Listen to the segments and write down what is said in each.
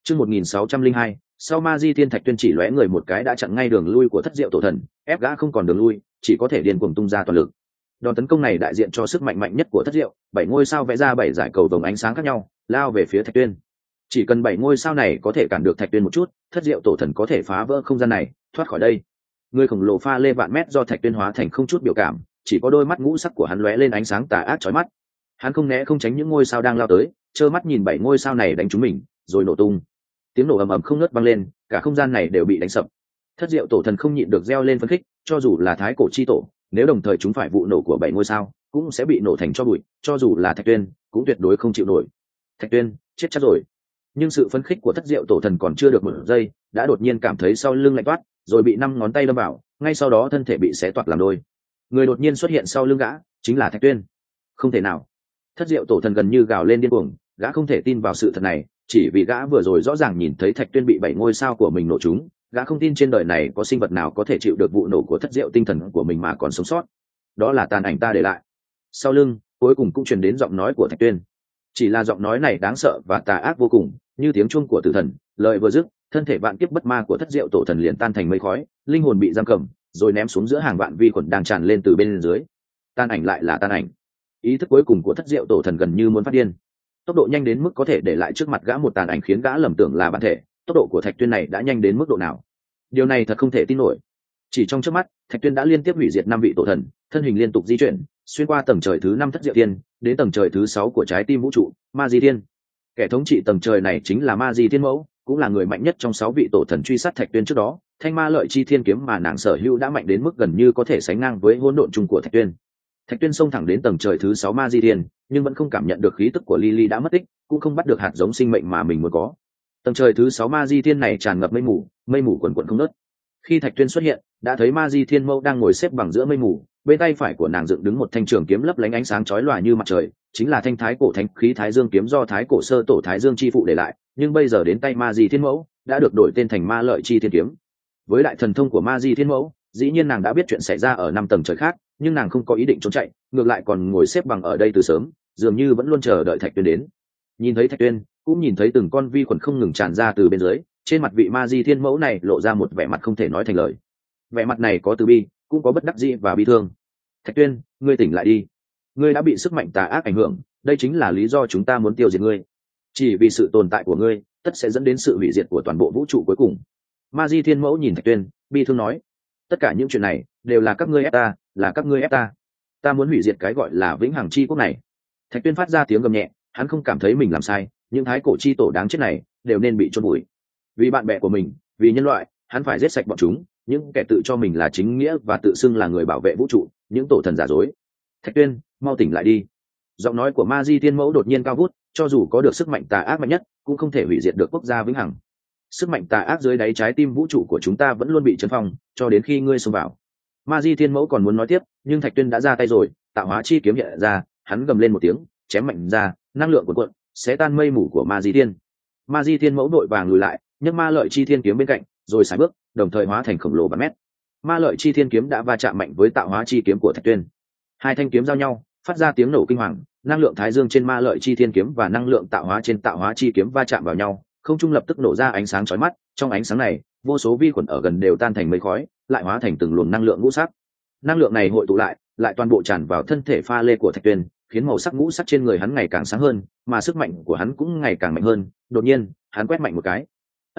Chương 1602, sau Ma Di Thiên Thạch Tuyên chỉ lóe người một cái đã chặn ngay đường lui của Thất Diệu Tổ Thần, ép gã không còn đường lui, chỉ có thể điên cuồng tung ra toàn lực. Đòn tấn công này đại diện cho sức mạnh mạnh nhất của Thất Diệu, 7 ngôi sao vẽ ra 7 dải cầu vồng ánh sáng khác nhau, lao về phía Thạch Tuyên. Chỉ cần 7 ngôi sao này có thể cản được Thạch Tuyên một chút, Thất Diệu Tổ Thần có thể phá vỡ không gian này, thoát khỏi đây. Người khổng lồ pha lê vạn mét do Thạch Tuyên hóa thành không chút biểu cảm, chỉ có đôi mắt ngũ sắc của hắn lóe lên ánh sáng tà ác chói mắt. Hắn không né không tránh những ngôi sao đang lao tới, trơ mắt nhìn 7 ngôi sao này đánh trúng mình, rồi nổ tung. Tiếng nổ ầm ầm không ngớt vang lên, cả không gian này đều bị đánh sập. Thất Diệu Tổ Thần không nhịn được reo lên phấn khích, cho dù là Thái Cổ chi tổ, nếu đồng thời chúng phải vụ nổ của 7 ngôi sao, cũng sẽ bị nổ thành tro bụi, cho dù là Thạch Tuyên, cũng tuyệt đối không chịu nổi. Thạch Tuyên, chết chắc rồi. Nhưng sự phấn khích của Thất Diệu Tổ Thần còn chưa được một giây, đã đột nhiên cảm thấy sau lưng lạnh toát, rồi bị 5 ngón tay đâm vào, ngay sau đó thân thể bị xé toạc làm đôi. Người đột nhiên xuất hiện sau lưng gã, chính là Thạch Tuyên. Không thể nào. Thất Diệu Tổ Thần gần như gào lên điên cuồng, gã không thể tin vào sự thật này, chỉ vì gã vừa rồi rõ ràng nhìn thấy Thạch Tuyên bị 7 ngôi sao của mình nổ trúng, gã không tin trên đời này có sinh vật nào có thể chịu được vụ nổ của Thất Diệu tinh thần của mình mà còn sống sót. Đó là tàn ảnh ta để lại. Sau lưng, cuối cùng cũng truyền đến giọng nói của Thạch Tuyên. Chỉ là giọng nói này đáng sợ và tà ác vô cùng, như tiếng chuông của tử thần, lời vừa dứt, thân thể vạn kiếp bất ma của Thất Diệu Tổ Thần liền tan thành mây khói, linh hồn bị giam cầm, rồi ném xuống giữa hàng vạn vi khuẩn đang tràn lên từ bên dưới. Tan ảnh lại là tan ảnh. Ý thức cuối cùng của Thất Diệu Tổ Thần gần như muốn phát điên. Tốc độ nhanh đến mức có thể để lại trước mặt gã một tàn ảnh khiến gã lầm tưởng là bản thể. Tốc độ của Thạch Tuyên này đã nhanh đến mức độ nào? Điều này thật không thể tin nổi. Chỉ trong chớp mắt, Thạch Tuyên đã liên tiếp hủy diệt 5 vị tổ thần, thân hình liên tục di chuyển, xuyên qua tầng trời thứ 5 Thất Diệu Thiên, đến tầng trời thứ 6 của trái tim vũ trụ, Ma Di Thiên. Kẻ thống trị tầng trời này chính là Ma Di Thiên Mẫu, cũng là người mạnh nhất trong 6 vị tổ thần truy sát Thạch Tuyên trước đó. Thanh Ma Lợi Chi Thiên kiếm mà nàng sở hữu đã mạnh đến mức gần như có thể sánh ngang với hỗn độn chung của Thạch Tuyên. Thạch Tuyên xông thẳng đến tầng trời thứ 6 Ma Di Thiên, nhưng vẫn không cảm nhận được khí tức của Lily đã mất tích, cũng không bắt được hạt giống sinh mệnh mà mình muốn có. Tầng trời thứ 6 Ma Di Thiên này tràn ngập mây mù quần quần không ngớt. Khi Thạch Tuyên xuất hiện, đã thấy Ma Di Thiên Mẫu đang ngồi xếp bằng giữa mây mù, bên tay phải của nàng dựng đứng một thanh trường kiếm lấp lánh ánh sáng chói lòa như mặt trời, chính là thanh thái cổ thánh khí Thái Dương kiếm do Thái cổ sơ tổ Thái Dương chi phụ để lại, nhưng bây giờ đến tay Ma Di Thiên Mẫu, đã được đổi tên thành Ma Lợi Chi Thiên kiếm. Với đại thần thông của Ma Di Thiên Mẫu, dĩ nhiên nàng đã biết chuyện xảy ra ở 5 tầng trời khác, nhưng nàng không có ý định trốn chạy, ngược lại còn ngồi xếp bằng ở đây từ sớm, dường như vẫn luôn chờ đợi Thạch Tuyên đến. Nhìn thấy Thạch Tuyên, cũng nhìn thấy từng con vi khuẩn không ngừng tràn ra từ bên dưới, trên mặt vị Ma Di Thiên Mẫu này lộ ra một vẻ mặt không thể nói thành lời. Vẻ mặt này có từ bi, cũng có bất đắc dĩ và bi thương. Thạch Tuyên, ngươi tỉnh lại đi. Ngươi đã bị sức mạnh tà ác ảnh hưởng, đây chính là lý do chúng ta muốn tiêu diệt ngươi. Chỉ vì sự tồn tại của ngươi, tất sẽ dẫn đến sự hủy diệt của toàn bộ vũ trụ cuối cùng. Ma Di Thiên Mẫu nhìn Thạch Tuyên, bi thương nói: tất cả những chuyện này đều là các ngươi ép ta, là các ngươi ép ta. Ta muốn hủy diệt cái gọi là vĩnh hằng chi quốc này. Thạch Tuyên phát ra tiếng gầm nhẹ, hắn không cảm thấy mình làm sai, những thái cổ chi tổ đáng chết này đều nên bị chôn vùi. Vì bạn bè của mình, vì nhân loại, hắn phải giết sạch bọn chúng, những kẻ tự cho mình là chính nghĩa và tự xưng là người bảo vệ vũ trụ, những tổ thần giả dối. Thạch Tuyên, mau tỉnh lại đi. Giọng nói của Ma Di Thiên Mẫu đột nhiên cao vút, cho dù có được sức mạnh tà ác mạnh nhất, cũng không thể hủy diệt được quốc gia vĩnh hằng. Sức mạnh tà ác dưới đáy trái tim vũ trụ của chúng ta vẫn luôn bị trấn phong, cho đến khi ngươi xông vào. Ma Di Thiên Mẫu còn muốn nói tiếp, nhưng Thạch Tuyên đã ra tay rồi, tạo hóa chi kiếm hiện ra, hắn gầm lên một tiếng, chém mạnh ra, năng lượng cuộn cuộn, xé tan mây mù của Ma Di Thiên. Ma Di Thiên Mẫu đội vàng lùi lại, nhấc Ma Lợi Chi Thiên kiếm bên cạnh, rồi sải bước, đồng thời hóa thành khổng lồ vạn mét. Ma Lợi Chi Thiên kiếm đã va chạm mạnh với tạo hóa chi kiếm của Thạch Tuyên. Hai thanh kiếm giao nhau, phát ra tiếng nổ kinh hoàng, năng lượng Thái Dương trên Ma Lợi Chi Thiên kiếm và năng lượng tạo hóa trên tạo hóa chi kiếm va chạm vào nhau, không trung lập tức nổ ra ánh sáng chói mắt. Trong ánh sáng này, vô số vi khuẩn ở gần đều tan thành mây khói, lại hóa thành từng luồng năng lượng ngũ sắc. Năng lượng này hội tụ lại toàn bộ tràn vào thân thể pha lê của Thạch Tuyên, khiến màu sắc ngũ sắc trên người hắn ngày càng sáng hơn, mà sức mạnh của hắn cũng ngày càng mạnh hơn. Đột nhiên, hắn quét mạnh một cái,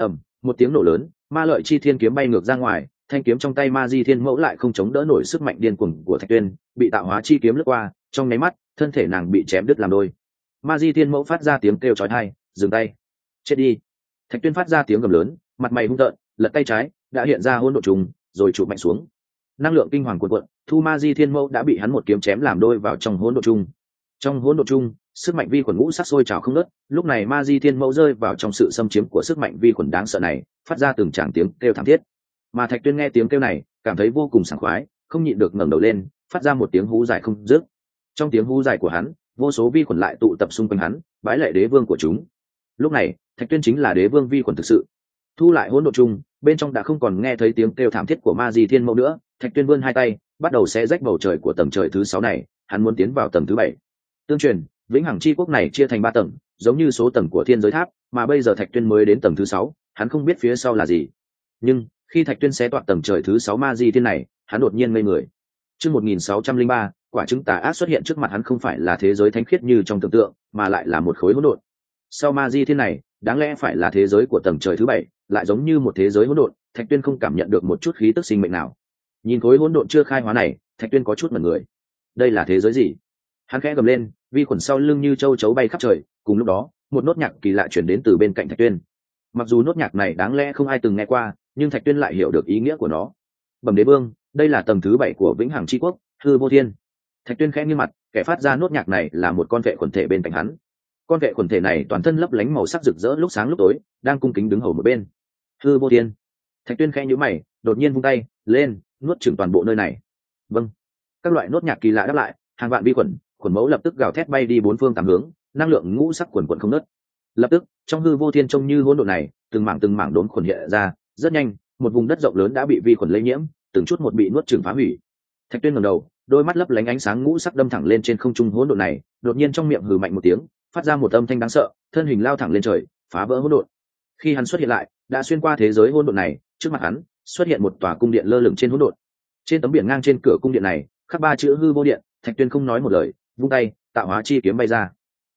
một tiếng nổ lớn, Ma Lợi Chi Thiên kiếm bay ngược ra ngoài, thanh kiếm trong tay Ma Di Thiên Mẫu lại không chống đỡ nổi sức mạnh điên cuồng của Thạch Tuyên, bị tạo hóa chi kiếm lướt qua, trong nháy mắt, thân thể nàng bị chém đứt làm đôi. Ma Di Thiên Mẫu phát ra tiếng kêu chói tai, dừng tay, chết đi. Thạch Tuyên phát ra tiếng gầm lớn, mặt mày hung tợn, lật tay trái, đã hiện ra hỗn độn trùng, rồi chụp mạnh xuống. Năng lượng kinh hoàng cuộn cuộn, thu Ma Di Thiên Mẫu đã bị hắn một kiếm chém làm đôi vào trong hỗn độn trùng. Trong hỗn độn chung, sức mạnh vi khuẩn ngũ sắc sôi trào không ngớt. Lúc này Ma Di Thiên Mẫu rơi vào trong sự xâm chiếm của sức mạnh vi khuẩn đáng sợ này, phát ra từng tràng tiếng kêu thảm thiết. Mà Thạch Tuyên nghe tiếng kêu này, cảm thấy vô cùng sảng khoái, không nhịn được ngẩng đầu lên, phát ra một tiếng hú dài không dứt. Trong tiếng hú dài của hắn, vô số vi khuẩn lại tụ tập xung quanh hắn, bái lạy đế vương của chúng. Lúc này, Thạch Tuyên chính là đế vương vi khuẩn thực sự. Thu lại hỗn độn chung, bên trong đã không còn nghe thấy tiếng kêu thảm thiết của Ma Di Thiên Mẫu nữa. Thạch Tuyên vươn hai tay, bắt đầu xé rách bầu trời của tầng trời thứ 6 này, hắn muốn tiến vào tầng thứ 7. Tương truyền, vĩnh hằng chi quốc này chia thành 3 tầng, giống như số tầng của thiên giới tháp, mà bây giờ Thạch Tuyên mới đến tầng thứ 6, hắn không biết phía sau là gì. Nhưng khi Thạch Tuyên xé toạc tầng trời thứ 6 ma di thiên này, hắn đột nhiên ngây người. Chương 1603, quả trứng tà ác xuất hiện trước mặt hắn không phải là thế giới thánh khiết như trong tưởng tượng, mà lại là một khối hỗn độn. Sau ma di thiên này, đáng lẽ phải là thế giới của tầng trời thứ 7, lại giống như một thế giới hỗn độn, Thạch Tuyên không cảm nhận được một chút khí tức sinh mệnh nào. Nhìn khối hỗn độn chưa khai hóa này, Thạch Tuyên có chút ngẩn người. Đây là thế giới gì? Hắn khẽ gầm lên, vi khuẩn sau lưng như châu chấu bay khắp trời. Cùng lúc đó, một nốt nhạc kỳ lạ chuyển đến từ bên cạnh Thạch Tuyên. Mặc dù nốt nhạc này đáng lẽ không ai từng nghe qua, nhưng Thạch Tuyên lại hiểu được ý nghĩa của nó. Bẩm đế vương, đây là tầng thứ 7 của vĩnh hằng chi quốc, hư vô thiên. Thạch Tuyên khẽ nghiêng mặt, kẻ phát ra nốt nhạc này là một con vệ quần thể bên cạnh hắn. Con vệ quần thể này toàn thân lấp lánh màu sắc rực rỡ lúc sáng lúc tối, đang cung kính đứng hầu một bên. Hư vô thiên. Thạch Tuyên khẽ nhíu mày, đột nhiên vung tay lên, nuốt chửng toàn bộ nơi này. Vâng. Các loại nốt nhạc kỳ lạ đáp lại, hàng vạn vi khuẩn mẫu lập tức gào thét bay đi bốn phương tám hướng, năng lượng ngũ sắc quần quần không ngớt. Lập tức, trong hư vô thiên trông như hỗn độn này, từng mảng đốn khuẩn hiện ra, rất nhanh, một vùng đất rộng lớn đã bị vi khuẩn lây nhiễm, từng chút một bị nuốt chửng phá hủy. Thạch Tuyên ngẩng đầu, đôi mắt lấp lánh ánh sáng ngũ sắc đâm thẳng lên trên không trung hỗn độn này, đột nhiên trong miệng hừ mạnh một tiếng, phát ra một âm thanh đáng sợ, thân hình lao thẳng lên trời, phá vỡ hỗn độn. Khi hắn xuất hiện lại, đã xuyên qua thế giới hỗn độn này, trước mặt hắn xuất hiện một tòa cung điện lơ lửng trên hỗn độn. Trên tấm biển ngang trên cửa cung điện này, khắc 3 chữ hư vô điện. Thạch Tuyên không nói một lời, vung tay, tạo hóa chi kiếm bay ra.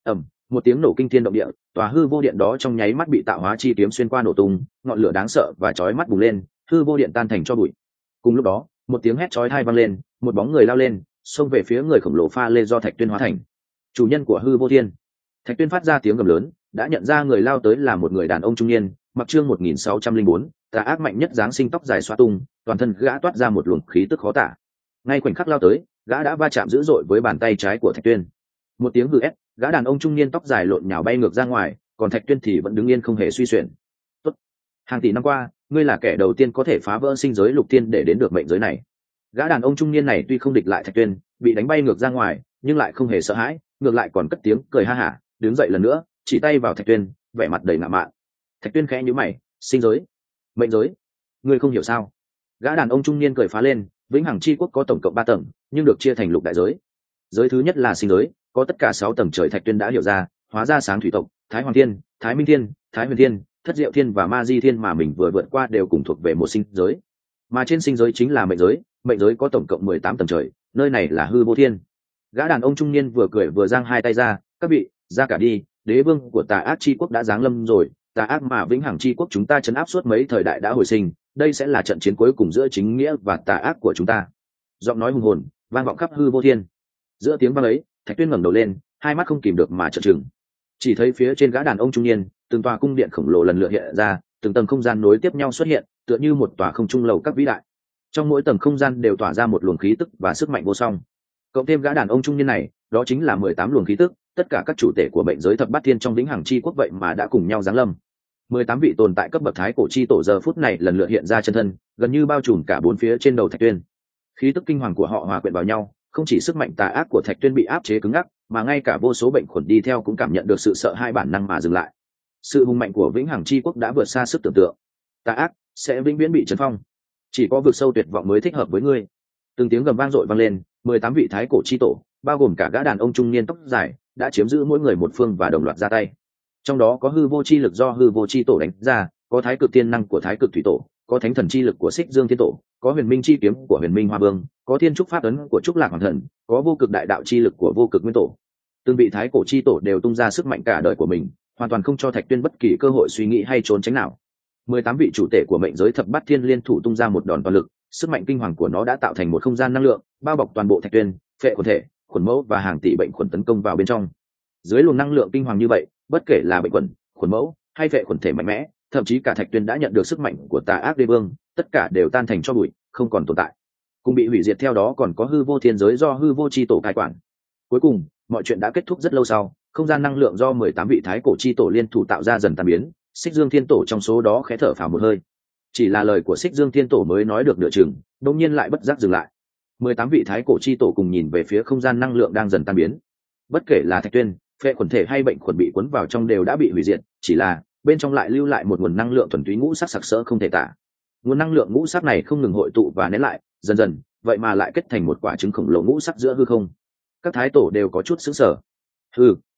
Một tiếng nổ kinh thiên động địa, tòa hư vô điện đó trong nháy mắt bị tạo hóa chi kiếm xuyên qua nổ tung, ngọn lửa đáng sợ và chói mắt bùng lên, hư vô điện tan thành tro bụi. Cùng lúc đó, một tiếng hét chói tai vang lên, một bóng người lao lên, xông về phía người khổng lồ pha lê do Thạch Tuyên hóa thành, chủ nhân của hư vô thiên. Thạch Tuyên phát ra tiếng gầm lớn, đã nhận ra người lao tới là một người đàn ông trung niên, mặc chương 1604, tà ác mạnh nhất dáng sinh tóc dài xóa tung, toàn thân gã toát ra một luồng khí tức khó tả. Ngay khoảnh khắc lao tới, gã đã va chạm dữ dội với bàn tay trái của Thạch Tuyên. Một tiếng hừ ép, gã đàn ông trung niên tóc dài lộn nhào bay ngược ra ngoài, còn Thạch Tuyên thì vẫn đứng yên không hề suy chuyển. Tốt, hàng tỷ năm qua, ngươi là kẻ đầu tiên có thể phá vỡ sinh giới lục thiên để đến được mệnh giới này. Gã đàn ông trung niên này tuy không địch lại Thạch Tuyên, bị đánh bay ngược ra ngoài, nhưng lại không hề sợ hãi, ngược lại còn cất tiếng cười ha hả, đứng dậy lần nữa, chỉ tay vào Thạch Tuyên, vẻ mặt đầy ngạo mạn. Thạch Tuyên khẽ nhíu mày, sinh giới, mệnh giới, ngươi không hiểu sao? Gã đàn ông trung niên cười phá lên, vĩnh hằng chi quốc có tổng cộng 3 tầng, nhưng được chia thành lục đại giới. Giới thứ nhất là sinh giới, có tất cả 6 tầng trời. Thạch Tuyên đã hiểu ra, hóa ra sáng thủy tộc, thái hoàng thiên, thái minh thiên, thái huyền thiên, thất diệu thiên và ma di thiên mà mình vừa vượt qua đều cùng thuộc về một sinh giới. Mà trên sinh giới chính là mệnh giới có tổng cộng 18 tầng trời, nơi này là hư vô thiên. Gã đàn ông trung niên vừa cười vừa giang hai tay ra, các vị, ra cả đi, đế vương của tà ác chi quốc đã giáng lâm rồi, tà ác mà vĩnh hằng chi quốc chúng ta trấn áp suốt mấy thời đại đã hồi sinh, đây sẽ là trận chiến cuối cùng giữa chính nghĩa và tà ác của chúng ta. Giọng nói hùng hồn vang vọng khắp hư vô thiên. Giữa tiếng vang ấy, Thạch Tuyên ngẩng đầu lên, hai mắt không kìm được mà trợn trừng. Chỉ thấy phía trên gã đàn ông trung niên, từng tòa cung điện khổng lồ lần lượt hiện ra, từng tầng không gian nối tiếp nhau xuất hiện, tựa như một tòa không trung lầu các vĩ đại. Trong mỗi tầng không gian đều tỏa ra một luồng khí tức và sức mạnh vô song. Cộng thêm gã đàn ông trung niên này, đó chính là 18 luồng khí tức, tất cả các chủ thể của mệnh giới thập bát thiên trong vĩnh hằng chi quốc vậy mà đã cùng nhau giáng lâm. 18 vị tồn tại cấp bậc thái cổ chi tổ giờ phút này lần lượt hiện ra chân thân, gần như bao trùm cả bốn phía trên đầu Thạch Tuyên. Khí tức kinh hoàng của họ hòa quyện vào nhau, không chỉ sức mạnh tà ác của Thạch Tuyên bị áp chế cứng ngắc, mà ngay cả vô số bệnh khuẩn đi theo cũng cảm nhận được sự sợ hãi bản năng mà dừng lại. Sự hùng mạnh của vĩnh hằng chi quốc đã vượt xa sức tưởng tượng. Tà ác sẽ vĩnh viễn bị trấn phong, chỉ có vực sâu tuyệt vọng mới thích hợp với ngươi. Từng tiếng gầm vang dội vang lên, 18 vị thái cổ chi tổ, bao gồm cả gã đàn ông trung niên tóc dài, đã chiếm giữ mỗi người một phương và đồng loạt ra tay. Trong đó có hư vô chi lực do hư vô chi tổ đánh ra, có thái cực tiên năng của thái cực thủy tổ, có thánh thần chi lực của xích dương thiên tổ, có huyền minh chi kiếm của huyền minh hoa vương, có thiên trúc pháp ấn của trúc lạc hoàng thần, có vô cực đại đạo chi lực của vô cực nguyên tổ. Từng vị thái cổ chi tổ đều tung ra sức mạnh cả đời của mình, hoàn toàn không cho Thạch Tuyên bất kỳ cơ hội suy nghĩ hay trốn tránh nào. 18 vị chủ thể của mệnh giới thập bát thiên liên thủ tung ra một đòn toàn lực, sức mạnh kinh hoàng của nó đã tạo thành một không gian năng lượng, bao bọc toàn bộ Thạch Tuyên, phệ quần thể, khuẩn mẫu và hàng tỷ bệnh khuẩn tấn công vào bên trong. Dưới luồng năng lượng kinh hoàng như vậy, bất kể là bệnh khuẩn, khuẩn mẫu hay phệ khuẩn thể mạnh mẽ, thậm chí cả Thạch Tuyên đã nhận được sức mạnh của tà ác đế vương, tất cả đều tan thành tro bụi, không còn tồn tại. Cùng bị hủy diệt theo đó còn có hư vô thiên giới do hư vô chi tổ cai quản. Cuối cùng, mọi chuyện đã kết thúc rất lâu sau, không gian năng lượng do 18 vị thái cổ chi tổ liên thủ tạo ra dần tan biến, xích dương thiên tổ trong số đó khẽ thở phào một hơi. Chỉ là lời của xích dương thiên tổ mới nói được nửa chừng, đột nhiên lại bất giác dừng lại. 18 vị thái cổ chi tổ cùng nhìn về phía không gian năng lượng đang dần tan biến. Bất kể là Thạch Tuyên, phệ khuẩn thể hay bệnh khuẩn bị cuốn vào trong đều đã bị hủy diệt, chỉ là bên trong lại lưu lại một nguồn năng lượng thuần túy ngũ sắc sặc sỡ không thể tả. Nguồn năng lượng ngũ sắc này không ngừng hội tụ và nén lại, dần dần, vậy mà lại kết thành một quả trứng khổng lồ ngũ sắc giữa hư không. Các thái tổ đều có chút sững sờ.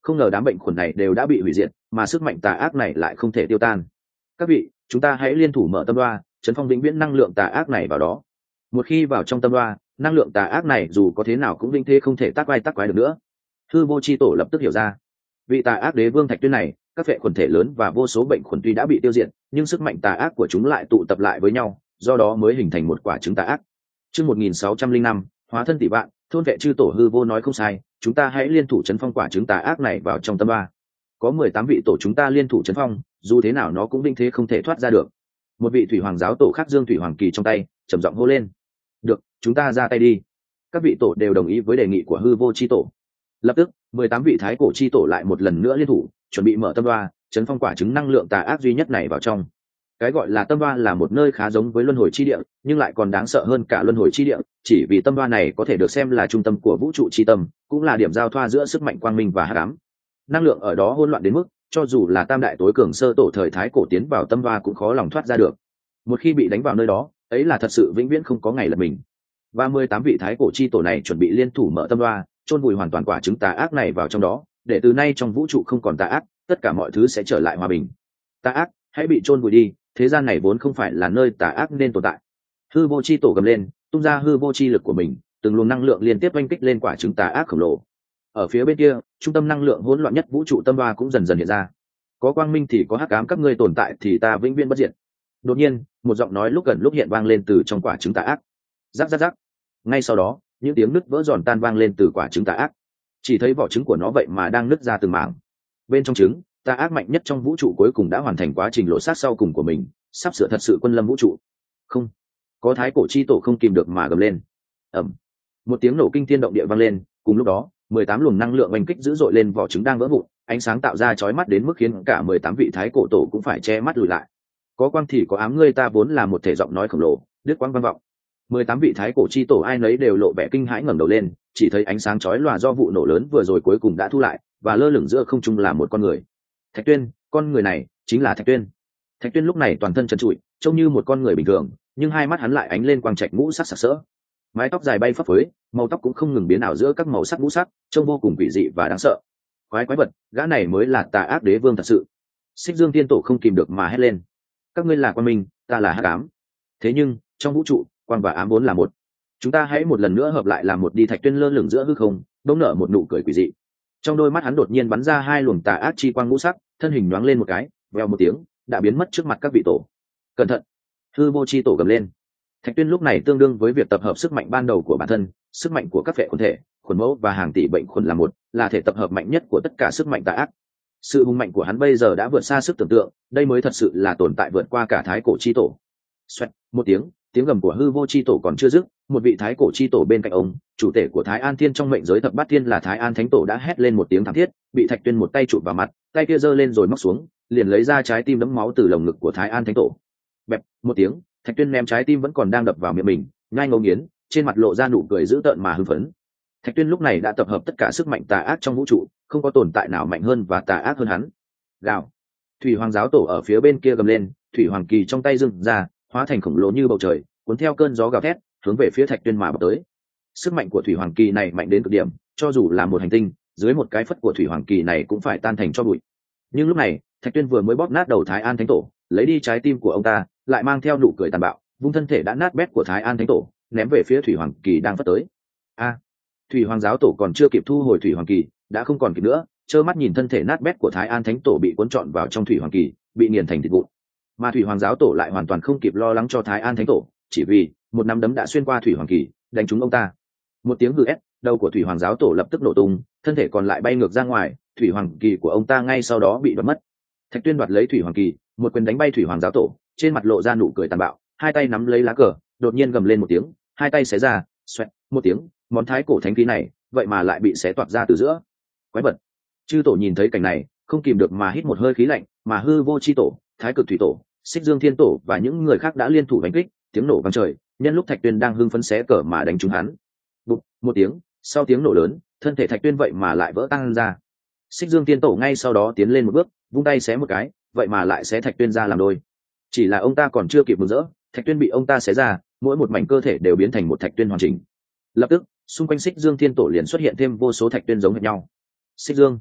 không ngờ đám bệnh khuẩn này đều đã bị hủy diệt, mà sức mạnh tà ác này lại không thể tiêu tan. Các vị, chúng ta hãy liên thủ mở tâm đoa, trấn phong vĩnh viễn năng lượng tà ác này vào đó. Một khi vào trong tâm đoa, năng lượng tà ác này dù có thế nào cũng vinh thế không thể tác vai tác quái được nữa. Hư vô chi tổ lập tức hiểu ra, vị tà ác đế vương Thạch Tuyên này, các vệ khuẩn thể lớn và vô số bệnh khuẩn tuy đã bị tiêu diệt, nhưng sức mạnh tà ác của chúng lại tụ tập lại với nhau, do đó mới hình thành một quả trứng tà ác. Chương 1605, hóa thân tỷ vạn, thôn vệ chư tổ. Hư vô nói không sai, chúng ta hãy liên thủ trấn phong quả trứng tà ác này vào trong tâm ba. Có 18 vị tổ chúng ta liên thủ trấn phong, dù thế nào nó cũng vinh thế không thể thoát ra được. Một vị thủy hoàng giáo tổ khác dương thủy hoàng kỳ trong tay, trầm giọng hô lên. Được, chúng ta ra tay đi. Các vị tổ đều đồng ý với đề nghị của hư vô chi tổ. Lập tức 18 vị thái cổ chi tổ lại một lần nữa liên thủ, chuẩn bị mở tâm ba, trấn phong quả trứng năng lượng tà ác duy nhất này vào trong. Cái gọi là tâm ba là một nơi khá giống với luân hồi chi địa, nhưng lại còn đáng sợ hơn cả luân hồi chi địa, chỉ vì tâm ba này có thể được xem là trung tâm của vũ trụ chi tâm, cũng là điểm giao thoa giữa sức mạnh quang minh và hắc ám. Năng lượng ở đó hỗn loạn đến mức cho dù là tam đại tối cường sơ tổ thời thái cổ tiến vào tâm ba cũng khó lòng thoát ra được. Một khi bị đánh vào nơi đó, ấy là thật sự vĩnh viễn không có ngày lật mình. Và 18 vị thái cổ chi tổ này chuẩn bị liên thủ mở tâm ba, chôn vùi hoàn toàn quả trứng tà ác này vào trong đó, để từ nay trong vũ trụ không còn tà ác, tất cả mọi thứ sẽ trở lại hòa bình. Tà ác, hãy bị chôn vùi đi, thế gian này vốn không phải là nơi tà ác nên tồn tại. Hư vô chi tổ gầm lên, tung ra hư vô chi lực của mình, từng luồng năng lượng liên tiếp oanh kích lên quả trứng tà ác khổng lồ. Ở phía bên kia, trung tâm năng lượng hỗn loạn nhất vũ trụ tâm ba cũng dần dần hiện ra. Có quang minh thì có hắc ám, các ngươi tồn tại thì ta vĩnh viễn bất diệt. Đột nhiên, một giọng nói lúc gần lúc hiện vang lên từ trong quả trứng tà ác. Rắc rắc rắc. Ngay sau đó, những tiếng nứt vỡ giòn tan vang lên từ quả trứng tà ác. Chỉ thấy vỏ trứng của nó vậy mà đang nứt ra từng mảng. Bên trong trứng, tà ác mạnh nhất trong vũ trụ cuối cùng đã hoàn thành quá trình lộ sát sau cùng của mình, sắp sửa thật sự quân lâm vũ trụ. Không, có thái cổ chi tổ không kìm được mà gầm lên. Ầm, một tiếng nổ kinh thiên động địa vang lên, cùng lúc đó 18 luồng năng lượng oanh kích dữ dội lên vỏ trứng đang vỡ vụn, ánh sáng tạo ra chói mắt đến mức khiến cả 18 vị thái cổ tổ cũng phải che mắt lùi lại. Có quang thì có ám, ngươi ta vốn là một thể giọng nói khổng lồ đứt quang vang vọng. 18 vị thái cổ chi tổ ai nấy đều lộ vẻ kinh hãi ngẩng đầu lên, chỉ thấy ánh sáng chói lòa do vụ nổ lớn vừa rồi cuối cùng đã thu lại, và lơ lửng giữa không trung là một con người. Thạch Tuyên, con người này chính là Thạch Tuyên. Thạch Tuyên lúc này toàn thân trần trụi, trông như một con người bình thường, nhưng hai mắt hắn lại ánh lên quang trạch ngũ sắc sặc sỡ. Mái tóc dài bay phấp phới, màu tóc cũng không ngừng biến ảo giữa các màu sắc ngũ sắc, trông vô cùng quỷ dị và đáng sợ. Quái vật, gã này mới là tà ác đế vương thật sự. Xích Dương Tiên Tổ không kìm được mà hét lên. Các ngươi là quang minh, ta là hắc ám. Thế nhưng trong vũ trụ, quang và ám vốn là một. Chúng ta hãy một lần nữa hợp lại làm một đi. Thạch Tuyên lơ lửng giữa hư không, bỗng nở một nụ cười quỷ dị. Trong đôi mắt hắn đột nhiên bắn ra hai luồng tà ác chi quang ngũ sắc, thân hình nhoáng lên một cái, vèo một tiếng, đã biến mất trước mặt các vị tổ. Cẩn thận! Hư vô chi tổ gầm lên. Thạch Tuyên lúc này tương đương với việc tập hợp sức mạnh ban đầu của bản thân, sức mạnh của các vệ khuẩn thể, khuẩn mẫu và hàng tỷ bệnh khuẩn là một, là thể tập hợp mạnh nhất của tất cả sức mạnh tà ác. Sự hùng mạnh của hắn bây giờ đã vượt xa sức tưởng tượng, đây mới thật sự là tồn tại vượt qua cả thái cổ chi tổ. Xoẹt, một tiếng gầm của hư vô chi tổ còn chưa dứt, một vị thái cổ chi tổ bên cạnh ông, chủ thể của Thái An Thiên trong mệnh giới thập bát thiên là Thái An Thánh Tổ đã hét lên một tiếng thảm thiết, bị Thạch Tuyên một tay chụp vào mặt, tay kia giơ lên rồi móc xuống, liền lấy ra trái tim đẫm máu từ lồng ngực của Thái An Thánh Tổ. Bẹp, một tiếng, Thạch Tuyên ném trái tim vẫn còn đang đập vào miệng mình, nhai ngấu nghiến, trên mặt lộ ra nụ cười dữ tợn mà hưng phấn. Thạch Tuyên lúc này đã tập hợp tất cả sức mạnh tà ác trong vũ trụ, không có tồn tại nào mạnh hơn và tà ác hơn hắn. Gào. Thủy Hoàng giáo tổ ở phía bên kia gầm lên, thủy hoàng kỳ trong tay dừng ra, hóa thành khổng lồ như bầu trời, cuốn theo cơn gió gào thét, hướng về phía Thạch Tuyên mà bập tới. Sức mạnh của thủy hoàng kỳ này mạnh đến cực điểm, cho dù là một hành tinh, dưới một cái phất của thủy hoàng kỳ này cũng phải tan thành tro bụi. Nhưng lúc này, Thạch Tuyên vừa mới bóp nát đầu Thái An Thánh Tổ, lấy đi trái tim của ông ta, lại mang theo nụ cười tàn bạo, vung thân thể đã nát bét của Thái An Thánh Tổ, ném về phía thủy hoàng kỳ đang phất tới. A! Thủy Hoàng giáo tổ còn chưa kịp thu hồi thủy hoàng kỳ, đã không còn kịp nữa, trơ mắt nhìn thân thể nát bét của Thái An Thánh Tổ bị cuốn trọn vào trong thủy hoàng kỳ, bị nghiền thành thịt vụn. Mà thủy hoàng giáo tổ lại hoàn toàn không kịp lo lắng cho Thái An Thánh Tổ, chỉ vì một nắm đấm đã xuyên qua thủy hoàng kỳ, đánh trúng ông ta. Một tiếng hừ ép, đầu của thủy hoàng giáo tổ lập tức nổ tung, thân thể còn lại bay ngược ra ngoài, thủy hoàng kỳ của ông ta ngay sau đó bị đoạt mất. Thạch Tuyên đoạt lấy thủy hoàng kỳ, một quyền đánh bay thủy hoàng giáo tổ, trên mặt lộ ra nụ cười tàn bạo, hai tay nắm lấy lá cờ, đột nhiên gầm lên một tiếng, hai tay xé ra, xoẹt, một tiếng, món thái cổ thánh khí này vậy mà lại bị xé toạc ra từ giữa. Quái vật! Chư tổ nhìn thấy cảnh này, không kìm được mà hít một hơi khí lạnh, mà hư vô chi tổ, thái cực thủy tổ, xích dương thiên tổ và những người khác đã liên thủ đánh kích, tiếng nổ vang trời, nhân lúc Thạch Tuyên đang hưng phấn xé cờ mà đánh trúng hắn. Bụp, một tiếng, sau tiếng nổ lớn, thân thể Thạch Tuyên vậy mà lại vỡ tan ra. Xích dương thiên tổ ngay sau đó tiến lên một bước, vung tay xé một cái, vậy mà lại xé Thạch Tuyên ra làm đôi. Chỉ là ông ta còn chưa kịp mừng rỡ, Thạch Tuyên bị ông ta xé ra, mỗi một mảnh cơ thể đều biến thành một Thạch Tuyên hoàn chỉnh. Lập tức, xung quanh xích dương thiên tổ liền xuất hiện thêm vô số Thạch Tuyên giống hệt nhau. Xích dương,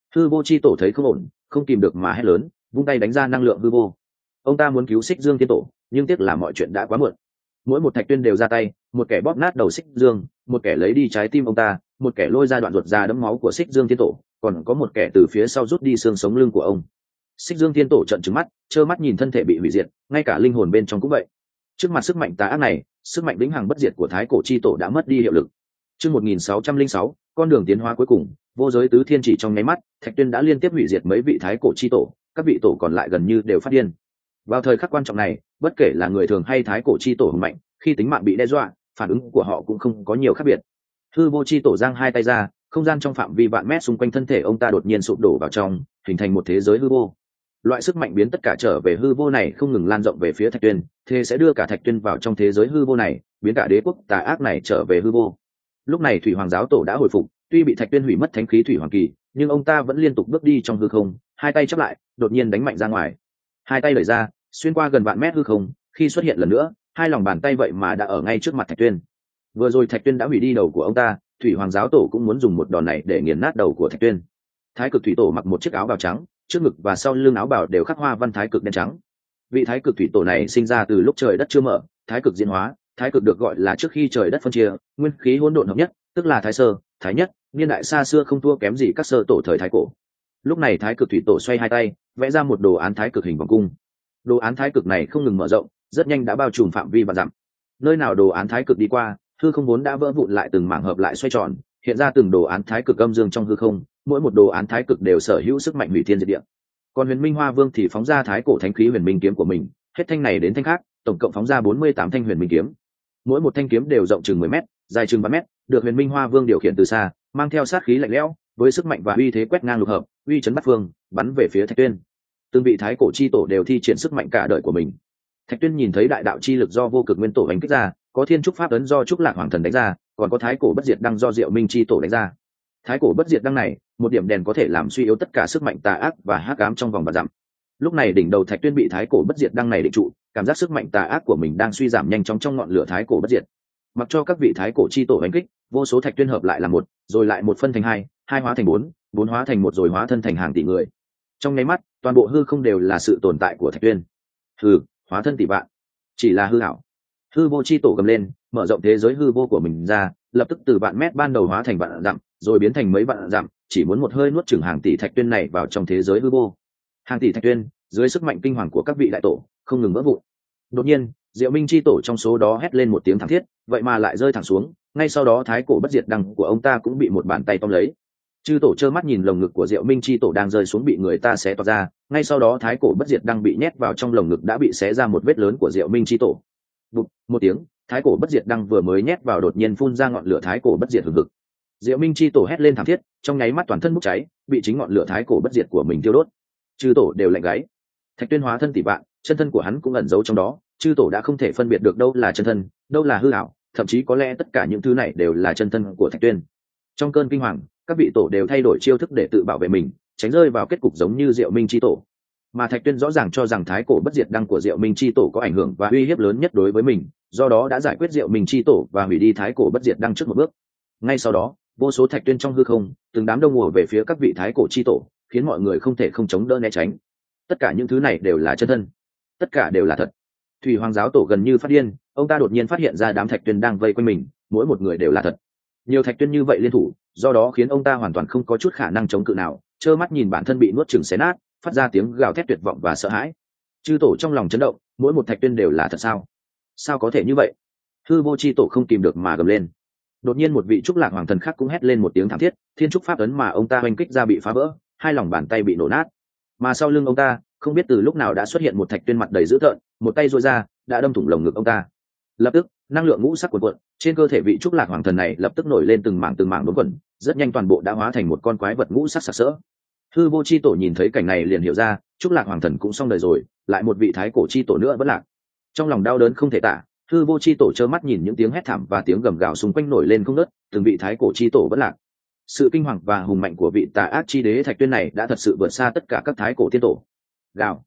Hư vô chi tổ thấy không ổn, không kìm được mà hét lớn, vung tay đánh ra năng lượng hư vô. Ông ta muốn cứu Xích Dương Thiên Tổ, nhưng tiếc là mọi chuyện đã quá muộn. Mỗi một thạch tuyên đều ra tay, một kẻ bóp nát đầu Xích Dương, một kẻ lấy đi trái tim ông ta, một kẻ lôi ra đoạn ruột da đẫm máu của Xích Dương Thiên Tổ, còn có một kẻ từ phía sau rút đi xương sống lưng của ông. Xích Dương Thiên Tổ trợn trừng mắt, trơ mắt nhìn thân thể bị hủy diệt, ngay cả linh hồn bên trong cũng vậy. Trước mặt sức mạnh tà ác này, sức mạnh vĩnh hằng bất diệt của Thái Cổ chi tổ đã mất đi hiệu lực. Chương 1606, con đường tiến hóa cuối cùng, vô giới tứ thiên chỉ trong nháy mắt, Thạch Tuyên đã liên tiếp hủy diệt mấy vị Thái Cổ chi tổ, các vị tổ còn lại gần như đều phát điên. Vào thời khắc quan trọng này, bất kể là người thường hay Thái Cổ chi tổ hùng mạnh, khi tính mạng bị đe dọa, phản ứng của họ cũng không có nhiều khác biệt. Hư vô chi tổ giang hai tay ra, không gian trong phạm vi vạn mét xung quanh thân thể ông ta đột nhiên sụp đổ vào trong, hình thành một thế giới hư vô. Loại sức mạnh biến tất cả trở về hư vô này không ngừng lan rộng về phía Thạch Tuyên, thế sẽ đưa cả Thạch Tuyên vào trong thế giới hư vô này, biến cả đế quốc tà ác này trở về hư vô. Lúc này Thủy Hoàng giáo tổ đã hồi phục, tuy bị Thạch Tuyên hủy mất thánh khí Thủy Hoàng kỳ, nhưng ông ta vẫn liên tục bước đi trong hư không, hai tay chắp lại, đột nhiên đánh mạnh ra ngoài. Hai tay đẩy ra, xuyên qua gần vạn mét hư không, khi xuất hiện lần nữa, hai lòng bàn tay vậy mà đã ở ngay trước mặt Thạch Tuyên. Vừa rồi Thạch Tuyên đã hủy đi đầu của ông ta, Thủy Hoàng giáo tổ cũng muốn dùng một đòn này để nghiền nát đầu của Thạch Tuyên. Thái Cực thủy tổ mặc một chiếc áo bào trắng, trước ngực và sau lưng áo bào đều khắc hoa văn thái cực đen trắng. Vị Thái Cực thủy tổ này sinh ra từ lúc trời đất chưa mở, thái cực diễn hóa, thái cực được gọi là trước khi trời đất phân chia, nguyên khí hỗn độn hợp nhất, tức là thái sơ, thái nhất, niên đại xa xưa không thua kém gì các sơ tổ thời thái cổ. Lúc này Thái Cực thủy tổ xoay hai tay, vẽ ra một đồ án thái cực hình vòng cung. Đồ án thái cực này không ngừng mở rộng, rất nhanh đã bao trùm phạm vi vạn dặm. Nơi nào đồ án thái cực đi qua, hư không vốn đã vỡ vụn lại từng mảng hợp lại xoay tròn, hiện ra từng đồ án thái cực âm dương trong hư không, mỗi một đồ án thái cực đều sở hữu sức mạnh hủy thiên diệt địa. Còn Huyền Minh Hoa Vương thì phóng ra thái cổ thánh khí Huyền Minh kiếm của mình, hết thanh này đến thanh khác, tổng cộng phóng ra 48 thanh Huyền Minh kiếm. Mỗi một thanh kiếm đều rộng chừng 10 mét, dài chừng 3 mét, được Huyền Minh Hoa Vương điều khiển từ xa, mang theo sát khí lạnh lẽo, với sức mạnh và uy thế quét ngang lục hợp, uy chấn bát phương, bắn về phía Thạch Tuyên. Từng vị thái cổ chi tổ đều thi triển sức mạnh cả đời của mình. Thạch Tuyên nhìn thấy đại đạo chi lực do vô cực nguyên tổ đánh kích ra, có thiên trúc pháp ấn do trúc lạc hoàng thần đánh ra, còn có thái cổ bất diệt đăng do diệu minh chi tổ đánh ra. Thái cổ bất diệt đăng này, một điểm đèn có thể làm suy yếu tất cả sức mạnh tà ác và hắc ám trong vòng vạn dặm. Lúc này đỉnh đầu Thạch Tuyên bị thái cổ bất diệt đăng này định trụ, cảm giác sức mạnh tà ác của mình đang suy giảm nhanh chóng trong ngọn lửa thái cổ bất diệt. Mặc cho các vị thái cổ chi tổ đánh kích, vô số Thạch Tuyên hợp lại là một, rồi lại một phân thành hai, hai hóa thành bốn, bốn hóa thành một rồi hóa thân thành hàng tỷ người. Trong nháy mắt, toàn bộ hư không đều là sự tồn tại của Thạch Tuyên. Hư, hóa thân tỷ vạn, chỉ là hư ảo. Hư vô chi tổ gầm lên, mở rộng thế giới hư vô của mình ra, lập tức từ vạn mét ban đầu hóa thành vạn dặm, rồi biến thành mấy vạn dặm, chỉ muốn một hơi nuốt chửng hàng tỷ Thạch Tuyên này vào trong thế giới hư vô. Hàng tỷ Thạch Tuyên, dưới sức mạnh kinh hoàng của các vị đại tổ, không ngừng vỡ vụn. Đột nhiên, Diệu Minh chi tổ trong số đó hét lên một tiếng thảm thiết, vậy mà lại rơi thẳng xuống, ngay sau đó thái cổ bất diệt đăng của ông ta cũng bị một bàn tay tóm lấy. Chư tổ trơ mắt nhìn lồng ngực của Diệu Minh chi tổ đang rơi xuống bị người ta xé toạc ra, ngay sau đó thái cổ bất diệt đăng bị nhét vào trong lồng ngực đã bị xé ra một vết lớn của Diệu Minh chi tổ. Bụp, một tiếng, thái cổ bất diệt đăng vừa mới nhét vào đột nhiên phun ra ngọn lửa thái cổ bất diệt hừng hực. Diệu Minh chi tổ hét lên thảm thiết, trong nháy mắt toàn thân bốc cháy, bị chính ngọn lửa thái cổ bất diệt của mình thiêu đốt. Chư tổ đều lạnh gáy. Thạch Tuyên hóa thân tỷ vạn, chân thân của hắn cũng ẩn giấu trong đó, chư tổ đã không thể phân biệt được đâu là chân thân, đâu là hư ảo, thậm chí có lẽ tất cả những thứ này đều là chân thân của Thạch Tuyên. Trong cơn kinh hoàng, các vị tổ đều thay đổi chiêu thức để tự bảo vệ mình, tránh rơi vào kết cục giống như Diệu Minh chi tổ. Mà Thạch Tuyên rõ ràng cho rằng thái cổ bất diệt đăng của Diệu Minh chi tổ có ảnh hưởng và uy hiếp lớn nhất đối với mình, do đó đã giải quyết Diệu Minh chi tổ và hủy đi thái cổ bất diệt đăng trước một bước. Ngay sau đó, vô số Thạch Tuyên trong hư không, từng đám đông ùa về phía các vị thái cổ chi tổ, khiến mọi người không thể không chống đỡ né tránh. Tất cả những thứ này đều là chân thân, tất cả đều là thật. Thủy Hoàng giáo tổ gần như phát điên, ông ta đột nhiên phát hiện ra đám Thạch Tuyên đang vây quanh mình, mỗi một người đều là thật. Nhiều Thạch Tuyên như vậy liên thủ, do đó khiến ông ta hoàn toàn không có chút khả năng chống cự nào, trơ mắt nhìn bản thân bị nuốt chửng xé nát, phát ra tiếng gào thét tuyệt vọng và sợ hãi. Chư tổ trong lòng chấn động, mỗi một Thạch Tuyên đều là thật sao? Sao có thể như vậy? Hư vô chi tổ không kìm được mà gầm lên. Đột nhiên một vị trúc lạc hoàng thần khác cũng hét lên một tiếng thảm thiết, thiên trúc pháp ấn mà ông ta oanh kích ra bị phá vỡ, hai lòng bàn tay bị nổ nát. Mà sau lưng ông ta, không biết từ lúc nào đã xuất hiện một Thạch Tuyên mặt đầy dữ tợn, một tay duỗi ra, đã đâm thủng lồng ngực ông ta. Lập tức, năng lượng ngũ sắc cuộn cuộn, trên cơ thể vị trúc lạc hoàng thần này lập tức nổi lên từng mảng đốm quần, rất nhanh toàn bộ đã hóa thành một con quái vật ngũ sắc sặc sỡ. Hư vô chi tổ nhìn thấy cảnh này liền hiểu ra, trúc lạc hoàng thần cũng xong đời rồi, lại một vị thái cổ chi tổ nữa vẫn lạc. Trong lòng đau đớn không thể tả, hư vô chi tổ trơ mắt nhìn những tiếng hét thảm và tiếng gầm gào xung quanh nổi lên không ngớt, từng vị thái cổ chi tổ vẫn lạc. Sự kinh hoàng và hùng mạnh của vị tà ác chi đế Thạch Tuyên này đã thật sự vượt xa tất cả các thái cổ tiên tổ. Gào.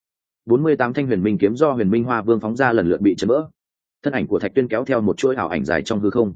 48 thanh huyền minh kiếm do Huyền Minh Hoa Vương phóng ra lần lượt bị chấn vỡ. Thân ảnh của Thạch Tuyên kéo theo một chuỗi ảo ảnh dài trong hư không.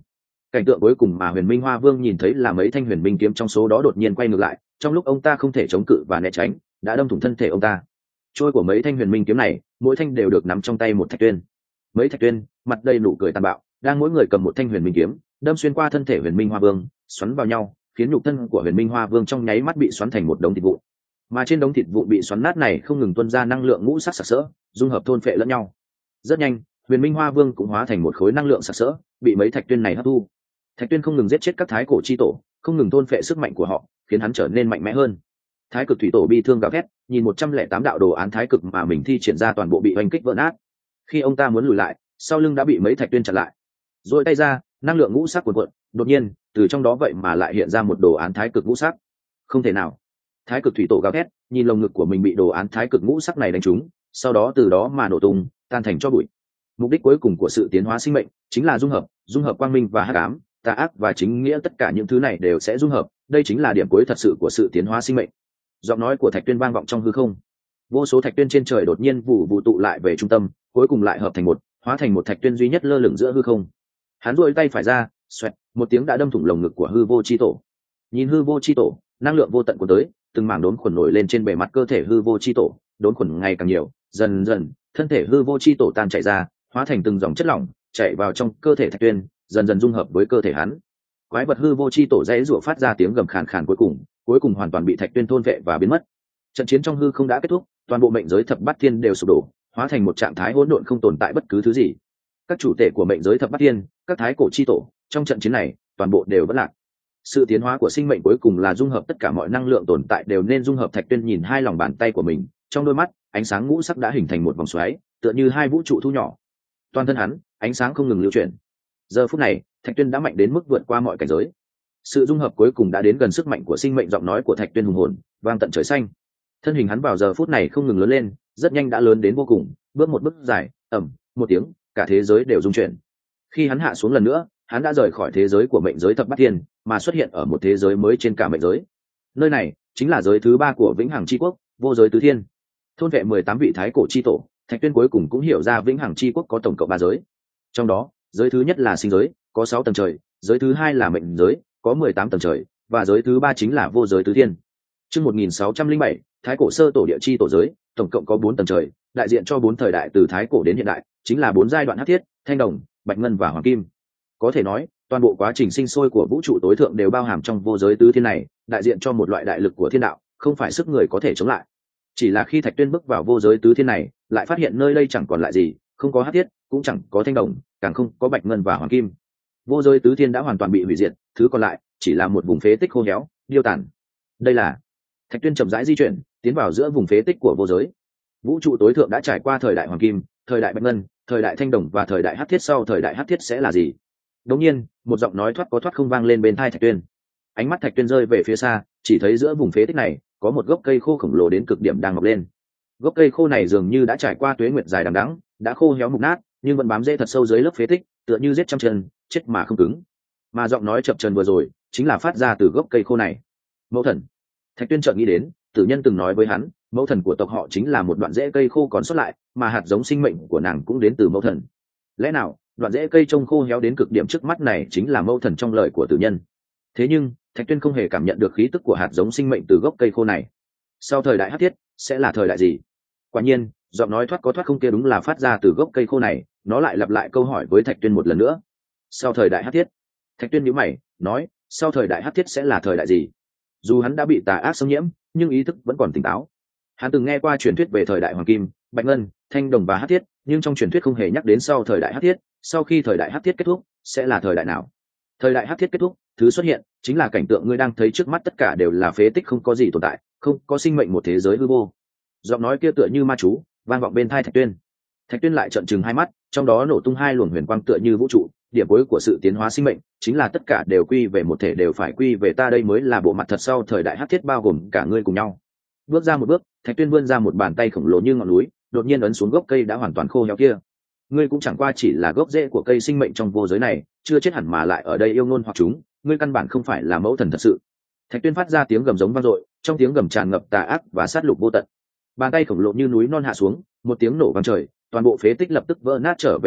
Cảnh tượng cuối cùng mà Huyền Minh Hoa Vương nhìn thấy là mấy thanh huyền minh kiếm trong số đó đột nhiên quay ngược lại, trong lúc ông ta không thể chống cự và né tránh, đã đâm thủng thân thể ông ta. Trôi của mấy thanh huyền minh kiếm này, mỗi thanh đều được nắm trong tay một Thạch Tuyên. Mấy Thạch Tuyên mặt đầy nụ cười tàn bạo, đang mỗi người cầm một thanh huyền minh kiếm, đâm xuyên qua thân thể Huyền Minh Hoa Vương, xoắn vào nhau, khiến nhục thân của Huyền Minh Hoa Vương trong nháy mắt bị xoắn thành một đống thịt vụn. Mà trên đống thịt vụn bị xoắn nát này không ngừng tuôn ra năng lượng ngũ sắc sặc sỡ, dung hợp thôn phệ lẫn nhau. Rất nhanh, Huyền Minh Hoa Vương cũng hóa thành một khối năng lượng sặc sỡ, bị mấy Thạch Tuyên này hấp thu. Thạch Tuyên không ngừng giết chết các thái cổ chi tổ, không ngừng thôn phệ sức mạnh của họ, khiến hắn trở nên mạnh mẽ hơn. Thái cực thủy tổ bi thương gào thét, nhìn 108 đạo đồ án thái cực mà mình thi triển ra toàn bộ bị oanh kích vỡ nát. Khi ông ta muốn lùi lại, sau lưng đã bị mấy Thạch Tuyên chặn lại. Rồi tay ra, năng lượng ngũ sắc cuồn cuộn, đột nhiên, từ trong đó vậy mà lại hiện ra một đồ án thái cực ngũ sắc. Không thể nào. Thái cực thủy tổ gào thét, nhìn lồng ngực của mình bị đồ án thái cực ngũ sắc này đánh trúng, sau đó từ đó mà nổ tung, tan thành tro bụi. Mục đích cuối cùng của sự tiến hóa sinh mệnh chính là dung hợp quang minh và hắc ám, tà ác và chính nghĩa, tất cả những thứ này đều sẽ dung hợp, đây chính là điểm cuối thật sự của sự tiến hóa sinh mệnh. Giọng nói của Thạch Tuyên vang vọng trong hư không. Vô số Thạch Tuyên trên trời đột nhiên vụ tụ lại về trung tâm, cuối cùng lại hợp thành một, hóa thành một Thạch Tuyên duy nhất lơ lửng giữa hư không. Hắn duỗi tay phải ra, xoẹt, một tiếng đã đâm thủng lồng ngực của hư vô chi tổ. Nhìn hư vô chi tổ, năng lượng vô tận của tới, từng mảng đốn khuẩn nổi lên trên bề mặt cơ thể hư vô chi tổ, đốn khuẩn ngày càng nhiều, dần dần, thân thể hư vô chi tổ tan chảy ra, hóa thành từng dòng chất lỏng, chảy vào trong cơ thể Thạch Tuyên, dần dần dung hợp với cơ thể hắn. Quái vật hư vô chi tổ dãy rủa phát ra tiếng gầm khàn khàn cuối cùng hoàn toàn bị Thạch Tuyên thôn vệ và biến mất. Trận chiến trong hư không đã kết thúc, toàn bộ mệnh giới thập bát thiên đều sụp đổ, hóa thành một trạng thái hỗn độn, không tồn tại bất cứ thứ gì. Các chủ thể của mệnh giới thập bát thiên, các thái cổ chi tổ, trong trận chiến này, toàn bộ đều vẫn lạc. Sự tiến hóa của sinh mệnh cuối cùng là dung hợp tất cả mọi năng lượng tồn tại đều nên dung hợp. Thạch Tuyên nhìn hai lòng bàn tay của mình, trong đôi mắt, ánh sáng ngũ sắc đã hình thành một vòng xoáy, tựa như hai vũ trụ thu nhỏ. Toàn thân hắn, ánh sáng không ngừng lưu chuyển. Giờ phút này, Thạch Tuyên đã mạnh đến mức vượt qua mọi cảnh giới. Sự dung hợp cuối cùng đã đến gần sức mạnh của sinh mệnh, giọng nói của Thạch Tuyên hùng hồn, vang tận trời xanh. Thân hình hắn vào giờ phút này không ngừng lớn lên, rất nhanh đã lớn đến vô cùng, bước một bước dài, ầm, một tiếng, cả thế giới đều rung chuyển. Khi hắn hạ xuống lần nữa, hắn đã rời khỏi thế giới của mệnh giới thập bát thiên, mà xuất hiện ở một thế giới mới trên cả mệnh giới. Nơi này chính là giới thứ ba của Vĩnh Hằng Chi Quốc, Vô Giới Tứ Thiên. Thôn vệ 18 vị thái cổ chi tổ, Thạch Tuyên cuối cùng cũng hiểu ra Vĩnh Hằng Chi Quốc có tổng cộng 3 giới. Trong đó, giới thứ nhất là sinh giới, có 6 tầng trời, giới thứ hai là mệnh giới, có 18 tầng trời, và giới thứ ba chính là Vô Giới Tứ Thiên. Chương 1607, Thái cổ sơ tổ địa chi tổ giới, tổng cộng có 4 tầng trời, đại diện cho 4 thời đại từ thái cổ đến hiện đại, chính là 4 giai đoạn hắc thiết, thanh đồng, bạch ngân và hoàng kim. Có thể nói, toàn bộ quá trình sinh sôi của vũ trụ tối thượng đều bao hàm trong Vô Giới Tứ Thiên này, đại diện cho một loại đại lực của thiên đạo, không phải sức người có thể chống lại. Chỉ là khi Thạch Tuyên bước vào Vô Giới Tứ Thiên này, lại phát hiện nơi đây chẳng còn lại gì, không có hắc thiết, cũng chẳng có thanh đồng, càng không có bạch ngân và hoàng kim. Vô Giới Tứ Thiên đã hoàn toàn bị hủy diệt, thứ còn lại chỉ là một vùng phế tích khô héo, điêu tàn. Đây là Thạch Tuyên chậm rãi di chuyển, tiến vào giữa vùng phế tích của vô giới. Vũ trụ tối thượng đã trải qua thời đại hoàng kim, thời đại bạch ngân, thời đại thanh đồng và thời đại hắc thiết. Sau thời đại hắc thiết sẽ là gì? Đột nhiên, một giọng nói thoát có thoát không vang lên bên tai Thạch Tuyên. Ánh mắt Thạch Tuyên rơi về phía xa, chỉ thấy giữa vùng phế tích này có một gốc cây khô khổng lồ đến cực điểm đang mọc lên. Gốc cây khô này dường như đã trải qua tuế nguyệt dài đằng đẵng, đã khô héo mục nát, nhưng vẫn bám rễ thật sâu dưới lớp phế tích, tựa như giết trăm chân, chết mà không cứng. Mà giọng nói chập chờn vừa rồi, chính là phát ra từ gốc cây khô này. Mẫu thần. Thạch Tuyên chợt nghĩ đến, Tử Nhân từng nói với hắn, mẫu thần của tộc họ chính là một đoạn rễ cây khô còn sót lại, mà hạt giống sinh mệnh của nàng cũng đến từ mẫu thần. Lẽ nào, đoạn rễ cây trông khô héo đến cực điểm trước mắt này chính là mẫu thần trong lời của Tử Nhân? Thế nhưng, Thạch Tuyên không hề cảm nhận được khí tức của hạt giống sinh mệnh từ gốc cây khô này. Sau thời đại hắc thiết, sẽ là thời đại gì? Quả nhiên, giọng nói thoát có thoát không kia đúng là phát ra từ gốc cây khô này, nó lại lặp lại câu hỏi với Thạch Tuyên một lần nữa. Sau thời đại hắc thiết. Thạch Tuyên nhíu mày, nói, sau thời đại hắc thiết sẽ là thời đại gì? Dù hắn đã bị tà ác xâm nhiễm, nhưng ý thức vẫn còn tỉnh táo. Hắn từng nghe qua truyền thuyết về thời đại hoàng kim, bạch ngân, thanh đồng và hắc thiết, nhưng trong truyền thuyết không hề nhắc đến sau thời đại hắc thiết. Sau khi thời đại hắc thiết kết thúc, sẽ là thời đại nào? Thời đại hắc thiết kết thúc, thứ xuất hiện chính là cảnh tượng ngươi đang thấy trước mắt, tất cả đều là phế tích, không có gì tồn tại, không có sinh mệnh, một thế giới hư vô. Giọng nói kia tựa như ma chú, vang vọng bên tai Thạch Tuyên. Thạch Tuyên lại trợn trừng hai mắt, trong đó nổ tung hai luồng huyền quang tựa như vũ trụ. Điểm cuối của sự tiến hóa sinh mệnh chính là tất cả đều quy về một thể, đều phải quy về ta, đây mới là bộ mặt thật sau thời đại hắc thiết, bao gồm cả ngươi cùng nhau. Bước ra một bước, Thạch Tuyên vươn ra một bàn tay khổng lồ như ngọn núi, đột nhiên ấn xuống gốc cây đã hoàn toàn khô héo kia. Ngươi cũng chẳng qua chỉ là gốc rễ của cây sinh mệnh trong vô giới này, chưa chết hẳn mà lại ở đây yêu ngôn hoặc chúng, ngươi căn bản không phải là mẫu thần thật sự. Thạch Tuyên phát ra tiếng gầm giống vang dội, trong tiếng gầm tràn ngập tà ác và sát lục vô tận. Bàn tay khổng lồ như núi non hạ xuống, một tiếng nổ vang trời, toàn bộ phế tích lập tức vỡ nát trở về hỗn độn,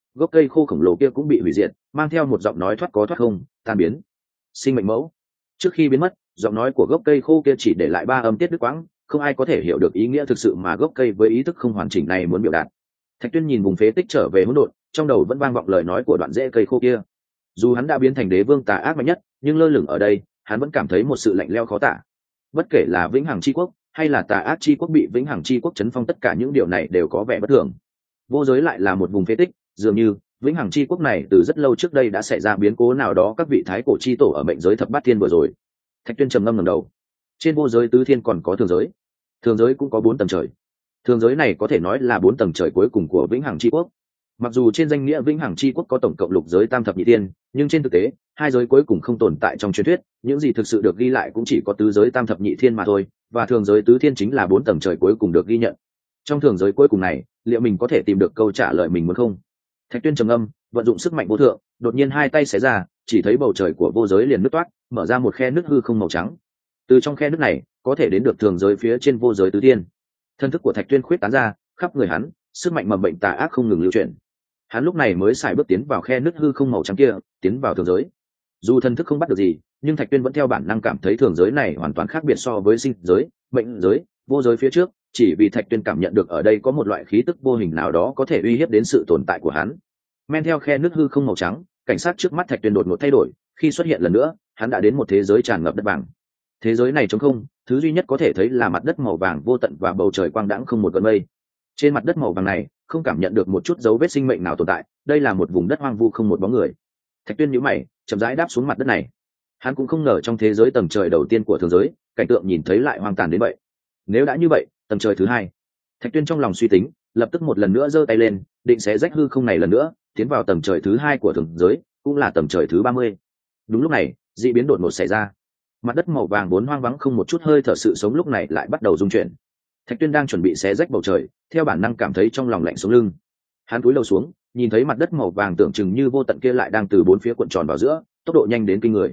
gốc cây khô khổng lồ kia cũng bị hủy diệt, mang theo một giọng nói thoát có thoát không, tan biến. Sinh mệnh mẫu. Trước khi biến mất, giọng nói của gốc cây khô kia chỉ để lại 3 âm tiết đứt quãng, không ai có thể hiểu được ý nghĩa thực sự mà gốc cây với ý thức không hoàn chỉnh này muốn biểu đạt. Thạch Tuyên nhìn vùng phế tích trở về hỗn độn, trong đầu vẫn vang vọng lời nói của đoạn rễ cây khô kia. Dù hắn đã biến thành đế vương tà ác mạnh nhất, nhưng lơ lửng ở đây, hắn vẫn cảm thấy một sự lạnh lẽo khó tả. Bất kể là vĩnh hằng chi quốc hay là tà ác chi quốc bị vĩnh hằng chi quốc chấn phong, tất cả những điều này đều có vẻ bất thường. Vô giới lại là một vùng phế tích, dường như vĩnh hằng chi quốc này từ rất lâu trước đây đã xảy ra biến cố nào đó. Các vị thái cổ chi tổ ở mệnh giới thập bát thiên vừa rồi. Thạch Tuyên trầm ngâm ngẩng đầu. Trên vô giới tứ thiên còn có thường giới. Thường giới cũng có 4 tầng trời. Thường giới này có thể nói là 4 tầng trời cuối cùng của vĩnh hằng chi quốc. Mặc dù trên danh nghĩa vĩnh hằng chi quốc có tổng cộng lục giới tam thập nhị thiên, nhưng trên thực tế 2 giới cuối cùng không tồn tại trong truyền thuyết. Những gì thực sự được ghi lại cũng chỉ có tứ giới tam thập nhị thiên mà thôi, và thường giới tứ thiên chính là 4 tầng trời cuối cùng được ghi nhận. Trong thường giới cuối cùng này, liệu mình có thể tìm được câu trả lời mình muốn không? Thạch Tuyên trầm ngâm, vận dụng sức mạnh vô thượng, đột nhiên hai tay xé ra, chỉ thấy bầu trời của vô giới liền nứt toác, mở ra một khe nứt hư không màu trắng. Từ trong khe nứt này, có thể đến được thường giới phía trên vô giới tứ thiên. Thân thức của Thạch Tuyên khuyết tán ra khắp người hắn, sức mạnh mầm bệnh tà ác không ngừng lưu chuyển. Hắn lúc này mới xài bước tiến vào khe nứt hư không màu trắng kia, tiến vào thường giới. Dù thân thức không bắt được gì, nhưng Thạch Tuyên vẫn theo bản năng cảm thấy thường giới này hoàn toàn khác biệt so với sinh giới, mệnh giới, vô giới phía trước, chỉ vì Thạch Tuyên cảm nhận được ở đây có một loại khí tức vô hình nào đó có thể uy hiếp đến sự tồn tại của hắn. Men theo khe nứt hư không màu trắng, cảnh sát trước mắt Thạch Tuyên đột ngột thay đổi, khi xuất hiện lần nữa, hắn đã đến một thế giới tràn ngập đất vàng. Thế giới này trống không, thứ duy nhất có thể thấy là mặt đất màu vàng vô tận và bầu trời quang đãng không một gợn mây. Trên mặt đất màu vàng này, không cảm nhận được một chút dấu vết sinh mệnh nào tồn tại, đây là một vùng đất hoang vu không một bóng người. Thạch Tuyên nhíu mày, chậm rãi đáp xuống mặt đất này. Hắn cũng không ngờ trong thế giới tầng trời đầu tiên của thường giới, cảnh tượng nhìn thấy lại hoang tàn đến vậy. Nếu đã như vậy, tầng trời thứ hai. Thạch Tuyên trong lòng suy tính, lập tức một lần nữa giơ tay lên, định xé rách hư không này lần nữa, tiến vào tầng trời thứ hai của thường giới, cũng là tầng trời thứ 30. Đúng lúc này, dị biến đột ngột xảy ra. Mặt đất màu vàng vốn hoang vắng không một chút hơi thở sự sống lúc này lại bắt đầu rung chuyển. Thạch Tuyên đang chuẩn bị xé rách bầu trời, theo bản năng cảm thấy trong lòng lạnh sống lưng. Hắn cúi đầu xuống, nhìn thấy mặt đất màu vàng tưởng chừng như vô tận kia lại đang từ bốn phía cuộn tròn vào giữa, tốc độ nhanh đến kinh người.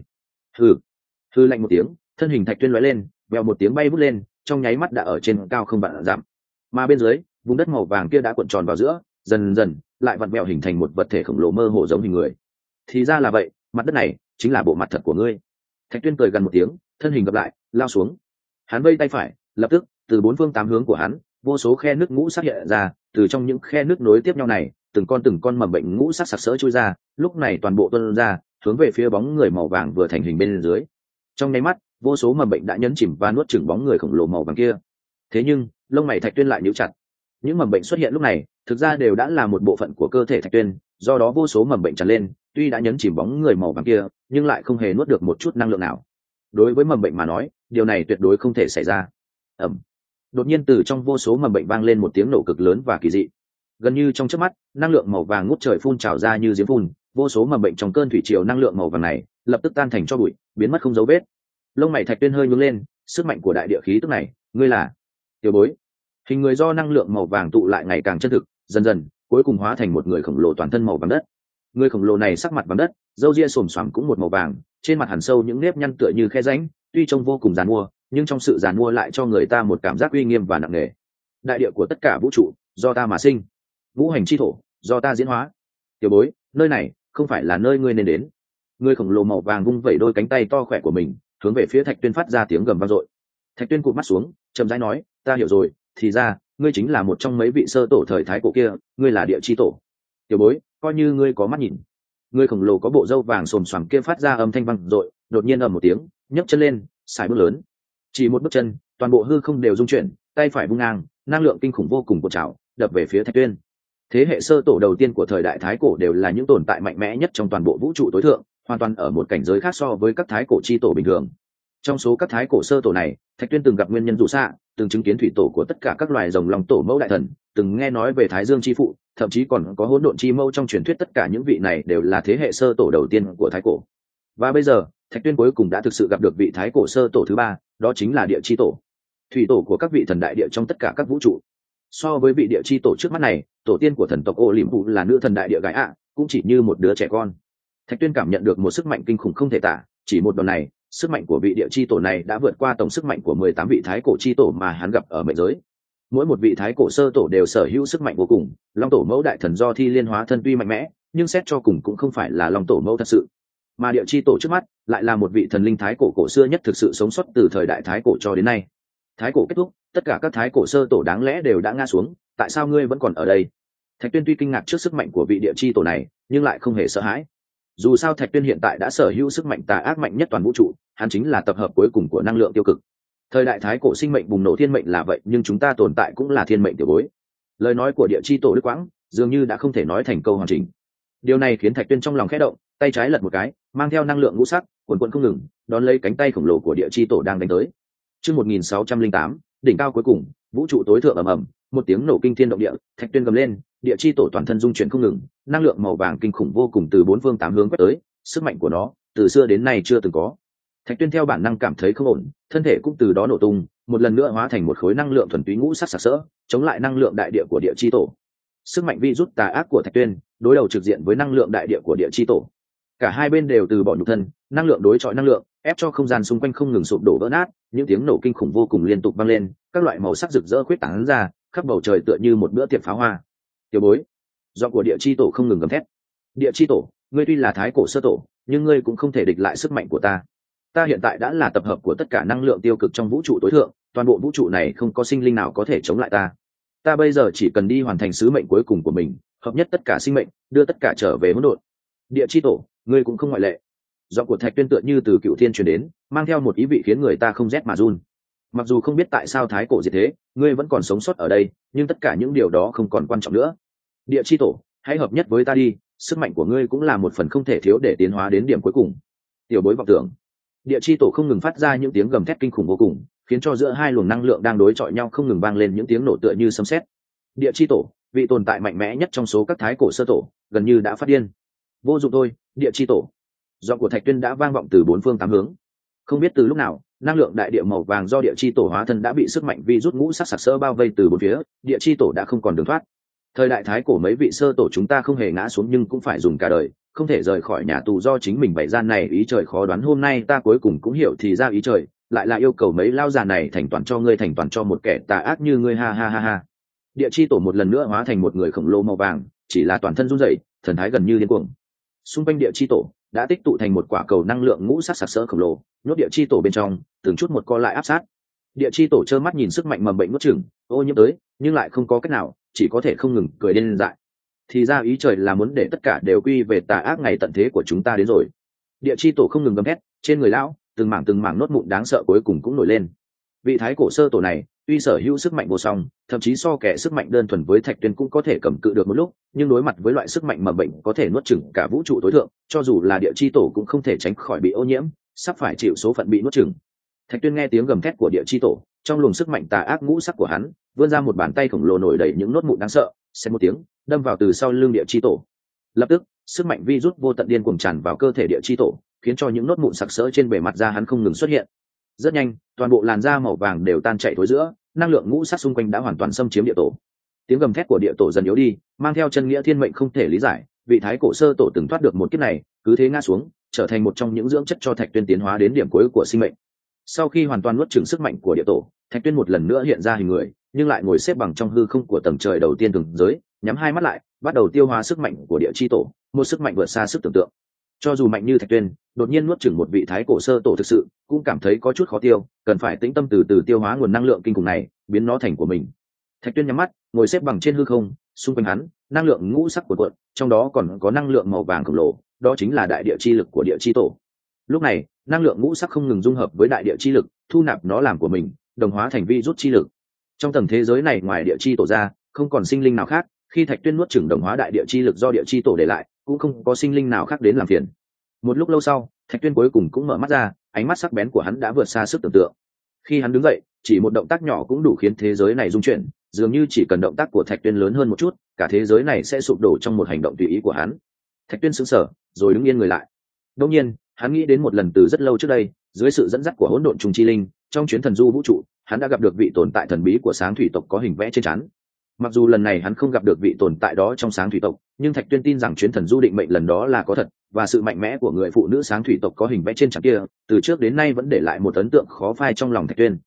Hừ lạnh một tiếng, thân hình Thạch Tuyên lóe lên, vèo một tiếng bay vút lên, trong nháy mắt đã ở trên cao không vạn dặm. Mà bên dưới, vùng đất màu vàng kia đã cuộn tròn vào giữa, dần dần lại vặn vẹo hình thành một vật thể khổng lồ mơ hồ giống hình người. Thì ra là vậy, mặt đất này chính là bộ mặt thật của ngươi. Thạch Tuyên cười gần một tiếng, thân hình gặp lại, lao xuống. Hắn vây tay phải, lập tức từ 4 phương 8 hướng của hắn, vô số khe nước ngũ sắc hiện ra, từ trong những khe nước nối tiếp nhau này, từng con mầm bệnh ngũ sắc sặc sỡ chui ra, lúc này toàn bộ tuôn ra, hướng về phía bóng người màu vàng vừa thành hình bên dưới. Trong nháy mắt, vô số mầm bệnh đã nhấn chìm và nuốt chửng bóng người khổng lồ màu vàng kia. Thế nhưng, lông mày Thạch Tuyên lại nhíu chặt. Những mầm bệnh xuất hiện lúc này, thực ra đều đã là một bộ phận của cơ thể Thạch Tuyên, do đó vô số mầm bệnh tràn lên, tuy đã nhấn chìm bóng người màu vàng kia, nhưng lại không hề nuốt được một chút năng lượng nào. Đối với mầm bệnh mà nói, điều này tuyệt đối không thể xảy ra. Đột nhiên từ trong vô số mầm bệnh vang lên một tiếng nổ cực lớn và kỳ dị. Gần như trong chớp mắt, năng lượng màu vàng ngút trời phun trào ra như giếng phun, vô số mầm bệnh trong cơn thủy triều năng lượng màu vàng này lập tức tan thành tro bụi, biến mất không dấu vết. Lông mày Thạch Tuyên hơi nhướng lên, sức mạnh của đại địa khí tức này, ngươi là? Tiểu bối. Hình người do năng lượng màu vàng tụ lại ngày càng chân thực, dần dần, cuối cùng hóa thành một người khổng lồ toàn thân màu vàng đất. Người khổng lồ này sắc mặt vàng đất, râu ria xồm xoàm cũng một màu vàng, trên mặt hằn sâu những nếp nhăn tựa như khe rãnh, tuy trông vô cùng giàn mua, nhưng trong sự giàn mua lại cho người ta một cảm giác uy nghiêm và nặng nề. Đại địa của tất cả vũ trụ, do ta mà sinh. Vũ hành chi thổ, do ta diễn hóa. Tiểu bối, nơi này không phải là nơi ngươi nên đến. Người khổng lồ màu vàng vung vẩy đôi cánh tay to khỏe của mình, hướng về phía Thạch Tuyên phát ra tiếng gầm vang dội. Thạch Tuyên cụp mắt xuống, chậm rãi nói, ta hiểu rồi, thì ra ngươi chính là một trong mấy vị sơ tổ thời thái cổ kia, ngươi là địa chi tổ. Tiểu bối, coi như ngươi có mắt nhìn. Người khổng lồ có bộ râu vàng xồm xoàm kia phát ra âm thanh vang dội, đột nhiên ầm một tiếng, nhấc chân lên, sải bước lớn. Chỉ một bước chân, toàn bộ hư không đều rung chuyển, tay phải vung ngang, năng lượng kinh khủng vô cùng cuộn trào, đập về phía Thạch Tuyên. Thế hệ sơ tổ đầu tiên của thời đại thái cổ đều là những tồn tại mạnh mẽ nhất trong toàn bộ vũ trụ tối thượng, hoàn toàn ở một cảnh giới khác so với các thái cổ chi tổ bình thường. Trong số các thái cổ sơ tổ này, Thạch Tuyên từng gặp nguyên nhân dụ xạ, từng chứng kiến thủy tổ của tất cả các loài rồng long tổ mẫu đại thần, từng nghe nói về Thái Dương chi phụ, thậm chí còn có hỗn độn chi mẫu trong truyền thuyết. Tất cả những vị này đều là thế hệ sơ tổ đầu tiên của thái cổ. Và bây giờ, Thạch Tuyên cuối cùng đã thực sự gặp được vị thái cổ sơ tổ thứ ba, đó chính là địa chi tổ, thủy tổ của các vị thần đại địa trong tất cả các vũ trụ. So với vị địa chi tổ trước mắt này, tổ tiên của thần tộc Ô Liễm Phụ là nữ thần đại địa gái ạ, cũng chỉ như một đứa trẻ con. Thạch Tuyên cảm nhận được một sức mạnh kinh khủng không thể tả, chỉ một đòn này, sức mạnh của vị địa chi tổ này đã vượt qua tổng sức mạnh của 18 vị thái cổ chi tổ mà hắn gặp ở mệnh giới. mỗi một vị thái cổ sơ tổ đều sở hữu sức mạnh vô cùng. Long tổ mẫu đại thần do thi liên hóa thân tuy mạnh mẽ, nhưng xét cho cùng cũng không phải là long tổ mẫu thật sự, mà địa chi tổ trước mắt lại là một vị thần linh thái cổ cổ xưa nhất thực sự sống sót từ thời đại thái cổ cho đến nay. Thái cổ kết thúc, tất cả các thái cổ sơ tổ đáng lẽ đều đã ngã xuống, tại sao ngươi vẫn còn ở đây? Thạch Tuyên tuy kinh ngạc trước sức mạnh của vị địa chi tổ này, nhưng lại không hề sợ hãi. Dù sao Thạch Tuyên hiện tại đã sở hữu sức mạnh tà ác mạnh nhất toàn vũ trụ, hắn chính là tập hợp cuối cùng của năng lượng tiêu cực. Thời đại thái cổ sinh mệnh bùng nổ thiên mệnh là vậy, nhưng chúng ta tồn tại cũng là thiên mệnh tiểu bối. Lời nói của địa chi tổ Đức Quãng dường như đã không thể nói thành câu hoàn chỉnh. Điều này khiến Thạch Tuyên trong lòng khẽ động, tay trái lật một cái, mang theo năng lượng ngũ sắc cuồn cuộn không ngừng, đón lấy cánh tay khổng lồ của địa chi tổ đang đánh tới. Chương 1608, đỉnh cao cuối cùng, vũ trụ tối thượng ầm ầm, một tiếng nổ kinh thiên động địa, Thạch Tuyên gầm lên, địa chi tổ toàn thân dung chuyển không ngừng, năng lượng màu vàng kinh khủng vô cùng từ bốn phương tám hướng quét tới, sức mạnh của nó từ xưa đến nay chưa từng có. Thạch Tuyên theo bản năng cảm thấy không ổn, thân thể cũng từ đó nổ tung, một lần nữa hóa thành một khối năng lượng thuần túy ngũ sắc sặc sỡ, chống lại năng lượng đại địa của địa chi tổ. Sức mạnh vi rút tà ác của Thạch Tuyên đối đầu trực diện với năng lượng đại địa của địa chi tổ. Cả hai bên đều từ bỏ nhục thân, năng lượng đối chọi năng lượng, ép cho không gian xung quanh không ngừng sụp đổ vỡ nát, những tiếng nổ kinh khủng vô cùng liên tục vang lên, các loại màu sắc rực rỡ khuyết tán ra, khắp bầu trời tựa như một bữa tiệc pháo hoa. Tiểu bối, giọng của địa chi tổ không ngừng gầm thét. Địa chi tổ, ngươi tuy là thái cổ sơ tổ, nhưng ngươi cũng không thể địch lại sức mạnh của ta. Ta hiện tại đã là tập hợp của tất cả năng lượng tiêu cực trong vũ trụ tối thượng, toàn bộ vũ trụ này không có sinh linh nào có thể chống lại ta. Ta bây giờ chỉ cần đi hoàn thành sứ mệnh cuối cùng của mình, hợp nhất tất cả sinh mệnh, đưa tất cả trở về hỗn độn. Địa chi tổ, ngươi cũng không ngoại lệ. Giọng của Thạch Tuyên tựa như từ cựu thiên truyền đến, mang theo một ý vị khiến người ta không rét mà run. Mặc dù không biết tại sao thái cổ diệt thế, ngươi vẫn còn sống sót ở đây, nhưng tất cả những điều đó không còn quan trọng nữa. Địa chi tổ, hãy hợp nhất với ta đi, sức mạnh của ngươi cũng là một phần không thể thiếu để tiến hóa đến điểm cuối cùng. Tiểu bối vọng tưởng. Địa chi tổ không ngừng phát ra những tiếng gầm thét kinh khủng vô cùng, khiến cho giữa hai luồng năng lượng đang đối chọi nhau không ngừng vang lên những tiếng nổ tựa như sấm sét. Địa chi tổ, vị tồn tại mạnh mẽ nhất trong số các thái cổ sơ tổ, gần như đã phát điên. Vô dụng thôi, địa chi tổ. Giọng của Thạch Tuyên đã vang vọng từ bốn phương tám hướng. Không biết từ lúc nào, năng lượng đại địa màu vàng do địa chi tổ hóa thân đã bị sức mạnh vi rút ngũ sắc sặc sỡ bao vây từ bốn phía, địa chi tổ đã không còn đường thoát. Thời đại thái cổ mấy vị sơ tổ chúng ta không hề ngã xuống nhưng cũng phải dùng cả đời, không thể rời khỏi nhà tù do chính mình bày gian này. Ý trời khó đoán, hôm nay ta cuối cùng cũng hiểu thì ra ý trời lại là yêu cầu mấy lao già này thành toàn cho ngươi, thành toàn cho một kẻ tà ác như ngươi, ha ha ha ha. Địa chi tổ một lần nữa hóa thành một người khổng lồ màu vàng, chỉ là toàn thân run rẩy, thần thái gần như điên cuồng. Xung quanh địa chi tổ đã tích tụ thành một quả cầu năng lượng ngũ sắc sặc sỡ khổng lồ, nhốt địa chi tổ bên trong, từng chút một co lại áp sát. Địa chi tổ trơ mắt nhìn sức mạnh mầm bệnh nuốt chửng, ô nhiễm tới, nhưng lại không có cách nào, chỉ có thể không ngừng cười lên dại. Thì ra ý trời là muốn để tất cả đều quy về tà ác, ngày tận thế của chúng ta đến rồi. Địa chi tổ không ngừng gầm thét, trên người lão từng mảng nốt mụn đáng sợ cuối cùng cũng nổi lên. Vị thái cổ sơ tổ này tuy sở hữu sức mạnh vô song, thậm chí so kẻ sức mạnh đơn thuần với Thạch Tuyên cũng có thể cầm cự được một lúc, nhưng đối mặt với loại sức mạnh mầm bệnh có thể nuốt chửng cả vũ trụ tối thượng, cho dù là địa chi tổ cũng không thể tránh khỏi bị ô nhiễm, sắp phải chịu số phận bị nuốt chửng. Thạch Tuyên nghe tiếng gầm thét của địa chi tổ, trong luồng sức mạnh tà ác ngũ sắc của hắn vươn ra một bàn tay khổng lồ nổi đầy những nốt mụn đáng sợ, xẹt một tiếng đâm vào từ sau lưng địa chi tổ. Lập tức sức mạnh vi rút vô tận điên cuồng tràn vào cơ thể địa chi tổ, khiến cho những nốt mụn sặc sỡ trên bề mặt da hắn không ngừng xuất hiện. Rất nhanh, toàn bộ làn da màu vàng đều tan chảy thối giữa, năng lượng ngũ sắc xung quanh đã hoàn toàn xâm chiếm địa tổ. Tiếng gầm thét của địa tổ dần yếu đi, mang theo chân nghĩa thiên mệnh không thể lý giải, vị thái cổ sơ tổ từng thoát được một kiếp này, cứ thế ngã xuống, trở thành một trong những dưỡng chất cho Thạch Tuyên tiến hóa đến điểm cuối của sinh mệnh. Sau khi hoàn toàn nuốt chửng sức mạnh của địa tổ, Thạch Tuyên một lần nữa hiện ra hình người, nhưng lại ngồi xếp bằng trong hư không của tầng trời đầu tiên thường giới, nhắm hai mắt lại, bắt đầu tiêu hóa sức mạnh của địa chi tổ, một sức mạnh vượt xa sức tưởng tượng. Cho dù mạnh như Thạch Tuyên, đột nhiên nuốt chửng một vị thái cổ sơ tổ thực sự, cũng cảm thấy có chút khó tiêu, cần phải tĩnh tâm từ từ tiêu hóa nguồn năng lượng kinh khủng này, biến nó thành của mình. Thạch Tuyên nhắm mắt, ngồi xếp bằng trên hư không, xung quanh hắn, năng lượng ngũ sắc cuộn cuộn, trong đó còn có năng lượng màu vàng khổng lồ, đó chính là đại địa chi lực của địa chi tổ. Lúc này, năng lượng ngũ sắc không ngừng dung hợp với đại địa chi lực, thu nạp nó làm của mình, đồng hóa thành vi rút chi lực. Trong tầng thế giới này ngoài địa chi tổ ra, không còn sinh linh nào khác, khi Thạch Tuyên nuốt chửng đồng hóa đại địa chi lực do địa chi tổ để lại, cũng không có sinh linh nào khác đến làm phiền. Một lúc lâu sau, Thạch Tuyên cuối cùng cũng mở mắt ra, ánh mắt sắc bén của hắn đã vượt xa sức tưởng tượng. Khi hắn đứng dậy, chỉ một động tác nhỏ cũng đủ khiến thế giới này rung chuyển, dường như chỉ cần động tác của Thạch Tuyên lớn hơn một chút, cả thế giới này sẽ sụp đổ trong một hành động tùy ý của hắn. Thạch Tuyên sững sờ, rồi đứng yên người lại. Đột nhiên, hắn nghĩ đến một lần từ rất lâu trước đây, dưới sự dẫn dắt của hỗn độn trùng chi linh, trong chuyến thần du vũ trụ, hắn đã gặp được vị tồn tại thần bí của sáng thủy tộc có hình vẽ trên trán. Mặc dù lần này hắn không gặp được vị tồn tại đó trong sáng thủy tộc, nhưng Thạch Tuyên tin rằng chuyến thần du định mệnh lần đó là có thật, và sự mạnh mẽ của người phụ nữ sáng thủy tộc có hình vẽ trên trán kia, từ trước đến nay vẫn để lại một ấn tượng khó phai trong lòng Thạch Tuyên.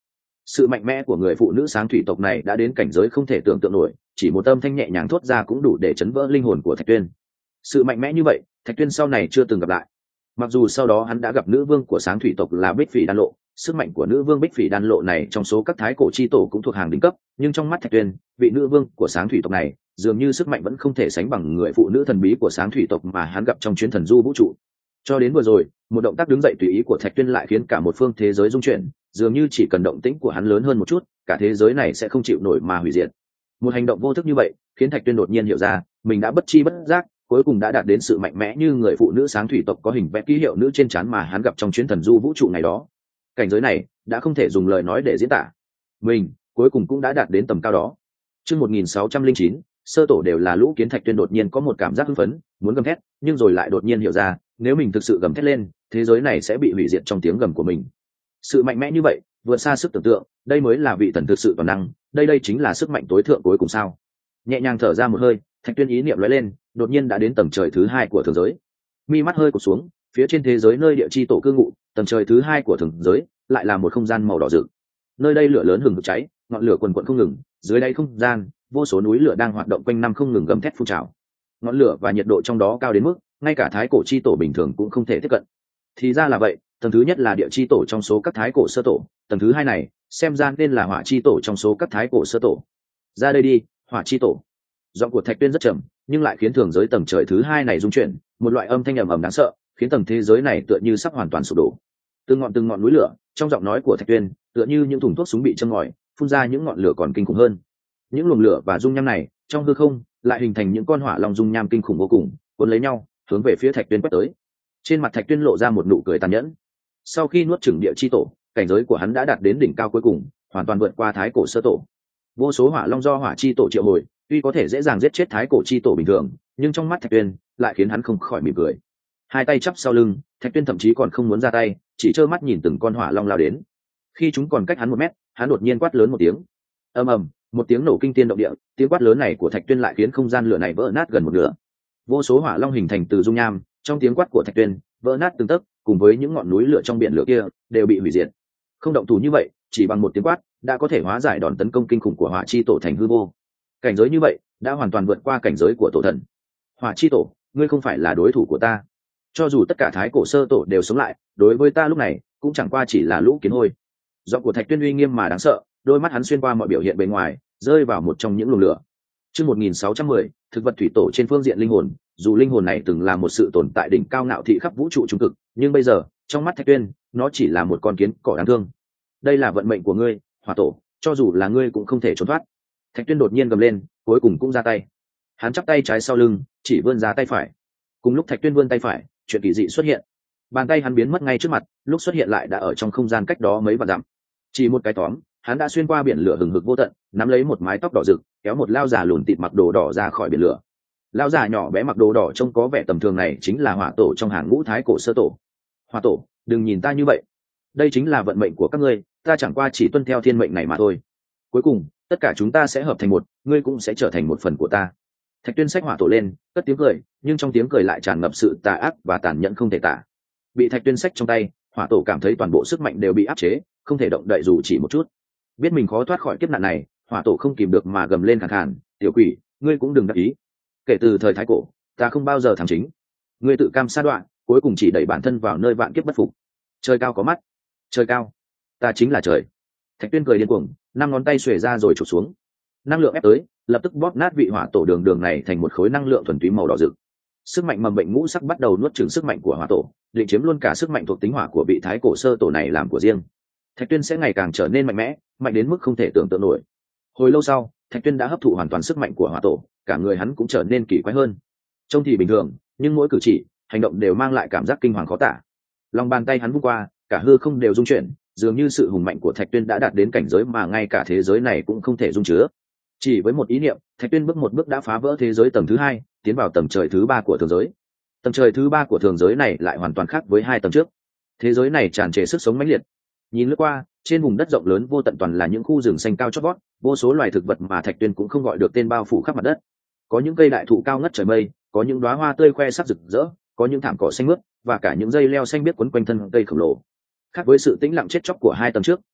Sự mạnh mẽ của người phụ nữ sáng thủy tộc này đã đến cảnh giới không thể tưởng tượng nổi, chỉ một âm thanh nhẹ nhàng thốt ra cũng đủ để chấn vỡ linh hồn của Thạch Tuyên. Sự mạnh mẽ như vậy, Thạch Tuyên sau này chưa từng gặp lại. Mặc dù sau đó hắn đã gặp nữ vương của sáng thủy tộc là Bích Phỉ Đan Lộ, sức mạnh của nữ vương Bích Phỉ Đan Lộ này trong số các thái cổ chi tổ cũng thuộc hàng đỉnh cấp, nhưng trong mắt Thạch Tuyên, vị nữ vương của sáng thủy tộc này dường như sức mạnh vẫn không thể sánh bằng người phụ nữ thần bí của sáng thủy tộc mà hắn gặp trong chuyến thần du vũ trụ. Cho đến vừa rồi, một động tác đứng dậy tùy ý của Thạch Tuyên lại khiến cả một phương thế giới rung chuyển, dường như chỉ cần động tĩnh của hắn lớn hơn một chút, cả thế giới này sẽ không chịu nổi mà hủy diệt. Một hành động vô thức như vậy khiến Thạch Tuyên đột nhiên hiểu ra mình đã bất chi bất giác cuối cùng đã đạt đến sự mạnh mẽ như người phụ nữ sáng thủy tộc có hình vẽ ký hiệu nữ trên trán mà hắn gặp trong chuyến thần du vũ trụ này đó. Cảnh giới này đã không thể dùng lời nói để diễn tả, mình cuối cùng cũng đã đạt đến tầm cao đó. Chương 1609, sơ tổ đều là lũ kiến. Thạch Tuyên đột nhiên có một cảm giác hưng phấn, muốn gầm thét, nhưng rồi lại đột nhiên hiểu ra, nếu mình thực sự gầm thét lên, thế giới này sẽ bị hủy diệt trong tiếng gầm của mình. Sự mạnh mẽ như vậy, vượt xa sức tưởng tượng, đây mới là vị thần thực sự toàn năng, đây chính là sức mạnh tối thượng cuối cùng sao? Nhẹ nhàng thở ra một hơi, Thạch Tuyên ý niệm lóe lên, đột nhiên đã đến tầng trời thứ hai của thường giới. Mi mắt hơi cụp xuống, phía trên thế giới nơi địa chi tổ cư ngụ, tầng trời thứ hai của thường giới lại là một không gian màu đỏ rực. Nơi đây lửa lớn hừng hực cháy, ngọn lửa quần quật không ngừng, dưới đây không gian, vô số núi lửa đang hoạt động quanh năm không ngừng gầm thét phun trào. Ngọn lửa và nhiệt độ trong đó cao đến mức ngay cả thái cổ chi tổ bình thường cũng không thể tiếp cận. Thì ra là vậy, tầng thứ nhất là địa chi tổ trong số các thái cổ sơ tổ, tầng thứ hai này xem ra nên là hỏa chi tổ trong số các thái cổ sơ tổ. Ra đây đi, hỏa chi tổ. Giọng của Thạch Tuyên rất trầm, nhưng lại khiến thường giới tầng trời thứ hai này rung chuyển, một loại âm thanh ầm ầm đáng sợ, khiến tầng thế giới này tựa như sắp hoàn toàn sụp đổ. Từng ngọn núi lửa, trong giọng nói của Thạch Tuyên, tựa như những thùng thuốc súng bị châm ngòi, phun ra những ngọn lửa còn kinh khủng hơn. Những luồng lửa và dung nham này, trong hư không, lại hình thành những con hỏa long dung nham kinh khủng vô cùng, cuốn lấy nhau, hướng về phía Thạch Tuyên quét tới. Trên mặt Thạch Tuyên lộ ra một nụ cười tàn nhẫn. Sau khi nuốt chửng địa chi tổ, cảnh giới của hắn đã đạt đến đỉnh cao cuối cùng, hoàn toàn vượt qua thái cổ sơ tổ. Vô số hỏa long do hỏa chi tổ triệu hồi, tuy có thể dễ dàng giết chết thái cổ chi tổ bình thường, nhưng trong mắt Thạch Tuyên lại khiến hắn không khỏi mỉm cười. Hai tay chắp sau lưng, Thạch Tuyên thậm chí còn không muốn ra tay, chỉ trơ mắt nhìn từng con hỏa long lao đến. Khi chúng còn cách hắn 1 mét, hắn đột nhiên quát lớn một tiếng. Ầm ầm, một tiếng nổ kinh thiên động địa, tiếng quát lớn này của Thạch Tuyên lại khiến không gian lửa này vỡ nát gần một nửa. Vô số hỏa long hình thành từ dung nham, trong tiếng quát của Thạch Tuyên, vỡ nát từng tấc, cùng với những ngọn núi lửa trong biển lửa kia đều bị hủy diệt. Không động thủ như vậy, chỉ bằng một tiếng quát đã có thể hóa giải đòn tấn công kinh khủng của hỏa chi tổ thành hư vô. Cảnh giới như vậy đã hoàn toàn vượt qua cảnh giới của tổ thần. Hỏa chi tổ, ngươi không phải là đối thủ của ta. Cho dù tất cả thái cổ sơ tổ đều sống lại, đối với ta lúc này cũng chẳng qua chỉ là lũ kiến hôi. Giọng của Thạch Tuyên uy nghiêm mà đáng sợ, đôi mắt hắn xuyên qua mọi biểu hiện bên ngoài, rơi vào một trong những luồng lửa. Chương 1610, thực vật thủy tổ trên phương diện linh hồn, dù linh hồn này từng là một sự tồn tại đỉnh cao ngạo thị khắp vũ trụ trung cực, nhưng bây giờ, trong mắt Thạch Tuyên, nó chỉ là một con kiến cỏ đáng thương. Đây là vận mệnh của ngươi, hỏa tổ, cho dù là ngươi cũng không thể trốn thoát. Thạch Tuyên đột nhiên gầm lên, cuối cùng cũng ra tay. Hắn chắp tay trái sau lưng, chỉ vươn ra tay phải. Cùng lúc Thạch Tuyên vươn tay phải, chuyện kỳ dị xuất hiện. Bàn tay hắn biến mất ngay trước mặt, lúc xuất hiện lại đã ở trong không gian cách đó mấy vạn dặm. Chỉ một cái tóm, hắn đã xuyên qua biển lửa hừng hực vô tận, nắm lấy một mái tóc đỏ rực, kéo một lao già lùn tịt mặc đồ đỏ ra khỏi biển lửa. Lao già nhỏ bé mặc đồ đỏ trông có vẻ tầm thường này chính là hỏa tổ trong hàng ngũ thái cổ sơ tổ. Hỏa tổ, đừng nhìn ta như vậy. Đây chính là vận mệnh của các ngươi, ta chẳng qua chỉ tuân theo thiên mệnh này mà thôi. Cuối cùng, tất cả chúng ta sẽ hợp thành một, ngươi cũng sẽ trở thành một phần của ta. Thạch Tuyên xách hỏa tổ lên, cất tiếng cười, nhưng trong tiếng cười lại tràn ngập sự tà ác và tàn nhẫn không thể tả. Bị Thạch Tuyên xách trong tay, hỏa tổ cảm thấy toàn bộ sức mạnh đều bị áp chế, không thể động đậy dù chỉ một chút. Biết mình khó thoát khỏi kiếp nạn này, hỏa tổ không kìm được mà gầm lên khàn khàn, tiểu quỷ, ngươi cũng đừng đắc ý. Kể từ thời thái cổ, ta không bao giờ thắng chính. Ngươi tự cam sa đoạn, cuối cùng chỉ đẩy bản thân vào nơi vạn kiếp bất phục. Trời cao có mắt, trời cao, ta chính là trời. Thạch Tuyên cười điên cuồng, 5 ngón tay xuề ra rồi chụp xuống. Năng lượng ép tới, lập tức bóp nát vị hỏa tổ đường này thành một khối năng lượng thuần túy màu đỏ rực. Sức mạnh mầm bệnh ngũ sắc bắt đầu nuốt chửng sức mạnh của hỏa tổ, định chiếm luôn cả sức mạnh thuộc tính hỏa của vị thái cổ sơ tổ này làm của riêng. Thạch Tuyên sẽ ngày càng trở nên mạnh mẽ, mạnh đến mức không thể tưởng tượng nổi. Hồi lâu sau, Thạch Tuyên đã hấp thụ hoàn toàn sức mạnh của hỏa tổ, cả người hắn cũng trở nên kỳ quái hơn. Trông thì bình thường, nhưng mỗi cử chỉ, hành động đều mang lại cảm giác kinh hoàng khó tả. Lòng bàn tay hắn vung qua, cả hư không đều rung chuyển, dường như sự hùng mạnh của Thạch Tuyên đã đạt đến cảnh giới mà ngay cả thế giới này cũng không thể dung chứa. Chỉ với một ý niệm, Thạch Tuyên bước một bước đã phá vỡ thế giới tầng thứ 2, tiến vào tầng trời thứ 3 của thường giới. Tầng trời thứ 3 của thường giới này lại hoàn toàn khác với 2 tầng trước. Thế giới này tràn trề sức sống mãnh liệt. Nhìn lướt qua, trên vùng đất rộng lớn vô tận toàn là những khu rừng xanh cao chót vót, vô số loài thực vật mà Thạch Tuyên cũng không gọi được tên bao phủ khắp mặt đất. Có những cây đại thụ cao ngất trời mây, có những đóa hoa tươi khoe sắc rực rỡ, có những thảm cỏ xanh mướt và cả những dây leo xanh biếc quấn quanh thân cây khổng lồ. Khác với sự tĩnh lặng chết chóc của 2 tầng trước,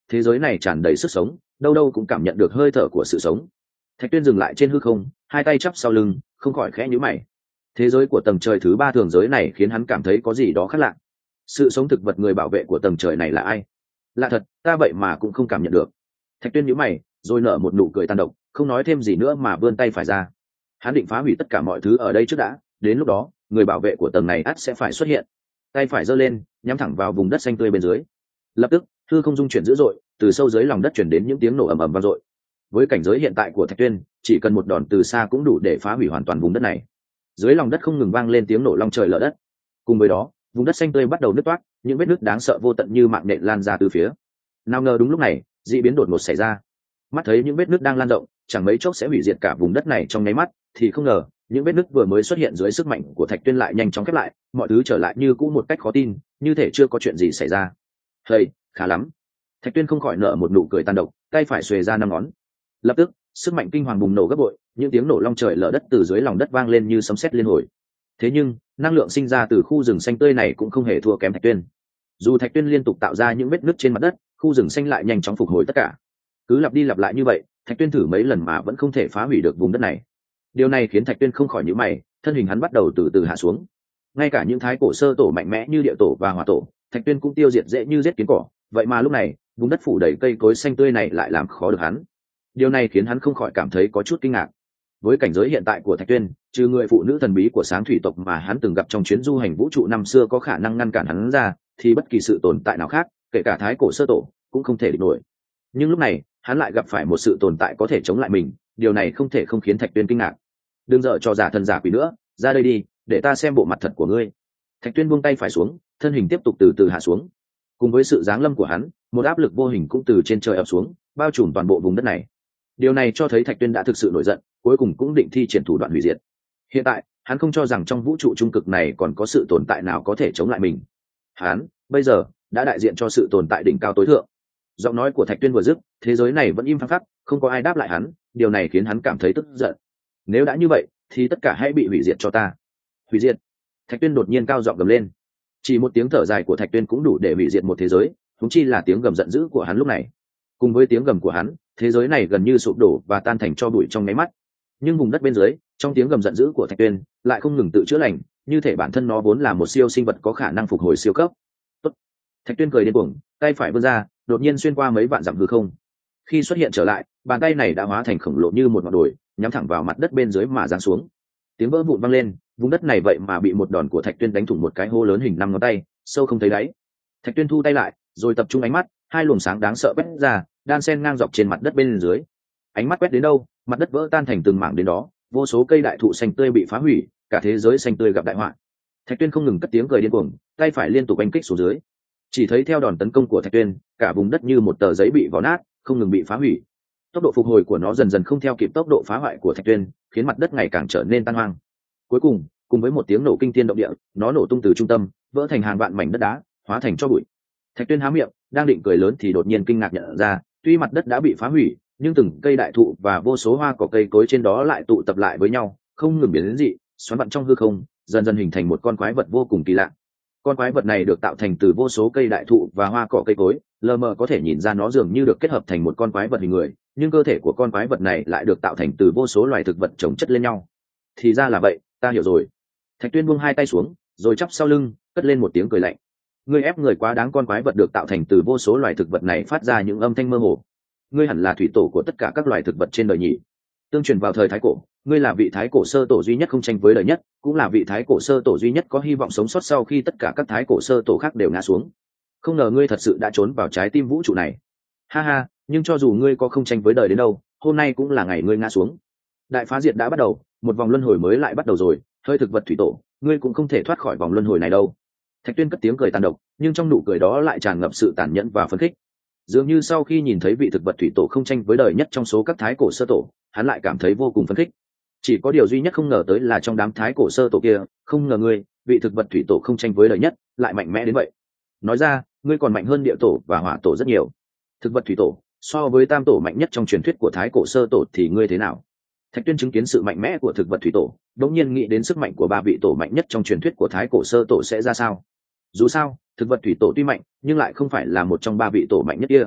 thế giới này tràn đầy sức sống, đâu đâu cũng cảm nhận được hơi thở của sự sống. Thạch Tuyên dừng lại trên hư không, hai tay chắp sau lưng, không khỏi khẽ nhíu mày. Thế giới của tầng trời thứ ba thường giới này khiến hắn cảm thấy có gì đó khác lạ. Sự sống thực vật người bảo vệ của tầng trời này là ai? Lạ thật, ta vậy mà cũng không cảm nhận được. Thạch Tuyên nhíu mày, rồi nở một nụ cười tàn độc, không nói thêm gì nữa mà vươn tay phải ra. Hắn định phá hủy tất cả mọi thứ ở đây trước đã, đến lúc đó, người bảo vệ của tầng này ắt sẽ phải xuất hiện. Tay phải giơ lên, nhắm thẳng vào vùng đất xanh tươi bên dưới. Lập tức, hư không dung chuyển dữ dội, từ sâu dưới lòng đất truyền đến những tiếng nổ ầm ầm vang dội. Với cảnh giới hiện tại của Thạch Tuyên, chỉ cần một đòn từ xa cũng đủ để phá hủy hoàn toàn vùng đất này. Dưới lòng đất không ngừng vang lên tiếng nổ long trời lở đất. Cùng với đó, vùng đất xanh tươi bắt đầu nứt toác, những vết nứt đáng sợ vô tận như mạng nện lan ra từ phía. Nào ngờ đúng lúc này, dị biến đột ngột xảy ra. Mắt thấy những vết nứt đang lan rộng, chẳng mấy chốc sẽ hủy diệt cả vùng đất này trong nháy mắt, thì không ngờ, những vết nứt vừa mới xuất hiện dưới sức mạnh của Thạch Tuyên lại nhanh chóng khép lại, mọi thứ trở lại như cũ một cách khó tin, như thể chưa có chuyện gì xảy ra. "Hay, khá lắm." Thạch Tuyên không khỏi nở một nụ cười tàn độc, tay phải xuề ra năm ngón. Lập tức, sức mạnh kinh hoàng bùng nổ gấp bội, những tiếng nổ long trời lở đất từ dưới lòng đất vang lên như sấm sét liên hồi. Thế nhưng, năng lượng sinh ra từ khu rừng xanh tươi này cũng không hề thua kém Thạch Tuyên. Dù Thạch Tuyên liên tục tạo ra những vết nứt trên mặt đất, khu rừng xanh lại nhanh chóng phục hồi tất cả. Cứ lặp đi lặp lại như vậy, Thạch Tuyên thử mấy lần mà vẫn không thể phá hủy được vùng đất này. Điều này khiến Thạch Tuyên không khỏi nhíu mày, thân hình hắn bắt đầu từ từ hạ xuống. Ngay cả những thái cổ sơ tổ mạnh mẽ như địa tổ và hỏa tổ, Thạch Tuyên cũng tiêu diệt dễ như giết kiến cỏ, vậy mà lúc này, vùng đất phủ đầy cây cối xanh tươi này lại làm khó được hắn. Điều này khiến hắn không khỏi cảm thấy có chút kinh ngạc. Với cảnh giới hiện tại của Thạch Tuyên, trừ người phụ nữ thần bí của Sáng Thủy tộc mà hắn từng gặp trong chuyến du hành vũ trụ năm xưa có khả năng ngăn cản hắn ra, thì bất kỳ sự tồn tại nào khác, kể cả thái cổ sơ tổ, cũng không thể địch nổi. Nhưng lúc này, hắn lại gặp phải một sự tồn tại có thể chống lại mình, điều này không thể không khiến Thạch Tuyên kinh ngạc. Đừng dở trò giả thần giả quỷ nữa, ra đây đi, để ta xem bộ mặt thật của ngươi. Thạch Tuyên buông tay phải xuống, thân hình tiếp tục từ từ hạ xuống. Cùng với sự giáng lâm của hắn, một áp lực vô hình cũng từ trên trời ập xuống, bao trùm toàn bộ vùng đất này. Điều này cho thấy Thạch Tuyên đã thực sự nổi giận, cuối cùng cũng định thi triển thủ đoạn hủy diệt. Hiện tại, hắn không cho rằng trong vũ trụ trung cực này còn có sự tồn tại nào có thể chống lại mình. Hắn, bây giờ, đã đại diện cho sự tồn tại đỉnh cao tối thượng. Giọng nói của Thạch Tuyên vừa dứt, thế giới này vẫn im phăng phắc, không có ai đáp lại hắn, điều này khiến hắn cảm thấy tức giận. Nếu đã như vậy, thì tất cả hãy bị hủy diệt cho ta. Hủy diệt? Thạch Tuyên đột nhiên cao giọng gầm lên. Chỉ một tiếng thở dài của Thạch Tuyên cũng đủ để hủy diệt một thế giới, huống chi là tiếng gầm giận dữ của hắn lúc này. Cùng với tiếng gầm của hắn, thế giới này gần như sụp đổ và tan thành tro bụi trong nháy mắt. Nhưng vùng đất bên dưới, trong tiếng gầm giận dữ của Thạch Tuyên, lại không ngừng tự chữa lành, như thể bản thân nó vốn là một siêu sinh vật có khả năng phục hồi siêu cấp. Tốt. Thạch Tuyên cười điên cuồng, tay phải vươn ra, đột nhiên xuyên qua mấy vạn dặm hư không. Khi xuất hiện trở lại, bàn tay này đã hóa thành khổng lồ như một ngọn đồi, nhắm thẳng vào mặt đất bên dưới mà giáng xuống. Tiếng vỡ vụn vang lên, vùng đất này vậy mà bị một đòn của Thạch Tuyên đánh thủng một cái hố lớn hình 5 ngón tay, sâu không thấy đáy. Thạch Tuyên thu tay lại, rồi tập trung ánh mắt, hai luồng sáng đáng sợ quét ra, đan xen ngang dọc trên mặt đất bên dưới. Ánh mắt quét đến đâu, mặt đất vỡ tan thành từng mảng đến đó, vô số cây đại thụ xanh tươi bị phá hủy, cả thế giới xanh tươi gặp đại họa. Thạch Tuyên không ngừng cất tiếng cười điên cuồng, tay phải liên tục đánh kích xuống dưới. Chỉ thấy theo đòn tấn công của Thạch Tuyên, cả vùng đất như một tờ giấy bị vò nát, không ngừng bị phá hủy. Tốc độ phục hồi của nó dần dần không theo kịp tốc độ phá hoại của Thạch Tuyên, khiến mặt đất ngày càng trở nên tan hoang. Cuối cùng, cùng với một tiếng nổ kinh thiên động địa, nó nổ tung từ trung tâm, vỡ thành hàng vạn mảnh đất đá, hóa thành tro bụi. Thạch Tuyên há miệng, đang định cười lớn thì đột nhiên kinh ngạc nhận ra, tuy mặt đất đã bị phá hủy, nhưng từng cây đại thụ và vô số hoa cỏ cây cối trên đó lại tụ tập lại với nhau, không ngừng biến đến dị, xoắn vặn trong hư không, dần dần hình thành một con quái vật vô cùng kỳ lạ. Con quái vật này được tạo thành từ vô số cây đại thụ và hoa cỏ cây cối, lờ mờ có thể nhìn ra nó dường như được kết hợp thành một con quái vật hình người, nhưng cơ thể của con quái vật này lại được tạo thành từ vô số loài thực vật chồng chất lên nhau. Thì ra là vậy, ta hiểu rồi. Thạch Tuyên buông hai tay xuống, rồi chắp sau lưng, cất lên một tiếng cười lạnh. Ngươi ép người quá đáng, con quái vật được tạo thành từ vô số loài thực vật này phát ra những âm thanh mơ hồ. Ngươi hẳn là thủy tổ của tất cả các loài thực vật trên đời nhỉ? Tương truyền vào thời thái cổ, ngươi là vị thái cổ sơ tổ duy nhất không tranh với đời nhất, cũng là vị thái cổ sơ tổ duy nhất có hy vọng sống sót sau khi tất cả các thái cổ sơ tổ khác đều ngã xuống. Không ngờ ngươi thật sự đã trốn vào trái tim vũ trụ này. Ha ha, nhưng cho dù ngươi có không tranh với đời đến đâu, hôm nay cũng là ngày ngươi ngã xuống. Đại phá diệt đã bắt đầu, một vòng luân hồi mới lại bắt đầu rồi. Hơi thực vật thủy tổ, ngươi cũng không thể thoát khỏi vòng luân hồi này đâu. Thạch Tuyên cất tiếng cười tàn độc, nhưng trong nụ cười đó lại tràn ngập sự tàn nhẫn và phấn khích. Dường như sau khi nhìn thấy vị thực vật thủy tổ không tranh với đời nhất trong số các thái cổ sơ tổ, hắn lại cảm thấy vô cùng phấn khích. Chỉ có điều duy nhất không ngờ tới là trong đám thái cổ sơ tổ kia, không ngờ ngươi, vị thực vật thủy tổ không tranh với đời nhất, lại mạnh mẽ đến vậy. Nói ra, ngươi còn mạnh hơn địa tổ và hỏa tổ rất nhiều. Thực vật thủy tổ, so với tam tổ mạnh nhất trong truyền thuyết của thái cổ sơ tổ thì ngươi thế nào? Thạch Tuyên chứng kiến sự mạnh mẽ của thực vật thủy tổ, đột nhiên nghĩ đến sức mạnh của ba vị tổ mạnh nhất trong truyền thuyết của thái cổ sơ tổ sẽ ra sao. Dù sao, thực vật thủy tổ tuy mạnh, nhưng lại không phải là một trong ba vị tổ mạnh nhất kia.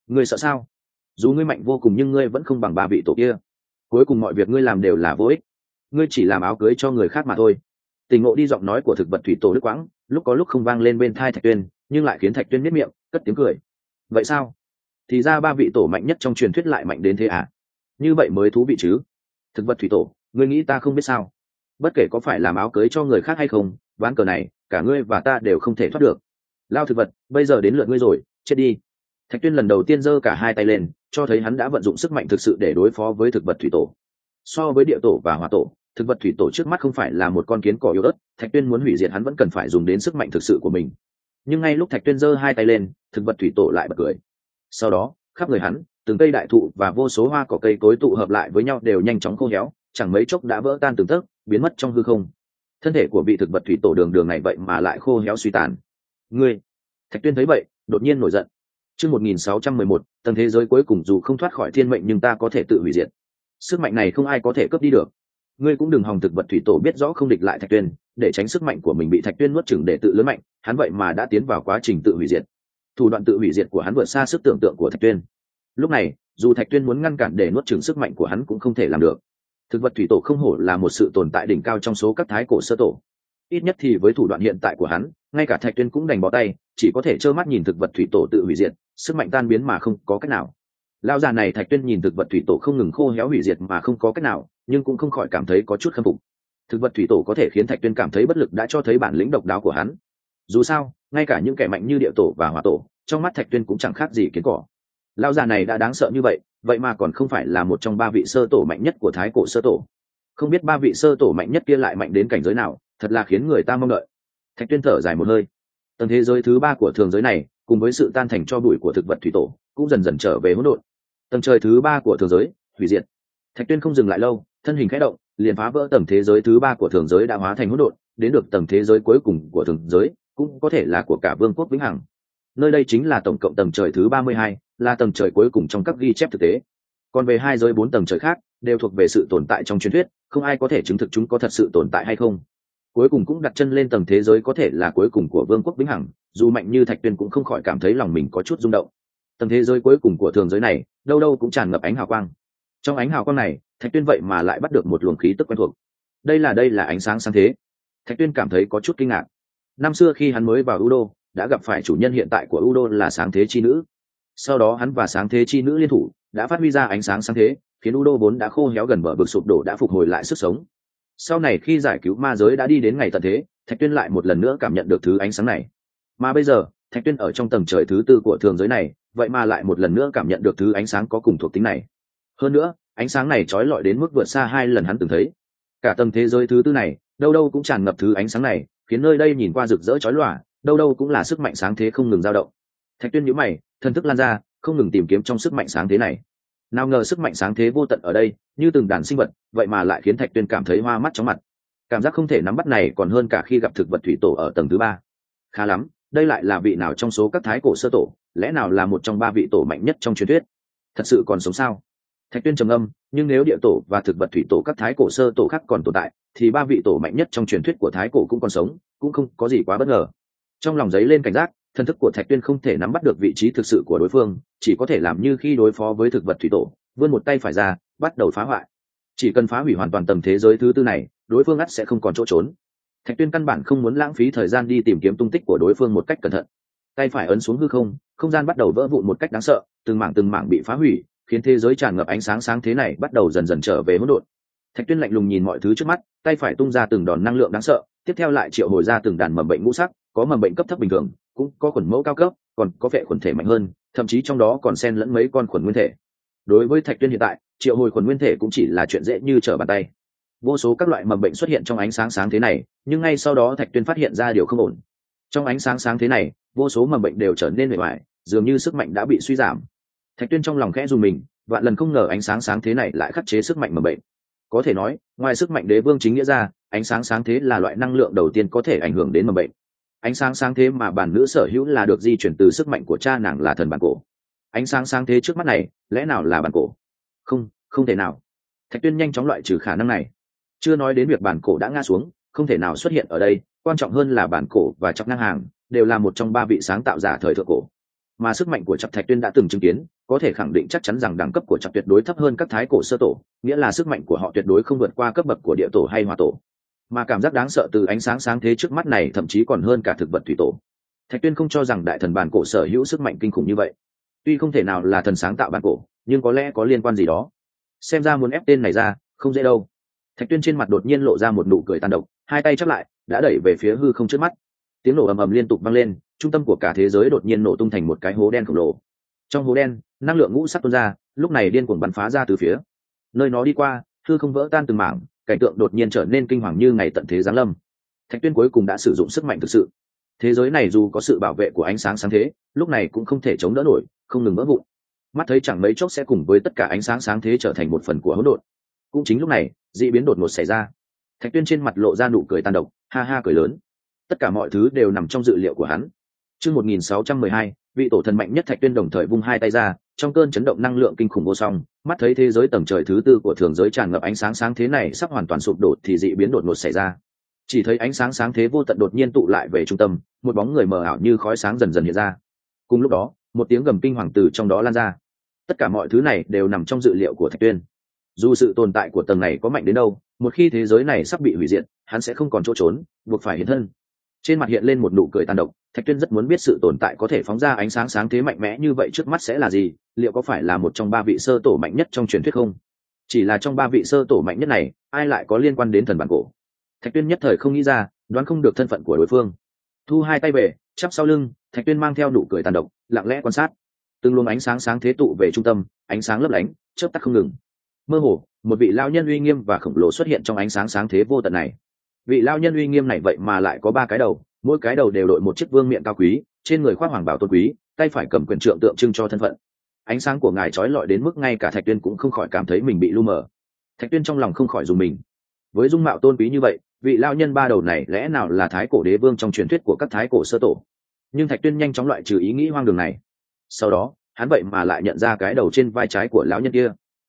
Ngươi sợ sao? Dù ngươi mạnh vô cùng nhưng ngươi vẫn không bằng ba vị tổ kia. Cuối cùng mọi việc ngươi làm đều là vô ích, ngươi chỉ làm áo cưới cho người khác mà thôi. Tình ngộ đi giọng nói của thực vật thủy tổ đức quãng lúc có lúc không vang lên bên thai Thạch Tuyên, nhưng lại khiến Thạch Tuyên miết miệng cất tiếng cười. Vậy sao? Thì ra ba vị tổ mạnh nhất trong truyền thuyết lại mạnh đến thế à? Như vậy mới thú vị chứ. Thực vật thủy tổ, ngươi nghĩ ta không biết sao? Bất kể có phải làm áo cưới cho người khác hay không, ván cờ này cả ngươi và ta đều không thể thoát được. Lao thực vật, bây giờ đến lượt ngươi rồi, chết đi. Thạch Tuyên lần đầu tiên giơ cả hai tay lên, cho thấy hắn đã vận dụng sức mạnh thực sự để đối phó với thực vật thủy tổ. So với địa tổ và hỏa tổ, thực vật thủy tổ trước mắt không phải là một con kiến cỏ yếu ớt. Thạch Tuyên muốn hủy diệt hắn vẫn cần phải dùng đến sức mạnh thực sự của mình. Nhưng ngay lúc Thạch Tuyên giơ hai tay lên, thực vật thủy tổ lại bật cười. Sau đó, khắp người hắn, từng cây đại thụ và vô số hoa cỏ cây cối tụ hợp lại với nhau đều nhanh chóng khô héo, chẳng mấy chốc đã vỡ tan từng tấc, biến mất trong hư không. Thân thể của vị thực vật thủy tổ đường đường này vậy mà lại khô héo suy tàn. Ngươi! Thạch Tuyên thấy vậy, đột nhiên nổi giận. Chương 1611, tầng thế giới cuối cùng dù không thoát khỏi thiên mệnh nhưng ta có thể tự hủy diệt. Sức mạnh này không ai có thể cướp đi được. Ngươi cũng đừng hòng thực vật thủy tổ biết rõ không địch lại Thạch Tuyên, để tránh sức mạnh của mình bị Thạch Tuyên nuốt chửng để tự lớn mạnh, hắn vậy mà đã tiến vào quá trình tự hủy diệt. Thủ đoạn tự hủy diệt của hắn vượt xa sức tưởng tượng của Thạch Tuyên. Lúc này, dù Thạch Tuyên muốn ngăn cản để nuốt chửng sức mạnh của hắn cũng không thể làm được. Thực vật thủy tổ không hổ là một sự tồn tại đỉnh cao trong số các thái cổ sơ tổ. Ít nhất thì với thủ đoạn hiện tại của hắn, ngay cả Thạch Tuyên cũng đành bó tay, chỉ có thể trơ mắt nhìn thực vật thủy tổ tự hủy diệt, sức mạnh tan biến mà không có cách nào. Lão già này Thạch Tuyên nhìn thực vật thủy tổ không ngừng khô héo hủy diệt mà không có cách nào, nhưng cũng không khỏi cảm thấy có chút khâm phục. Thực vật thủy tổ có thể khiến Thạch Tuyên cảm thấy bất lực đã cho thấy bản lĩnh độc đáo của hắn. Dù sao, ngay cả những kẻ mạnh như địa tổ và hỏa tổ, trong mắt Thạch Tuyên cũng chẳng khác gì kiến cỏ. Lão già này đã đáng sợ như vậy, vậy mà còn không phải là một trong ba vị sơ tổ mạnh nhất của thái cổ sơ tổ. Không biết ba vị sơ tổ mạnh nhất kia lại mạnh đến cảnh giới nào, thật là khiến người ta mong đợi. Thạch Tuyên thở dài một hơi. Tầng thế giới thứ ba của thường giới này, cùng với sự tan thành tro bụi của thực vật thủy tổ, cũng dần dần trở về hỗn độn. Tầng trời thứ ba của thường giới, hủy diệt. Thạch Tuyên không dừng lại lâu, thân hình khẽ động, liền phá vỡ tầng thế giới thứ ba của thường giới đã hóa thành hỗn độn, đến được tầng thế giới cuối cùng của thường giới, cũng có thể là của cả vương quốc vĩnh hằng. Nơi đây chính là tổng cộng tầng trời thứ 32, là tầng trời cuối cùng trong các ghi chép thực tế. Còn về hai giới 4 tầng trời khác, đều thuộc về sự tồn tại trong truyền thuyết, không ai có thể chứng thực chúng có thật sự tồn tại hay không. Cuối cùng cũng đặt chân lên tầng thế giới có thể là cuối cùng của vương quốc vĩnh hằng, dù mạnh như Thạch Tuyên cũng không khỏi cảm thấy lòng mình có chút rung động. Tầng thế giới cuối cùng của thường giới này, đâu đâu cũng tràn ngập ánh hào quang. Trong ánh hào quang này, Thạch Tuyên vậy mà lại bắt được một luồng khí tức quen thuộc. Đây là ánh sáng sáng thế. Thạch Tuyên cảm thấy có chút kinh ngạc. Năm xưa khi hắn mới vào U Đô, đã gặp phải chủ nhân hiện tại của U Đô là sáng thế chi nữ. Sau đó hắn và sáng thế chi nữ liên thủ, đã phát huy ra ánh sáng sáng thế, khiến U Đô vốn đã khô héo gần bờ vực sụp đổ đã phục hồi lại sức sống. Sau này khi giải cứu ma giới đã đi đến ngày tận thế, Thạch Tuyên lại một lần nữa cảm nhận được thứ ánh sáng này. Mà bây giờ, Thạch Tuyên ở trong tầng trời thứ tư của thường giới này, vậy mà lại một lần nữa cảm nhận được thứ ánh sáng có cùng thuộc tính này. Hơn nữa, ánh sáng này chói lọi đến mức vượt xa hai lần hắn từng thấy. Cả tầng thế giới thứ tư này, đâu đâu cũng tràn ngập thứ ánh sáng này, khiến nơi đây nhìn qua rực rỡ chói lòa, đâu đâu cũng là sức mạnh sáng thế không ngừng dao động. Thạch Tuyên nhíu mày, thần thức lan ra, không ngừng tìm kiếm trong sức mạnh sáng thế này. Nào ngờ sức mạnh sáng thế vô tận ở đây, như từng đàn sinh vật, vậy mà lại khiến Thạch Tuyên cảm thấy hoa mắt chóng mặt. Cảm giác không thể nắm bắt này còn hơn cả khi gặp thực vật thủy tổ ở tầng thứ ba. Khá lắm, đây lại là vị nào trong số các thái cổ sơ tổ, lẽ nào là một trong ba vị tổ mạnh nhất trong truyền thuyết? Thật sự còn sống sao? Thạch Tuyên trầm ngâm, nhưng nếu địa tổ và thực vật thủy tổ các thái cổ sơ tổ khác còn tồn tại, thì ba vị tổ mạnh nhất trong truyền thuyết của thái cổ cũng còn sống, cũng không có gì quá bất ngờ. Trong lòng giấy lên cảnh giác, thần thức của Thạch Tuyên không thể nắm bắt được vị trí thực sự của đối phương, chỉ có thể làm như khi đối phó với thực vật thủy tổ, vươn một tay phải ra, bắt đầu phá hoại. Chỉ cần phá hủy hoàn toàn tầng thế giới thứ tư này, đối phương ắt sẽ không còn chỗ trốn. Thạch Tuyên căn bản không muốn lãng phí thời gian đi tìm kiếm tung tích của đối phương một cách cẩn thận. Tay phải ấn xuống hư không, không gian bắt đầu vỡ vụn một cách đáng sợ, từng mảng bị phá hủy, khiến thế giới tràn ngập ánh sáng sáng thế này bắt đầu dần dần trở về hỗn độn. Thạch Tuyên lạnh lùng nhìn mọi thứ trước mắt, tay phải tung ra từng đòn năng lượng đáng sợ, tiếp theo lại triệu hồi ra từng đàn mầm bệnh ngũ sắc, có mầm bệnh cấp thấp bình thường, cũng có khuẩn mẫu cao cấp, còn có vệ khuẩn thể mạnh hơn, thậm chí trong đó còn xen lẫn mấy con khuẩn nguyên thể. Đối với Thạch Tuyên hiện tại, triệu hồi khuẩn nguyên thể cũng chỉ là chuyện dễ như trở bàn tay. Vô số các loại mầm bệnh xuất hiện trong ánh sáng sáng thế này, nhưng ngay sau đó Thạch Tuyên phát hiện ra điều không ổn. Trong ánh sáng sáng thế này, vô số mầm bệnh đều trở nên mệt mỏi, dường như sức mạnh đã bị suy giảm. Thạch Tuyên trong lòng khẽ run mình, vạn lần không ngờ ánh sáng sáng thế này lại khắc chế sức mạnh mầm bệnh. Có thể nói, ngoài sức mạnh đế vương chính nghĩa ra, ánh sáng sáng thế là loại năng lượng đầu tiên có thể ảnh hưởng đến mầm bệnh. Ánh sáng sáng thế mà bản nữ sở hữu là được di chuyển từ sức mạnh của cha nàng là thần bản cổ. Ánh sáng sáng thế trước mắt này, lẽ nào là bản cổ? Không thể nào. Thạch Tuyên nhanh chóng loại trừ khả năng này. Chưa nói đến việc bản cổ đã ngã xuống, không thể nào xuất hiện ở đây, quan trọng hơn là bản cổ và Chọc Ngang Hàng đều là một trong ba vị sáng tạo giả thời thượng cổ. Mà sức mạnh của Chọc Thạch Tuyên đã từng chứng kiến, có thể khẳng định chắc chắn rằng đẳng cấp của Chặt tuyệt đối thấp hơn các thái cổ sơ tổ, nghĩa là sức mạnh của họ tuyệt đối không vượt qua cấp bậc của địa tổ hay hỏa tổ. Mà cảm giác đáng sợ từ ánh sáng sáng thế trước mắt này thậm chí còn hơn cả thực vật thủy tổ. Thạch Tuyên không cho rằng đại thần bản cổ sở hữu sức mạnh kinh khủng như vậy. Tuy không thể nào là thần sáng tạo bản cổ, nhưng có lẽ có liên quan gì đó. Xem ra muốn ép tên này ra không dễ đâu. Thạch Tuyên trên mặt đột nhiên lộ ra một nụ cười tàn độc, hai tay chắp lại đã đẩy về phía hư không trước mắt. Tiếng nổ ầm ầm liên tục vang lên, trung tâm của cả thế giới đột nhiên nổ tung thành một cái hố đen khổng lồ. Trong hố đen, năng lượng ngũ sắc tuôn ra, lúc này điên cuồng bắn phá ra từ phía nơi nó đi qua, hư không vỡ tan từng mảng, cảnh tượng đột nhiên trở nên kinh hoàng như ngày tận thế giáng lâm. Thạch Tuyên cuối cùng đã sử dụng sức mạnh thực sự. Thế giới này dù có sự bảo vệ của ánh sáng sáng thế, lúc này cũng không thể chống đỡ nổi, không ngừng vỡ vụn. Mắt thấy chẳng mấy chốc sẽ cùng với tất cả ánh sáng sáng thế trở thành một phần của hỗn độn. Cũng chính lúc này, dị biến đột ngột xảy ra. Thạch Tuyên trên mặt lộ ra nụ cười tàn độc, ha ha cười lớn. Tất cả mọi thứ đều nằm trong dự liệu của hắn. Chương 1612, vị tổ thần mạnh nhất Thạch Tuyên đồng thời vung hai tay ra, trong cơn chấn động năng lượng kinh khủng vô song, mắt thấy thế giới tầng trời thứ tư của thường giới tràn ngập ánh sáng sáng thế này sắp hoàn toàn sụp đổ thì dị biến đột ngột xảy ra. Chỉ thấy ánh sáng sáng thế vô tận đột nhiên tụ lại về trung tâm, một bóng người mờ ảo như khói sáng dần dần hiện ra. Cùng lúc đó, một tiếng gầm kinh hoàng từ trong đó lan ra. Tất cả mọi thứ này đều nằm trong dự liệu của Thạch Tuyên. Dù sự tồn tại của tầng này có mạnh đến đâu, một khi thế giới này sắp bị hủy diệt, hắn sẽ không còn chỗ trốn, buộc phải hiện thân. Trên mặt hiện lên một nụ cười tàn độc. Thạch Tuyên rất muốn biết sự tồn tại có thể phóng ra ánh sáng sáng thế mạnh mẽ như vậy trước mắt sẽ là gì, liệu có phải là một trong ba vị sơ tổ mạnh nhất trong truyền thuyết không? Chỉ là trong ba vị sơ tổ mạnh nhất này, ai lại có liên quan đến thần bản cổ? Thạch Tuyên nhất thời không nghĩ ra, đoán không được thân phận của đối phương. Thu hai tay về, chắp sau lưng, Thạch Tuyên mang theo nụ cười tàn độc, lặng lẽ quan sát. Từng luồng ánh sáng sáng thế tụ về trung tâm, ánh sáng lấp lánh, chớp tắt không ngừng. Mơ hồ, một vị lão nhân uy nghiêm và khổng lồ xuất hiện trong ánh sáng sáng thế vô tận này. Vị lão nhân uy nghiêm này vậy mà lại có ba cái đầu, mỗi cái đầu đều đội một chiếc vương miện cao quý, trên người khoác hoàng bào tôn quý, tay phải cầm quyền trượng tượng trưng cho thân phận. Ánh sáng của ngài chói lọi đến mức ngay cả Thạch Tuyên cũng không khỏi cảm thấy mình bị lu mờ. Thạch Tuyên trong lòng không khỏi dùng mình. Với dung mạo tôn quý như vậy, vị lão nhân ba đầu này lẽ nào là thái cổ đế vương trong truyền thuyết của các thái cổ sơ tổ? Nhưng Thạch Tuyên nhanh chóng loại trừ ý nghĩ hoang đường này. Sau đó, hắn vậy mà lại nhận ra cái đầu trên vai trái của lão nhân kia.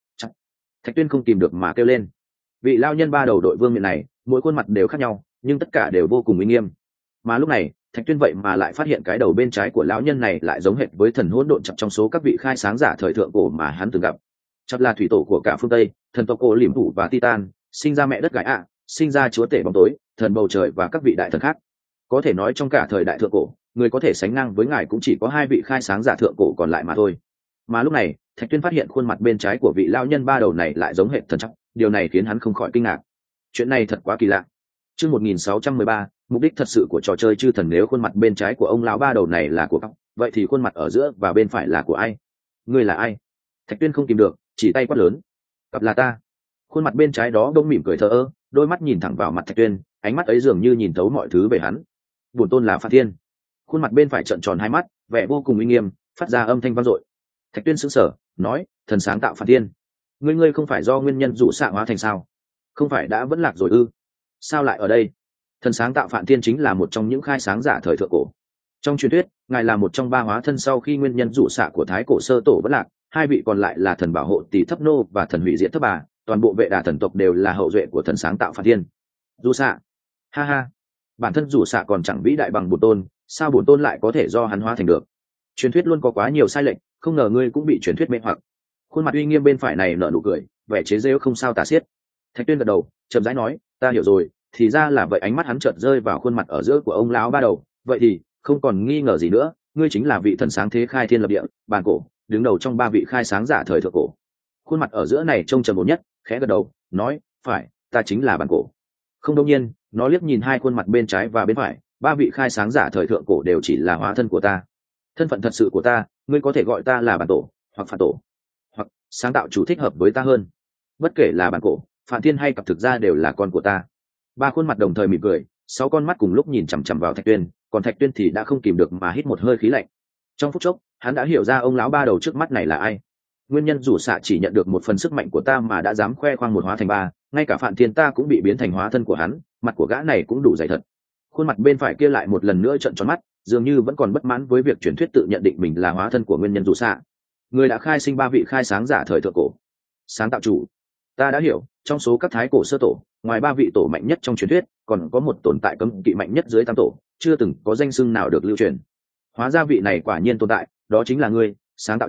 Thạch Tuyên không kìm được mà kêu lên. Vị lão nhân ba đầu đội vương miện này, mỗi khuôn mặt đều khác nhau, nhưng tất cả đều vô cùng uy nghiêm. Mà lúc này, Thạch Tuyên vậy mà lại phát hiện cái đầu bên trái của lão nhân này lại giống hệt với thần hỗn độn chập trong số các vị khai sáng giả thời thượng cổ mà hắn từng gặp. Chập là thủy tổ của cả phương Tây, thần tộc cổ liềm thủ và Titan, sinh ra mẹ đất Gaia, sinh ra chúa tể bóng tối, thần bầu trời và các vị đại thần khác. Có thể nói trong cả thời đại thượng cổ, người có thể sánh ngang với ngài cũng chỉ có hai vị khai sáng giả thượng cổ còn lại mà thôi. Mà lúc này, Thạch Tuyên phát hiện khuôn mặt bên trái của vị lão nhân ba đầu này lại giống hệt thần chắc, điều này khiến hắn không khỏi kinh ngạc. Chuyện này thật quá kỳ lạ. Chương 1613, mục đích thật sự của trò chơi chư thần, nếu khuôn mặt bên trái của ông lão ba đầu này là của cóc, vậy thì khuôn mặt ở giữa và bên phải là của ai? Ngươi là ai? Thạch Tuyên không tìm được, chỉ tay quát lớn. Cặp là ta. Khuôn mặt bên trái đó đông mỉm cười thờ ơ, đôi mắt nhìn thẳng vào mặt Thạch Tuyên, ánh mắt ấy dường như nhìn thấu mọi thứ về hắn. Bổn tôn là Phạt Thiên. Khuôn mặt bên phải trợn tròn hai mắt, vẻ vô cùng uy nghiêm, phát ra âm thanh vang dội. Thạch Tuyên sững sờ, nói: thần sáng tạo Phạt Thiên, ngươi không phải do nguyên nhân rủ xạ hóa thành sao? Không phải đã vẫn lạc rồi ư? Sao lại ở đây? Thần sáng tạo Phạn Thiên chính là một trong những khai sáng giả thời thượng cổ. Trong truyền thuyết, ngài là một trong ba hóa thân sau khi nguyên nhân rủ xạ của thái cổ sơ tổ vẫn lạc, hai vị còn lại là thần bảo hộ Tỷ Thấp Nô và thần hủy diệt Thấp Bà, toàn bộ vệ đà thần tộc đều là hậu duệ của thần sáng tạo Phạn Thiên. Rủ xạ? Ha ha, bản thân rủ xạ còn chẳng vĩ đại bằng bổn tôn, sao bổn tôn lại có thể do hắn hóa thành được? Truyền thuyết luôn có quá nhiều sai lệch, không ngờ ngươi cũng bị truyền thuyết mê hoặc. Khuôn mặt uy nghiêm bên phải này nở nụ cười, vẻ chế giễu không sao tả xiết. Thạch Tuyên gật đầu, chậm rãi nói: ta hiểu rồi, thì ra là vậy. Ánh mắt hắn chợt rơi vào khuôn mặt ở giữa của ông lão ba đầu. Vậy thì không còn nghi ngờ gì nữa, ngươi chính là vị thần sáng thế khai thiên lập địa, bản cổ, đứng đầu trong ba vị khai sáng giả thời thượng cổ. Khuôn mặt ở giữa này trông trầm ổn nhất, khẽ gật đầu, nói: phải, ta chính là bản cổ. Không đông nhiên, nó liếc nhìn hai khuôn mặt bên trái và bên phải, ba vị khai sáng giả thời thượng cổ đều chỉ là hóa thân của ta. Thân phận thật sự của ta, ngươi có thể gọi ta là bản tổ, hoặc Phạt tổ, hoặc sáng tạo chủ thích hợp với ta hơn. Bất kể là bản cổ, Phạn Thiên hay cặp, thực ra đều là con của ta. Ba khuôn mặt đồng thời mỉm cười, sáu con mắt cùng lúc nhìn chằm chằm vào Thạch Tuyên, còn Thạch Tuyên thì đã không kìm được mà hít một hơi khí lạnh. Trong phút chốc, hắn đã hiểu ra ông lão ba đầu trước mắt này là ai. Nguyên nhân rủ xạ chỉ nhận được một phần sức mạnh của ta mà đã dám khoe khoang một hóa thành ba, ngay cả Phạn Thiên ta cũng bị biến thành hóa thân của hắn, mặt của gã này cũng đủ dày thật. Khuôn mặt bên phải kia lại một lần nữa trợn tròn mắt, dường như vẫn còn bất mãn với việc truyền thuyết tự nhận định mình là hóa thân của nguyên nhân rủ xạ. Người đã khai sinh ba vị khai sáng giả thời thượng cổ. Sáng tạo chủ. Ta đã hiểu, trong số các thái cổ sơ tổ, ngoài ba vị tổ mạnh nhất trong truyền thuyết, còn có một tồn tại cấm kỵ mạnh nhất dưới tam tổ, chưa từng có danh xưng nào được lưu truyền. Hóa ra vị này quả nhiên tồn tại, đó chính là ngươi, sáng tạo chủ.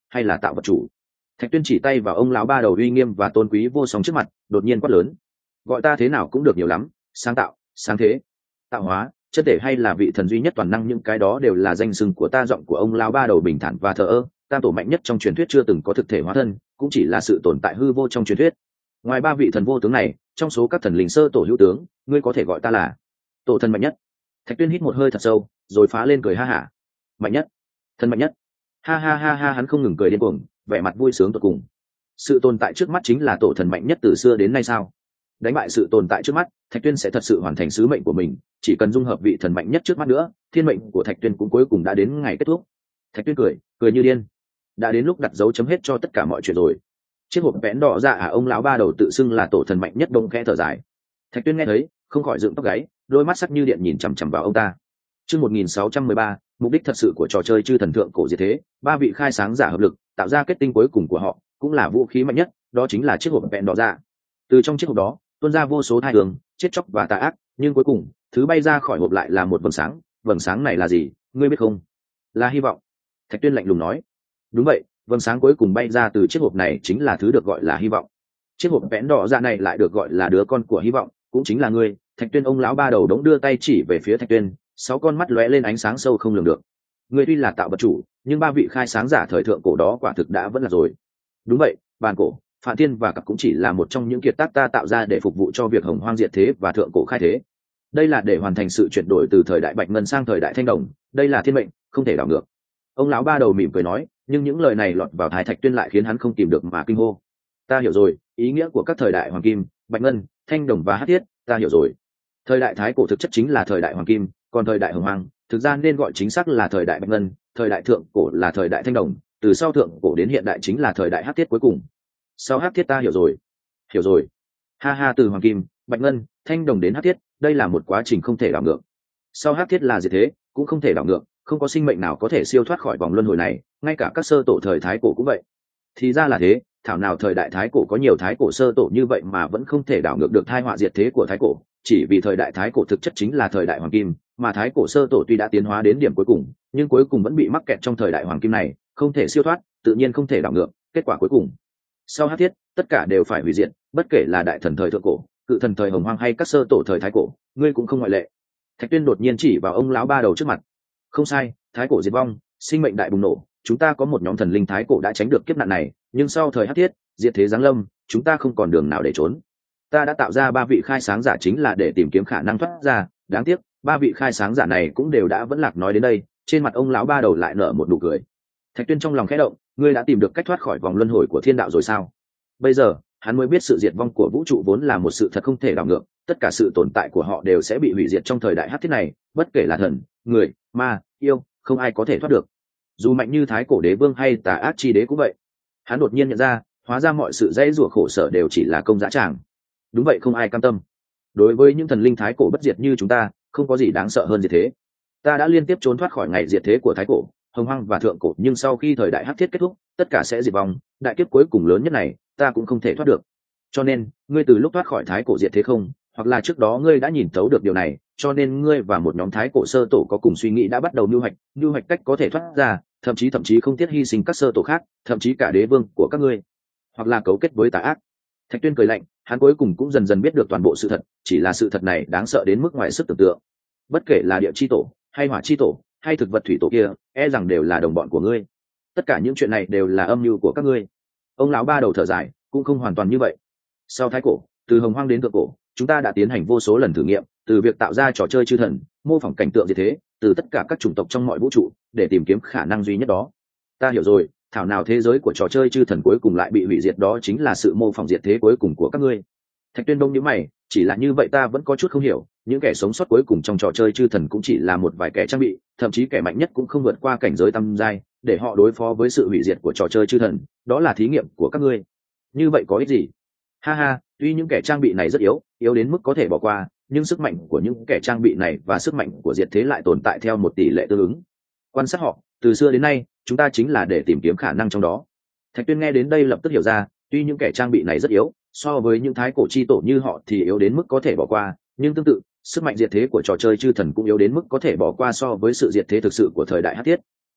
hay là tạo vật chủ? Thạch Tuyên chỉ tay vào ông lão ba đầu uy nghiêm và tôn quý vô song trước mặt, đột nhiên quát lớn: gọi ta thế nào cũng được nhiều lắm, sáng tạo, sáng thế, tạo hóa, chất thể hay là vị thần duy nhất toàn năng, những cái đó đều là danh xưng của ta. Giọng của ông lão ba đầu bình thản và thờ ơ. Tam tổ mạnh nhất trong truyền thuyết chưa từng có thực thể hóa thân, cũng chỉ là sự tồn tại hư vô trong truyền thuyết. Ngoài ba vị thần vô tướng này, trong số các thần linh sơ tổ hữu tướng, ngươi có thể gọi ta là tổ thần mạnh nhất. Thạch Tuyên hít một hơi thật sâu, rồi phá lên cười ha hả. Mạnh nhất, thần mạnh nhất, ha ha ha ha. Hắn không ngừng cười điên cuồng, vẻ mặt vui sướng tột cùng. Sự tồn tại trước mắt chính là tổ thần mạnh nhất từ xưa đến nay sao? Đánh bại sự tồn tại trước mắt, Thạch Tuyên sẽ thật sự hoàn thành sứ mệnh của mình. Chỉ cần dung hợp vị thần mạnh nhất trước mắt nữa, thiên mệnh của Thạch Tuyên cũng cuối cùng đã đến ngày kết thúc. Thạch Tuyên cười như điên. Đã đến lúc đặt dấu chấm hết cho tất cả mọi chuyện rồi. Chiếc hộp vén đỏ dạ ông lão ba đầu tự xưng là tổ thần mạnh nhất đông khẽ thở dài. Thạch Tuyên nghe thấy, không khỏi dựng tóc gáy, đôi mắt sắc như điện nhìn chằm chằm vào ông ta. Chương 1613, mục đích thật sự của trò chơi chư thần thượng cổ diệt thế, ba vị khai sáng giả hợp lực, tạo ra kết tinh cuối cùng của họ, cũng là vũ khí mạnh nhất, đó chính là chiếc hộp vén đỏ dạ. Từ trong chiếc hộp đó, tuôn ra vô số thai hương, chết chóc và tà ác, nhưng cuối cùng, thứ bay ra khỏi hộp lại là một vầng sáng này là gì, ngươi biết không? Là hy vọng. Thạch Tuyên lạnh lùng nói. Đúng vậy, vầng sáng cuối cùng bay ra từ chiếc hộp này chính là thứ được gọi là hy vọng. Chiếc hộp vén đỏ dạ này lại được gọi là đứa con của hy vọng, cũng chính là ngươi. Thạch Tuyên ông lão ba đầu đống đưa tay chỉ về phía Thạch Tuyên, 6 con mắt lóe lên ánh sáng sâu không lường được. Ngươi tuy là tạo vật chủ, nhưng ba vị khai sáng giả thời thượng cổ đó quả thực đã vẫn là rồi. Đúng vậy, bàn cổ, Phạn Thiên và Cặp cũng chỉ là một trong những kiệt tác ta tạo ra để phục vụ cho việc hồng hoang diệt thế và thượng cổ khai thế. Đây là để hoàn thành sự chuyển đổi từ thời đại bạch ngân sang thời đại thanh đồng, đây là thiên mệnh, không thể đảo ngược. Ông lão ba đầu mỉm cười nói, nhưng những lời này lọt vào tai Thạch Tuyên lại khiến hắn không kìm được mà kinh hô. Ta hiểu rồi, ý nghĩa của các thời đại hoàng kim, bạch ngân, thanh đồng và hắc thiết, ta hiểu rồi. Thời đại thái cổ thực chất chính là thời đại hoàng kim, còn thời đại hồng hoang thực ra nên gọi chính xác là thời đại bạch ngân, thời đại thượng cổ là thời đại thanh đồng, từ sau thượng cổ đến hiện đại chính là thời đại hắc thiết cuối cùng. Sau hắc thiết ta hiểu rồi, ha ha. Từ hoàng kim, bạch ngân, thanh đồng đến hắc thiết, đây là một quá trình không thể đảo ngược. Sau hắc thiết là diệt thế, cũng không thể đảo ngược, không có sinh mệnh nào có thể siêu thoát khỏi vòng luân hồi này, ngay cả các sơ tổ thời thái cổ cũng vậy. Thì ra là thế, thảo nào thời đại thái cổ có nhiều thái cổ sơ tổ như vậy mà vẫn không thể đảo ngược được tai họa diệt thế của thái cổ, chỉ vì thời đại thái cổ thực chất chính là thời đại hoàng kim, mà thái cổ sơ tổ tuy đã tiến hóa đến điểm cuối cùng, nhưng cuối cùng vẫn bị mắc kẹt trong thời đại hoàng kim này, không thể siêu thoát, tự nhiên không thể đảo ngược. Kết quả cuối cùng, sau hắc thiết, tất cả đều phải hủy diệt, bất kể là đại thần thời thượng cổ, cự thần thời hồng hoang hay các sơ tổ thời thái cổ, ngươi cũng không ngoại lệ. Thạch Tuyên đột nhiên chỉ vào ông lão ba đầu trước mặt. Không sai, thái cổ diệt vong, sinh mệnh đại bùng nổ, chúng ta có một nhóm thần linh thái cổ đã tránh được kiếp nạn này, nhưng sau thời hắc thiết, diệt thế giáng lâm, chúng ta không còn đường nào để trốn. Ta đã tạo ra ba vị khai sáng giả chính là để tìm kiếm khả năng thoát ra, đáng tiếc, ba vị khai sáng giả này cũng đều đã vẫn lạc. Nói đến đây, trên mặt ông lão ba đầu lại nở một nụ cười. Thạch Tuyên trong lòng khẽ động, ngươi đã tìm được cách thoát khỏi vòng luân hồi của thiên đạo rồi sao? Bây giờ, hắn mới biết sự diệt vong của vũ trụ vốn là một sự thật không thể đảo ngược, tất cả sự tồn tại của họ đều sẽ bị hủy diệt trong thời đại hắc thiết này, bất kể là thần, người, ma, yêu, không ai có thể thoát được. Dù mạnh như thái cổ đế vương hay tà ác chi đế cũng vậy. Hắn đột nhiên nhận ra, hóa ra mọi sự dãy rủa khổ sở đều chỉ là công dã tràng. Đúng vậy, không ai cam tâm. Đối với những thần linh thái cổ bất diệt như chúng ta, không có gì đáng sợ hơn diệt thế. Ta đã liên tiếp trốn thoát khỏi ngày diệt thế của thái cổ, hồng hoang và thượng cổ, nhưng sau khi thời đại hắc thiết kết thúc, tất cả sẽ diệt vong, đại kiếp cuối cùng lớn nhất này, ta cũng không thể thoát được. Cho nên, ngươi từ lúc thoát khỏi thái cổ diệt thế không, hoặc là trước đó ngươi đã nhìn thấu được điều này, cho nên ngươi và một nhóm thái cổ sơ tổ có cùng suy nghĩ đã bắt đầu mưu hoạch cách có thể thoát ra, thậm chí không tiếc hy sinh các sơ tổ khác, thậm chí cả đế vương của các ngươi, hoặc là cấu kết với tà ác. Thạch Tuyên cười lạnh, hắn cuối cùng cũng dần dần biết được toàn bộ sự thật, chỉ là sự thật này đáng sợ đến mức ngoài sức tưởng tượng. Bất kể là địa chi tổ, hay hỏa chi tổ, hay thực vật thủy tổ kia, e rằng đều là đồng bọn của ngươi. Tất cả những chuyện này đều là âm mưu của các ngươi. Ông lão ba đầu thở dài, cũng không hoàn toàn như vậy. Sau thái cổ, từ hồng hoang đến thượng cổ, chúng ta đã tiến hành vô số lần thử nghiệm, từ việc tạo ra trò chơi chư thần, mô phỏng cảnh tượng như thế, từ tất cả các chủng tộc trong mọi vũ trụ, để tìm kiếm khả năng duy nhất đó. Ta hiểu rồi, thảo nào thế giới của trò chơi chư thần cuối cùng lại bị hủy diệt, đó chính là sự mô phỏng diệt thế cuối cùng của các ngươi. Thạch Tuyên đông nhíu mày, chỉ là như vậy ta vẫn có chút không hiểu, những kẻ sống sót cuối cùng trong trò chơi chư thần cũng chỉ là một vài kẻ trang bị, thậm chí kẻ mạnh nhất cũng không vượt qua cảnh giới tam giai, để họ đối phó với sự hủy diệt của trò chơi chư thần, đó là thí nghiệm của các ngươi. Như vậy có ích gì? Ha ha, tuy những kẻ trang bị này rất yếu đến mức có thể bỏ qua, nhưng sức mạnh của những kẻ trang bị này và sức mạnh của diệt thế lại tồn tại theo một tỷ lệ tương ứng. Quan sát họ, từ xưa đến nay, chúng ta chính là để tìm kiếm khả năng trong đó. Thạch Tuyên nghe đến đây lập tức hiểu ra, tuy những kẻ trang bị này rất yếu, so với những thái cổ chi tổ như họ thì yếu đến mức có thể bỏ qua, nhưng tương tự, sức mạnh diệt thế của trò chơi chư thần cũng yếu đến mức có thể bỏ qua so với sự diệt thế thực sự của thời đại hắc thiết.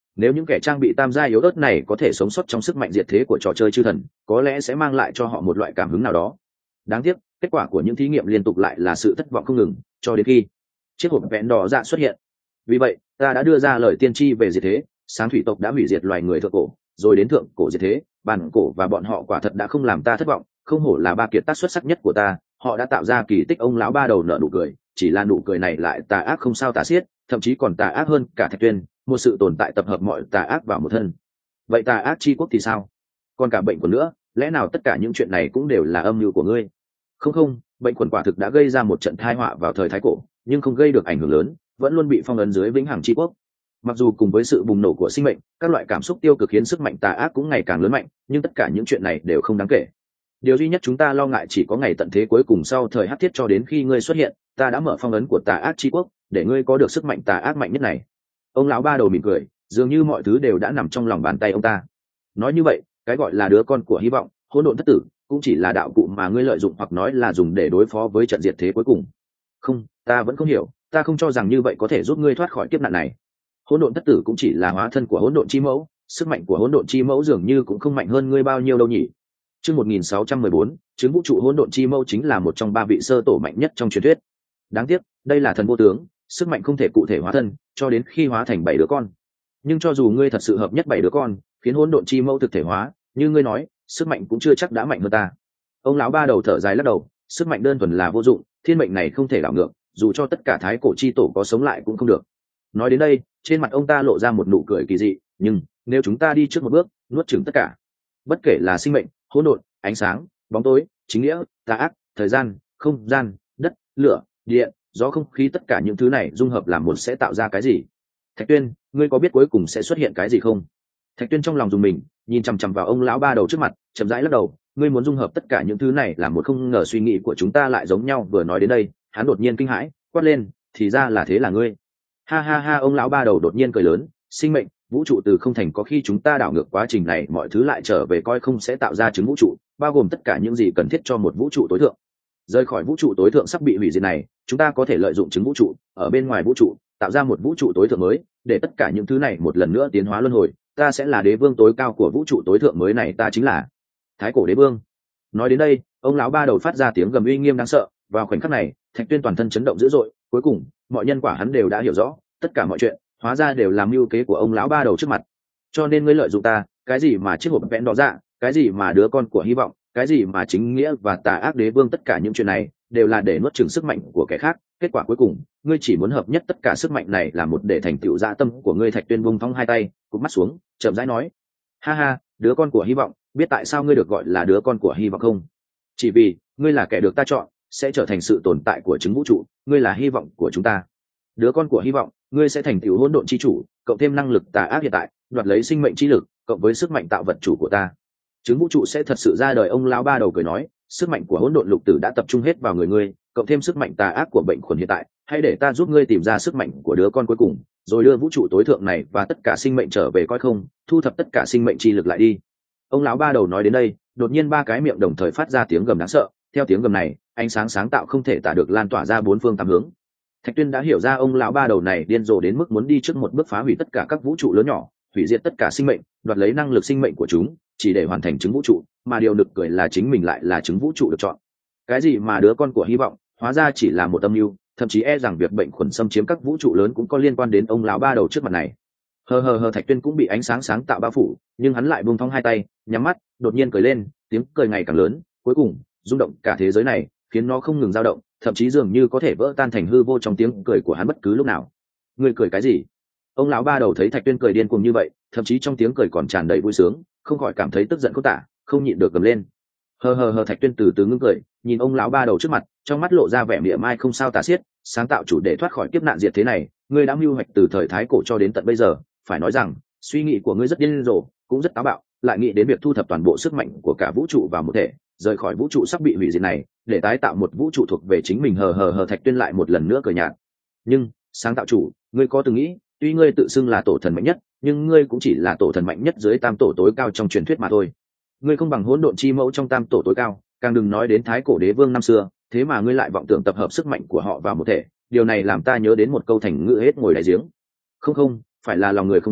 Nếu những kẻ trang bị tam gia yếu ớt này có thể sống sót trong sức mạnh diệt thế của trò chơi chư thần, có lẽ sẽ mang lại cho họ một loại cảm hứng nào đó. Đáng tiếc, kết quả của những thí nghiệm liên tục lại là sự thất vọng không ngừng, cho đến khi chiếc hộp vẹn đỏ dạ xuất hiện. Vì vậy, ta đã đưa ra lời tiên tri về diệt thế. Sáng thủy tộc đã hủy diệt loài người thượng cổ, rồi đến thượng cổ diệt thế, bản cổ và bọn họ quả thật đã không làm ta thất vọng. Không hổ là ba kiệt tác xuất sắc nhất của ta, họ đã tạo ra kỳ tích. Ông lão ba đầu nở nụ cười, chỉ là nụ cười này lại tà ác không sao tả xiết, thậm chí còn tà ác hơn cả Thạch Tuyên, một sự tồn tại tập hợp mọi tà ác vào một thân. Vậy tà ác chi quốc thì sao? Còn cả bệnh quẩn nữa, lẽ nào tất cả những chuyện này cũng đều là âm mưu của ngươi? Không, bệnh quẩn quả thực đã gây ra một trận tai họa vào thời thái cổ, nhưng không gây được ảnh hưởng lớn, vẫn luôn bị phong ấn dưới vĩnh hằng chi quốc. Mặc dù cùng với sự bùng nổ của sinh mệnh, các loại cảm xúc tiêu cực khiến sức mạnh tà ác cũng ngày càng lớn mạnh, nhưng tất cả những chuyện này đều không đáng kể. Điều duy nhất chúng ta lo ngại chỉ có ngày tận thế cuối cùng sau thời hắc thiết. Cho đến khi ngươi xuất hiện, ta đã mở phong ấn của tà ác chi quốc, để ngươi có được sức mạnh tà ác mạnh nhất này. Ông lão ba đầu mỉm cười, dường như mọi thứ đều đã nằm trong lòng bàn tay ông ta. Nói như vậy, cái gọi là đứa con của hy vọng, hỗn độn thất tử, cũng chỉ là đạo cụ mà ngươi lợi dụng hoặc nói là dùng để đối phó với trận diệt thế cuối cùng. Không, ta vẫn không hiểu, ta không cho rằng như vậy có thể giúp ngươi thoát khỏi kiếp nạn này. Hỗn độn thất tử cũng chỉ là hóa thân của hỗn độn chi mẫu, sức mạnh của hỗn độn chi mẫu dường như cũng không mạnh hơn ngươi bao nhiêu đâu nhỉ. Chương 1614, chứng vũ trụ hỗn độn chi mẫu chính là một trong ba vị sơ tổ mạnh nhất trong truyền thuyết. Đáng tiếc, đây là thần vô tướng, sức mạnh không thể cụ thể hóa thân, cho đến khi hóa thành 7 đứa con. Nhưng cho dù ngươi thật sự hợp nhất 7 đứa con, khiến hỗn độn chi mẫu thực thể hóa, như ngươi nói, sức mạnh cũng chưa chắc đã mạnh hơn ta. Ông lão ba đầu thở dài lắc đầu, sức mạnh đơn thuần là vô dụng, thiên mệnh này không thể đảo ngược, dù cho tất cả thái cổ chi tổ có sống lại cũng không được. Nói đến đây, trên mặt ông ta lộ ra một nụ cười kỳ dị, nhưng nếu chúng ta đi trước một bước, nuốt chửng tất cả, bất kể là sinh mệnh, hỗn độn, ánh sáng, bóng tối, chính nghĩa, tà ác, thời gian, không gian, đất, lửa, điện, gió, không khí, tất cả những thứ này dung hợp làm một sẽ tạo ra cái gì? Thạch Tuyên, ngươi có biết cuối cùng sẽ xuất hiện cái gì không? Thạch Tuyên trong lòng dùng mình, nhìn chằm chằm vào ông lão ba đầu trước mặt, chậm rãi lắc đầu. Ngươi muốn dung hợp tất cả những thứ này là một không ngờ suy nghĩ của chúng ta lại giống nhau. Vừa nói đến đây, hắn đột nhiên kinh hãi, quát lên, thì ra là thế là ngươi. Ha ha ha, ông lão ba đầu đột nhiên cười lớn, sinh mệnh, vũ trụ từ không thành có, khi chúng ta đảo ngược quá trình này, mọi thứ lại trở về coi không sẽ tạo ra chứng vũ trụ, bao gồm tất cả những gì cần thiết cho một vũ trụ tối thượng. Rời khỏi vũ trụ tối thượng sắp bị hủy diệt này, chúng ta có thể lợi dụng chứng vũ trụ ở bên ngoài vũ trụ, tạo ra một vũ trụ tối thượng mới, để tất cả những thứ này một lần nữa tiến hóa luân hồi. Ta sẽ là đế vương tối cao của vũ trụ tối thượng mới này, ta chính là thái cổ đế vương. Nói đến đây, ông lão ba đầu phát ra tiếng gầm uy nghiêm đáng sợ. Vào khoảnh khắc này, Thạch Tuyên toàn thân chấn động dữ dội. Cuối cùng, mọi nhân quả hắn đều đã hiểu rõ, tất cả mọi chuyện hóa ra đều làm mưu kế của ông lão ba đầu trước mặt. Cho nên ngươi lợi dụng ta, cái gì mà chiếc hộp vẽn đỏ dạ, cái gì mà đứa con của hy vọng, cái gì mà chính nghĩa và tà ác đế vương, tất cả những chuyện này đều là để nuốt chửng sức mạnh của kẻ khác. Kết quả cuối cùng, ngươi chỉ muốn hợp nhất tất cả sức mạnh này là một để thành tựu dạ tâm của ngươi. Thạch Tuyên vung thong hai tay, cụp mắt xuống, chậm rãi nói, ha ha, đứa con của hy vọng, biết tại sao ngươi được gọi là đứa con của hy vọng không? Chỉ vì ngươi là kẻ được ta chọn, sẽ trở thành sự tồn tại của chứng vũ trụ, ngươi là hy vọng của chúng ta. Đứa con của hy vọng, ngươi sẽ thành tựu hỗn độn chi chủ, cộng thêm năng lực tà ác hiện tại, đoạt lấy sinh mệnh chi lực, cộng với sức mạnh tạo vật chủ của ta. Chứng vũ trụ sẽ thật sự ra đời. Ông lão ba đầu cười nói, sức mạnh của hỗn độn lục tử đã tập trung hết vào người ngươi, cộng thêm sức mạnh tà ác của bệnh khuẩn hiện tại, hãy để ta giúp ngươi tìm ra sức mạnh của đứa con cuối cùng, rồi đưa vũ trụ tối thượng này và tất cả sinh mệnh trở về coi không, thu thập tất cả sinh mệnh chi lực lại đi. Ông lão ba đầu nói đến đây, đột nhiên ba cái miệng đồng thời phát ra tiếng gầm đáng sợ. Theo tiếng gầm này, ánh sáng sáng tạo không thể tả được lan tỏa ra bốn phương tám hướng. Thạch Tuyên đã hiểu ra ông lão ba đầu này điên rồ đến mức muốn đi trước một bước phá hủy tất cả các vũ trụ lớn nhỏ, hủy diệt tất cả sinh mệnh, đoạt lấy năng lực sinh mệnh của chúng, chỉ để hoàn thành chứng vũ trụ. Mà điều nực cười là chính mình lại là chứng vũ trụ được chọn. Cái gì mà đứa con của hy vọng, hóa ra chỉ là một âm mưu, thậm chí e rằng việc bệnh khuẩn xâm chiếm các vũ trụ lớn cũng có liên quan đến ông lão ba đầu trước mặt này. Thạch Tuyên cũng bị ánh sáng sáng tạo bao phủ, nhưng hắn lại buông thong hai tay, nhắm mắt, đột nhiên cười lên, tiếng cười ngày càng lớn, cuối cùng rung động cả thế giới này, khiến nó không ngừng dao động, thậm chí dường như có thể vỡ tan thành hư vô trong tiếng cười của hắn bất cứ lúc nào. Ngươi cười cái gì? Ông lão ba đầu thấy Thạch Tuyên cười điên cuồng như vậy, thậm chí trong tiếng cười còn tràn đầy vui sướng, không khỏi cảm thấy tức giận khó tả, không nhịn được gầm lên. Thạch Tuyên từ từ ngưng cười, nhìn ông lão ba đầu trước mặt, trong mắt lộ ra vẻ mỉa mai không sao tả xiết. Sáng tạo chủ để thoát khỏi kiếp nạn diệt thế này, ngươi đã mưu hoạch từ thời thái cổ cho đến tận bây giờ. Phải nói rằng, suy nghĩ của ngươi rất điên rồ, cũng rất táo bạo, lại nghĩ đến việc thu thập toàn bộ sức mạnh của cả vũ trụ vào một thể, rời khỏi vũ trụ sắp bị hủy diệt này, để tái tạo một vũ trụ thuộc về chính mình. Thạch Tuyên lại một lần nữa cười nhạt. Nhưng, sáng tạo chủ, ngươi có từng nghĩ, tuy ngươi tự xưng là tổ thần mạnh nhất, nhưng ngươi cũng chỉ là tổ thần mạnh nhất dưới tam tổ tối cao trong truyền thuyết mà thôi. Ngươi không bằng hỗn độn chi mẫu trong tam tổ tối cao, càng đừng nói đến thái cổ đế vương năm xưa. Thế mà ngươi lại vọng tưởng tập hợp sức mạnh của họ vào một thể. Điều này làm ta nhớ đến một câu thành ngữ hết ngồi đáy giếng. Không, phải là lòng người không đáy,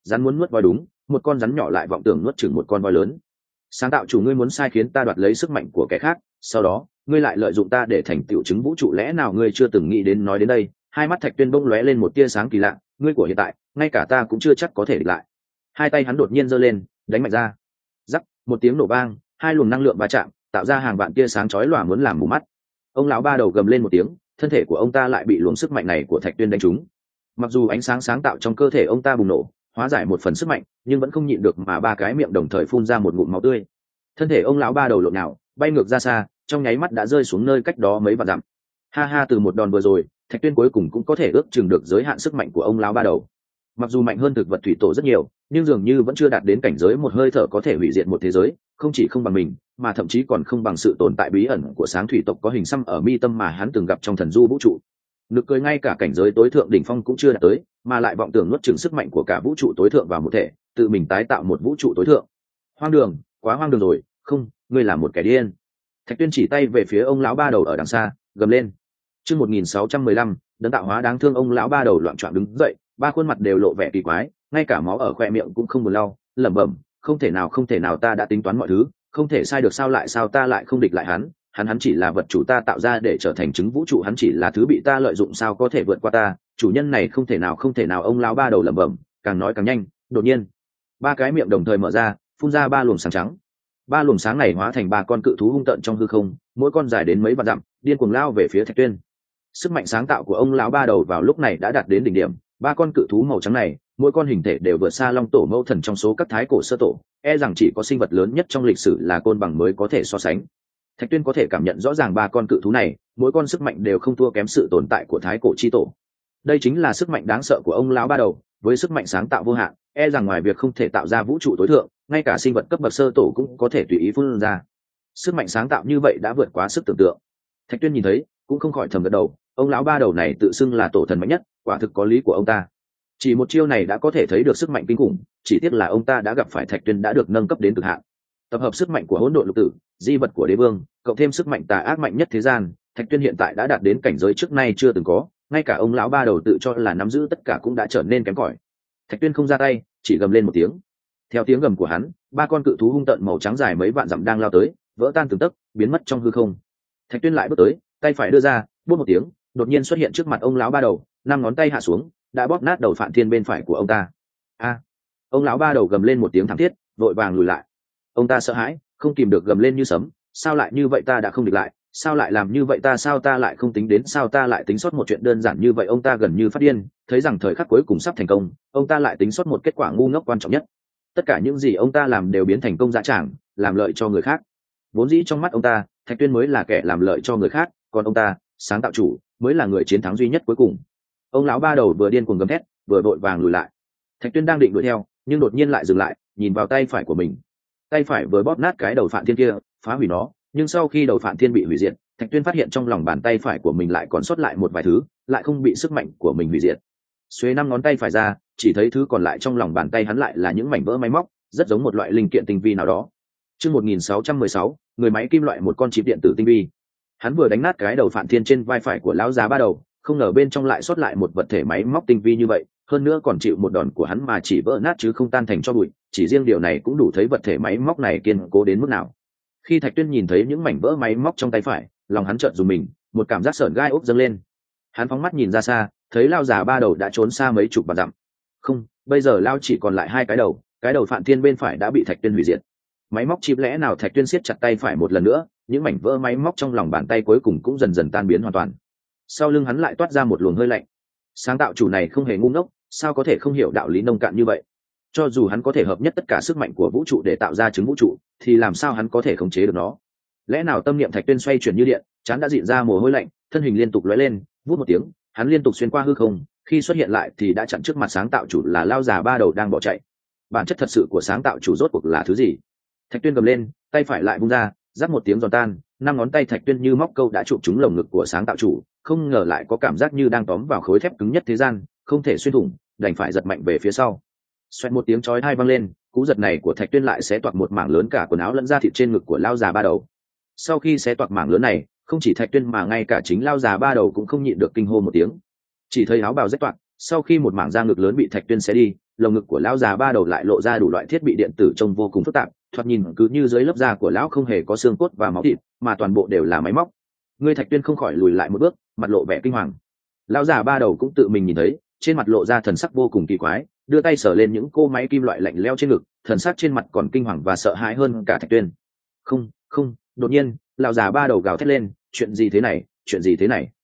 rắn muốn nuốt voi đúng, một con rắn nhỏ lại vọng tưởng nuốt chửng một con voi lớn. Sáng tạo chủ, ngươi muốn sai khiến ta đoạt lấy sức mạnh của kẻ khác, sau đó ngươi lại lợi dụng ta để thành tựu chứng vũ trụ, lẽ nào ngươi chưa từng nghĩ đến? Nói đến đây, hai mắt Thạch Tuyên bỗng lóe lên một tia sáng kỳ lạ. Ngươi của hiện tại ngay cả ta cũng chưa chắc có thể địch lại. Hai tay hắn đột nhiên giơ lên, đánh mạnh ra. Rắc, một tiếng nổ vang, hai luồng năng lượng va chạm, tạo ra hàng vạn tia sáng chói lòa muốn làm mù mắt. Ông lão ba đầu gầm lên một tiếng, thân thể của ông ta lại bị luồng sức mạnh này của Thạch Tuyên đánh trúng. Mặc dù ánh sáng sáng tạo trong cơ thể ông ta bùng nổ, hóa giải một phần sức mạnh, nhưng vẫn không nhịn được mà ba cái miệng đồng thời phun ra một ngụm máu tươi. Thân thể ông lão ba đầu lộn nhào, bay ngược ra xa, trong nháy mắt đã rơi xuống nơi cách đó mấy vạn dặm. Ha ha, từ một đòn vừa rồi, Thạch Tuyên cuối cùng cũng có thể ước chừng được giới hạn sức mạnh của ông lão ba đầu. Mặc dù mạnh hơn thực vật thủy tổ rất nhiều, nhưng dường như vẫn chưa đạt đến cảnh giới một hơi thở có thể hủy diệt một thế giới, không chỉ không bằng mình, mà thậm chí còn không bằng sự tồn tại bí ẩn của sáng thủy tộc có hình xăm ở mi tâm mà hắn từng gặp trong thần du vũ trụ. Nực cười, ngay cả cảnh giới tối thượng đỉnh phong cũng chưa đạt tới, mà lại vọng tưởng nuốt chửng sức mạnh của cả vũ trụ tối thượng vào một thể, tự mình tái tạo một vũ trụ tối thượng. Hoang đường, quá hoang đường rồi, không, ngươi là một kẻ điên. Thạch Tuyên chỉ tay về phía ông lão ba đầu ở đằng xa, gầm lên. Chương 1615, đấng tạo hóa đáng thương. Ông lão ba đầu loạn choạng đứng dậy, ba khuôn mặt đều lộ vẻ kỳ quái, ngay cả máu ở khoe miệng cũng không buồn lau, lẩm bẩm, không thể nào, ta đã tính toán mọi thứ, không thể sai được, sao ta lại không địch lại hắn, hắn chỉ là vật chủ ta tạo ra để trở thành chứng vũ trụ, hắn chỉ là thứ bị ta lợi dụng, sao có thể vượt qua ta, chủ nhân này không thể nào. Ông lão ba đầu lẩm bẩm, càng nói càng nhanh, đột nhiên, ba cái miệng đồng thời mở ra, phun ra ba luồng sáng trắng. Ba luồng sáng này hóa thành ba con cự thú hung tợn trong hư không, mỗi con dài đến mấy vạn dặm, điên cuồng lao về phía Thạch Tuyên. Sức mạnh sáng tạo của ông lão ba đầu vào lúc này đã đạt đến đỉnh điểm. Ba con cự thú màu trắng này, mỗi con hình thể đều vượt xa long tổ mẫu thần trong số các thái cổ sơ tổ, e rằng chỉ có sinh vật lớn nhất trong lịch sử là côn bằng mới có thể so sánh. Thạch Tuyên có thể cảm nhận rõ ràng ba con cự thú này, mỗi con sức mạnh đều không thua kém sự tồn tại của thái cổ chi tổ. Đây chính là sức mạnh đáng sợ của ông lão ba đầu, với sức mạnh sáng tạo vô hạn, e rằng ngoài việc không thể tạo ra vũ trụ tối thượng, ngay cả sinh vật cấp bậc sơ tổ cũng có thể tùy ý phun ra. Sức mạnh sáng tạo như vậy đã vượt quá sức tưởng tượng. Thạch Tuyên nhìn thấy, cũng không khỏi thầm gật đầu, ông lão ba đầu này tự xưng là tổ thần mạnh nhất, quả thực có lý của ông ta. Chỉ một chiêu này đã có thể thấy được sức mạnh kinh khủng, chỉ tiếc là ông ta đã gặp phải Thạch Tuyên đã được nâng cấp đến cực hạn. Tập hợp sức mạnh của hỗn độn lục tử, di vật của đế vương, cộng thêm sức mạnh tà ác mạnh nhất thế gian, Thạch Tuyên hiện tại đã đạt đến cảnh giới trước nay chưa từng có, ngay cả ông lão ba đầu tự cho là nắm giữ tất cả cũng đã trở nên kém cỏi. Thạch Tuyên không ra tay, chỉ gầm lên một tiếng. Theo tiếng gầm của hắn, ba con cự thú hung tợn màu trắng dài mấy vạn dặm đang lao tới, vỡ tan từng tấc, biến mất trong hư không. Thạch Tuyên lại bước tới, tay phải đưa ra, bút một tiếng, đột nhiên xuất hiện trước mặt ông lão ba đầu, năm ngón tay hạ xuống, đã bóp nát đầu Phạn Thiên bên phải của ông ta. A! Ông lão ba đầu gầm lên một tiếng thảm thiết, vội vàng lùi lại. Ông ta sợ hãi, không kìm được gầm lên như sấm, sao lại như vậy, ta đã không địch lại, sao lại làm như vậy ta, sao ta lại không tính đến, sao ta lại tính sót một chuyện đơn giản như vậy. Ông ta gần như phát điên, thấy rằng thời khắc cuối cùng sắp thành công, ông ta lại tính sót một kết quả ngu ngốc quan trọng nhất. Tất cả những gì ông ta làm đều biến thành công dã tràng, làm lợi cho người khác. Vốn dĩ trong mắt ông ta, Thạch Tuyên mới là kẻ làm lợi cho người khác, còn ông ta, sáng tạo chủ, mới là người chiến thắng duy nhất cuối cùng. Ông lão ba đầu vừa điên cuồng gầm thét, vừa vội vàng lùi lại. Thạch Tuyên đang định đuổi theo, nhưng đột nhiên lại dừng lại, nhìn vào tay phải của mình. Tay phải vừa bóp nát cái đầu Phạn Thiên kia, phá hủy nó, nhưng sau khi đầu Phạn Thiên bị hủy diệt, Thạch Tuyên phát hiện trong lòng bàn tay phải của mình lại còn sót lại một vài thứ, lại không bị sức mạnh của mình hủy diệt. Xuế năm ngón tay phải ra, chỉ thấy thứ còn lại trong lòng bàn tay hắn lại là những mảnh vỡ máy móc, rất giống một loại linh kiện tinh vi nào đó. Chương 1616, người máy kim loại, một con chip điện tử tinh vi. Hắn vừa đánh nát cái đầu Phạn Thiên trên vai phải của lão già ba đầu, không ngờ bên trong lại sót lại một vật thể máy móc tinh vi như vậy, hơn nữa còn chịu một đòn của hắn mà chỉ vỡ nát chứ không tan thành tro bụi, chỉ riêng điều này cũng đủ thấy vật thể máy móc này kiên cố đến mức nào. Khi Thạch Tuyên nhìn thấy những mảnh vỡ máy móc trong tay phải, lòng hắn chợt rùng mình, một cảm giác sởn gai ốc dâng lên. Hắn phóng mắt nhìn ra xa, thấy lão già ba đầu đã trốn xa mấy chục vạn dặm. Không, bây giờ lão chỉ còn lại hai cái đầu Phạn Thiên bên phải đã bị Thạch Tuyên hủy diệt. Máy móc chip, lẽ nào? Thạch Tuyên siết chặt tay phải một lần nữa, những mảnh vỡ máy móc trong lòng bàn tay cuối cùng cũng dần dần tan biến hoàn toàn. Sau lưng hắn lại toát ra một luồng hơi lạnh. Sáng tạo chủ này không hề ngu ngốc, sao có thể không hiểu đạo lý nông cạn như vậy? Cho dù hắn có thể hợp nhất tất cả sức mạnh của vũ trụ để tạo ra trứng vũ trụ, thì làm sao hắn có thể khống chế được nó? Lẽ nào? Tâm niệm Thạch Tuyên xoay chuyển như điện, trán đã dịn ra mồ hôi lạnh, thân hình liên tục lóe lên, vút một tiếng, hắn liên tục xuyên qua hư không, khi xuất hiện lại thì đã chặn trước mặt sáng tạo chủ là lao già ba đầu đang bỏ chạy. Bản chất thật sự của sáng tạo chủ rốt cuộc là thứ gì? Thạch Tuyên gầm lên, tay phải lại vung ra, rắc một tiếng giòn tan, năm ngón tay Thạch Tuyên như móc câu đã chụp trúng lồng ngực của sáng tạo chủ, không ngờ lại có cảm giác như đang tóm vào khối thép cứng nhất thế gian, không thể xuyên thủng, đành phải giật mạnh về phía sau. Xoẹt một tiếng chói tai vang lên, cú giật này của Thạch Tuyên lại xé toạc một mảng lớn cả quần áo lẫn da thịt trên ngực của lao già ba đầu. Sau khi xé toạc mảng lớn này, không chỉ Thạch Tuyên mà ngay cả chính lao già ba đầu cũng không nhịn được kinh hô một tiếng. Chỉ thấy áo bào rách toạc, sau khi một mảng da ngực lớn bị Thạch Tuyên xé đi, lồng ngực của lão già ba đầu lại lộ ra đủ loại thiết bị điện tử trông vô cùng phức tạp, thoạt nhìn cứ như dưới lớp da của lão không hề có xương cốt và máu thịt, mà toàn bộ đều là máy móc. Ngươi Thạch Tuyên không khỏi lùi lại một bước, mặt lộ vẻ kinh hoàng. Lão già ba đầu cũng tự mình nhìn thấy, trên mặt lộ ra thần sắc vô cùng kỳ quái, đưa tay sờ lên những cô máy kim loại lạnh lẽo trên ngực, thần sắc trên mặt còn kinh hoàng và sợ hãi hơn cả Thạch Tuyên. Không, không, đột nhiên, lão già ba đầu gào thét lên, chuyện gì thế này, chuyện gì thế này?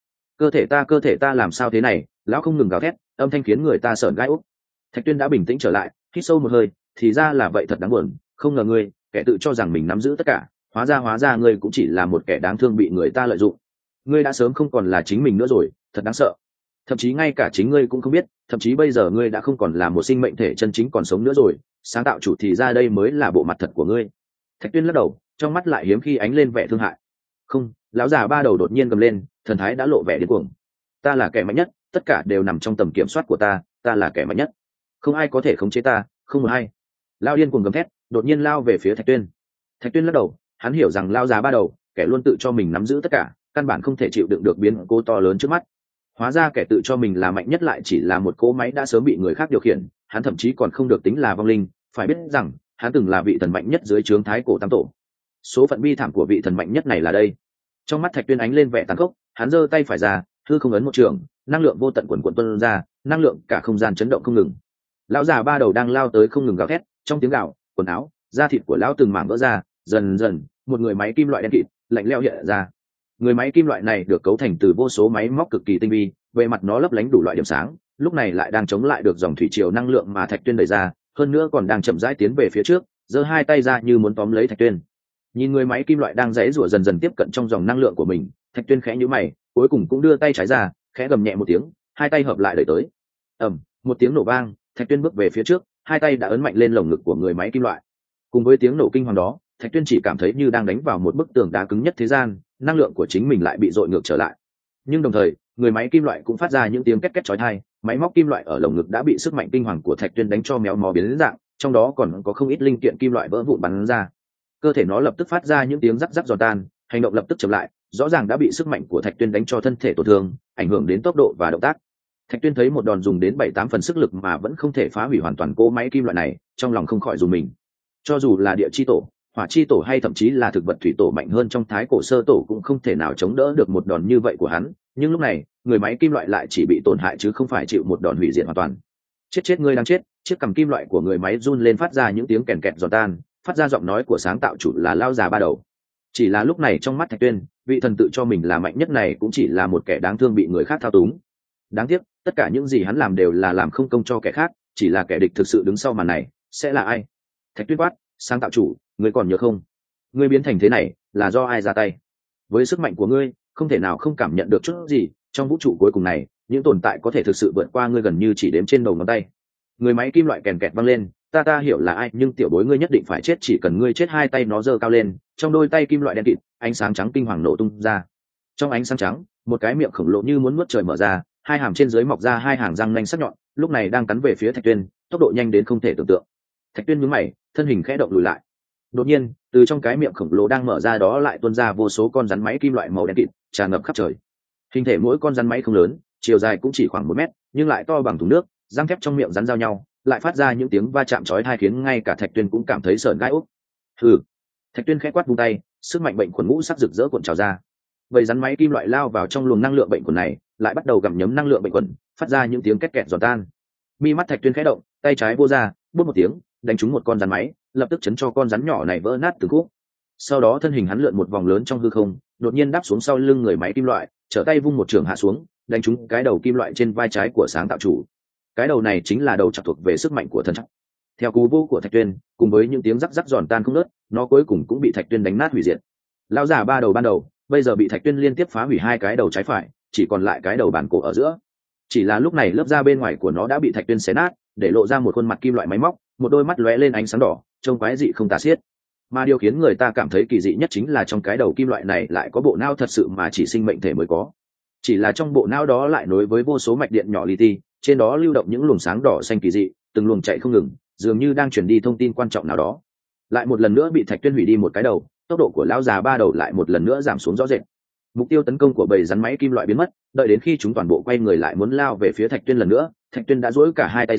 Cơ thể ta làm sao thế này? Lão không ngừng gào thét, âm thanh khiến người ta sởn gai ốc. Thạch Tuyên đã bình tĩnh trở lại, hít sâu một hơi, thì ra là vậy, thật đáng buồn, không ngờ ngươi, kẻ tự cho rằng mình nắm giữ tất cả, hóa ra ngươi cũng chỉ là một kẻ đáng thương bị người ta lợi dụng. Ngươi đã sớm không còn là chính mình nữa rồi, thật đáng sợ. Thậm chí ngay cả chính ngươi cũng không biết, thậm chí bây giờ ngươi đã không còn là một sinh mệnh thể chân chính còn sống nữa rồi, sáng tạo chủ thì ra đây mới là bộ mặt thật của ngươi. Thạch Tuyên lắc đầu, trong mắt lại hiếm khi ánh lên vẻ thương hại. Không, lão già ba đầu đột nhiên gầm lên, thần thái đã lộ vẻ điên cuồng. Ta là kẻ mạnh nhất, tất cả đều nằm trong tầm kiểm soát của ta, ta là kẻ mạnh nhất, không ai có thể khống chế ta, không một ai. Lao điên cuồng gầm thét, đột nhiên lao về phía Thạch Tuyên. Thạch Tuyên lắc đầu, hắn hiểu rằng lao già ba đầu, kẻ luôn tự cho mình nắm giữ tất cả, căn bản không thể chịu đựng được biến cố to lớn trước mắt. Hóa ra kẻ tự cho mình là mạnh nhất lại chỉ là một cỗ máy đã sớm bị người khác điều khiển, hắn thậm chí còn không được tính là vong linh, phải biết rằng hắn từng là vị thần mạnh nhất dưới trướng Thái Cổ Tam Tổ. Số phận bi thảm của vị thần mạnh nhất này là đây. Trong mắt Thạch Tuyên ánh lên vẻ tàn khốc, hắn giơ tay phải ra, hư không ấn một trường, năng lượng vô tận quần quần tuôn ra, năng lượng cả không gian chấn động không ngừng. Lão già ba đầu đang lao tới không ngừng gào thét, trong tiếng gào, quần áo, da thịt của lão từng mảng vỡ ra, dần dần, một người máy kim loại đen kịt, lạnh lẽo hiện ra. Người máy kim loại này được cấu thành từ vô số máy móc cực kỳ tinh vi, bề mặt nó lấp lánh đủ loại điểm sáng, lúc này lại đang chống lại được dòng thủy triều năng lượng mà Thạch Tuyên đẩy ra, hơn nữa còn đang chậm rãi tiến về phía trước, giơ hai tay ra như muốn tóm lấy Thạch Tuyên. Nhìn người máy kim loại đang giãy giụa dần dần tiếp cận trong dòng năng lượng của mình, Thạch Tuyên khẽ nhíu mày, cuối cùng cũng đưa tay trái ra, khẽ gầm nhẹ một tiếng, hai tay hợp lại đẩy tới. Ầm, một tiếng nổ vang, Thạch Tuyên bước về phía trước, hai tay đã ấn mạnh lên lồng ngực của người máy kim loại. Cùng với tiếng nổ kinh hoàng đó, Thạch Tuyên chỉ cảm thấy như đang đánh vào một bức tường đá cứng nhất thế gian, năng lượng của chính mình lại bị dội ngược trở lại. Nhưng đồng thời, người máy kim loại cũng phát ra những tiếng két két chói tai, máy móc kim loại ở lồng ngực đã bị sức mạnh kinh hoàng của Thạch Tuyên đánh cho méo mó biến dạng, trong đó còn có không ít linh kiện kim loại vỡ vụn bắn ra. Cơ thể nó lập tức phát ra những tiếng rắc rắc giòn tan, hành động lập tức chậm lại, rõ ràng đã bị sức mạnh của Thạch Tuyên đánh cho thân thể tổn thương, ảnh hưởng đến tốc độ và động tác. Thạch Tuyên thấy một đòn dùng đến 7-8 phần sức lực mà vẫn không thể phá hủy hoàn toàn cỗ máy kim loại này, trong lòng không khỏi rùng mình. Cho dù là địa chi tổ, hỏa chi tổ hay thậm chí là thực vật thủy tổ mạnh hơn trong thái cổ sơ tổ cũng không thể nào chống đỡ được một đòn như vậy của hắn, nhưng lúc này, người máy kim loại lại chỉ bị tổn hại chứ không phải chịu một đòn hủy diệt hoàn toàn. Chết ngươi đang chết, chiếc cằm kim loại của người máy run lên phát ra những tiếng kèn kẹt giòn tan, phát ra giọng nói của sáng tạo chủ là lao già ba đầu. Chỉ là lúc này trong mắt Thạch Tuyên, vị thần tự cho mình là mạnh nhất này cũng chỉ là một kẻ đáng thương bị người khác thao túng. Đáng tiếc, tất cả những gì hắn làm đều là làm không công cho kẻ khác, chỉ là kẻ địch thực sự đứng sau màn này, sẽ là ai? Thạch Tuyên quát, sáng tạo chủ, ngươi còn nhớ không? Ngươi biến thành thế này là do ai ra tay? Với sức mạnh của ngươi, không thể nào không cảm nhận được chút gì, trong vũ trụ cuối cùng này, những tồn tại có thể thực sự vượt qua ngươi gần như chỉ đếm trên đầu ngón tay. Người máy kim loại kèn kẹt vang lên, ta hiểu là ai, nhưng tiểu bối ngươi nhất định phải chết, chỉ cần ngươi chết hai tay nó giơ cao lên, trong đôi tay kim loại đen kịt, ánh sáng trắng kinh hoàng nổ tung ra. Trong ánh sáng trắng, một cái miệng khổng lồ như muốn nuốt trời mở ra, hai hàm trên dưới mọc ra hai hàng răng nanh sắc nhọn, lúc này đang cắn về phía Thạch Tuyên, tốc độ nhanh đến không thể tưởng tượng. Thạch Tuyên nhướng mày, thân hình khẽ động lùi lại. Đột nhiên, từ trong cái miệng khổng lồ đang mở ra đó lại tuôn ra vô số con rắn máy kim loại màu đen kịt, tràn ngập khắp trời. Hình thể mỗi con rắn máy không lớn, chiều dài cũng chỉ khoảng 1 mét, nhưng lại to bằng thùng nước, răng thép trong miệng rắn giao nhau, lại phát ra những tiếng va chạm chói tai khiến ngay cả Thạch Tuyên cũng cảm thấy sởn gai ốc. Hừ. Thạch Tuyên khẽ quát vung tay, sức mạnh bệnh khuẩn ngũ sắc rực rỡ cuộn trào ra. Vậy rắn máy kim loại lao vào trong luồng năng lượng bệnh khuẩn này, lại bắt đầu gặm nhấm năng lượng bệnh khuẩn, phát ra những tiếng két kẹt giòn tan. Mi mắt Thạch Tuyên khẽ động, tay trái vô ra, bút một tiếng, đánh trúng một con rắn máy, lập tức chấn cho con rắn nhỏ này vỡ nát từng khúc. Sau đó thân hình hắn lượn một vòng lớn trong hư không, đột nhiên đáp xuống sau lưng người máy kim loại, trở tay vung một trường hạ xuống, đánh trúng cái đầu kim loại trên vai trái của sáng tạo chủ. Cái đầu này chính là đầu chọc thuộc về sức mạnh của thần chắc. Theo cú vô của Thạch Tuyên, cùng với những tiếng rắc rắc giòn tan không ngớt, nó cuối cùng cũng bị Thạch Tuyên đánh nát hủy diệt. Lão già ba đầu ban đầu, bây giờ bị Thạch Tuyên liên tiếp phá hủy hai cái đầu trái phải, chỉ còn lại cái đầu bản cổ ở giữa. Chỉ là lúc này lớp da bên ngoài của nó đã bị Thạch Tuyên xé nát, để lộ ra một khuôn mặt kim loại máy móc, một đôi mắt lóe lên ánh sáng đỏ, trông quái dị không tả xiết. Mà điều khiến người ta cảm thấy kỳ dị nhất chính là trong cái đầu kim loại này lại có bộ não thật sự mà chỉ sinh mệnh thể mới có. Chỉ là trong bộ não đó lại nối với vô số mạch điện nhỏ li ti, trên đó lưu động những luồng sáng đỏ xanh kỳ dị, từng luồng chạy không ngừng, dường như đang truyền đi thông tin quan trọng nào đó. Lại một lần nữa bị Thạch Tuyên hủy đi một cái đầu, tốc độ của lão già ba đầu lại một lần nữa giảm xuống rõ rệt. Mục tiêu tấn công của bầy rắn máy kim loại biến mất, đợi đến khi chúng toàn bộ quay người lại muốn lao về phía Thạch Tuyên lần nữa, Thạch Tuyên đã duỗi cả hai tay ra,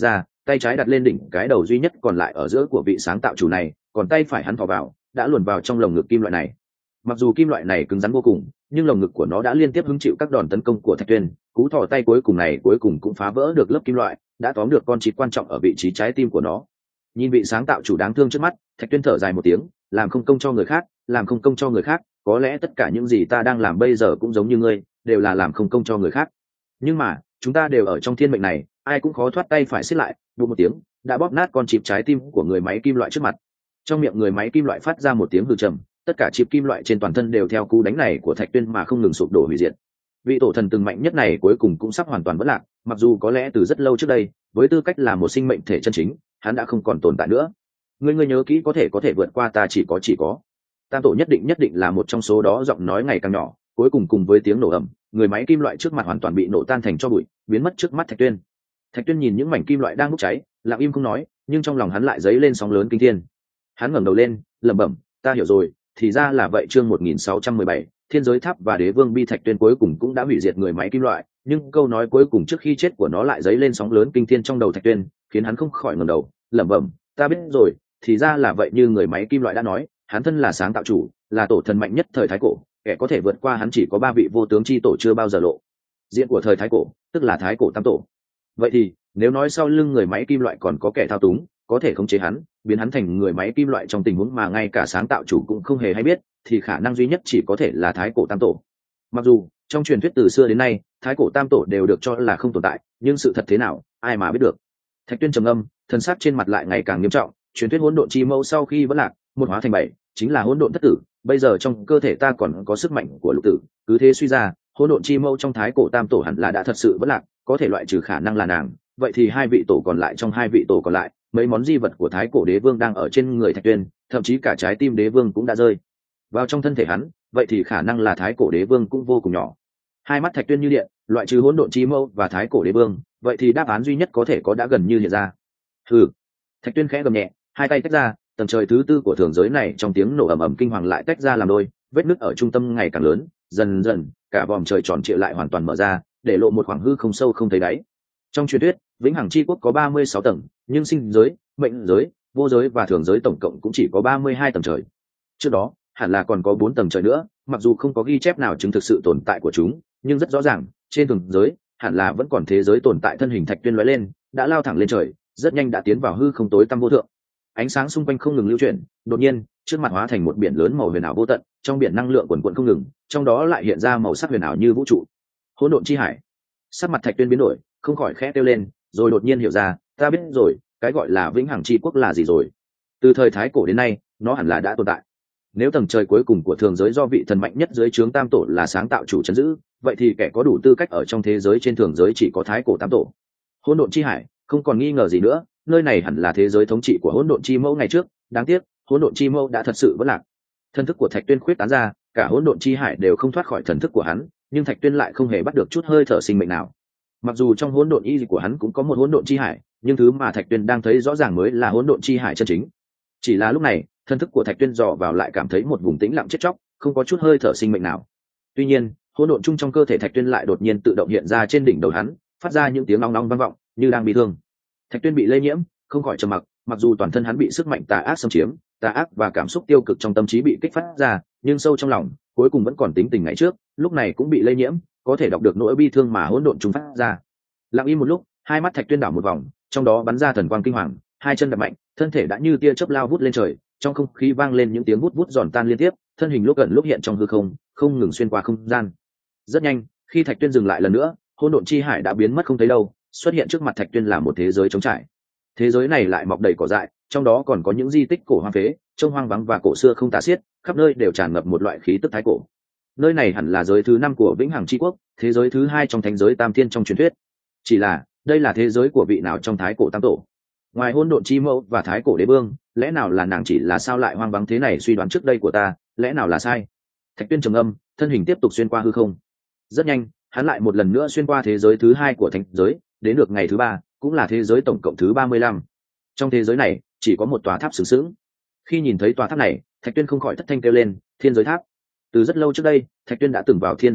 tay trái đặt lên đỉnh cái đầu duy nhất còn lại ở giữa của vị sáng tạo chủ này, còn tay phải hắn thò vào đã luồn vào trong lồng ngực kim loại này. Mặc dù kim loại này cứng rắn vô cùng, nhưng lồng ngực của nó đã liên tiếp hứng chịu các đòn tấn công của Thạch Tuyên, cú thò tay cuối cùng này cuối cùng cũng phá vỡ được lớp kim loại, đã tóm được con chip quan trọng ở vị trí trái tim của nó. Nhìn vị sáng tạo chủ đáng thương trước mắt, Thạch Tuyên thở dài một tiếng, làm không công cho người khác, làm không công cho người khác, có lẽ tất cả những gì ta đang làm bây giờ cũng giống như ngươi, đều là làm không công cho người khác. Nhưng mà, chúng ta đều ở trong thiên mệnh này, ai cũng khó thoát tay phải siết lại, bụp một tiếng, đã bóp nát con chip trái tim của người máy kim loại trước mặt. Trong miệng người máy kim loại phát ra một tiếng hừ trầm, tất cả chip kim loại trên toàn thân đều theo cú đánh này của Thạch Tuyên mà không ngừng sụp đổ hủy diệt. Vị tổ thần từng mạnh nhất này cuối cùng cũng sắp hoàn toàn vỡ lạc, mặc dù có lẽ từ rất lâu trước đây, với tư cách là một sinh mệnh thể chân chính, hắn đã không còn tồn tại nữa. Ngươi nhớ kỹ, có thể vượt qua ta chỉ có. Tam tổ nhất định là một trong số đó. Giọng nói ngày càng nhỏ, cuối cùng cùng với tiếng nổ ầm, người máy kim loại trước mặt hoàn toàn bị nổ tan thành tro bụi, biến mất trước mắt Thạch Tuyên. Thạch Tuyên nhìn những mảnh kim loại đang bốc cháy, lặng im không nói, nhưng trong lòng hắn lại dấy lên sóng lớn kinh thiên. Hắn ngẩng đầu lên, lẩm bẩm, ta hiểu rồi, thì ra là vậy. Chương 1617, Thiên Giới Tháp và Đế Vương Bi. Thạch Tuyên cuối cùng cũng đã hủy diệt người máy kim loại, nhưng câu nói cuối cùng trước khi chết của nó lại dấy lên sóng lớn kinh thiên trong đầu Thạch Tuyên, khiến hắn không khỏi ngẩng đầu, lẩm bẩm, ta biết rồi, thì ra là vậy. Như người máy kim loại đã nói, hắn thân là sáng tạo chủ, là tổ thần mạnh nhất thời thái cổ, kẻ có thể vượt qua hắn chỉ có 3 vị vô tướng chi tổ chưa bao giờ lộ diện của thời thái cổ, tức là thái cổ tam tổ. Vậy thì nếu nói sau lưng người máy kim loại còn có kẻ thao túng, có thể khống chế hắn, biến hắn thành người máy kim loại trong tình huống mà ngay cả sáng tạo chủ cũng không hề hay biết, thì khả năng duy nhất chỉ có thể là thái cổ tam tổ. Mặc dù trong truyền thuyết từ xưa đến nay, thái cổ tam tổ đều được cho là không tồn tại, nhưng sự thật thế nào, ai mà biết được. Thạch Tuyên trầm âm, thần sắc trên mặt lại ngày càng nghiêm trọng. Truyền thuyết hỗn độn chi mâu sau khi vỡ lạc, một hóa thành 7, chính là hỗn độn thất tử. Bây giờ trong cơ thể ta còn có sức mạnh của lục tử, cứ thế suy ra, hỗn độn chi mâu trong thái cổ tam tổ hẳn là đã thật sự vỡ lạc, có thể loại trừ khả năng là nàng. Vậy thì 2 vị tổ còn lại, trong 2 vị tổ còn lại, mấy món di vật của thái cổ đế vương đang ở trên người Thạch Tuyên, thậm chí cả trái tim đế vương cũng đã rơi vào trong thân thể hắn, vậy thì khả năng là thái cổ đế vương cũng vô cùng nhỏ. Hai mắt Thạch Tuyên như điện, loại trừ hỗn độn chi mâu và thái cổ đế vương, vậy thì đáp án duy nhất có thể có đã gần như hiện ra. Hừ. Thạch Tuyên khẽ gầm nhẹ, hai tay tách ra, tầng trời thứ tư của thường giới này trong tiếng nổ ầm ầm kinh hoàng lại tách ra làm đôi, vết nứt ở trung tâm ngày càng lớn, dần dần cả vòm trời tròn trịa lại hoàn toàn mở ra, để lộ một khoảng hư không sâu không thấy đáy. Trong truyền thuyết, vĩnh hằng chi quốc có 36 tầng, nhưng sinh giới, mệnh giới, vô giới và thường giới tổng cộng cũng chỉ có 32 tầng trời. Trước đó hẳn là còn có 4 tầng trời nữa, mặc dù không có ghi chép nào chứng thực sự tồn tại của chúng, nhưng rất rõ ràng trên thường giới hẳn là vẫn còn thế giới tồn tại. Thân hình Thạch Tuyên lóe lên, đã lao thẳng lên trời, rất nhanh đã tiến vào hư không tối tăm vô thượng. Ánh sáng xung quanh không ngừng lưu chuyển, đột nhiên trước mặt hóa thành một biển lớn màu huyền ảo vô tận, trong biển năng lượng quần quần không ngừng, trong đó lại hiện ra màu sắc huyền ảo như vũ trụ, hỗn độn chi hải. Sắc mặt Thạch Tuyên biến đổi, không khỏi khẽ kêu lên, rồi đột nhiên hiểu ra, ta biết rồi, cái gọi là vĩnh hằng chi quốc là gì rồi. Từ thời thái cổ đến nay, nó hẳn là đã tồn tại. Nếu tầng trời cuối cùng của thường giới do vị thần mạnh nhất dưới trướng tam tổ là sáng tạo chủ trấn giữ, vậy thì kẻ có đủ tư cách ở trong thế giới trên thường giới chỉ có thái cổ tam tổ. Hỗn độn chi hải, không còn nghi ngờ gì nữa, nơi này hẳn là thế giới thống trị của hỗn độn chi mẫu ngày trước. Đáng tiếc, hỗn độn chi mẫu đã thật sự vỡ lạc. Thần thức của Thạch Tuyên khuyết tán ra, cả hỗn độn chi hải đều không thoát khỏi thần thức của hắn, nhưng Thạch Tuyên lại không hề bắt được chút hơi thở sinh mệnh nào. Mặc dù trong hỗn độn y của hắn cũng có một hỗn độn chi hải, nhưng thứ mà Thạch Tuyên đang thấy rõ ràng mới là hỗn độn chi hải chân chính. Chỉ là lúc này, thần thức của Thạch Tuyên dò vào lại cảm thấy một vùng tĩnh lặng chết chóc, không có chút hơi thở sinh mệnh nào. Tuy nhiên, hỗn độn chung trong cơ thể Thạch Tuyên lại đột nhiên tự động hiện ra trên đỉnh đầu hắn, phát ra những tiếng long long vang vọng, như đang bị thương. Thạch Tuyên bị lây nhiễm, không khỏi trầm mặc. Mặc dù toàn thân hắn bị sức mạnh tà ác xâm chiếm, tà ác và cảm xúc tiêu cực trong tâm trí bị kích phát ra, nhưng sâu trong lòng, cuối cùng vẫn còn tính tình ngày trước, lúc này cũng bị lây nhiễm, có thể đọc được nỗi bi thương mà hỗn độn chung phát ra. Lặng im một lúc, hai mắt Thạch Tuyên đảo một vòng, trong đó bắn ra thần quang kinh hoàng, hai chân đập mạnh, thân thể đã như tia chớp lao vút lên trời, trong không khí vang lên những tiếng vút vút giòn tan liên tiếp, thân hình lúc gần lúc hiện trong hư không, không ngừng xuyên qua không gian. Rất nhanh, khi Thạch Tuyên dừng lại lần nữa, hỗn độn chi hải đã biến mất không thấy đâu, xuất hiện trước mặt Thạch Tuyên là một thế giới trống trải. Thế giới này lại mọc đầy cỏ dại, trong đó còn có những di tích cổ hoang phế, trông hoang vắng và cổ xưa không tả xiết, khắp nơi đều tràn ngập một loại khí tức thái cổ. Nơi này hẳn là giới thứ 5 của vĩnh hằng chi quốc, thế giới thứ 2 trong thánh giới tam thiên trong truyền thuyết. Chỉ là, đây là thế giới của vị nào trong thái cổ tam tổ? Ngoài hỗn độn chi mẫu và thái cổ đế vương, lẽ nào là nàng? Chỉ là sao lại hoang vắng thế này? Suy đoán trước đây của ta, lẽ nào là sai? Thạch Tuyên trầm âm, thân hình tiếp tục xuyên qua hư không. Rất nhanh, hắn lại một lần nữa xuyên qua thế giới thứ 2 của thánh giới, đến được ngày thứ 3, cũng là thế giới tổng cộng thứ 35. Trong thế giới này, chỉ có một tòa tháp sừng sững. Khi nhìn thấy tòa tháp này, Thạch Tuyên không khỏi thất thanh kêu lên, Thiên Giới Tháp. Từ rất lâu trước đây, Thạch Tuyên đã từng vào Thiên Giới Tháp,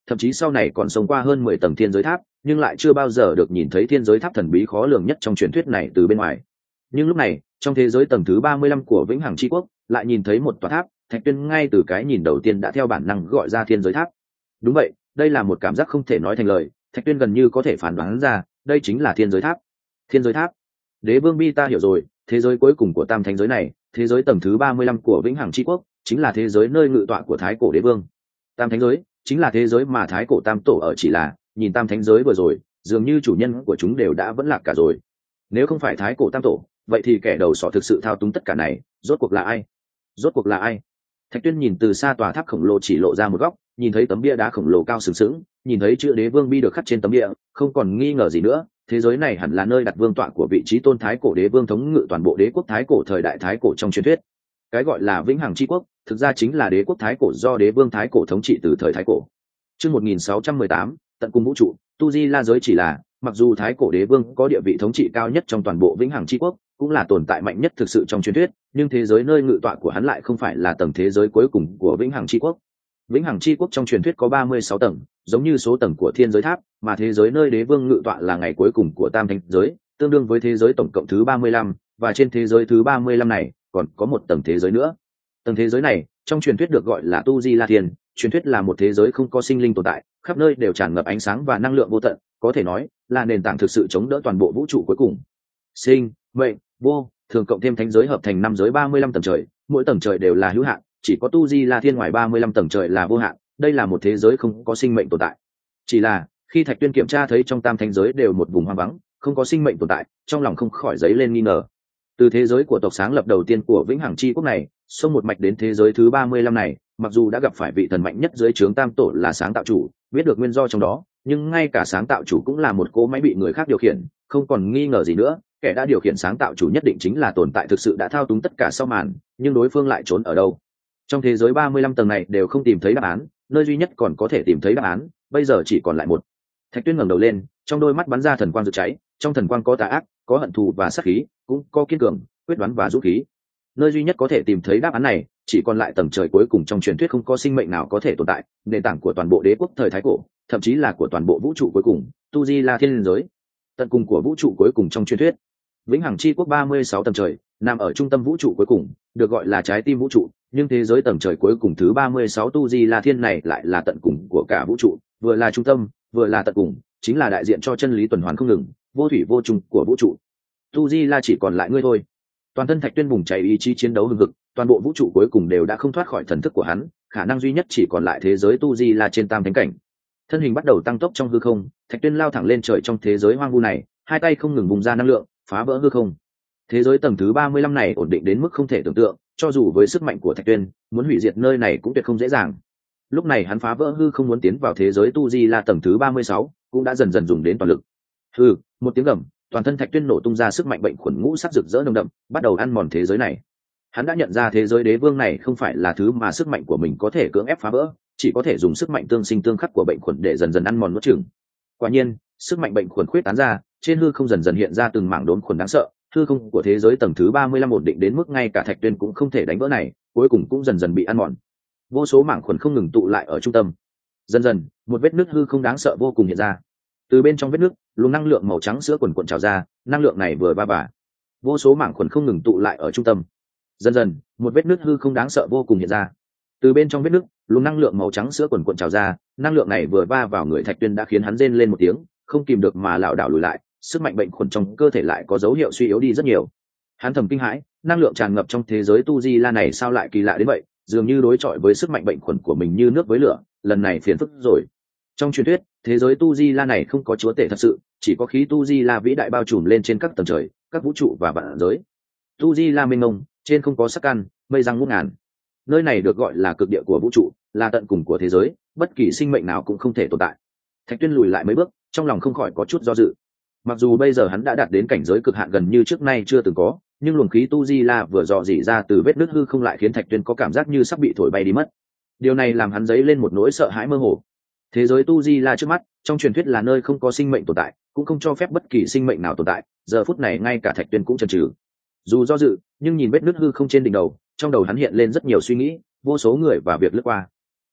thậm chí sau này còn sống qua hơn 10 tầng thiên giới tháp, nhưng lại chưa bao giờ được nhìn thấy thiên giới tháp thần bí khó lường nhất trong truyền thuyết này từ bên ngoài. Nhưng lúc này trong thế giới tầng thứ 35 của vĩnh hằng tri quốc lại nhìn thấy một tòa tháp. Thạch Tuyên ngay từ cái nhìn đầu tiên đã theo bản năng gọi ra thiên giới tháp. Đúng vậy, đây là một cảm giác không thể nói thành lời. Thạch Tuyên gần như có thể phán đoán ra đây chính là thiên giới tháp. Thiên giới tháp. Đế vương Bi ta hiểu rồi, thế giới cuối cùng của tam thánh giới này, thế giới tầng thứ 35 của vĩnh hằng tri quốc, chính là thế giới nơi ngự tọa của thái cổ đế vương. Tam thánh giới chính là thế giới mà thái cổ tam tổ ở, chỉ là nhìn tam thánh giới vừa rồi dường như chủ nhân của chúng đều đã vẫn lạc cả rồi. Nếu không phải thái cổ tam tổ, vậy thì kẻ đầu sỏ thực sự thao túng tất cả này rốt cuộc là ai? Rốt cuộc là ai? Thạch Tuyên nhìn từ xa tòa tháp khổng lồ chỉ lộ ra một góc, nhìn thấy tấm bia đá khổng lồ cao sừng sững, nhìn thấy chữ đế vương Bi được khắc trên tấm bia, không còn nghi ngờ gì nữa, thế giới này hẳn là nơi đặt vương tọa của vị trí tôn thái cổ đế vương thống ngự toàn bộ đế quốc thái cổ thời đại thái cổ trong truyền thuyết. Cái gọi là vĩnh hằng tri quốc thực ra chính là đế quốc thái cổ do đế vương thái cổ thống trị từ thời thái cổ. Chương 1618, tận cùng vũ trụ, tu di la giới chỉ là, mặc dù thái cổ đế vương có địa vị thống trị cao nhất trong toàn bộ vĩnh hằng tri quốc, cũng là tồn tại mạnh nhất thực sự trong truyền thuyết, nhưng thế giới nơi ngự tọa của hắn lại không phải là tầng thế giới cuối cùng của vĩnh hằng tri quốc. Vĩnh hằng tri quốc trong truyền thuyết có 36 tầng, giống như số tầng của thiên giới tháp, mà thế giới nơi đế vương ngự tọa là ngày cuối cùng của tam thánh giới, tương đương với thế giới tổng cộng thứ 35, và trên thế giới thứ 35 này còn có một tầng thế giới nữa. Tầng thế giới này trong truyền thuyết được gọi là tu di la thiên, truyền thuyết là một thế giới không có sinh linh tồn tại, khắp nơi đều tràn ngập ánh sáng và năng lượng vô tận, có thể nói là nền tảng thực sự chống đỡ toàn bộ vũ trụ cuối cùng. Sinh, mệnh, vô thường cộng thêm thánh giới hợp thành năm giới 35 tầng trời, mỗi tầng trời đều là hữu hạn, chỉ có tu di la thiên ngoài 35 tầng trời là vô hạn. Đây là một thế giới không có sinh mệnh tồn tại. Chỉ là khi Thạch Tuyên kiểm tra thấy trong tam thánh giới đều một vùng hoang vắng, không có sinh mệnh tồn tại, trong lòng không khỏi dấy lên nghi ngờ. Từ thế giới của tộc sáng lập đầu tiên của vĩnh hằng chi quốc này, xông một mạch đến thế giới thứ 35 này, mặc dù đã gặp phải vị thần mạnh nhất dưới trướng tam tổ là sáng tạo chủ, biết được nguyên do trong đó, nhưng ngay cả sáng tạo chủ cũng là một cỗ máy bị người khác điều khiển, không còn nghi ngờ gì nữa, kẻ đã điều khiển sáng tạo chủ nhất định chính là tồn tại thực sự đã thao túng tất cả sau màn, nhưng đối phương lại trốn ở đâu? Trong thế giới 35 tầng này đều không tìm thấy đáp án, nơi duy nhất còn có thể tìm thấy đáp án, bây giờ chỉ còn lại một. Thạch Tuyên ngẩng đầu lên, trong đôi mắt bắn ra thần quang rực cháy, trong thần quang có tà ác, có hận thù và sát khí, cũng có kiên cường, quyết đoán và dũng khí. Nơi duy nhất có thể tìm thấy đáp án này, chỉ còn lại tầng trời cuối cùng trong truyền thuyết không có sinh mệnh nào có thể tồn tại, nền tảng của toàn bộ đế quốc thời thái cổ, thậm chí là của toàn bộ vũ trụ cuối cùng, tu di la thiên giới, tận cùng của vũ trụ cuối cùng trong truyền thuyết. Vĩnh hằng chi quốc 36 tầng trời, nằm ở trung tâm vũ trụ cuối cùng, được gọi là trái tim vũ trụ, nhưng thế giới tầng trời cuối cùng thứ 36 tu di la thiên này lại là tận cùng của cả vũ trụ, vừa là trung tâm, vừa là tận cùng, chính là đại diện cho chân lý tuần hoàn không ngừng, vô thủy vô chung của vũ trụ. Tu di la chỉ còn lại ngươi thôi. Toàn thân Thạch Tuyên bùng cháy ý chí chiến đấu hừng hực, toàn bộ vũ trụ cuối cùng đều đã không thoát khỏi thần thức của hắn, khả năng duy nhất chỉ còn lại thế giới tu di la trên tam thánh cảnh. Thân hình bắt đầu tăng tốc trong hư không, Thạch Tuyên lao thẳng lên trời trong thế giới hoang vu này, hai tay không ngừng bùng ra năng lượng, phá vỡ hư không. Thế giới tầng thứ 35 này ổn định đến mức không thể tưởng tượng, cho dù với sức mạnh của Thạch Tuyên, muốn hủy diệt nơi này cũng tuyệt không dễ dàng. Lúc này hắn phá vỡ hư không muốn tiến vào thế giới tu di la tầng thứ 36, cũng đã dần dần dùng đến toàn lực. Hừ, một tiếng gầm, toàn thân Thạch Tuyên nổ tung ra sức mạnh bệnh khuẩn ngũ sắc rực rỡ nồng đậm, bắt đầu ăn mòn thế giới này. Hắn đã nhận ra thế giới đế vương này không phải là thứ mà sức mạnh của mình có thể cưỡng ép phá vỡ, chỉ có thể dùng sức mạnh tương sinh tương khắc của bệnh khuẩn để dần dần ăn mòn nuốt chửng. Quả nhiên, sức mạnh bệnh khuẩn khuyết tán ra, trên hư không dần dần hiện ra từng mảng đốn khuẩn đáng sợ, hư không của thế giới tầng thứ 35 ổn định đến mức ngay cả Thạch Tuyên cũng không thể đánh vỡ này, cuối cùng cũng dần dần bị ăn mòn. Vô số mảng khuẩn không ngừng tụ lại ở trung tâm. Dần dần, một vết nứt hư không đáng sợ vô cùng hiện ra. Từ bên trong vết nứt, luồng năng lượng màu trắng sữa quần quần trào ra, năng lượng này vừa va vả. Vô số mảng khuẩn không ngừng tụ lại ở trung tâm. Dần dần, một vết nứt hư không đáng sợ vô cùng hiện ra. Từ bên trong vết nứt, luồng năng lượng màu trắng sữa quần quần trào ra, năng lượng này vừa va vào người Thạch Tuyên đã khiến hắn rên lên một tiếng, không kìm được mà lảo đảo lùi lại, sức mạnh bệnh khuẩn trong cơ thể lại có dấu hiệu suy yếu đi rất nhiều. Hắn thầm kinh hãi, năng lượng tràn ngập trong thế giới tu di la này sao lại kỳ lạ đến vậy, dường như đối chọi với sức mạnh bệnh khuẩn của mình như nước với lửa, lần này phiền phức rồi. Trong truyền thuyết, thế giới tu di la này không có chúa tể thật sự, chỉ có khí tu di la vĩ đại bao trùm lên trên các tầng trời, các vũ trụ và vạn giới. Tu di la mênh mông, trên không có sắc căn, mây răng ngút ngàn. Nơi này được gọi là cực địa của vũ trụ, là tận cùng của thế giới, bất kỳ sinh mệnh nào cũng không thể tồn tại. Thạch Tuyên lùi lại mấy bước, trong lòng không khỏi có chút do dự. Mặc dù bây giờ hắn đã đạt đến cảnh giới cực hạn gần như trước nay chưa từng có, nhưng luồng khí tu di la vừa dò dỉ ra từ vết nứt hư không lại khiến Thạch Tuyên có cảm giác như sắp bị thổi bay đi mất. Điều này làm hắn dấy lên một nỗi sợ hãi mơ hồ. Thế giới tu di la trước mắt, trong truyền thuyết là nơi không có sinh mệnh tồn tại, cũng không cho phép bất kỳ sinh mệnh nào tồn tại, giờ phút này ngay cả Thạch Tuyên cũng chần chừ. Dù do dự, nhưng nhìn vết nứt hư không trên đỉnh đầu, trong đầu hắn hiện lên rất nhiều suy nghĩ, vô số người và việc lướt qua.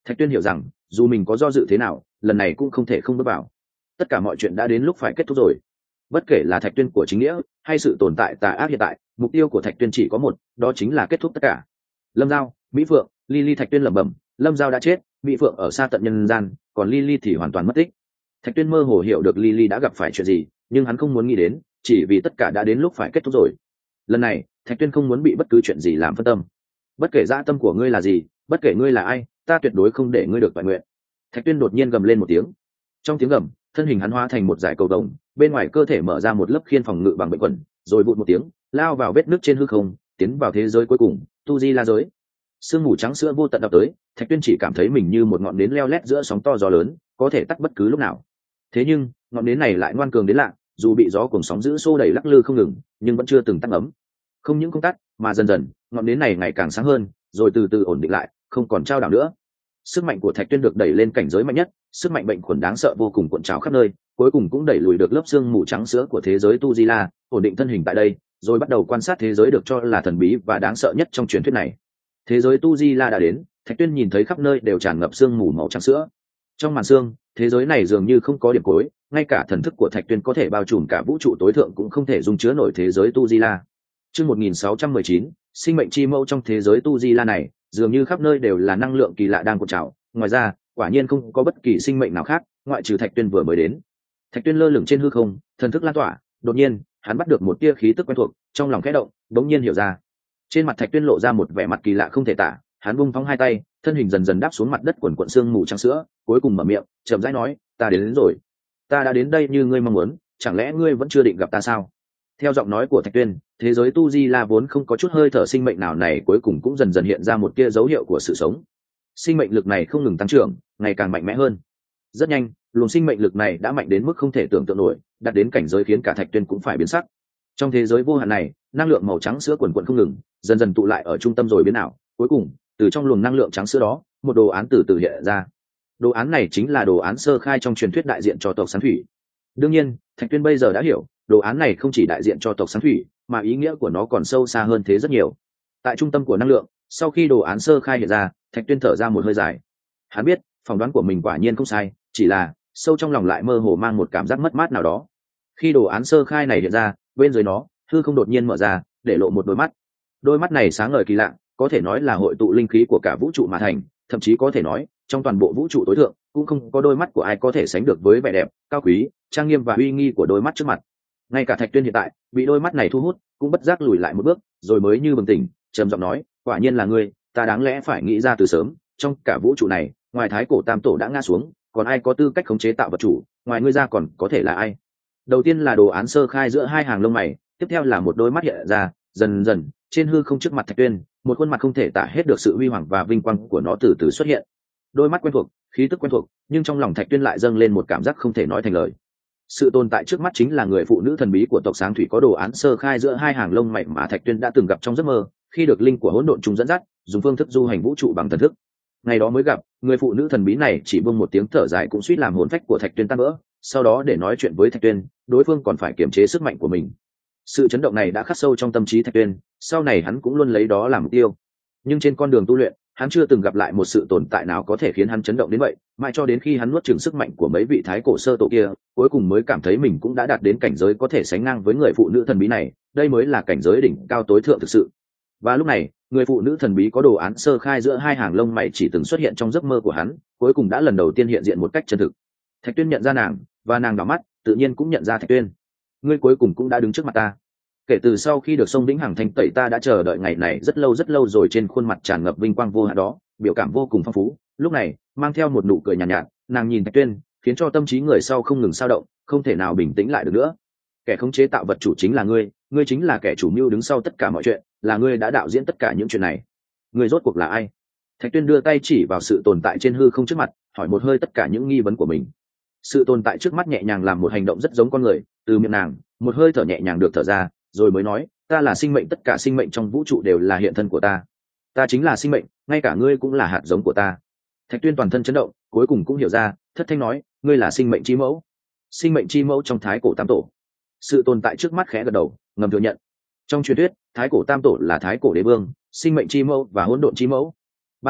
Thạch Tuyên hiểu rằng dù mình có do dự thế nào, lần này cũng không thể không bước vào. Tất cả mọi chuyện đã đến lúc phải kết thúc rồi. Bất kể là Thạch Tuyên của chính nghĩa hay sự tồn tại tà ác hiện tại, mục tiêu của Thạch Tuyên chỉ có một, đó chính là kết thúc tất cả. Lâm Giao, Mỹ Phượng, Lily. Thạch Tuyên lẩm bẩm, Lâm Giao đã chết, Mỹ Phượng ở xa tận nhân gian, còn Lily thì hoàn toàn mất tích. Thạch Tuyên mơ hồ hiểu được Lily đã gặp phải chuyện gì, nhưng hắn không muốn nghĩ đến, chỉ vì tất cả đã đến lúc phải kết thúc rồi. Lần này Thạch Tuyên không muốn bị bất cứ chuyện gì làm phân tâm. Bất kể dã tâm của ngươi là gì, bất kể ngươi là ai, ta tuyệt đối không để ngươi được toàn nguyện. Thạch Tuyên đột nhiên gầm lên một tiếng. Trong tiếng gầm, thân hình hắn hóa thành một dải cầu vồng, bên ngoài cơ thể mở ra một lớp khiên phòng ngự bằng bệnh quẩn, rồi vụt một tiếng lao vào vết nước trên hư không, tiến vào thế giới cuối cùng, tu di la giới. Sương mù trắng sữa vô tận ập tới, Thạch Tuyên chỉ cảm thấy mình như một ngọn nến leo lét giữa sóng to gió lớn, có thể tắt bất cứ lúc nào. Thế nhưng ngọn nến này lại ngoan cường đến lạ, dù bị gió cuồng sóng dữ xô đẩy lắc lư không ngừng, nhưng vẫn chưa từng tắt ấm. Không những không tắt, mà dần dần ngọn nến này ngày càng sáng hơn, rồi từ từ ổn định lại, không còn trao đảo nữa. Sức mạnh của Thạch Tuyên được đẩy lên cảnh giới mạnh nhất, sức mạnh bệnh khuẩn đáng sợ vô cùng cuộn trào khắp nơi, cuối cùng cũng đẩy lùi được lớp sương mù trắng sữa của thế giới tu di la, ổn định thân hình tại đây, rồi bắt đầu quan sát thế giới được cho là thần bí và đáng sợ nhất trong truyền thuyết này. Thế giới tu di la đã đến, Thạch Tuyên nhìn thấy khắp nơi đều tràn ngập sương mù màu trắng sữa. Trong màn sương, thế giới này dường như không có điểm cuối, ngay cả thần thức của Thạch Tuyên có thể bao trùm cả vũ trụ tối thượng cũng không thể dung chứa nổi thế giới tu di la. Chương 1619, sinh mệnh chi mẫu. Trong thế giới tu di la này, dường như khắp nơi đều là năng lượng kỳ lạ đang cuộn trào, ngoài ra quả nhiên không có bất kỳ sinh mệnh nào khác ngoại trừ Thạch Tuyên vừa mới đến. Thạch Tuyên lơ lửng trên hư không, thần thức lan tỏa, đột nhiên hắn bắt được một tia khí tức quen thuộc, trong lòng khẽ động, bỗng nhiên hiểu ra. Trên mặt Thạch Tuyên lộ ra một vẻ mặt kỳ lạ không thể tả, hắn vung phóng hai tay, thân hình dần dần đáp xuống mặt đất quần quần sương mù trắng sữa, cuối cùng mở miệng chậm rãi nói, ta đến rồi. Ta đã đến đây như ngươi mong muốn, chẳng lẽ ngươi vẫn chưa định gặp ta sao? Theo giọng nói của Thạch Tuyên, thế giới tu di la vốn không có chút hơi thở sinh mệnh nào này cuối cùng cũng dần dần hiện ra một tia dấu hiệu của sự sống. Sinh mệnh lực này không ngừng tăng trưởng, ngày càng mạnh mẽ hơn. Rất nhanh, luồng sinh mệnh lực này đã mạnh đến mức không thể tưởng tượng nổi, đạt đến cảnh giới khiến cả Thạch Tuyên cũng phải biến sắc. Trong thế giới vô hạn này, năng lượng màu trắng sữa quần quần không ngừng, dần dần tụ lại ở trung tâm rồi biến ảo. Cuối cùng, từ trong luồng năng lượng trắng sữa đó, một đồ án từ từ hiện ra. Đồ án này chính là đồ án sơ khai trong truyền thuyết đại diện cho tộc Sáng Thủy. Đương nhiên, Thạch Tuyên bây giờ đã hiểu, đồ án này không chỉ đại diện cho tộc Sáng Thủy, mà ý nghĩa của nó còn sâu xa hơn thế rất nhiều. Tại trung tâm của năng lượng, sau khi đồ án sơ khai hiện ra, Thạch Tuyên thở ra một hơi dài. Hắn biết, phỏng đoán của mình quả nhiên không sai, chỉ là sâu trong lòng lại mơ hồ mang một cảm giác mất mát nào đó. Khi đồ án sơ khai này hiện ra, bên dưới nó, hư không đột nhiên mở ra, để lộ một đôi mắt. Đôi mắt này sáng ngời kỳ lạ, có thể nói là hội tụ linh khí của cả vũ trụ mà thành, thậm chí có thể nói, trong toàn bộ vũ trụ tối thượng, cũng không có đôi mắt của ai có thể sánh được với vẻ đẹp, cao quý, trang nghiêm và uy nghi của đôi mắt trước mặt. Ngay cả Thạch Tuyên hiện tại, bị đôi mắt này thu hút, cũng bất giác lùi lại một bước, rồi mới như bừng tỉnh, trầm giọng nói, quả nhiên là ngươi, ta đáng lẽ phải nghĩ ra từ sớm, trong cả vũ trụ này, ngoài Thái Cổ Tam Tổ đã ngã xuống, còn ai có tư cách khống chế tạo vật chủ, ngoài ngươi ra còn có thể là ai? Đầu tiên là đồ án sơ khai giữa hai hàng lông mày, tiếp theo là một đôi mắt hiện ra, dần dần, trên hư không trước mặt Thạch Tuyên, một khuôn mặt không thể tả hết được sự uy hoàng và vinh quang của nó từ từ xuất hiện. Đôi mắt quen thuộc, khí tức quen thuộc, nhưng trong lòng Thạch Tuyên lại dâng lên một cảm giác không thể nói thành lời. Sự tồn tại trước mắt chính là người phụ nữ thần bí của tộc Sáng Thủy có đồ án sơ khai giữa hai hàng lông mày mà Thạch Tuyên đã từng gặp trong giấc mơ, khi được linh của hỗn độn trùng dẫn dắt, dùng phương thức du hành vũ trụ bằng thần thức. Ngày đó mới gặp, người phụ nữ thần bí này chỉ buông một tiếng thở dài cũng suýt làm hồn phách của Thạch Tuyên tan vỡ. Sau đó để nói chuyện với Thạch Tuyên, đối phương còn phải kiềm chế sức mạnh của mình. Sự chấn động này đã khắc sâu trong tâm trí Thạch Tuyên, sau này hắn cũng luôn lấy đó làm mục tiêu. Nhưng trên con đường tu luyện, hắn chưa từng gặp lại một sự tồn tại nào có thể khiến hắn chấn động đến vậy, mãi cho đến khi hắn nuốt chửng sức mạnh của mấy vị thái cổ sơ tổ kia, cuối cùng mới cảm thấy mình cũng đã đạt đến cảnh giới có thể sánh ngang với người phụ nữ thần bí này, đây mới là cảnh giới đỉnh cao tối thượng thực sự. Và lúc này, người phụ nữ thần bí có đồ án sơ khai giữa hai hàng lông mày chỉ từng xuất hiện trong giấc mơ của hắn, cuối cùng đã lần đầu tiên hiện diện một cách chân thực. Thạch Tuyên nhận ra nàng, và nàng đảo mắt, tự nhiên cũng nhận ra Thạch Tuyên. Ngươi cuối cùng cũng đã đứng trước mặt ta. Kể từ sau khi được sông Vĩnh Hằng thanh tẩy, ta đã chờ đợi ngày này rất lâu rồi. Trên khuôn mặt tràn ngập vinh quang vô hạn đó, biểu cảm vô cùng phong phú, lúc này mang theo một nụ cười nhàn nhạt, nàng nhìn Thạch Tuyên, khiến cho tâm trí người sau không ngừng dao động, không thể nào bình tĩnh lại được nữa. Kẻ khống chế tạo vật chủ chính là ngươi, ngươi chính là kẻ chủ mưu đứng sau tất cả mọi chuyện, là ngươi đã đạo diễn tất cả những chuyện này. Ngươi rốt cuộc là ai? Thạch Tuyên đưa tay chỉ vào sự tồn tại trên hư không trước mặt, hỏi một hơi tất cả những nghi vấn của mình. Sự tồn tại trước mắt nhẹ nhàng làm một hành động rất giống con người, từ miệng nàng một hơi thở nhẹ nhàng được thở ra, rồi mới nói, ta là sinh mệnh, tất cả sinh mệnh trong vũ trụ đều là hiện thân của ta. Ta chính là sinh mệnh, ngay cả ngươi cũng là hạt giống của ta. Thạch Tuyên toàn thân chấn động, cuối cùng cũng hiểu ra, thất thanh nói, ngươi là sinh mệnh chi mẫu. Sinh mệnh chi mẫu trong Thái Cổ Tam Tổ. Sự tồn tại trước mắt khẽ gật đầu, ngầm thừa nhận. Trong truyền thuyết, Thái Cổ Tam Tổ là Thái Cổ Đế Vương, sinh mệnh chi mẫu và hỗn độn chi mẫu. Ban đầu,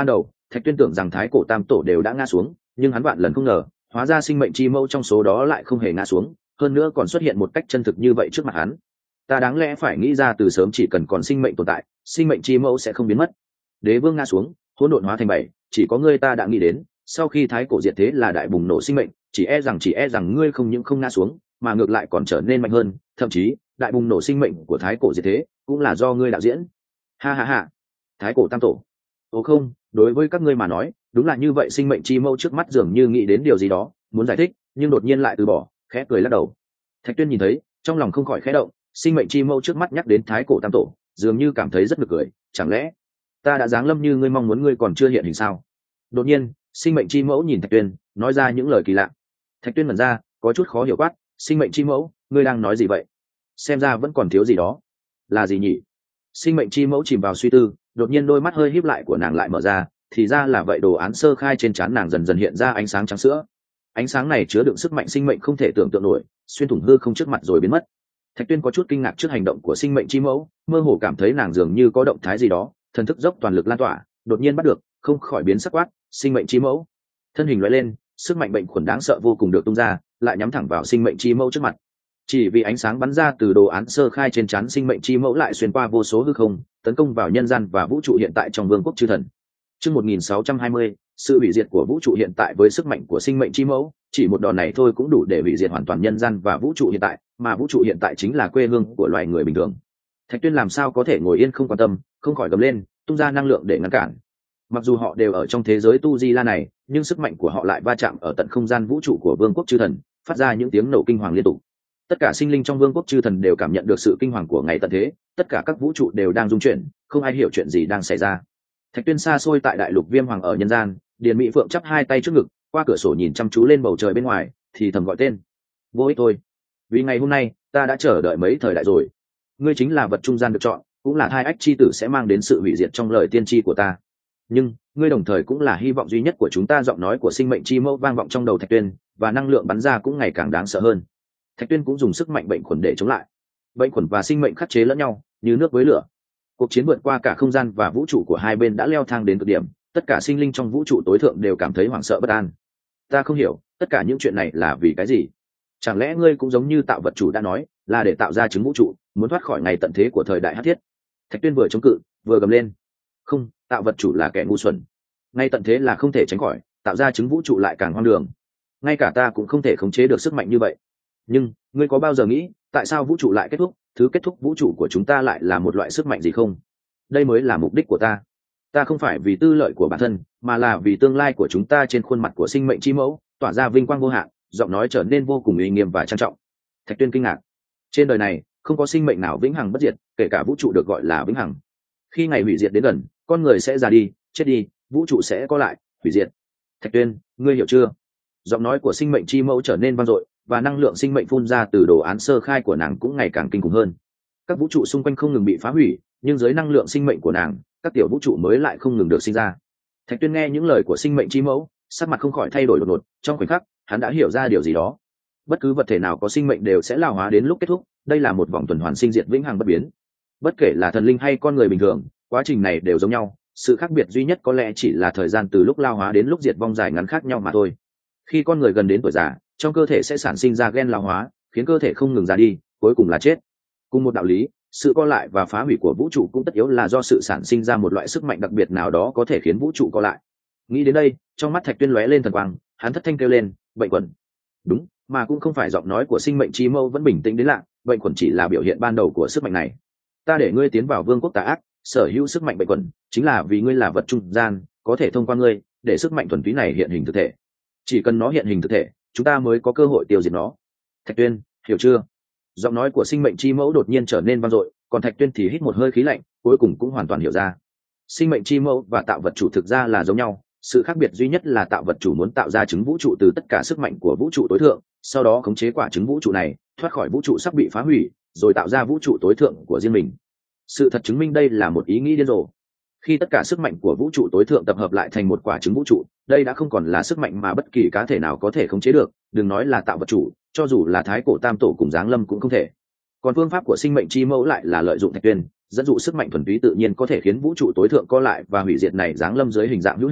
Thạch Tuyên tưởng rằng thái cổ tam tổ đều đã ngã xuống, nhưng hắn vạn lần không ngờ, hóa ra sinh mệnh chi mẫu trong số đó lại không hề ngã xuống, hơn nữa còn xuất hiện một cách chân thực như vậy trước mặt hắn. Ta đáng lẽ phải nghĩ ra từ sớm, chỉ cần còn sinh mệnh tồn tại, sinh mệnh chi mẫu sẽ không biến mất. Đế vương ngã xuống, hỗn độn hóa thành bảy, chỉ có ngươi ta đã nghĩ đến, sau khi thái cổ diệt thế là đại bùng nổ sinh mệnh, chỉ e rằng ngươi không những không ngã xuống, mà ngược lại còn trở nên mạnh hơn, thậm chí đại bùng nổ sinh mệnh của thái cổ diệt thế cũng là do ngươi đạo diễn. Ha ha ha. Thái cổ tam tổ. Ồ không, đối với các ngươi mà nói, đúng là như vậy. Sinh mệnh chi mẫu trước mắt dường như nghĩ đến điều gì đó, muốn giải thích, nhưng đột nhiên lại từ bỏ, khẽ cười lắc đầu. Thạch Tuyên nhìn thấy, trong lòng không khỏi khẽ động, sinh mệnh chi mẫu trước mắt nhắc đến thái cổ tam tổ, dường như cảm thấy rất nực cười, chẳng lẽ ta đã giáng lâm như ngươi mong muốn, ngươi còn chưa hiện hình sao? Đột nhiên, sinh mệnh chi mẫu nhìn Thạch Tuyên, nói ra những lời kỳ lạ. Thạch Tuyên ngẩn ra, có chút khó hiểu quát, sinh mệnh chi mẫu, ngươi đang nói gì vậy? Xem ra vẫn còn thiếu gì đó. Là gì nhỉ? Sinh mệnh chi mẫu chìm vào suy tư, đột nhiên đôi mắt hơi híp lại của nàng lại mở ra, thì ra là vậy. Đồ án sơ khai trên trán nàng dần dần hiện ra ánh sáng trắng sữa. Ánh sáng này chứa đựng sức mạnh sinh mệnh không thể tưởng tượng nổi, xuyên thủng hư không trước mặt rồi biến mất. Thạch Tuyên có chút kinh ngạc trước hành động của sinh mệnh chi mẫu, mơ hồ cảm thấy nàng dường như có động thái gì đó, thần thức dốc toàn lực lan tỏa, đột nhiên bắt được, không khỏi biến sắc quát, sinh mệnh chi mẫu. Thân hình lóe lên, sức mạnh bệnh khuẩn đáng sợ vô cùng được tung ra, lại nhắm thẳng vào sinh mệnh chi mẫu trước mặt. Chỉ vì ánh sáng bắn ra từ đồ án sơ khai trên trán sinh mệnh chi mẫu lại xuyên qua vô số hư không, tấn công vào nhân gian và vũ trụ hiện tại trong vương quốc chư thần. Chương 1620, sự hủy diệt của vũ trụ hiện tại. Với sức mạnh của sinh mệnh chi mẫu, chỉ một đòn này thôi cũng đủ để hủy diệt hoàn toàn nhân gian và vũ trụ hiện tại, mà vũ trụ hiện tại chính là quê hương của loài người bình thường. Thạch Tuyên làm sao có thể ngồi yên không quan tâm, không khỏi gầm lên, tung ra năng lượng để ngăn cản. Mặc dù họ đều ở trong thế giới tu di la này, nhưng sức mạnh của họ lại va chạm ở tận không gian vũ trụ của vương quốc chư thần, phát ra những tiếng nổ kinh hoàng liên tục. Tất cả sinh linh trong vương quốc chư thần đều cảm nhận được sự kinh hoàng của ngày tận thế, tất cả các vũ trụ đều đang rung chuyển, không ai hiểu chuyện gì đang xảy ra. Thạch Tuyên xa xôi tại đại lục Viêm Hoàng ở nhân gian, Điền Mỹ Phượng chắp hai tay trước ngực, qua cửa sổ nhìn chăm chú lên bầu trời bên ngoài, thì thầm gọi tên. Vô ích thôi, vì ngày hôm nay ta đã chờ đợi mấy thời đại rồi. Ngươi chính là vật trung gian được chọn, cũng là thai ách chi tử sẽ mang đến sự hủy diệt trong lời tiên tri của ta. Nhưng ngươi đồng thời cũng là hy vọng duy nhất của chúng ta. Giọng nói của sinh mệnh chi mẫu vang vọng trong đầu Thạch Tuyên, và năng lượng bắn ra cũng ngày càng đáng sợ hơn. Thạch Tuyên cũng dùng sức mạnh bệnh khuẩn để chống lại. Bệnh khuẩn và sinh mệnh khắc chế lẫn nhau, như nước với lửa. Cuộc chiến vượt qua cả không gian và vũ trụ của hai bên đã leo thang đến cực điểm, tất cả sinh linh trong vũ trụ tối thượng đều cảm thấy hoảng sợ bất an. Ta không hiểu, tất cả những chuyện này là vì cái gì? Chẳng lẽ ngươi cũng giống như tạo vật chủ đã nói, là để tạo ra trứng vũ trụ, muốn thoát khỏi ngày tận thế của thời đại hắc thiết? Thạch Tuyên vừa chống cự, vừa gầm lên. Không, tạo vật chủ là kẻ ngu xuẩn. Ngay tận thế là không thể tránh khỏi, tạo ra trứng vũ trụ lại càng hoang đường. Ngay cả ta cũng không thể khống chế được sức mạnh như vậy. Nhưng ngươi có bao giờ nghĩ, tại sao vũ trụ lại kết thúc? Thứ kết thúc vũ trụ của chúng ta lại là một loại sức mạnh gì không? Đây mới là mục đích của ta. Ta không phải vì tư lợi của bản thân, mà là vì tương lai của chúng ta. Trên khuôn mặt của sinh mệnh chi mẫu tỏa ra vinh quang vô hạn, giọng nói trở nên vô cùng uy nghiêm và trang trọng. Thạch Tuyên kinh ngạc. Trên đời này không có sinh mệnh nào vĩnh hằng bất diệt, kể cả vũ trụ được gọi là vĩnh hằng. Khi ngày hủy diệt đến gần, con người sẽ già đi, chết đi, vũ trụ sẽ có lại, hủy diệt. Thạch Tuyên, ngươi hiểu chưa? Giọng nói của sinh mệnh chi mẫu trở nên vang dội, và năng lượng sinh mệnh phun ra từ đồ án sơ khai của nàng cũng ngày càng kinh khủng hơn. Các vũ trụ xung quanh không ngừng bị phá hủy, nhưng dưới năng lượng sinh mệnh của nàng, các tiểu vũ trụ mới lại không ngừng được sinh ra. Thạch Tuyên nghe những lời của sinh mệnh chi mẫu, sắc mặt không khỏi thay đổi đột ngột. Trong khoảnh khắc, hắn đã hiểu ra điều gì đó. Bất cứ vật thể nào có sinh mệnh đều sẽ lao hóa đến lúc kết thúc, đây là một vòng tuần hoàn sinh diệt vĩnh hằng bất biến. Bất kể là thần linh hay con người bình thường, quá trình này đều giống nhau, sự khác biệt duy nhất có lẽ chỉ là thời gian từ lúc lao hóa đến lúc diệt vong dài ngắn khác nhau mà thôi. Khi con người gần đến tuổi già, trong cơ thể sẽ sản sinh ra gen lao hóa, khiến cơ thể không ngừng già đi, cuối cùng là chết. Cùng một đạo lý, sự co lại và phá hủy của vũ trụ cũng tất yếu là do sự sản sinh ra một loại sức mạnh đặc biệt nào đó có thể khiến vũ trụ co lại. Nghĩ đến đây, trong mắt Thạch Tuyên lóe lên thần quang, hắn thất thanh kêu lên, bệnh quẩn. Đúng, mà cũng không phải. Giọng nói của sinh mệnh chi mẫu vẫn bình tĩnh đến lạ, bệnh quẩn chỉ là biểu hiện ban đầu của sức mạnh này. Ta để ngươi tiến vào vương quốc tà ác, sở hữu sức mạnh bệnh quẩn, chính là vì ngươi là vật trung gian, có thể thông qua ngươi để sức mạnh thuần túy này hiện hình thực thể. Chỉ cần nó hiện hình thực thể, chúng ta mới có cơ hội tiêu diệt nó. Thạch Tuyên, hiểu chưa? Giọng nói của sinh mệnh chi mẫu đột nhiên trở nên vang dội, còn Thạch Tuyên thì hít một hơi khí lạnh, cuối cùng cũng hoàn toàn hiểu ra. Sinh mệnh chi mẫu và tạo vật chủ thực ra là giống nhau, sự khác biệt duy nhất là tạo vật chủ muốn tạo ra trứng vũ trụ từ tất cả sức mạnh của vũ trụ tối thượng, sau đó khống chế quả trứng vũ trụ này thoát khỏi vũ trụ sắp bị phá hủy, rồi tạo ra vũ trụ tối thượng của riêng mình. Sự thật chứng minh đây là một ý nghĩ điên rồ. Khi tất cả sức mạnh của vũ trụ tối thượng tập hợp lại thành một quả trứng vũ trụ, đây đã không còn là sức mạnh mà bất kỳ cá thể nào có thể khống chế được, đừng nói là tạo vật chủ, cho dù là thái cổ tam tổ cùng giáng lâm cũng không thể. Còn phương pháp của sinh mệnh chi mẫu lại là lợi dụng Thạch Tuyên, dẫn dụ sức mạnh thuần túy tự nhiên có thể khiến vũ trụ tối thượng co lại và hủy diệt này giáng lâm dưới hình dạng hữu hình,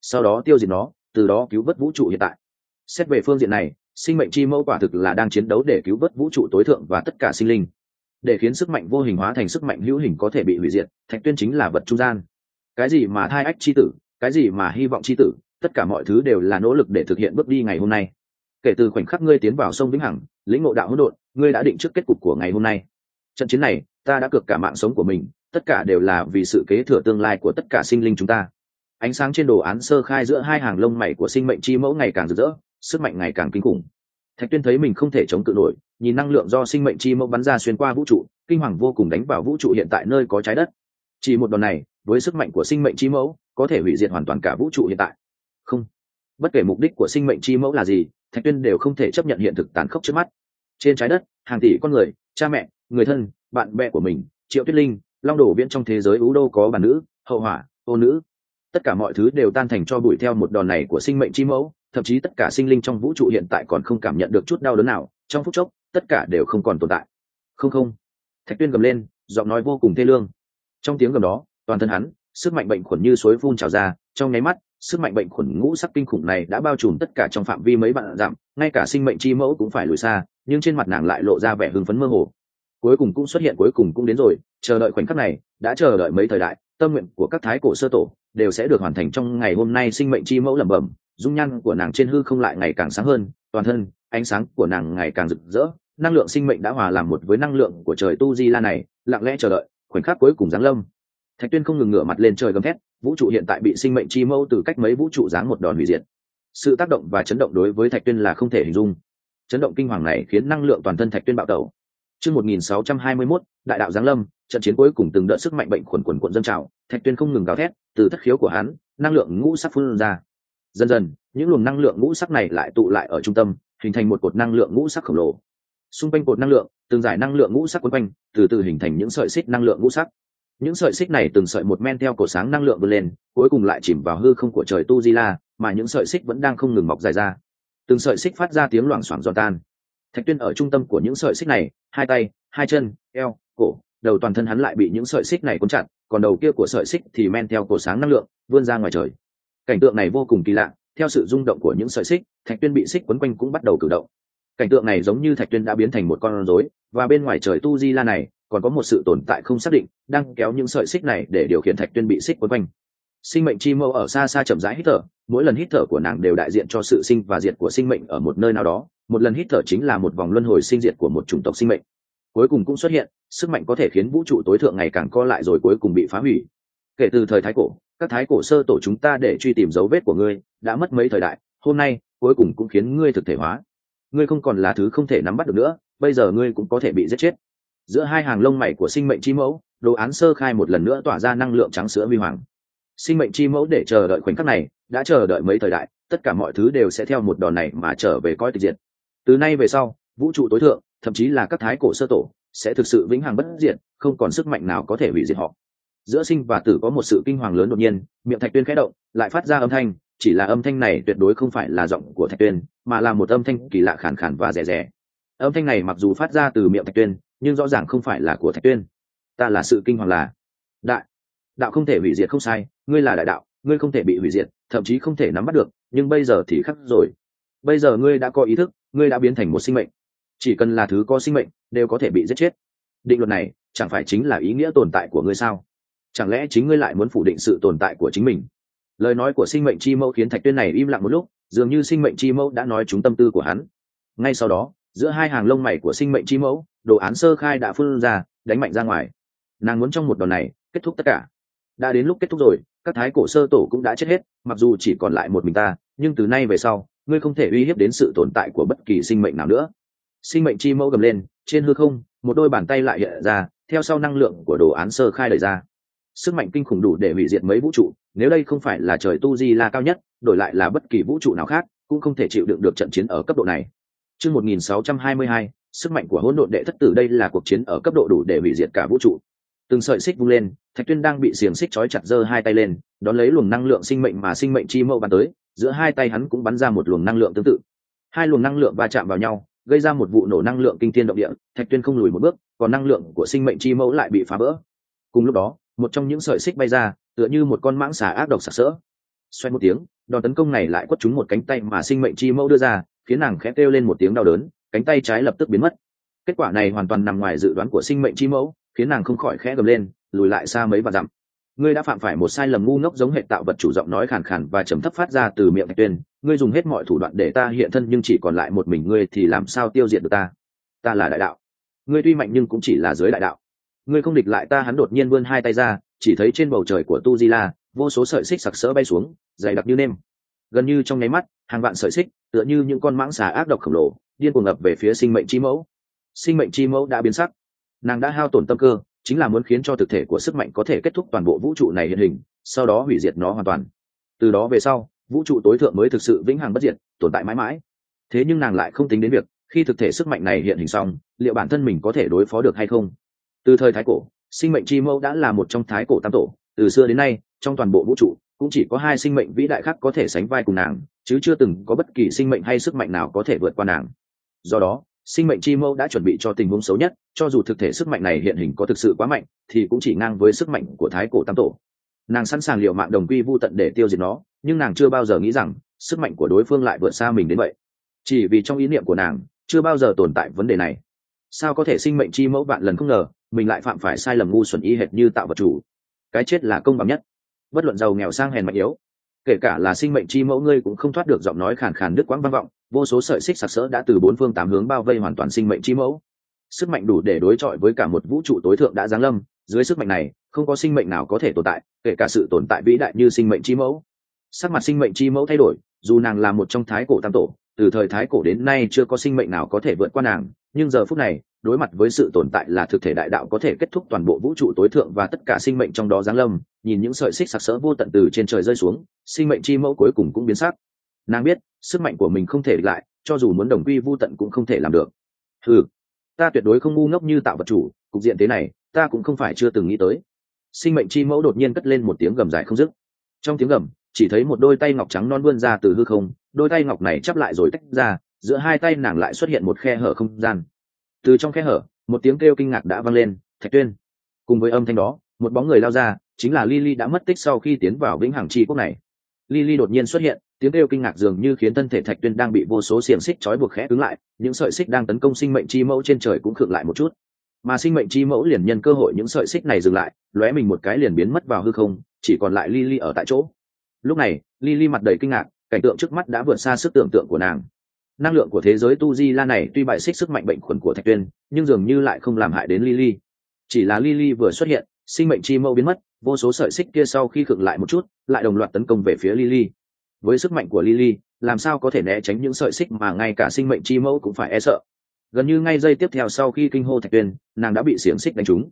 sau đó tiêu diệt nó, từ đó cứu vớt vũ trụ hiện tại. Xét về phương diện này, sinh mệnh chi mẫu quả thực là đang chiến đấu để cứu vớt vũ trụ tối thượng và tất cả sinh linh. Để khiến sức mạnh vô hình hóa thành sức mạnh hữu hình có thể bị hủy diệt, Thạch Tuyên chính là vật trung gian. Cái gì mà thai ách chi tử, cái gì mà hy vọng chi tử, tất cả mọi thứ đều là nỗ lực để thực hiện bước đi ngày hôm nay. Kể từ khoảnh khắc ngươi tiến vào sông vĩnh hằng, lĩnh ngộ đạo hỗn độn, ngươi đã định trước kết cục của ngày hôm nay. Trận chiến này, ta đã cược cả mạng sống của mình, tất cả đều là vì sự kế thừa tương lai của tất cả sinh linh chúng ta. Ánh sáng trên đồ án sơ khai giữa hai hàng lông mày của sinh mệnh chi mẫu ngày càng rực rỡ, sức mạnh ngày càng kinh khủng. Thạch Tuyên thấy mình không thể chống cự nổi, nhìn năng lượng do sinh mệnh chi mẫu bắn ra xuyên qua vũ trụ, kinh hoàng vô cùng đánh vào vũ trụ hiện tại nơi có trái đất. Chỉ một đòn này, với sức mạnh của sinh mệnh chi mẫu, có thể hủy diệt hoàn toàn cả vũ trụ hiện tại. Không, bất kể mục đích của sinh mệnh chi mẫu là gì, Thạch Tuyên đều không thể chấp nhận hiện thực tàn khốc trước mắt. Trên trái đất, hàng tỷ con người, cha mẹ, người thân, bạn bè của mình, Triệu Tuyết Linh, Long Đổ Viễn trong thế giới ưu đô có bản nữ, hậu hỏa, ô nữ, tất cả mọi thứ đều tan thành cho bụi theo một đòn này của sinh mệnh chi mẫu. Thậm chí tất cả sinh linh trong vũ trụ hiện tại còn không cảm nhận được chút đau đớn nào, trong phút chốc tất cả đều không còn tồn tại. Không không, Thạch Tuyên gầm lên, giọng nói vô cùng thê lương. Trong tiếng gầm đó, toàn thân hắn, sức mạnh bệnh khuẩn như suối phun trào ra, trong nháy mắt, sức mạnh bệnh khuẩn ngũ sắc kinh khủng này đã bao trùm tất cả trong phạm vi mấy vạn dặm, ngay cả sinh mệnh chi mẫu cũng phải lùi xa, nhưng trên mặt nàng lại lộ ra vẻ hưng phấn mơ hồ. Cuối cùng cũng xuất hiện, cuối cùng cũng đến rồi, chờ đợi khoảnh khắc này, đã chờ đợi mấy thời đại, tâm nguyện của các thái cổ sơ tổ đều sẽ được hoàn thành trong ngày hôm nay. Sinh mệnh chi mẫu lẩm bẩm, dung nhan của nàng trên hư không lại ngày càng sáng hơn, toàn thân ánh sáng của nàng ngày càng rực rỡ, năng lượng sinh mệnh đã hòa làm một với năng lượng của trời tu di la này, lặng lẽ chờ đợi khoảnh khắc cuối cùng giáng lâm. Thạch Tuyên không ngừng ngửa mặt lên trời gầm thét, vũ trụ hiện tại bị sinh mệnh chi mẫu từ cách mấy vũ trụ giáng một đòn hủy diệt. Sự tác động và chấn động đối với Thạch Tuyên là không thể hình dung. Chấn động kinh hoàng này khiến năng lượng toàn thân Thạch Tuyên bạo tẩu. Chương 1621, đại đạo giáng lâm, trận chiến cuối cùng từng đợt sức mạnh bệnh quần quần cuộn dâng trào, Thạch Tuyên không ngừng gào thét, từ thất khiếu của hắn, năng lượng ngũ sắc phun ra. Dần dần, những luồng năng lượng ngũ sắc này lại tụ lại ở trung tâm, hình thành một cột năng lượng ngũ sắc khổng lồ. Xung quanh cột năng lượng, từng dải năng lượng ngũ sắc quấn quanh, từ từ hình thành những sợi xích năng lượng ngũ sắc. Những sợi xích này từng sợi một men theo cổ sáng năng lượng vươn lên, cuối cùng lại chìm vào hư không của trời tu di la, mà những sợi xích vẫn đang không ngừng mọc dài ra. Từng sợi xích phát ra tiếng loảng xoảng giòn tan. Thạch Tuyên ở trung tâm của những sợi xích này, hai tay, hai chân, eo, cổ, đầu toàn thân hắn lại bị những sợi xích này cuốn chặt, còn đầu kia của sợi xích thì men theo cổ sáng năng lượng vươn ra ngoài trời. Cảnh tượng này vô cùng kỳ lạ, theo sự rung động của những sợi xích, Thạch Tuyên bị xích quấn quanh cũng bắt đầu cử động. Cảnh tượng này giống như Thạch Tuyên đã biến thành một con rối, và bên ngoài trời tu di la này còn có một sự tồn tại không xác định đang kéo những sợi xích này để điều khiển Thạch Tuyên bị xích quấn quanh. Sinh mệnh chi mẫu ở xa xa chậm rãi hít thở, mỗi lần hít thở của nàng đều đại diện cho sự sinh và diệt của sinh mệnh ở một nơi nào đó, một lần hít thở chính là một vòng luân hồi sinh diệt của một chủng tộc sinh mệnh. Cuối cùng cũng xuất hiện, sức mạnh có thể khiến vũ trụ tối thượng ngày càng co lại rồi cuối cùng bị phá hủy. Kể từ thời thái cổ, các thái cổ sơ tổ chúng ta để truy tìm dấu vết của ngươi đã mất mấy thời đại, hôm nay cuối cùng cũng khiến ngươi thực thể hóa. Ngươi không còn là thứ không thể nắm bắt được nữa, bây giờ ngươi cũng có thể bị giết chết. Giữa hai hàng lông mày của sinh mệnh chi mẫu, đồ án sơ khai một lần nữa tỏa ra năng lượng trắng sữa huy hoàng. Sinh mệnh chi mẫu để chờ đợi khoảnh khắc này, đã chờ đợi mấy thời đại, tất cả mọi thứ đều sẽ theo một đòn này mà trở về coi tịch diệt. Từ nay về sau, vũ trụ tối thượng, thậm chí là các thái cổ sơ tổ, sẽ thực sự vĩnh hằng bất diệt, không còn sức mạnh nào có thể hủy diệt họ. Giữa sinh và tử có một sự kinh hoàng lớn đột nhiên, miệng Thạch Tuyên khẽ động, lại phát ra âm thanh, chỉ là âm thanh này tuyệt đối không phải là giọng của Thạch Tuyên, mà là một âm thanh kỳ lạ khàn khàn và rè rè. Âm thanh này mặc dù phát ra từ miệng Thạch Tuyên, nhưng rõ ràng không phải là của Thạch Tuyên. Ta là sự kinh hoàng là đại đạo, không thể hủy diệt không sai, ngươi là đại đạo, ngươi không thể bị hủy diệt, thậm chí không thể nắm bắt được, nhưng bây giờ thì khác rồi. Bây giờ ngươi đã có ý thức, ngươi đã biến thành một sinh mệnh. Chỉ cần là thứ có sinh mệnh, đều có thể bị giết chết. Định luật này, chẳng phải chính là ý nghĩa tồn tại của ngươi sao? Chẳng lẽ chính ngươi lại muốn phủ định sự tồn tại của chính mình? Lời nói của sinh mệnh chi mẫu khiến Thạch Tuyên này im lặng một lúc, dường như sinh mệnh chi mẫu đã nói trúng tâm tư của hắn. Ngay sau đó, giữa hai hàng lông mày của sinh mệnh chi mẫu, đồ án sơ khai đã phun ra, đánh mạnh ra ngoài. Nàng muốn trong một đòn này kết thúc tất cả. Đã đến lúc kết thúc rồi, các thái cổ sơ tổ cũng đã chết hết, mặc dù chỉ còn lại một mình ta, nhưng từ nay về sau, ngươi không thể uy hiếp đến sự tồn tại của bất kỳ sinh mệnh nào nữa. Sinh mệnh chi mẫu gầm lên, trên hư không, một đôi bàn tay lại hiện ra, theo sau năng lượng của đồ án sơ khai đẩy ra. Sức mạnh kinh khủng đủ để hủy diệt mấy vũ trụ, nếu đây không phải là trời tu di la cao nhất, đổi lại là bất kỳ vũ trụ nào khác, cũng không thể chịu đựng được trận chiến ở cấp độ này. Chương 1622, sức mạnh của hỗn độn đệ thất tử, đây là cuộc chiến ở cấp độ đủ để hủy diệt cả vũ trụ. Từng sợi xích vung lên, Thạch Tuyên đang bị xiềng xích trói chặt giơ hai tay lên, đón lấy luồng năng lượng sinh mệnh mà sinh mệnh chi mẫu bắn tới, giữa hai tay hắn cũng bắn ra một luồng năng lượng tương tự. Hai luồng năng lượng va chạm vào nhau, gây ra một vụ nổ năng lượng kinh thiên động địa. Thạch Tuyên không lùi một bước, còn năng lượng của sinh mệnh chi mẫu lại bị phá vỡ. Cùng lúc đó, một trong những sợi xích bay ra, tựa như một con mãng xà ác độc sặc sỡ. Xoay một tiếng, đòn tấn công này lại quất trúng một cánh tay mà sinh mệnh chi mẫu đưa ra, khiến nàng khẽ kêu lên một tiếng đau đớn, cánh tay trái lập tức biến mất. Kết quả này hoàn toàn nằm ngoài dự đoán của sinh mệnh chi mẫu, khiến nàng không khỏi khẽ gầm lên, lùi lại xa mấy vạn dặm. Ngươi đã phạm phải một sai lầm ngu ngốc, giống hệ tạo vật chủ giọng nói khàn khàn và trầm thấp phát ra từ miệng Thạch Tuyên. Ngươi dùng hết mọi thủ đoạn để ta hiện thân, nhưng chỉ còn lại một mình ngươi thì làm sao tiêu diệt được ta? Ta là đại đạo, ngươi tuy mạnh nhưng cũng chỉ là dưới đại đạo, ngươi không địch lại ta. Hắn đột nhiên vươn hai tay ra, chỉ thấy trên bầu trời của Tu Di La vô số sợi xích sặc sỡ bay xuống, dày đặc như nêm. Gần như trong nháy mắt, hàng vạn sợi xích tựa như những con mãng xà ác độc khổng lồ điên cuồng ập về phía sinh mệnh chi mẫu. Sinh mệnh chi mẫu đã biến sắc, nàng đã hao tổn tâm cơ, chính là muốn khiến cho thực thể của sức mạnh có thể kết thúc toàn bộ vũ trụ này hiện hình, sau đó hủy diệt nó hoàn toàn. Từ đó về sau, vũ trụ tối thượng mới thực sự vĩnh hằng bất diệt, tồn tại mãi mãi. Thế nhưng nàng lại không tính đến việc khi thực thể sức mạnh này hiện hình xong, liệu bản thân mình có thể đối phó được hay không. Từ thời thái cổ, sinh mệnh chi mẫu đã là một trong thái cổ tam tổ. Từ xưa đến nay, trong toàn bộ vũ trụ cũng chỉ có hai sinh mệnh vĩ đại khác có thể sánh vai cùng nàng, chứ chưa từng có bất kỳ sinh mệnh hay sức mạnh nào có thể vượt qua nàng. Do đó, sinh mệnh chi mẫu đã chuẩn bị cho tình huống xấu nhất, cho dù thực thể sức mạnh này hiện hình có thực sự quá mạnh thì cũng chỉ ngang với sức mạnh của thái cổ tam tổ. Nàng sẵn sàng liều mạng đồng quy vu tận để tiêu diệt nó, nhưng nàng chưa bao giờ nghĩ rằng sức mạnh của đối phương lại vượt xa mình đến vậy. Chỉ vì trong ý niệm của nàng chưa bao giờ tồn tại vấn đề này. Sao có thể sinh mệnh chi mẫu vạn lần không ngờ mình lại phạm phải sai lầm ngu xuẩn y hệt như tạo vật chủ. Cái chết là công bằng nhất, bất luận giàu nghèo sang hèn mạnh yếu, kể cả là sinh mệnh chi mẫu ngươi cũng không thoát được. Giọng nói khàn khàn đứt quãng vang vọng, vô số sợi xích sặc sỡ đã từ bốn phương tám hướng bao vây hoàn toàn sinh mệnh chi mẫu. Sức mạnh đủ để đối chọi với cả một vũ trụ tối thượng đã giáng lâm. Dưới sức mạnh này không có sinh mệnh nào có thể tồn tại, kể cả sự tồn tại vĩ đại như sinh mệnh chi mẫu. Sắc mặt sinh mệnh chi mẫu thay đổi, dù nàng là một trong thái cổ tam tổ, từ thời thái cổ đến nay chưa có sinh mệnh nào có thể vượt qua nàng, nhưng giờ phút này đối mặt với sự tồn tại là thực thể đại đạo có thể kết thúc toàn bộ vũ trụ tối thượng và tất cả sinh mệnh trong đó giáng lâm, nhìn những sợi xích sặc sỡ vô tận từ trên trời rơi xuống, sinh mệnh chi mẫu cuối cùng cũng biến sắc. Nàng biết sức mạnh của mình không thể địch lại, cho dù muốn đồng quy vu tận cũng không thể làm được. Ta tuyệt đối không ngu ngốc như tạo vật chủ, cục diện thế này ta cũng không phải chưa từng nghĩ tới. Sinh mệnh chi mẫu đột nhiên cất lên một tiếng gầm dài không dứt. Trong tiếng gầm chỉ thấy một đôi tay ngọc trắng non vươn ra từ hư không, đôi tay ngọc này chắp lại rồi tách ra, giữa hai tay nàng lại xuất hiện một khe hở không gian. Từ trong khe hở một tiếng kêu kinh ngạc đã vang lên, Thạch Tuyên. Cùng với âm thanh đó một bóng người lao ra, chính là Lily đã mất tích sau khi tiến vào vĩnh hằng chi quốc này. Lily đột nhiên xuất hiện, tiếng kêu kinh ngạc dường như khiến thân thể Thạch Tuyên đang bị vô số xiềng xích trói buộc khẽ cứng lại, những sợi xích đang tấn công sinh mệnh chi mẫu trên trời cũng khựng lại một chút. Mà sinh mệnh chi mẫu liền nhân cơ hội những sợi xích này dừng lại, lóe mình một cái liền biến mất vào hư không, chỉ còn lại Lily ở tại chỗ. Lúc này Lily mặt đầy kinh ngạc, cảnh tượng trước mắt đã vượt xa sức tưởng tượng của nàng. Năng lượng của thế giới Tu Di La này tuy bại xích sức mạnh bệnh khuẩn của Thạch Tuyên, nhưng dường như lại không làm hại đến Lily. Chỉ là Lily vừa xuất hiện, sinh mệnh chi mẫu biến mất, vô số sợi xích kia sau khi khựng lại một chút lại đồng loạt tấn công về phía Lily. Với sức mạnh của Lily, làm sao có thể né tránh những sợi xích mà ngay cả sinh mệnh chi mẫu cũng phải e sợ. Gần như ngay giây tiếp theo sau khi kinh hô Thạch Tuyên, nàng đã bị xiềng xích đánh trúng.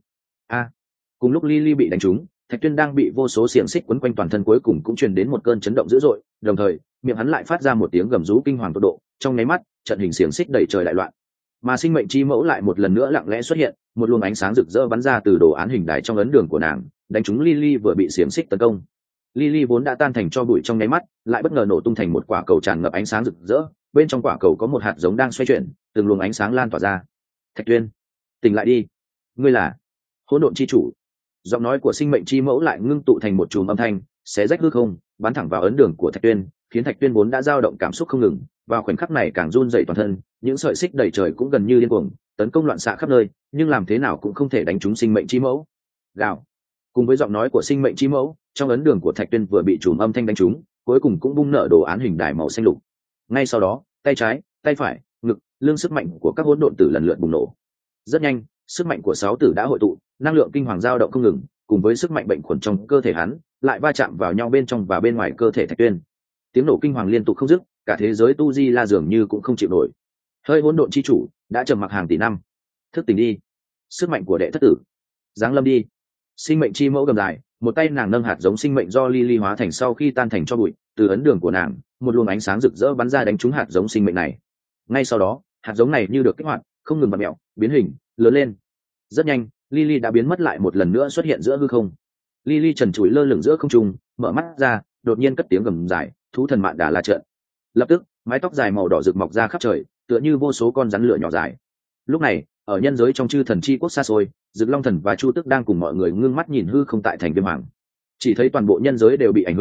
Cùng lúc Lily bị đánh trúng, Thạch Tuyên đang bị vô số xiềng xích quấn quanh toàn thân cuối cùng cũng truyền đến một cơn chấn động dữ dội, đồng thời miệng hắn lại phát ra một tiếng gầm rú kinh hoàng tột độ. Trong nháy mắt trận hình xiềng xích đầy trời đại loạn, mà sinh mệnh chi mẫu lại một lần nữa lặng lẽ xuất hiện, một luồng ánh sáng rực rỡ bắn ra từ đồ án hình đài trong ấn đường của nàng, đánh trúng Lily vừa bị xiềng xích tấn công. Lily vốn đã tan thành tro bụi trong nháy mắt, lại bất ngờ nổ tung thành một quả cầu tràn ngập ánh sáng rực rỡ, bên trong quả cầu có một hạt giống đang xoay chuyển, từng luồng ánh sáng lan tỏa ra. Thạch Tuyên, tỉnh lại đi, ngươi là hỗn độn chi chủ. Giọng nói của sinh mệnh chi mẫu lại ngưng tụ thành một chùm âm thanh, xé rách hư không, bắn thẳng vào ấn đường của Thạch Tuyên, khiến Thạch Tuyên vốn đã dao động cảm xúc không ngừng, vào khoảnh khắc này càng run rẩy toàn thân, những sợi xích đầy trời cũng gần như điên cuồng tấn công loạn xạ khắp nơi, nhưng làm thế nào cũng không thể đánh trúng sinh mệnh chi mẫu. Gào. Cùng với giọng nói của sinh mệnh chi mẫu, trong ấn đường của Thạch Tuyên vừa bị chùm âm thanh đánh trúng, cuối cùng cũng bung nở đồ án hình đài màu xanh lục. Ngay sau đó, tay trái, tay phải, ngực, lưng sức mạnh của các hỗn độn tử lần lượt bùng nổ. Rất nhanh, sức mạnh của sáu tử đã hội tụ, năng lượng kinh hoàng dao động không ngừng, cùng với sức mạnh bệnh khuẩn trong cơ thể hắn, lại va chạm vào nhau bên trong và bên ngoài cơ thể Thạch Tuyên. Tiếng nổ kinh hoàng liên tục không dứt, cả thế giới Tu Di La dường như cũng không chịu nổi. Hơi hỗn độn chi chủ đã trầm mặc hàng tỷ năm, thức tỉnh đi, sức mạnh của đệ thất tử giáng lâm đi. Sinh mệnh chi mẫu gầm dài, một tay nàng nâng hạt giống sinh mệnh do Lily hóa thành sau khi tan thành cho bụi, từ ấn đường của nàng một luồng ánh sáng rực rỡ bắn ra đánh trúng hạt giống sinh mệnh này. Ngay sau đó hạt giống này như được kích hoạt, không ngừng vặn mèo, biến hình, lớn lên. Rất nhanh Lily đã biến mất, lại một lần nữa xuất hiện giữa hư không. Lily trần trụi lơ lửng giữa không trung, mở mắt ra, đột nhiên cất tiếng gầm dài, thú thần mạn đà la trợn. Lập tức mái tóc dài màu đỏ rực mọc ra khắp trời, tựa như vô số con rắn lửa nhỏ dài. Lúc này ở nhân giới trong chư thần chi quốc xa xôi, Dực Long Thần và Chu Tức đang cùng mọi người ngưng mắt nhìn hư không tại thành Viêm Hoàng. Chỉ thấy toàn bộ nhân giới đều bị ảnh hưởng,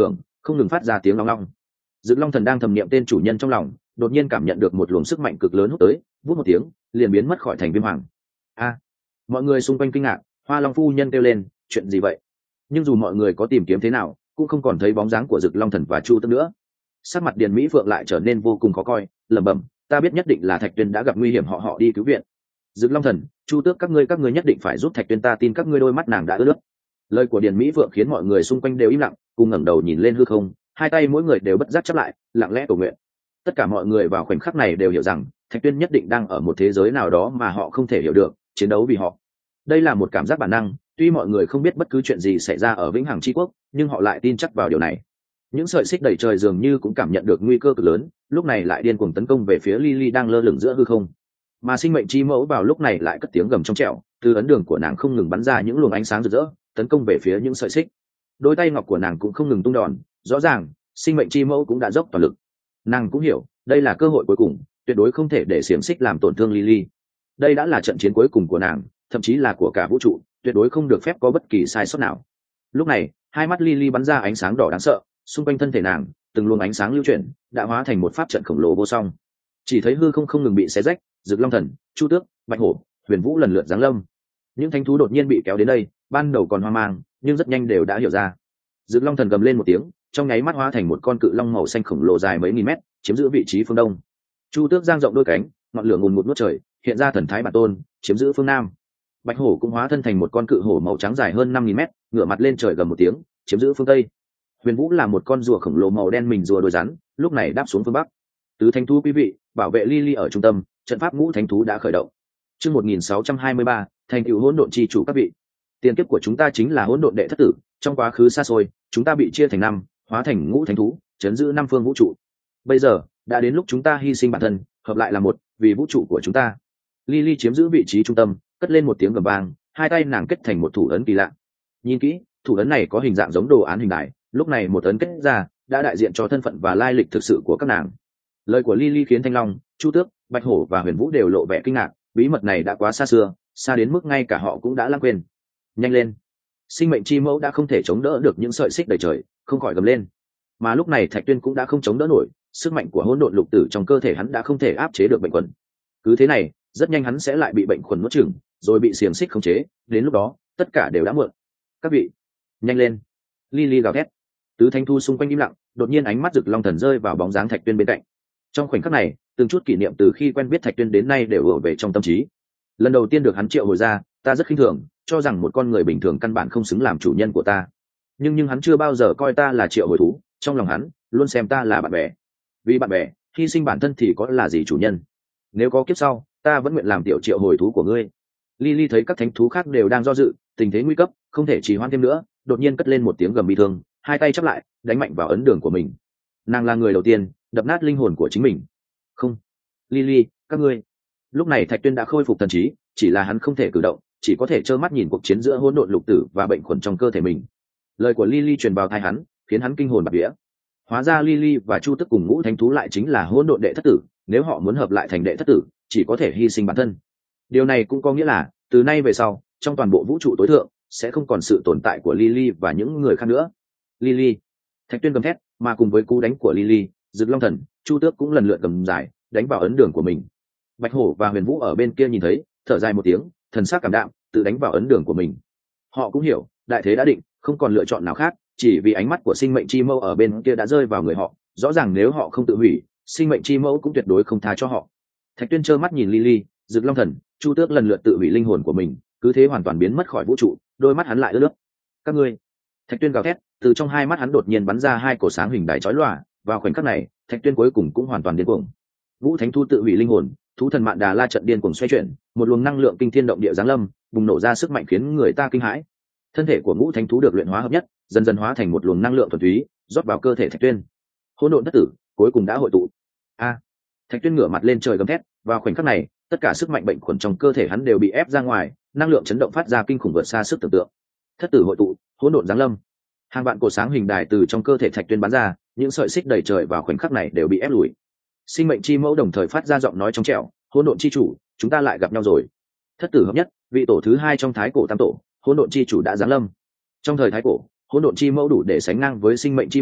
không ngừng phát ra tiếng long long. Dực Long Thần đang thầm niệm tên chủ nhân trong lòng, đột nhiên cảm nhận được một luồng sức mạnh cực lớn hút tới, vút một tiếng, liền biến mất khỏi thành viêm hoàng. A! Mọi người xung quanh kinh ngạc, Hoa Long phu nhân kêu lên, chuyện gì vậy? Nhưng dù mọi người có tìm kiếm thế nào, cũng không còn thấy bóng dáng của Dực Long Thần và Chu Tước nữa. Sắc mặt Điền Mỹ Phượng lại trở nên vô cùng khó coi, lẩm bẩm, ta biết nhất định là Thạch Tuyên đã gặp nguy hiểm, họ đi cứu viện. Dực Long Thần, Chu Tước, các ngươi nhất định phải giúp Thạch Tuyên, ta tin các ngươi. Đôi mắt nàng đã ướt nước. Lời của Điền Mỹ Phượng khiến mọi người xung quanh đều im lặng, cùng ngẩng đầu nhìn lên hư không, hai tay mỗi người đều bất giác chắp lại, lặng lẽ cầu nguyện. Tất cả mọi người vào khoảnh khắc này đều hiểu rằng Thạch Tuyên nhất định đang ở một thế giới nào đó mà họ không thể hiểu được, chiến đấu vì họ. Đây là một cảm giác bản năng, tuy mọi người không biết bất cứ chuyện gì xảy ra ở Vĩnh Hằng Chi Quốc, nhưng họ lại tin chắc vào điều này. Những sợi xích đầy trời dường như cũng cảm nhận được nguy cơ cực lớn, lúc này lại điên cuồng tấn công về phía Lily đang lơ lửng giữa hư không. Mà sinh mệnh chi mẫu vào lúc này lại cất tiếng gầm trong trẻo, từ ấn đường của nàng không ngừng bắn ra những luồng ánh sáng rực rỡ, tấn công về phía những sợi xích. Đôi tay ngọc của nàng cũng không ngừng tung đòn, rõ ràng sinh mệnh chi mẫu cũng đã dốc toàn lực. Nàng cũng hiểu đây là cơ hội cuối cùng, tuyệt đối không thể để xiềng xích làm tổn thương Lily. Đây đã là trận chiến cuối cùng của nàng, thậm chí là của cả vũ trụ, tuyệt đối không được phép có bất kỳ sai sót nào. Lúc này hai mắt Lily bắn ra ánh sáng đỏ đáng sợ, xung quanh thân thể nàng từng luồng ánh sáng lưu chuyển đã hóa thành một pháp trận khổng lồ vô song. Chỉ thấy hư không không ngừng bị xé rách, Dực Long Thần, Chu Tước, Bạch Hổ, Huyền Vũ lần lượt giáng lâm. Những thánh thú đột nhiên bị kéo đến đây, ban đầu còn hoang mang nhưng rất nhanh đều đã hiểu ra. Dực Long Thần gầm lên một tiếng, trong nháy mắt hóa thành một con cự long màu xanh khổng lồ dài mấy nghìn mét, chiếm giữ vị trí phương đông. Chu Tước giang rộng đôi cánh, ngọn lửa ngùn ngụt nuốt trời, hiện ra thần thái bản tôn, chiếm giữ phương nam. Bạch Hổ cũng hóa thân thành một con cự hổ màu trắng dài hơn 5.000 mét, ngửa mặt lên trời gầm một tiếng, chiếm giữ phương tây. Huyền Vũ là một con rùa khổng lồ màu đen mình rùa đôi rắn, lúc này đáp xuống phương bắc. Tứ thánh thú quý vị, bảo vệ Lily ở trung tâm, trận pháp ngũ thánh thú đã khởi động. Chương 1623, thành tựu hỗn độn chi chủ các vị. Tiền kiếp của chúng ta chính là hỗn độn đệ thất tử, trong quá khứ xa xôi, chúng ta bị chia thành năm, hóa thành ngũ thánh thú, trấn giữ năm phương vũ trụ. Bây giờ, đã đến lúc chúng ta hy sinh bản thân, hợp lại là một, vì vũ trụ của chúng ta. Lily chiếm giữ vị trí trung tâm, cất lên một tiếng gầm vang, hai tay nàng kết thành một thủ ấn kỳ lạ. Nhìn kỹ, thủ ấn này có hình dạng giống đồ án hình đài, lúc này một ấn kết ra, đã đại diện cho thân phận và lai lịch thực sự của các nàng. Lời của Lily khiến Thanh Long, Chu Tước, Bạch Hổ và Huyền Vũ đều lộ vẻ kinh ngạc, bí mật này đã quá xa xưa, xa đến mức ngay cả họ cũng đã lãng quên. Nhanh lên! Sinh mệnh chi mẫu đã không thể chống đỡ được những sợi xích đầy trời, không khỏi gầm lên. Mà lúc này Thạch Tuyên cũng đã không chống đỡ nổi, sức mạnh của hỗn độn lục tử trong cơ thể hắn đã không thể áp chế được bệnh khuẩn. Cứ thế này, rất nhanh hắn sẽ lại bị bệnh khuẩn nuốt chửng, rồi bị xiềng xích khống chế, đến lúc đó, tất cả đều đã muộn. Các vị, nhanh lên! Lily gào thét. Tứ thánh thu xung quanh im lặng, đột nhiên ánh mắt Dực Long Thần rơi vào bóng dáng Thạch Tuyên bên cạnh. Trong khoảnh khắc này, từng chút kỷ niệm từ khi quen biết Thạch Tuyên đến nay đều ùa về trong tâm trí. Lần đầu tiên được hắn triệu hồi ra, ta rất khinh thường, cho rằng một con người bình thường căn bản không xứng làm chủ nhân của ta. Nhưng hắn chưa bao giờ coi ta là triệu hồi thú, trong lòng hắn luôn xem ta là bạn bè. Vì bạn bè, hy sinh bản thân thì có là gì chủ nhân? Nếu có kiếp sau, ta vẫn nguyện làm tiểu triệu hồi thú của ngươi. Lily thấy các thánh thú khác đều đang do dự, tình thế nguy cấp, không thể trì hoãn thêm nữa, đột nhiên cất lên một tiếng gầm bi thương, hai tay chắp lại, đánh mạnh vào ấn đường của mình. Nàng là người đầu tiên đập nát linh hồn của chính mình. Không, Lily, các ngươi. Lúc này Thạch Tuyên đã khôi phục thần trí, chỉ là hắn không thể cử động, chỉ có thể trơ mắt nhìn cuộc chiến giữa hỗn độn lục tử và bệnh khuẩn trong cơ thể mình. Lời của Lily truyền vào tai hắn, khiến hắn kinh hồn bạt vía. Hóa ra Lily và Chu Tức cùng ngũ thánh thú lại chính là hỗn độn đệ thất tử, nếu họ muốn hợp lại thành đệ thất tử, chỉ có thể hy sinh bản thân. Điều này cũng có nghĩa là, từ nay về sau, trong toàn bộ vũ trụ tối thượng, sẽ không còn sự tồn tại của Lily và những người khác nữa. Lily! Thạch Tuyên gầm thét, mà cùng với cú đánh của Lily, Dực Long Thần, Chu Tước cũng lần lượt cầm giải, đánh vào ấn đường của mình. Bạch Hổ và Huyền Vũ ở bên kia nhìn thấy, thở dài một tiếng, thần sắc cảm đạm, tự đánh vào ấn đường của mình. Họ cũng hiểu, đại thế đã định, không còn lựa chọn nào khác, chỉ vì ánh mắt của sinh mệnh chi mẫu ở bên kia đã rơi vào người họ, rõ ràng nếu họ không tự hủy, sinh mệnh chi mẫu cũng tuyệt đối không tha cho họ. Thạch Tuyên trơ mắt nhìn Lily, Dực Long Thần, Chu Tước lần lượt tự hủy linh hồn của mình, cứ thế hoàn toàn biến mất khỏi vũ trụ, đôi mắt hắn lại ướt nước. Các ngươi! Thạch Tuyên gào thét, từ trong hai mắt hắn đột nhiên bắn ra hai cổ sáng hình đài chói lòa, vào khoảnh khắc này, Thạch Tuyên cuối cùng cũng hoàn toàn điên cuồng. Vũ Thánh Thu tự hủy linh hồn, thú thần Mạn Đà La trận điên cuồng xoay chuyển, một luồng năng lượng kinh thiên động địa giáng lâm, bùng nổ ra sức mạnh khiến người ta kinh hãi. Thân thể của Ngũ Thánh Thú được luyện hóa hợp nhất, dần dần hóa thành một luồng năng lượng thuần túy, rót vào cơ thể Thạch Tuyên. Hỗn độn thất tử cuối cùng đã hội tụ. Thạch Tuyên ngửa mặt lên trời gầm thét, vào khoảnh khắc này, tất cả sức mạnh bệnh khuẩn trong cơ thể hắn đều bị ép ra ngoài, năng lượng chấn động phát ra kinh khủng vượt xa sức tưởng tượng. Thất tử hội tụ, hỗn độn giáng lâm. Hàng vạn cổ sáng hình đài từ trong cơ thể Thạch Tuyên bắn ra, những sợi xích đầy trời vào khoảnh khắc này đều bị ép lùi. Sinh mệnh chi mẫu đồng thời phát ra giọng nói trong trẻo, hỗn độn chi chủ, chúng ta lại gặp nhau rồi. Thất tử hợp nhất, vị tổ thứ hai trong thái cổ tam tổ, hỗn độn chi chủ đã giáng lâm. Trong thời thái cổ, hỗn độn chi mẫu đủ để sánh ngang với sinh mệnh chi mẫu,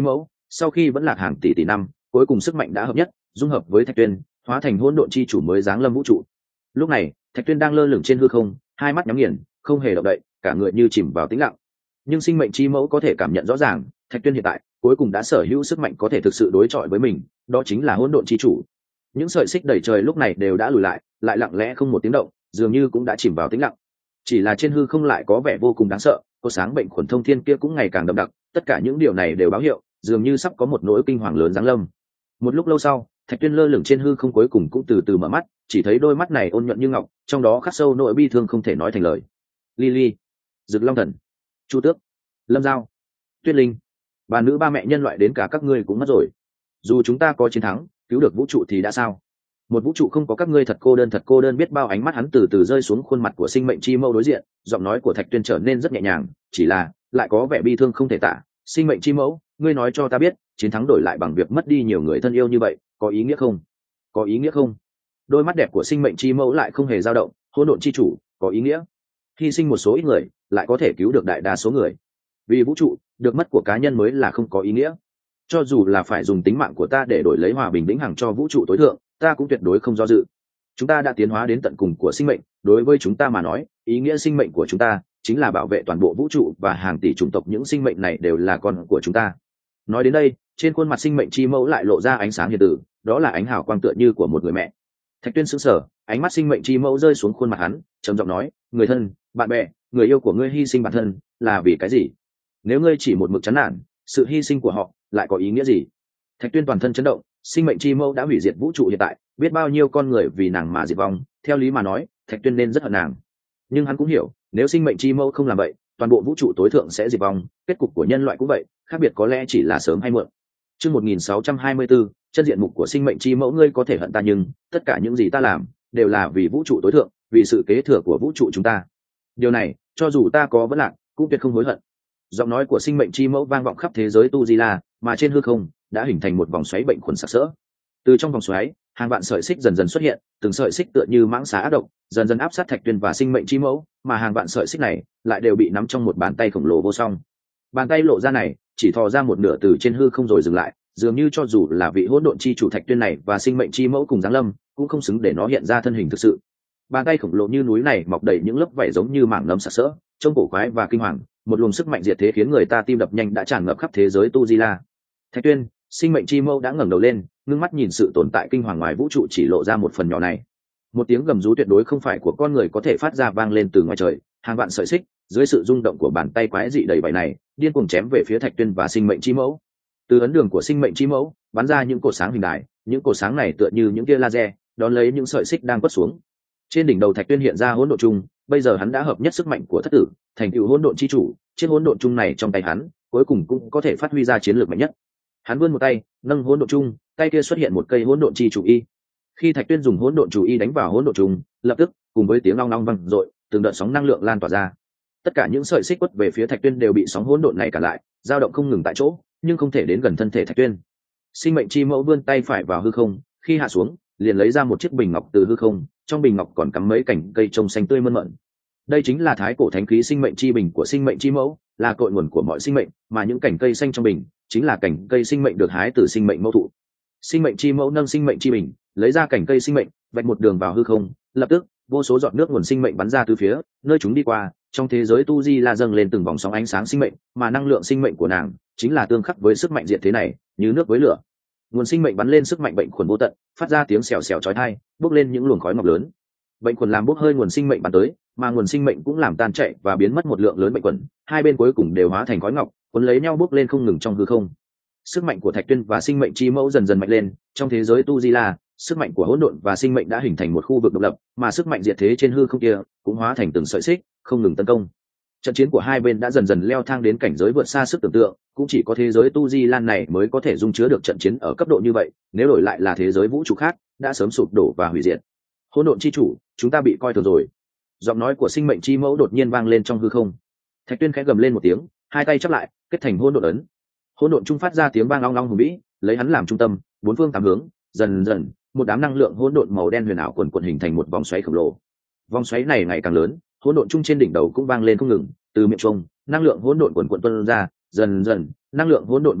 sau khi vẫn lạc hàng tỷ tỷ năm, cuối cùng sức mạnh đã hợp nhất, dung hợp với Thạch Tuyên, hóa thành hỗn độn chi chủ mới giáng lâm vũ trụ. Lúc này Thạch Tuyên đang lơ lửng trên hư không, hai mắt nhắm nghiền, không hề động đậy, cả người như chìm vào tĩnh lặng. Nhưng sinh mệnh chi mẫu có thể cảm nhận rõ ràng, Thạch Tuyên hiện tại cuối cùng đã sở hữu sức mạnh có thể thực sự đối chọi với mình, đó chính là hỗn độn chi chủ. Những sợi xích đẩy trời lúc này đều đã lùi lại, lại lặng lẽ không một tiếng động, dường như cũng đã chìm vào tĩnh lặng. Chỉ là trên hư không lại có vẻ vô cùng đáng sợ, có sáng bệnh khuẩn thông thiên kia cũng ngày càng đậm đặc, tất cả những điều này đều báo hiệu, dường như sắp có một nỗi kinh hoàng lớn giáng lâm. Một lúc lâu sau, Thạch Tuyên lơ lửng trên hư không cuối cùng cũng từ từ mở mắt, chỉ thấy đôi mắt này ôn nhuận như ngọc, trong đó khắc sâu nỗi bi thương không thể nói thành lời. Lily, Dực Long Thần, Chu Tước, Lâm Giao, Tuyết Linh, bà nữ ba mẹ nhân loại đến cả các ngươi cũng mất rồi. Dù chúng ta có chiến thắng, cứu được vũ trụ thì đã sao? Một vũ trụ không có các ngươi thật cô đơn biết bao. Ánh mắt hắn từ từ rơi xuống khuôn mặt của sinh mệnh chi mẫu đối diện, giọng nói của Thạch Tuyên trở nên rất nhẹ nhàng, chỉ là lại có vẻ bi thương không thể tả. Sinh mệnh chi mẫu, ngươi nói cho ta biết, chiến thắng đổi lại bằng việc mất đi nhiều người thân yêu như vậy, có ý nghĩa không? Có ý nghĩa không? Đôi mắt đẹp của sinh mệnh chi mẫu lại không hề dao động. Hỗn độn chi chủ, có ý nghĩa. Hy sinh một số ít người, lại có thể cứu được đại đa số người. Vì vũ trụ, được mất của cá nhân mới là không có ý nghĩa. Cho dù là phải dùng tính mạng của ta để đổi lấy hòa bình vĩnh hằng cho vũ trụ tối thượng, ta cũng tuyệt đối không do dự. Chúng ta đã tiến hóa đến tận cùng của sinh mệnh, đối với chúng ta mà nói, ý nghĩa sinh mệnh của chúng ta chính là bảo vệ toàn bộ vũ trụ và hàng tỷ chủng tộc. Những sinh mệnh này đều là con của chúng ta. Nói đến đây, trên khuôn mặt sinh mệnh chi mẫu lại lộ ra ánh sáng hiền từ, đó là ánh hào quang tựa như của một người mẹ. Thạch Tuyên sững sờ, ánh mắt sinh mệnh chi mẫu rơi xuống khuôn mặt hắn, trầm giọng nói, người thân, bạn bè, người yêu của ngươi hy sinh bản thân là vì cái gì? Nếu ngươi chỉ một mực chán nản, sự hy sinh của họ lại có ý nghĩa gì? Thạch Tuyên toàn thân chấn động, sinh mệnh chi mẫu đã hủy diệt vũ trụ hiện tại, biết bao nhiêu con người vì nàng mà diệt vong. Theo lý mà nói, Thạch Tuyên nên rất hận nàng, nhưng hắn cũng hiểu, nếu sinh mệnh chi mẫu không làm vậy, toàn bộ vũ trụ tối thượng sẽ diệt vong, kết cục của nhân loại cũng vậy, khác biệt có lẽ chỉ là sớm hay muộn. Chương 1624, chân diện mục của sinh mệnh chi mẫu, ngươi có thể hận ta nhưng tất cả những gì ta làm đều là vì vũ trụ tối thượng, vì sự kế thừa của vũ trụ chúng ta. Điều này, cho dù ta có vẫn lạc, cũng tuyệt không hối hận. Giọng nói của sinh mệnh chi mẫu vang vọng khắp thế giới Tu Di La, mà trên hư không đã hình thành một vòng xoáy bệnh khuẩn sặc sỡ. Từ trong vòng xoáy, hàng vạn sợi xích dần dần xuất hiện, từng sợi xích tựa như mãng xà ác độc, dần dần áp sát Thạch Tuyên và sinh mệnh chi mẫu, mà hàng vạn sợi xích này lại đều bị nắm trong một bàn tay khổng lồ vô song. Bàn tay lộ ra này chỉ thò ra một nửa từ trên hư không rồi dừng lại, dường như cho dù là vị hỗn độn chi chủ Thạch Tuyên này và sinh mệnh chi mẫu cùng giáng lâm, cũng không xứng để nó hiện ra thân hình thực sự. Bàn tay khổng lồ như núi này mọc đầy những lớp vảy giống như mảng nấm sặc sỡ, trông cổ quái và kinh hoàng, một luồng sức mạnh diệt thế khiến người ta tim đập nhanh đã tràn ngập khắp thế giới Tu Di La. Thạch Tuyên, sinh mệnh chi mẫu đã ngẩng đầu lên, ngưng mắt nhìn sự tồn tại kinh hoàng ngoài vũ trụ chỉ lộ ra một phần nhỏ này. Một tiếng gầm rú tuyệt đối không phải của con người có thể phát ra vang lên từ ngoài trời, hàng vạn sợi xích dưới sự rung động của bàn tay quái dị đầy vảy này điên cuồng chém về phía Thạch Tuyên và sinh mệnh chi mẫu. Từ ấn đường của sinh mệnh chi mẫu bắn ra những cột sáng hình đài, những cột sáng này tựa như những tia laser đón lấy những sợi xích đang quất xuống. Trên đỉnh đầu Thạch Tuyên hiện ra hỗn độn chung, bây giờ hắn đã hợp nhất sức mạnh của thất tử, thành tựu hỗn độn chi chủ. Chiếc hỗn độn chung này trong tay hắn, cuối cùng cũng có thể phát huy ra chiến lược mạnh nhất. Hắn vươn một tay, nâng hỗn độn chung, tay kia xuất hiện một cây hỗn độn chi chủ y. Khi Thạch Tuyên dùng hỗn độn chủ y đánh vào hỗn độn chung, lập tức cùng với tiếng long long vang dội, từng đợt sóng năng lượng lan tỏa ra. Tất cả những sợi xích quất về phía Thạch Tuyên đều bị sóng hỗn độn này cản lại, dao động không ngừng tại chỗ, nhưng không thể đến gần thân thể Thạch Tuyên. Sinh mệnh chi mẫu vươn tay phải vào hư không, khi hạ xuống, liền lấy ra một chiếc bình ngọc từ hư không, trong bình ngọc còn cắm mấy cành cây trông xanh tươi mơn mởn. Đây chính là thái cổ thánh khí sinh mệnh chi bình của sinh mệnh chi mẫu, là cội nguồn của mọi sinh mệnh, mà những cành cây xanh trong bình chính là cành cây sinh mệnh được hái từ sinh mệnh mẫu thụ. Sinh mệnh chi mẫu nâng sinh mệnh chi bình, lấy ra cành cây sinh mệnh, vạch một đường vào hư không, lập tức vô số giọt nước nguồn sinh mệnh bắn ra từ phía, nơi chúng đi qua, trong thế giới Tu Di La dâng lên từng vòng sóng ánh sáng sinh mệnh, mà năng lượng sinh mệnh của nàng chính là tương khắc với sức mạnh diệt thế này, như nước với lửa. Nguồn sinh mệnh bắn lên sức mạnh bệnh khuẩn vô tận, phát ra tiếng xèo xèo chói tai, bốc lên những luồng khói ngọc lớn. Bệnh khuẩn làm bốc hơi nguồn sinh mệnh bắn tới, mà nguồn sinh mệnh cũng làm tan chảy và biến mất một lượng lớn bệnh khuẩn, hai bên cuối cùng đều hóa thành khói ngọc, cuốn lấy nhau bốc lên không ngừng trong hư không. Sức mạnh của Thạch Tuyên và sinh mệnh chi mẫu dần dần mạnh lên, trong thế giới Tu Di La, sức mạnh của hỗn độn và sinh mệnh đã hình thành một khu vực độc lập, mà sức mạnh diệt thế trên hư không kia cũng hóa thành từng sợi xích, không ngừng tấn công. Trận chiến của hai bên đã dần dần leo thang đến cảnh giới vượt xa sức tưởng tượng, cũng chỉ có thế giới Tu Di Lan này mới có thể dung chứa được trận chiến ở cấp độ như vậy, nếu đổi lại là thế giới vũ trụ khác, đã sớm sụp đổ và hủy diệt. Hỗn độn chi chủ, chúng ta bị coi thường rồi. Giọng nói của sinh mệnh chi mẫu đột nhiên vang lên trong hư không. Thạch Tuyên khẽ gầm lên một tiếng, hai tay chắp lại, kết thành hỗn độn ấn. Hỗn độn trung phát ra tiếng vang long long hùng vĩ, lấy hắn làm trung tâm, bốn phương tám hướng, dần dần, một đám năng lượng hỗn độn màu đen huyền ảo quần quần hình thành một vòng xoáy khổng lồ. Vòng xoáy này ngày càng lớn, hỗn độn trung trên đỉnh đầu cũng vang lên không ngừng, từ miệng trung, năng lượng hỗn độn quần quần tuôn ra, dần dần, năng lượng hỗn độn va chạm,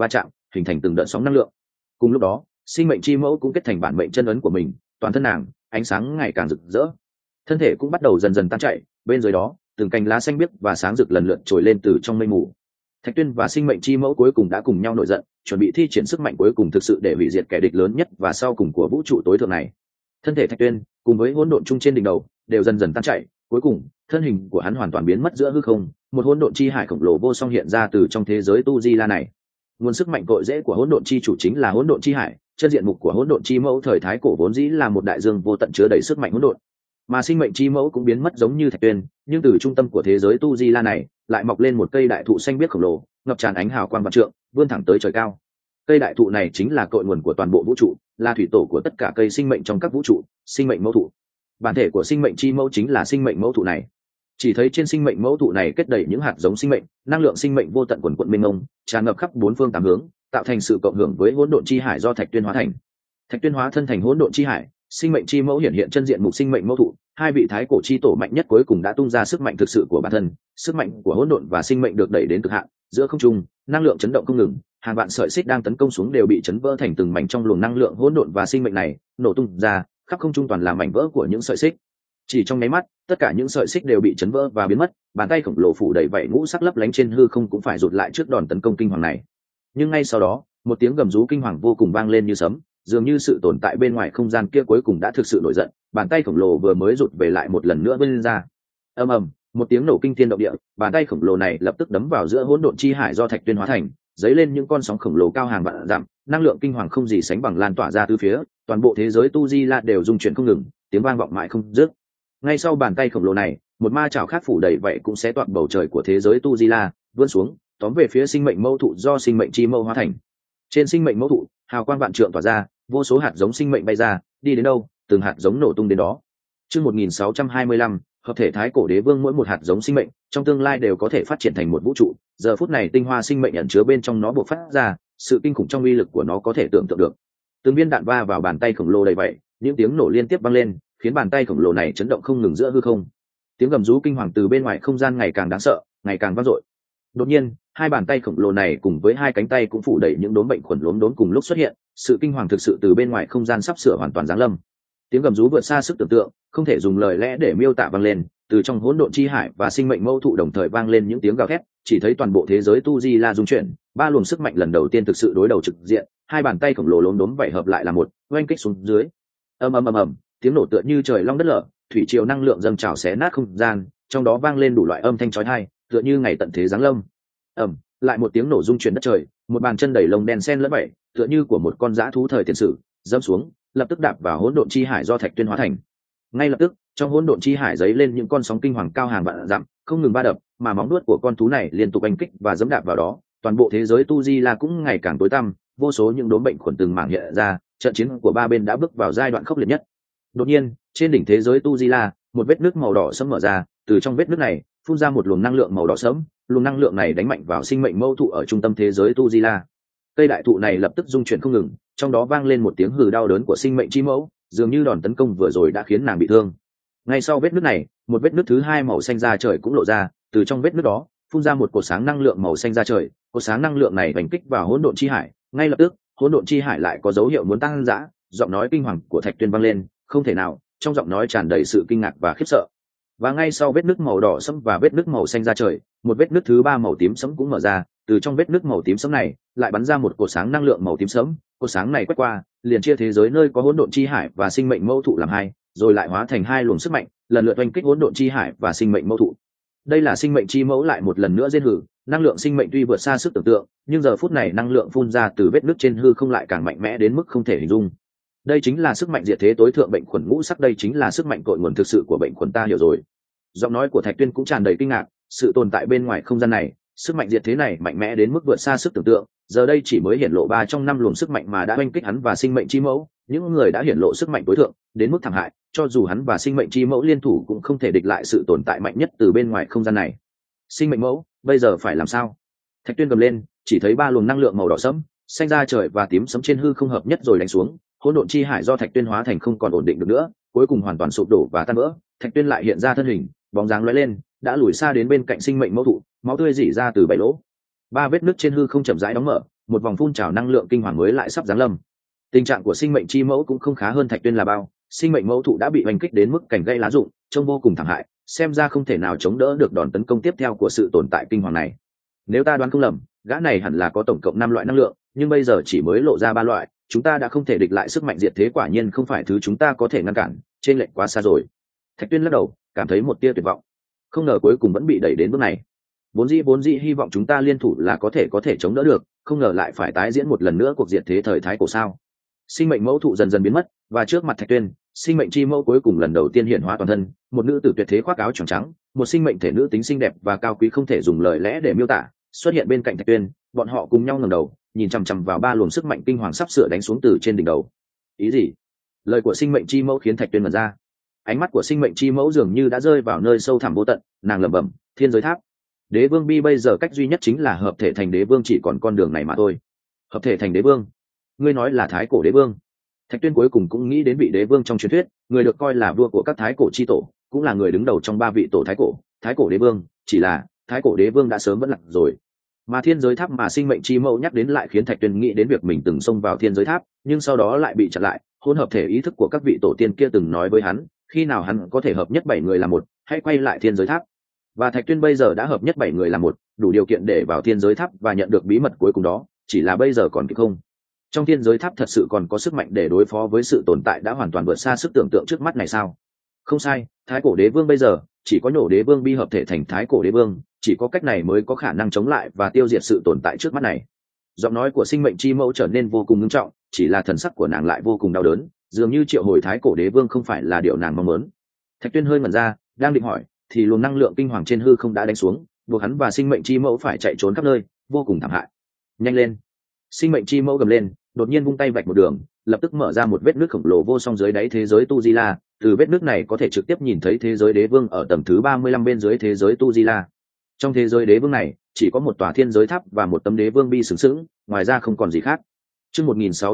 hình thành từng đợt sóng năng lượng. Cùng lúc đó sinh mệnh chi mẫu cũng kết thành bản mệnh chân ấn của mình, toàn thân nàng ánh sáng ngày càng rực rỡ, thân thể cũng bắt đầu dần dần tan chảy. Bên dưới đó từng cành lá xanh biếc và sáng rực lần lượt trồi lên từ trong mây mù. Thạch Tuyên và sinh mệnh chi mẫu cuối cùng đã cùng nhau nổi giận, chuẩn bị thi triển sức mạnh cuối cùng thực sự để hủy diệt kẻ địch lớn nhất và sau cùng của vũ trụ tối thượng này. Thân thể Thạch Tuyên cùng với hỗn độn chung trên đỉnh đầu đều dần dần tan chảy, cuối cùng thân hình của hắn hoàn toàn biến mất giữa hư không, một hỗn độn chi hải khổng lồ vô song hiện ra từ trong thế giới tu di la này. Nguồn sức mạnh cội rễ của hỗn độn chi chủ chính là hỗn độn chi hải, chân diện mục của hỗn độn chi mẫu thời thái cổ vốn dĩ là một đại dương vô tận chứa đầy sức mạnh hỗn độn, mà sinh mệnh chi mẫu cũng biến mất giống như Thạch Tuyên, nhưng từ trung tâm của thế giới tu di la này lại mọc lên một cây đại thụ xanh biếc khổng lồ, ngập tràn ánh hào quang vạn trượng, vươn thẳng tới trời cao. Cây đại thụ này chính là cội nguồn của toàn bộ vũ trụ, là thủy tổ của tất cả cây sinh mệnh trong các vũ trụ, sinh mệnh mẫu thụ. Bản thể của sinh mệnh chi mẫu chính là sinh mệnh mẫu thụ này. Chỉ thấy trên sinh mệnh mẫu thụ này kết đầy những hạt giống sinh mệnh, năng lượng sinh mệnh vô tận quần quận mênh mông, tràn ngập khắp bốn phương tám hướng, tạo thành sự cộng hưởng với hỗn độn chi hải do Thạch Tuyên hóa thành. Thạch Tuyên hóa thân thành hỗn độn chi hải, sinh mệnh chi mẫu hiện hiện chân diện mục sinh mệnh mẫu thụ, hai vị thái cổ chi tổ mạnh nhất cuối cùng đã tung ra sức mạnh thực sự của bản thân. Sức mạnh của hỗn độn và sinh mệnh được đẩy đến cực hạn, giữa không trung năng lượng chấn động không ngừng, hàng vạn sợi xích đang tấn công xuống đều bị chấn vỡ thành từng mảnh trong luồng năng lượng hỗn độn và sinh mệnh này, nổ tung ra, khắp không trung toàn là mảnh vỡ của những sợi xích. Chỉ trong nháy mắt, tất cả những sợi xích đều bị chấn vỡ và biến mất, bàn tay khổng lồ phủ đầy vảy ngũ sắc lấp lánh trên hư không cũng phải rụt lại trước đòn tấn công kinh hoàng này. Nhưng ngay sau đó, một tiếng gầm rú kinh hoàng vô cùng vang lên như sấm, dường như sự tồn tại bên ngoài không gian kia cuối cùng đã thực sự nổi giận, bàn tay khổng lồ vừa mới rụt về lại một lần nữa vươn ra. Ầm ầm, một tiếng nổ kinh thiên động địa, bàn tay khổng lồ này lập tức đấm vào giữa hỗn độn chi hải do Thạch Tuyên hóa thành, dấy lên những con sóng khổng lồ cao hàng vạn dặm, năng lượng kinh hoàng không gì sánh bằng lan tỏa ra từ phía, toàn bộ thế giới tu di la đều rung chuyển không ngừng, tiếng vang vọng mãi không dứt. Ngay sau bàn tay khổng lồ này, một ma chảo khác phủ đầy vậy cũng sẽ toạc bầu trời của thế giới tu di la, vươn xuống, tóm về phía sinh mệnh mẫu thụ do sinh mệnh chi mẫu hóa thành. Trên sinh mệnh mẫu thụ, hào quang vạn trượng tỏa ra, vô số hạt giống sinh mệnh bay ra, đi đến đâu, từng hạt giống nổ tung đến đó. Chương 1625, hợp thể thái cổ đế vương mỗi một hạt giống sinh mệnh, trong tương lai đều có thể phát triển thành một vũ trụ. Giờ phút này tinh hoa sinh mệnh ẩn chứa bên trong nó bộc phát ra, sự kinh khủng trong uy lực của nó có thể tưởng tượng được. Từng viên đạn va vào bàn tay khổng lồ đầy vậy, những tiếng nổ liên tiếp vang lên, khiến bàn tay khổng lồ này chấn động không ngừng giữa hư không. Tiếng gầm rú kinh hoàng từ bên ngoài không gian ngày càng đáng sợ, ngày càng vang dội. Đột nhiên, hai bàn tay khổng lồ này cùng với hai cánh tay cũng phủ đầy những đốm bệnh khuẩn lốm đốm cùng lúc xuất hiện, sự kinh hoàng thực sự từ bên ngoài không gian sắp sửa hoàn toàn giáng lâm. Tiếng gầm rú vượt xa sức tưởng tượng, không thể dùng lời lẽ để miêu tả vang lên, từ trong hỗn độn chi hải và sinh mệnh mâu thụ đồng thời vang lên những tiếng gào thét, chỉ thấy toàn bộ thế giới tu di la rung chuyển, ba luồng sức mạnh lần đầu tiên thực sự đối đầu trực diện, hai bàn tay khổng lồ lốm đốm vậy hợp lại là một, oanh kích xuống dưới. Ầm ầm ầm ầm, tiếng nổ tựa như trời long đất lở, thủy triều năng lượng dâng trào xé nát không gian, trong đó vang lên đủ loại âm thanh chói tai, tựa như ngày tận thế giáng lâm. Lại một tiếng nổ rung chuyển đất trời, một bàn chân đẩy lông đen sen lẫn vậy, tựa như của một con dã thú thời tiền sử, dẫm xuống, lập tức đạp vào hỗn độn chi hải do Thạch Tuyên hóa thành. Ngay lập tức, trong hỗn độn chi hải giấy lên những con sóng kinh hoàng cao hàng vạn dặm, không ngừng va đập, mà móng vuốt của con thú này liên tục đánh kích và giẫm đạp vào đó, toàn bộ thế giới tu di la cũng ngày càng tối tăm, vô số những đốm bệnh khuẩn từng mảng hiện ra, trận chiến của ba bên đã bước vào giai đoạn khốc liệt nhất. Đột nhiên, trên đỉnh thế giới tu di la, một vết nước màu đỏ sẫm mở ra, từ trong vết nước này phun ra một luồng năng lượng màu đỏ sẫm, luồng năng lượng này đánh mạnh vào sinh mệnh mâu thụ ở trung tâm thế giới tu di la. Cây đại thụ này lập tức rung chuyển không ngừng, trong đó vang lên một tiếng hừ đau đớn của sinh mệnh chi mẫu, dường như đòn tấn công vừa rồi đã khiến nàng bị thương. Ngay sau vết nứt này, một vết nứt thứ hai màu xanh da trời cũng lộ ra, từ trong vết nứt đó phun ra một cột sáng năng lượng màu xanh da trời, cột sáng năng lượng này đánh kích vào hỗn độn chi hải, ngay lập tức hỗn độn chi hải lại có dấu hiệu muốn tăng dã, giọng nói kinh hoàng của Thạch Tuyên vang lên, không thể nào, trong giọng nói tràn đầy sự kinh ngạc và khiếp sợ. Và ngay sau vết nứt màu đỏ sẫm và vết nứt màu xanh da trời, một vết nứt thứ ba màu tím sẫm cũng mở ra, từ trong vết nứt màu tím sẫm này lại bắn ra một cột sáng năng lượng màu tím sẫm, cột sáng này quét qua, liền chia thế giới nơi có hỗn độn chi hải và sinh mệnh mâu thụ làm hai, rồi lại hóa thành hai luồng sức mạnh, lần lượt oanh kích hỗn độn chi hải và sinh mệnh mâu thụ. Đây là sinh mệnh chi mẫu lại một lần nữa rên hử, năng lượng sinh mệnh tuy vượt xa sức tưởng tượng, nhưng giờ phút này năng lượng phun ra từ vết nứt trên hư không lại càng mạnh mẽ đến mức không thể hình dung. Đây chính là sức mạnh diệt thế tối thượng bệnh khuẩn ngũ sắc, đây chính là sức mạnh cội nguồn thực sự của bệnh khuẩn, ta hiểu rồi. Giọng nói của Thạch Tuyên cũng tràn đầy kinh ngạc, sự tồn tại bên ngoài không gian này, sức mạnh diệt thế này mạnh mẽ đến mức vượt xa sức tưởng tượng, giờ đây chỉ mới hiển lộ 3 trong 5 luồng sức mạnh mà đã oanh kích hắn và sinh mệnh chi mẫu, những người đã hiển lộ sức mạnh tối thượng đến mức thảm hại, cho dù hắn và sinh mệnh chi mẫu liên thủ cũng không thể địch lại sự tồn tại mạnh nhất từ bên ngoài không gian này. Sinh mệnh mẫu, bây giờ phải làm sao? Thạch Tuyên gầm lên, chỉ thấy 3 luồng năng lượng màu đỏ sẫm, xanh da trời và tím sẫm trên hư không hợp nhất rồi đánh xuống, hỗn độn chi hải do Thạch Tuyên hóa thành không còn ổn định được nữa, cuối cùng hoàn toàn sụp đổ và tan vỡ. Thạch Tuyên lại hiện ra thân hình, bóng dáng lóe lên, đã lùi xa đến bên cạnh sinh mệnh mẫu thụ, máu tươi rỉ ra từ 7 lỗ. 3 vết nứt trên hư không chậm rãi đóng mở, một vòng phun trào năng lượng kinh hoàng mới lại sắp giáng lâm. Tình trạng của sinh mệnh chi mẫu cũng không khá hơn Thạch Tuyên là bao, sinh mệnh mẫu thụ đã bị oanh kích đến mức cành gãy lá rụng, trông vô cùng thảm hại, xem ra không thể nào chống đỡ được đòn tấn công tiếp theo của sự tồn tại kinh hoàng này. Nếu ta đoán không lầm, gã này hẳn là có tổng cộng 5 loại năng lượng, nhưng bây giờ chỉ mới lộ ra 3 loại, chúng ta đã không thể địch lại sức mạnh diệt thế, quả nhiên không phải thứ chúng ta có thể ngăn cản, trên lệch quá xa rồi. Thạch Tuyên lắc đầu, cảm thấy một tia tuyệt vọng. Không ngờ cuối cùng vẫn bị đẩy đến bước này. Vốn dĩ hy vọng chúng ta liên thủ là có thể chống đỡ được, không ngờ lại phải tái diễn một lần nữa cuộc diệt thế thời thái cổ sao. Sinh mệnh mẫu thụ dần dần biến mất, và trước mặt Thạch Tuyên, sinh mệnh chi mẫu cuối cùng lần đầu tiên hiện hóa toàn thân, một nữ tử tuyệt thế khoác áo choàng trắng, một sinh mệnh thể nữ tính xinh đẹp và cao quý không thể dùng lời lẽ để miêu tả, xuất hiện bên cạnh Thạch Tuyên. Bọn họ cùng nhau ngẩng đầu, nhìn chằm chằm vào 3 luồng sức mạnh kinh hoàng sắp sửa đánh xuống từ trên đỉnh đầu. Ý gì? Lời của sinh mệnh chi mẫu khiến Thạch Tuyên mở ra. Ánh mắt của sinh mệnh chi mẫu dường như đã rơi vào nơi sâu thẳm vô tận, nàng lẩm bẩm, thiên giới tháp. Đế vương bi bây giờ cách duy nhất chính là hợp thể thành đế vương, chỉ còn con đường này mà thôi. Hợp thể thành đế vương? Ngươi nói là thái cổ đế vương? Thạch Tuyên cuối cùng cũng nghĩ đến vị đế vương trong truyền thuyết, người được coi là vua của các thái cổ chi tổ, cũng là người đứng đầu trong 3 vị tổ thái cổ đế vương, chỉ là thái cổ đế vương đã sớm vẫn lạc rồi. Mà thiên giới tháp mà sinh mệnh chi mẫu nhắc đến lại khiến Thạch Tuyên nghĩ đến việc mình từng xông vào thiên giới tháp, nhưng sau đó lại bị chặn lại. Hỗn hợp thể ý thức của các vị tổ tiên kia từng nói với hắn, khi nào hắn có thể hợp nhất 7 người làm một, hãy quay lại thiên giới tháp. Và Thạch Tuyên bây giờ đã hợp nhất 7 người làm một, đủ điều kiện để vào thiên giới tháp và nhận được bí mật cuối cùng đó, chỉ là bây giờ còn kịp không. Trong thiên giới tháp thật sự còn có sức mạnh để đối phó với sự tồn tại đã hoàn toàn vượt xa sức tưởng tượng trước mắt này sao? Không sai, thái cổ đế vương bây giờ chỉ có nhổ đế vương bi hợp thể thành thái cổ đế vương, chỉ có cách này mới có khả năng chống lại và tiêu diệt sự tồn tại trước mắt này. Giọng nói của sinh mệnh chi mẫu trở nên vô cùng nghiêm trọng, chỉ là thần sắc của nàng lại vô cùng đau đớn, dường như triệu hồi thái cổ đế vương không phải là điều nàng mong muốn. Thạch Tuyên hơi ngẩn ra, đang định hỏi, thì luồng năng lượng kinh hoàng trên hư không đã đánh xuống, buộc hắn và sinh mệnh chi mẫu phải chạy trốn khắp nơi, vô cùng thảm hại. Nhanh lên! Sinh mệnh chi mẫu gầm lên, đột nhiên vung tay vạch một đường, lập tức mở ra một vết nước khổng lồ vô song dưới đáy thế giới Tu Di La. Từ vết nước này có thể trực tiếp nhìn thấy thế giới đế vương ở tầng thứ 35 bên dưới thế giới Tu Di La. Trong thế giới đế vương này, chỉ có một tòa thiên giới tháp và một tấm đế vương bi sừng sững, ngoài ra không còn gì khác. Chương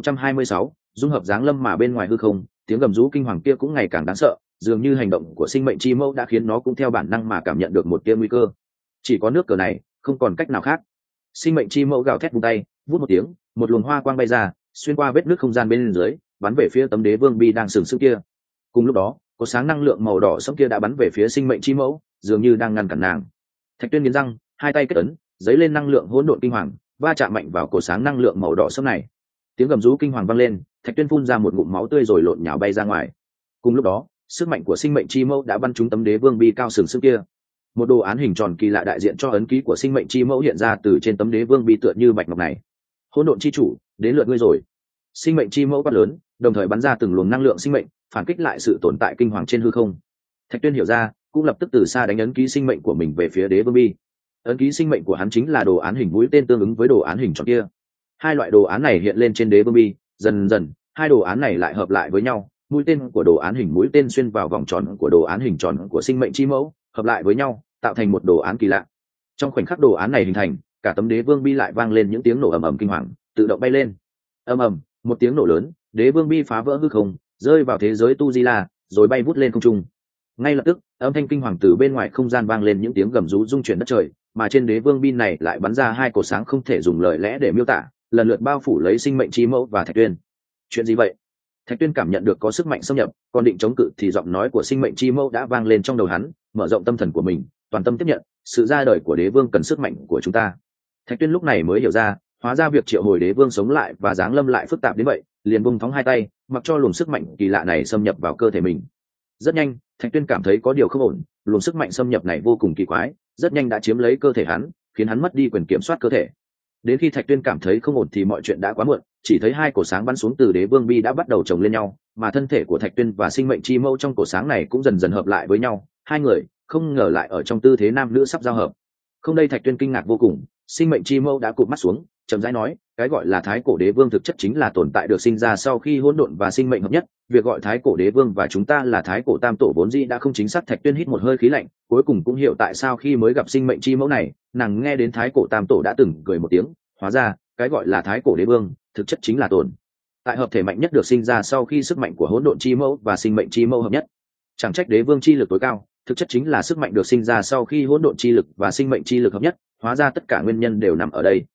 1626, dung hợp giáng lâm mà bên ngoài hư không, tiếng gầm rú kinh hoàng kia cũng ngày càng đáng sợ, dường như hành động của sinh mệnh chi mẫu đã khiến nó cũng theo bản năng mà cảm nhận được một tia nguy cơ. Chỉ có nước cờ này, không còn cách nào khác. Sinh mệnh chi mẫu gào thét vung tay, vút một tiếng, một luồng hoa quang bay ra, xuyên qua vết nước không gian bên dưới, bắn về phía tấm đế vương bi đang sừng sững kia. Cùng lúc đó, có sáng năng lượng màu đỏ sẫm kia đã bắn về phía sinh mệnh chi mẫu, dường như đang ngăn cản nàng. Thạch Tuyên nghiến răng, hai tay kết ấn, giấy lên năng lượng hỗn độn kinh hoàng, va chạm mạnh vào cổ sáng năng lượng màu đỏ sẫm này. Tiếng gầm rú kinh hoàng vang lên, Thạch Tuyên phun ra một ngụm máu tươi rồi lộn nhào bay ra ngoài. Cùng lúc đó, sức mạnh của sinh mệnh chi mẫu đã bắn trúng tấm đế vương bi cao sừng sững kia. Một đồ án hình tròn kỳ lạ đại diện cho ấn ký của sinh mệnh chi mẫu hiện ra từ trên tấm đế vương bi tựa như bạch ngọc này. Hỗn độn chi chủ, đến lượt ngươi rồi. Sinh mệnh chi mẫu quát lớn, đồng thời bắn ra từng luồng năng lượng sinh mệnh, phản kích lại sự tồn tại kinh hoàng trên hư không. Thạch Tuyên hiểu ra, cũng lập tức từ xa đánh ấn ký sinh mệnh của mình về phía đế vương bi. Ấn ký sinh mệnh của hắn chính là đồ án hình mũi tên tương ứng với đồ án hình tròn kia. Hai loại đồ án này hiện lên trên đế vương bi, dần dần hai đồ án này lại hợp lại với nhau, mũi tên của đồ án hình mũi tên xuyên vào vòng tròn của đồ án hình tròn của sinh mệnh chi mẫu, hợp lại với nhau tạo thành một đồ án kỳ lạ. Trong khoảnh khắc đồ án này hình thành, cả tấm đế vương bi lại vang lên những tiếng nổ ầm ầm kinh hoàng, tự động bay lên. Ầm ầm, một tiếng nổ lớn, đế vương bi phá vỡ hư không, rơi vào thế giới Tu Di La, rồi bay vút lên không trung. Ngay lập tức, âm thanh kinh hoàng từ bên ngoài không gian vang lên những tiếng gầm rú rung chuyển đất trời, mà trên đế vương bi này lại bắn ra hai cột sáng không thể dùng lời lẽ để miêu tả, lần lượt bao phủ lấy sinh mệnh chi mẫu và Thạch Tuyên. Chuyện gì vậy? Thạch Tuyên cảm nhận được có sức mạnh xâm nhập, còn định chống cự thì giọng nói của sinh mệnh chi mẫu đã vang lên trong đầu hắn, mở rộng tâm thần của mình, toàn tâm tiếp nhận, sự ra đời của đế vương cần sức mạnh của chúng ta. Thạch Tuyên lúc này mới hiểu ra, hóa ra việc triệu hồi đế vương sống lại và giáng lâm lại phức tạp đến vậy, liền bung thóng hai tay, mặc cho luồng sức mạnh kỳ lạ này xâm nhập vào cơ thể mình. Rất nhanh, Thạch Tuyên cảm thấy có điều không ổn, luồng sức mạnh xâm nhập này vô cùng kỳ quái, rất nhanh đã chiếm lấy cơ thể hắn, khiến hắn mất đi quyền kiểm soát cơ thể. Đến khi Thạch Tuyên cảm thấy không ổn thì mọi chuyện đã quá muộn, chỉ thấy hai cổ sáng bắn xuống từ đế vương bi đã bắt đầu chồng lên nhau, mà thân thể của Thạch Tuyên và sinh mệnh chi mẫu trong cổ sáng này cũng dần dần hợp lại với nhau, hai người không ngờ lại ở trong tư thế nam nữ sắp giao hợp. Không đây Thạch Tuyên kinh ngạc vô cùng, sinh mệnh chi mẫu đã cụp mắt xuống, chậm rãi nói, cái gọi là thái cổ đế vương thực chất chính là tồn tại được sinh ra sau khi hỗn độn và sinh mệnh hợp nhất, việc gọi thái cổ đế vương và chúng ta là thái cổ tam tổ vốn dĩ đã không chính xác. Thạch Tuyên hít một hơi khí lạnh, cuối cùng cũng hiểu tại sao khi mới gặp sinh mệnh chi mẫu này, nàng nghe đến thái cổ tam tổ đã từng cười một tiếng, hóa ra cái gọi là thái cổ đế vương thực chất chính là tồn tại hợp thể mạnh nhất được sinh ra sau khi sức mạnh của hỗn độn chi mẫu và sinh mệnh chi mẫu hợp nhất. Chẳng trách đế vương chi lực tối cao thực chất chính là sức mạnh được sinh ra sau khi hỗn độn chi lực và sinh mệnh chi lực hợp nhất, hóa ra tất cả nguyên nhân đều nằm ở đây.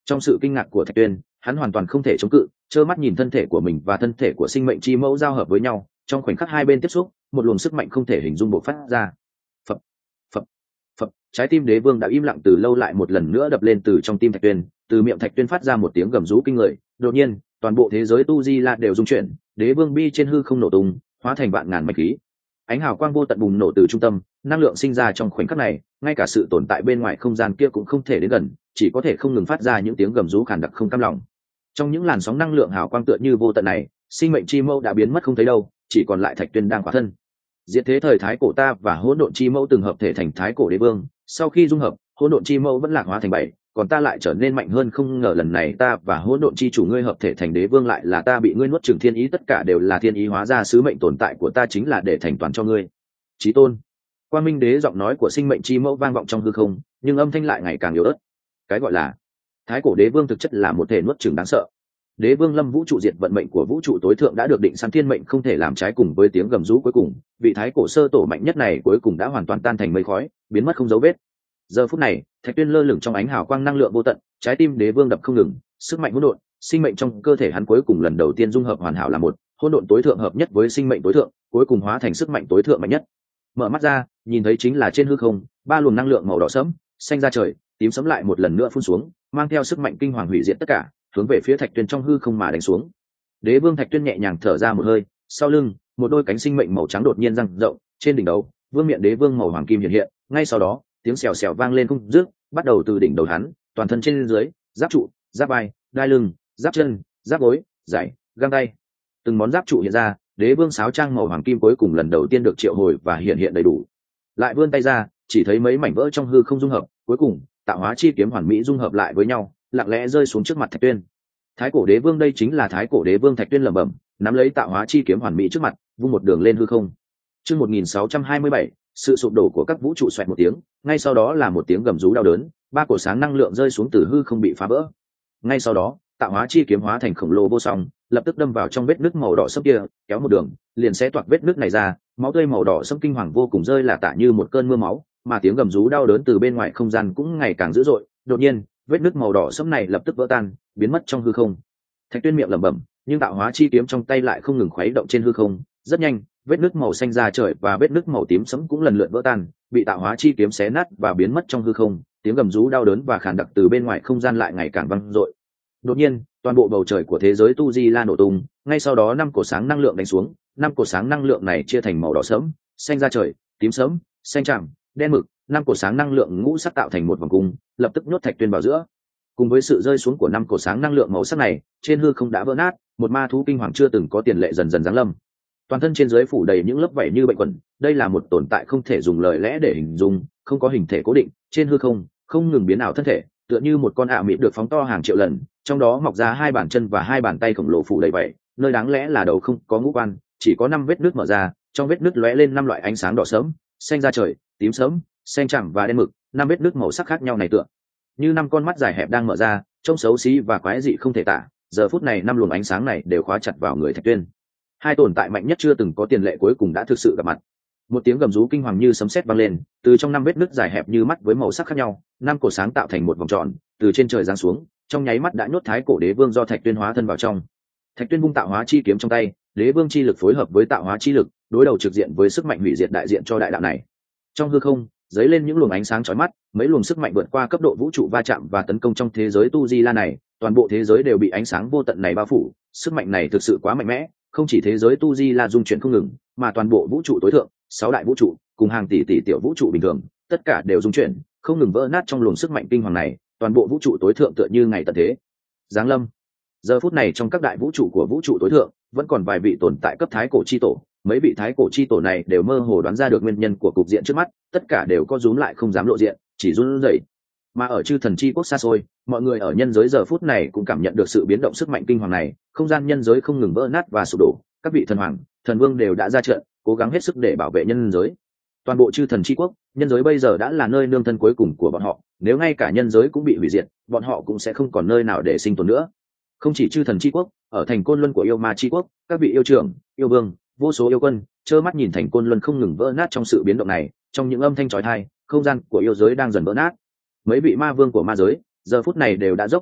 Trong sự kinh ngạc của Thạch Tuyên, hắn hoàn toàn không thể chống cự, trơ mắt nhìn thân thể của mình và thân thể của sinh mệnh chi mẫu giao hợp với nhau, trong khoảnh khắc hai bên tiếp xúc, một luồng sức mạnh không thể hình dung bộc phát ra. Phập, phập, phập, trái tim đế vương đã im lặng từ lâu lại một lần nữa đập lên từ trong tim Thạch Tuyên, từ miệng Thạch Tuyên phát ra một tiếng gầm rú kinh người. Đột nhiên, toàn bộ thế giới tu di la đều rung chuyển, đế vương bi trên hư không nổ tung, hóa thành vạn ngàn mạch khí. Ánh hào quang vô tận bùng nổ từ trung tâm, năng lượng sinh ra trong khoảnh khắc này, ngay cả sự tồn tại bên ngoài không gian kia cũng không thể đến gần, chỉ có thể không ngừng phát ra những tiếng gầm rú khàn đặc không cam lòng. Trong những làn sóng năng lượng hào quang tựa như vô tận này, sinh mệnh chi mẫu đã biến mất không thấy đâu, chỉ còn lại Thạch Tuyên đang khỏa thân. Diệt thế thời thái cổ ta và hỗn độn chi mẫu từng hợp thể thành thái cổ đế vương, sau khi dung hợp, hỗn độn chi mẫu vẫn lạc hóa thành bảy, còn ta lại trở nên mạnh hơn, không ngờ lần này ta và hỗn độn chi chủ ngươi hợp thể thành đế vương, lại là ta bị ngươi nuốt chửng thiên ý, tất cả đều là thiên ý hóa ra, sứ mệnh tồn tại của ta chính là để thành toàn cho ngươi. Chí tôn. Quang Minh Đế giọng nói của sinh mệnh chi mẫu vang vọng trong hư không, nhưng âm thanh lại ngày càng yếu ớt. Cái gọi là thái cổ đế vương thực chất là một thể nuốt chửng đáng sợ. Đế vương lâm vũ trụ diệt vận mệnh của vũ trụ tối thượng đã được định sẵn, thiên mệnh không thể làm trái, cùng với tiếng gầm rú cuối cùng, vị thái cổ sơ tổ mạnh nhất này cuối cùng đã hoàn toàn tan thành mây khói, biến mất không dấu vết. Giờ phút này, Thạch Tuyên lơ lửng trong ánh hào quang năng lượng vô tận, trái tim đế vương đập không ngừng, sức mạnh hỗn độn, sinh mệnh trong cơ thể hắn cuối cùng lần đầu tiên dung hợp hoàn hảo là một, hỗn độn tối thượng hợp nhất với sinh mệnh tối thượng, cuối cùng hóa thành sức mạnh tối thượng mạnh nhất. Mở mắt ra, nhìn thấy chính là trên hư không, ba luồng năng lượng màu đỏ sẫm, xanh ra trời, tím sẫm lại một lần nữa phun xuống, mang theo sức mạnh kinh hoàng hủy diệt tất cả, hướng về phía Thạch Tuyên trong hư không mà đánh xuống. Đế vương Thạch Tuyên nhẹ nhàng thở ra một hơi, sau lưng, một đôi cánh sinh mệnh màu trắng đột nhiên dang rộng, trên đỉnh đầu, vương miện đế vương màu hoàng kim hiện hiện, ngay sau đó, tiếng xèo xèo vang lên không dứt, bắt đầu từ đỉnh đầu hắn, toàn thân trên dưới, giáp trụ, giáp vai, đai lưng, giáp chân, giáp gối, giày, găng tay, từng món giáp trụ hiện ra, đế vương sáo trang màu hoàng kim cuối cùng lần đầu tiên được triệu hồi và hiện đầy đủ. Lại vươn tay ra, chỉ thấy mấy mảnh vỡ trong hư không dung hợp, cuối cùng tạo hóa chi kiếm hoàn mỹ dung hợp lại với nhau, lặng lẽ rơi xuống trước mặt Thạch Tuyên. Thái cổ đế vương, đây chính là thái cổ đế vương. Thạch Tuyên lẩm bẩm, nắm lấy tạo hóa chi kiếm hoàn mỹ trước mặt, vung một đường lên hư không. Chương 1627, sự sụp đổ của các vũ trụ, xoẹt một tiếng, ngay sau đó là một tiếng gầm rú đau đớn, ba cổ sáng năng lượng rơi xuống từ hư không bị phá vỡ. Ngay sau đó, tạo hóa chi kiếm hóa thành khổng lồ vô song, lập tức đâm vào trong vết nứt màu đỏ sẫm kia, kéo một đường, liền xé toạc vết nứt này ra, máu tươi màu đỏ sẫm kinh hoàng vô cùng rơi là tả như một cơn mưa máu, mà tiếng gầm rú đau đớn từ bên ngoài không gian cũng ngày càng dữ dội. Đột nhiên, vết nứt màu đỏ sẫm này lập tức vỡ tan, biến mất trong hư không. Thạch Tuyên miệng lẩm bẩm, nhưng tạo hóa chi kiếm trong tay lại không ngừng khuấy động trên hư không. Rất nhanh, vết nứt màu xanh ra trời và vết nứt màu tím sẫm cũng lần lượt vỡ tan, bị tạo hóa chi kiếm xé nát và biến mất trong hư không. Tiếng gầm rú đau đớn và khàn đặc từ bên ngoài không gian lại ngày càng vang dội. Đột nhiên, toàn bộ bầu trời của thế giới tu di la nổ tung, ngay sau đó năm cổ sáng năng lượng đánh xuống, năm cổ sáng năng lượng này chia thành màu đỏ sẫm, xanh ra trời, tím sẫm, xanh tràm, đen mực, năm cổ sáng năng lượng ngũ sắc tạo thành một vòng cung, lập tức nhốt Thạch Tuyên vào giữa. Cùng với sự rơi xuống của năm cổ sáng năng lượng màu sắc này, trên hư không đã vỡ nát, một ma thú kinh hoàng chưa từng có tiền lệ dần dần giáng lâm. Toàn thân trên dưới phủ đầy những lớp vảy như bệnh quẩn, đây là một tồn tại không thể dùng lời lẽ để hình dung, không có hình thể cố định, trên hư không không ngừng biến ảo thân thể, tựa như một con ạ mị được phóng to hàng triệu lần, trong đó mọc ra hai bàn chân và hai bàn tay khổng lồ phủ đầy vảy, nơi đáng lẽ là đầu không có ngũ quan, chỉ có năm vết nứt mở ra, trong vết nứt lóe lên năm loại ánh sáng đỏ sớm, xanh da trời, tím sớm, xanh trắng và đen mực, năm vết nứt màu sắc khác nhau này tựa như năm con mắt dài hẹp đang mở ra, trông xấu xí và quái dị không thể tả. Giờ phút này năm luồng ánh sáng này đều khóa chặt vào người Thạch Tuyên. Hai tồn tại mạnh nhất chưa từng có tiền lệ cuối cùng đã thực sự gặp mặt. Một tiếng gầm rú kinh hoàng như sấm sét vang lên, từ trong năm vết nứt dài hẹp như mắt với màu sắc khác nhau, năm cổ sáng tạo thành một vòng tròn, từ trên trời giáng xuống, trong nháy mắt đã nhốt thái cổ đế vương do Thạch Tuyên hóa thân vào trong. Thạch Tuyên vung tạo hóa chi kiếm trong tay, đế vương chi lực phối hợp với tạo hóa chi lực, đối đầu trực diện với sức mạnh hủy diệt đại diện cho đại đạo này. Trong hư không, dấy lên những luồng ánh sáng chói mắt, mấy luồng sức mạnh vượt qua cấp độ vũ trụ va chạm và tấn công trong thế giới tu di la này, toàn bộ thế giới đều bị ánh sáng vô tận này bao phủ. Sức mạnh này thực sự quá mạnh mẽ, không chỉ thế giới tu di la dung chuyển không ngừng, mà toàn bộ vũ trụ tối thượng, sáu đại vũ trụ cùng hàng tỷ tỷ tiểu vũ trụ bình thường, tất cả đều dung chuyển, không ngừng vỡ nát trong luồng sức mạnh kinh hoàng này. Toàn bộ vũ trụ tối thượng tựa như ngày tận thế giáng lâm. Giờ phút này trong các đại vũ trụ của vũ trụ tối thượng, vẫn còn vài vị tồn tại cấp thái cổ chi tổ. Mấy vị thái cổ chi tổ này đều mơ hồ đoán ra được nguyên nhân của cục diện trước mắt, tất cả đều có rúm lại không dám lộ diện, chỉ run rẩy. Mà ở chư thần chi quốc xa xôi, mọi người ở nhân giới giờ phút này cũng cảm nhận được sự biến động sức mạnh kinh hoàng này, không gian nhân giới không ngừng vỡ nát và sụp đổ, các vị thần hoàng, thần vương đều đã ra trận, cố gắng hết sức để bảo vệ nhân giới. Toàn bộ chư thần chi quốc, nhân giới bây giờ đã là nơi nương thân cuối cùng của bọn họ, nếu ngay cả nhân giới cũng bị hủy diệt, bọn họ cũng sẽ không còn nơi nào để sinh tồn nữa. Không chỉ chư thần chi quốc, ở thành Côn Luân của yêu ma chi quốc, các vị yêu trưởng, yêu vương, vô số yêu quân trơ mắt nhìn thành Côn Luân không ngừng vỡ nát trong sự biến động này. Trong những âm thanh chói tai, không gian của yêu giới đang dần vỡ nát. Mấy vị ma vương của ma giới giờ phút này đều đã dốc toàn lực,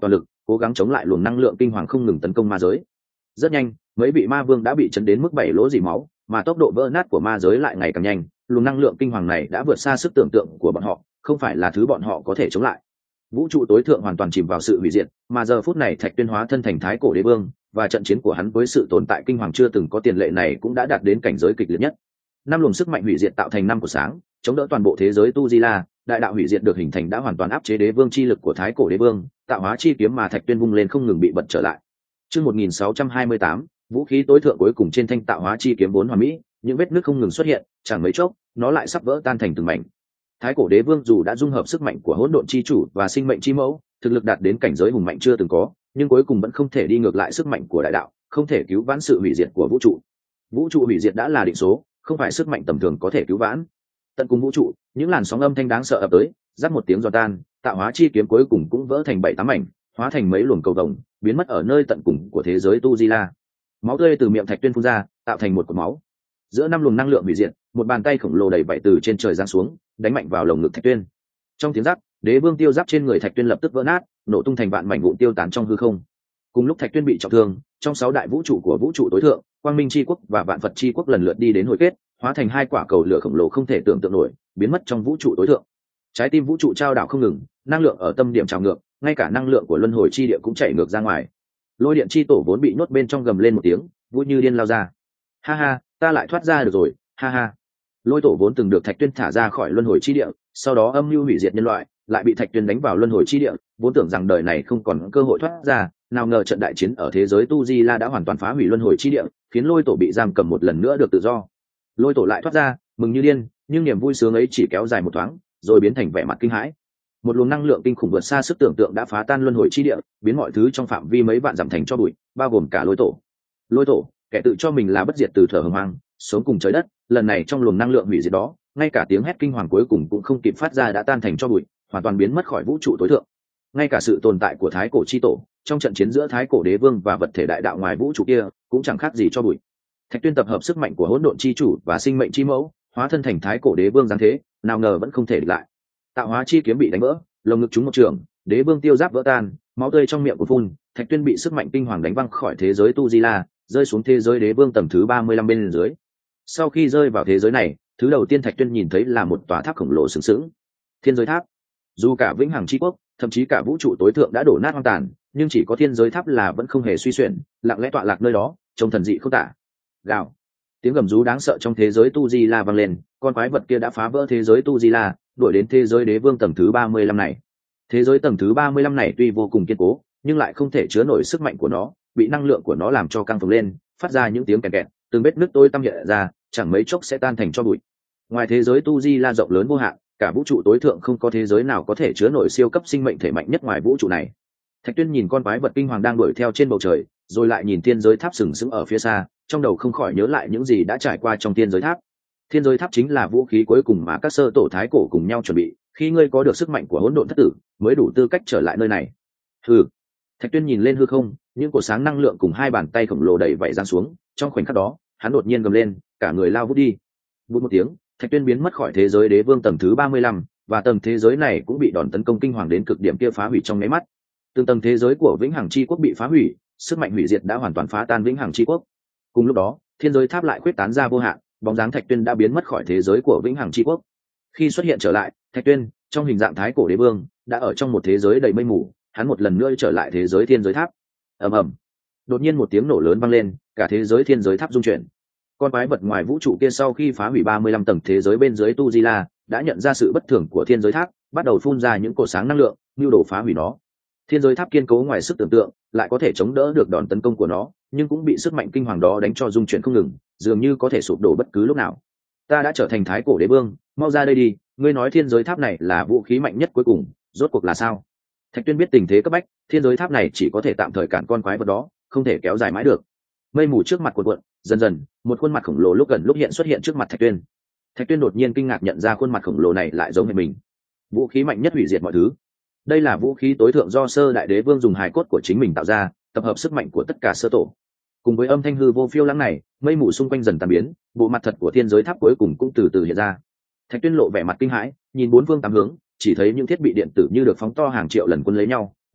cố gắng chống lại luồng năng lượng kinh hoàng không ngừng tấn công ma giới. Rất nhanh, mấy vị ma vương đã bị chấn đến mức bảy lỗ dỉ máu, mà tốc độ vỡ nát của ma giới lại ngày càng nhanh. Luồng năng lượng kinh hoàng này đã vượt xa sức tưởng tượng của bọn họ, không phải là thứ bọn họ có thể chống lại. Vũ trụ tối thượng hoàn toàn chìm vào sự hủy diệt, mà giờ phút này Thạch Tuyên hóa thân thành Thái Cổ Đế Vương, và trận chiến của hắn với sự tồn tại kinh hoàng chưa từng có tiền lệ này cũng đã đạt đến cảnh giới kịch liệt nhất. Năm luồng sức mạnh hủy diệt tạo thành năm của sáng, chống đỡ toàn bộ thế giới Tu Di La. Đại đạo hủy diệt được hình thành đã hoàn toàn áp chế Đế Vương chi lực của Thái Cổ Đế Vương, tạo hóa chi kiếm mà Thạch Tuyên vung lên không ngừng bị bật trở lại. Chương 1628, vũ khí tối thượng cuối cùng trên thanh tạo hóa chi kiếm vốn hoàn mỹ, những vết nứt không ngừng xuất hiện, chẳng mấy chốc, nó lại sắp vỡ tan thành từng mảnh. Thái Cổ Đế Vương dù đã dung hợp sức mạnh của hỗn độn chi chủ và sinh mệnh chi mẫu, thực lực đạt đến cảnh giới hùng mạnh chưa từng có, nhưng cuối cùng vẫn không thể đi ngược lại sức mạnh của đại đạo, không thể cứu vãn sự hủy diệt của vũ trụ. Vũ trụ hủy diệt đã là định số, không phải sức mạnh tầm thường có thể cứu vãn. Tận cùng vũ trụ, những làn sóng âm thanh đáng sợ ập tới, rắc một tiếng giòn tan, tạo hóa chi kiếm cuối cùng cũng vỡ thành 7-8 mảnh, hóa thành mấy luồng cầu vồng, biến mất ở nơi tận cùng của thế giới Tu Di La. Máu tươi từ miệng Thạch Tuyên phun ra, tạo thành một cột máu. Giữa năm luồng năng lượng hủy diệt, một bàn tay khổng lồ đầy vảy từ trên trời giáng xuống, đánh mạnh vào lồng ngực Thạch Tuyên. Trong tiếng rắc, Đế Vương tiêu giáp trên người Thạch Tuyên lập tức vỡ nát, nổ tung thành vạn mảnh vụn tiêu tán trong hư không. Cùng lúc Thạch Tuyên bị trọng thương, trong 6 đại vũ trụ của vũ trụ tối thượng, Quang Minh chi quốc và Vạn Phật chi quốc lần lượt đi đến hồi kết, hóa thành hai quả cầu lửa khổng lồ không thể tưởng tượng nổi, biến mất trong vũ trụ tối thượng. Trái tim vũ trụ trao đảo không ngừng, năng lượng ở tâm điểm trào ngược, ngay cả năng lượng của luân hồi chi địa cũng chảy ngược ra ngoài. Lôi điện chi tổ vốn bị nhốt bên trong gầm lên một tiếng, vui như điên lao ra. Ha ha, ta lại thoát ra được rồi, ha ha. Lôi tổ vốn từng được Thạch Tuyên thả ra khỏi luân hồi chi địa, sau đó âm mưu hủy diệt nhân loại, lại bị Thạch Tuyên đánh vào luân hồi chi địa, vốn tưởng rằng đời này không còn cơ hội thoát ra, nào ngờ trận đại chiến ở thế giới Tu Di La đã hoàn toàn phá hủy luân hồi chi địa, khiến lôi tổ bị giam cầm một lần nữa được tự do. Lôi tổ lại thoát ra, mừng như điên, nhưng niềm vui sướng ấy chỉ kéo dài một thoáng, rồi biến thành vẻ mặt kinh hãi. Một luồng năng lượng kinh khủng vượt xa sức tưởng tượng đã phá tan luân hồi chi địa, biến mọi thứ trong phạm vi mấy vạn dặm thành cho bụi, bao gồm cả lôi tổ. Lôi tổ, kẻ tự cho mình là bất diệt từ thuở hồng hoang, sống cùng trời đất, lần này trong luồng năng lượng hủy diệt đó, ngay cả tiếng hét kinh hoàng cuối cùng cũng không kịp phát ra đã tan thành cho bụi, hoàn toàn biến mất khỏi vũ trụ tối thượng. Ngay cả sự tồn tại của Thái Cổ chi tổ, trong trận chiến giữa Thái Cổ Đế Vương và vật thể đại đạo ngoài vũ trụ kia, cũng chẳng khác gì cho bụi. Thạch Tuyên tập hợp sức mạnh của hỗn độn chi chủ và sinh mệnh chi mẫu, hóa thân thành Thái Cổ Đế Vương giáng thế, nào ngờ vẫn không thể địch lại. Tạo hóa chi kiếm bị đánh vỡ, lồng ngực trúng một trường, Đế Vương tiêu giáp vỡ tan, máu tươi trong miệng của phun. Thạch Tuyên bị sức mạnh kinh hoàng đánh văng khỏi thế giới Tu Di La, rơi xuống thế giới Đế Vương tầng thứ 35 bên dưới. Sau khi rơi vào thế giới này, thứ đầu tiên Thạch Tuyên nhìn thấy là một tòa tháp khổng lồ sừng sững. Thiên giới tháp. Dù cả vĩnh hằng chi quốc, thậm chí cả vũ trụ tối thượng đã đổ nát hoang tàn, nhưng chỉ có thiên giới tháp là vẫn không hề suy xuyển, lặng lẽ tọa lạc nơi đó, trông thần dị không tả. Gào. Tiếng gầm rú đáng sợ trong thế giới Tu Di La vang lên, con quái vật kia đã phá vỡ thế giới Tu Di La, đuổi đến thế giới Đế Vương tầng thứ 35 này. Thế giới tầng thứ 35 này tuy vô cùng kiên cố, nhưng lại không thể chứa nổi sức mạnh của nó, bị năng lượng của nó làm cho căng phồng lên, phát ra những tiếng kẹt kẹt, từng vết nứt tối tăm hiện ra, chẳng mấy chốc sẽ tan thành tro bụi. Ngoài thế giới Tu Di La rộng lớn vô hạn, cả vũ trụ tối thượng không có thế giới nào có thể chứa nổi siêu cấp sinh mệnh thể mạnh nhất ngoài vũ trụ này. Thạch Tuyên nhìn con quái vật kinh hoàng đang đuổi theo trên bầu trời, rồi lại nhìn thiên giới tháp sừng sững ở phía xa, trong đầu không khỏi nhớ lại những gì đã trải qua trong thiên giới tháp. Thiên giới tháp chính là vũ khí cuối cùng mà các sơ tổ thái cổ cùng nhau chuẩn bị, khi ngươi có được sức mạnh của hỗn độn thất tử, mới đủ tư cách trở lại nơi này. Hừ. Thạch Tuyên nhìn lên hư không, những cột sáng năng lượng cùng hai bàn tay khổng lồ đẩy vảy giáng xuống, trong khoảnh khắc đó, hắn đột nhiên gầm lên, cả người lao vút đi. Vút một tiếng, Thạch Tuyên biến mất khỏi thế giới Đế Vương tầng thứ 35, và tầng thế giới này cũng bị đòn tấn công kinh hoàng đến cực điểm kia phá hủy trong nháy mắt. Từng tầng thế giới của Vĩnh Hằng Chi Quốc bị phá hủy, sức mạnh hủy diệt đã hoàn toàn phá tan Vĩnh Hằng Chi Quốc. Cùng lúc đó, thiên giới tháp lại khuyết tán ra vô hạn, bóng dáng Thạch Tuyên đã biến mất khỏi thế giới của Vĩnh Hằng Chi Quốc. Khi xuất hiện trở lại, Thạch Tuyên, trong hình dạng Thái Cổ Đế Vương, đã ở trong một thế giới đầy mây mù, hắn một lần nữa trở lại thế giới thiên giới tháp. Ầm ầm. Đột nhiên một tiếng nổ lớn vang lên, cả thế giới thiên giới tháp rung chuyển. Con quái vật ngoài vũ trụ kia sau khi phá hủy 35 tầng thế giới bên dưới Tu Di La, đã nhận ra sự bất thường của thiên giới tháp, bắt đầu phun ra những cột sáng năng lượng, nhu đồ phá hủy nó. Thiên giới tháp kiên cố ngoài sức tưởng tượng, lại có thể chống đỡ được đòn tấn công của nó, nhưng cũng bị sức mạnh kinh hoàng đó đánh cho rung chuyển không ngừng, dường như có thể sụp đổ bất cứ lúc nào. Ta đã trở thành Thái Cổ Đế Vương, mau ra đây đi, ngươi nói thiên giới tháp này là vũ khí mạnh nhất cuối cùng, rốt cuộc là sao? Thạch Tuyên biết tình thế cấp bách, thiên giới tháp này chỉ có thể tạm thời cản con quái vật đó, không thể kéo dài mãi được. Mây mù trước mặt cuộn, dần dần, một khuôn mặt khổng lồ lúc gần lúc hiện xuất hiện trước mặt Thạch Tuyên. Thạch Tuyên đột nhiên kinh ngạc nhận ra khuôn mặt khổng lồ này lại giống hệt mình. Vũ khí mạnh nhất hủy diệt mọi thứ. Đây là vũ khí tối thượng do sơ đại đế vương dùng hài cốt của chính mình tạo ra, tập hợp sức mạnh của tất cả sơ tổ. Cùng với âm thanh hư vô phiêu lãng này, mây mù xung quanh dần tan biến, bộ mặt thật của thiên giới tháp cuối cùng cũng từ từ hiện ra. Thạch Tuyên lộ vẻ mặt kinh hãi, nhìn bốn phương tám hướng, chỉ thấy những thiết bị điện tử như được phóng to hàng triệu lần quân lấy nhau,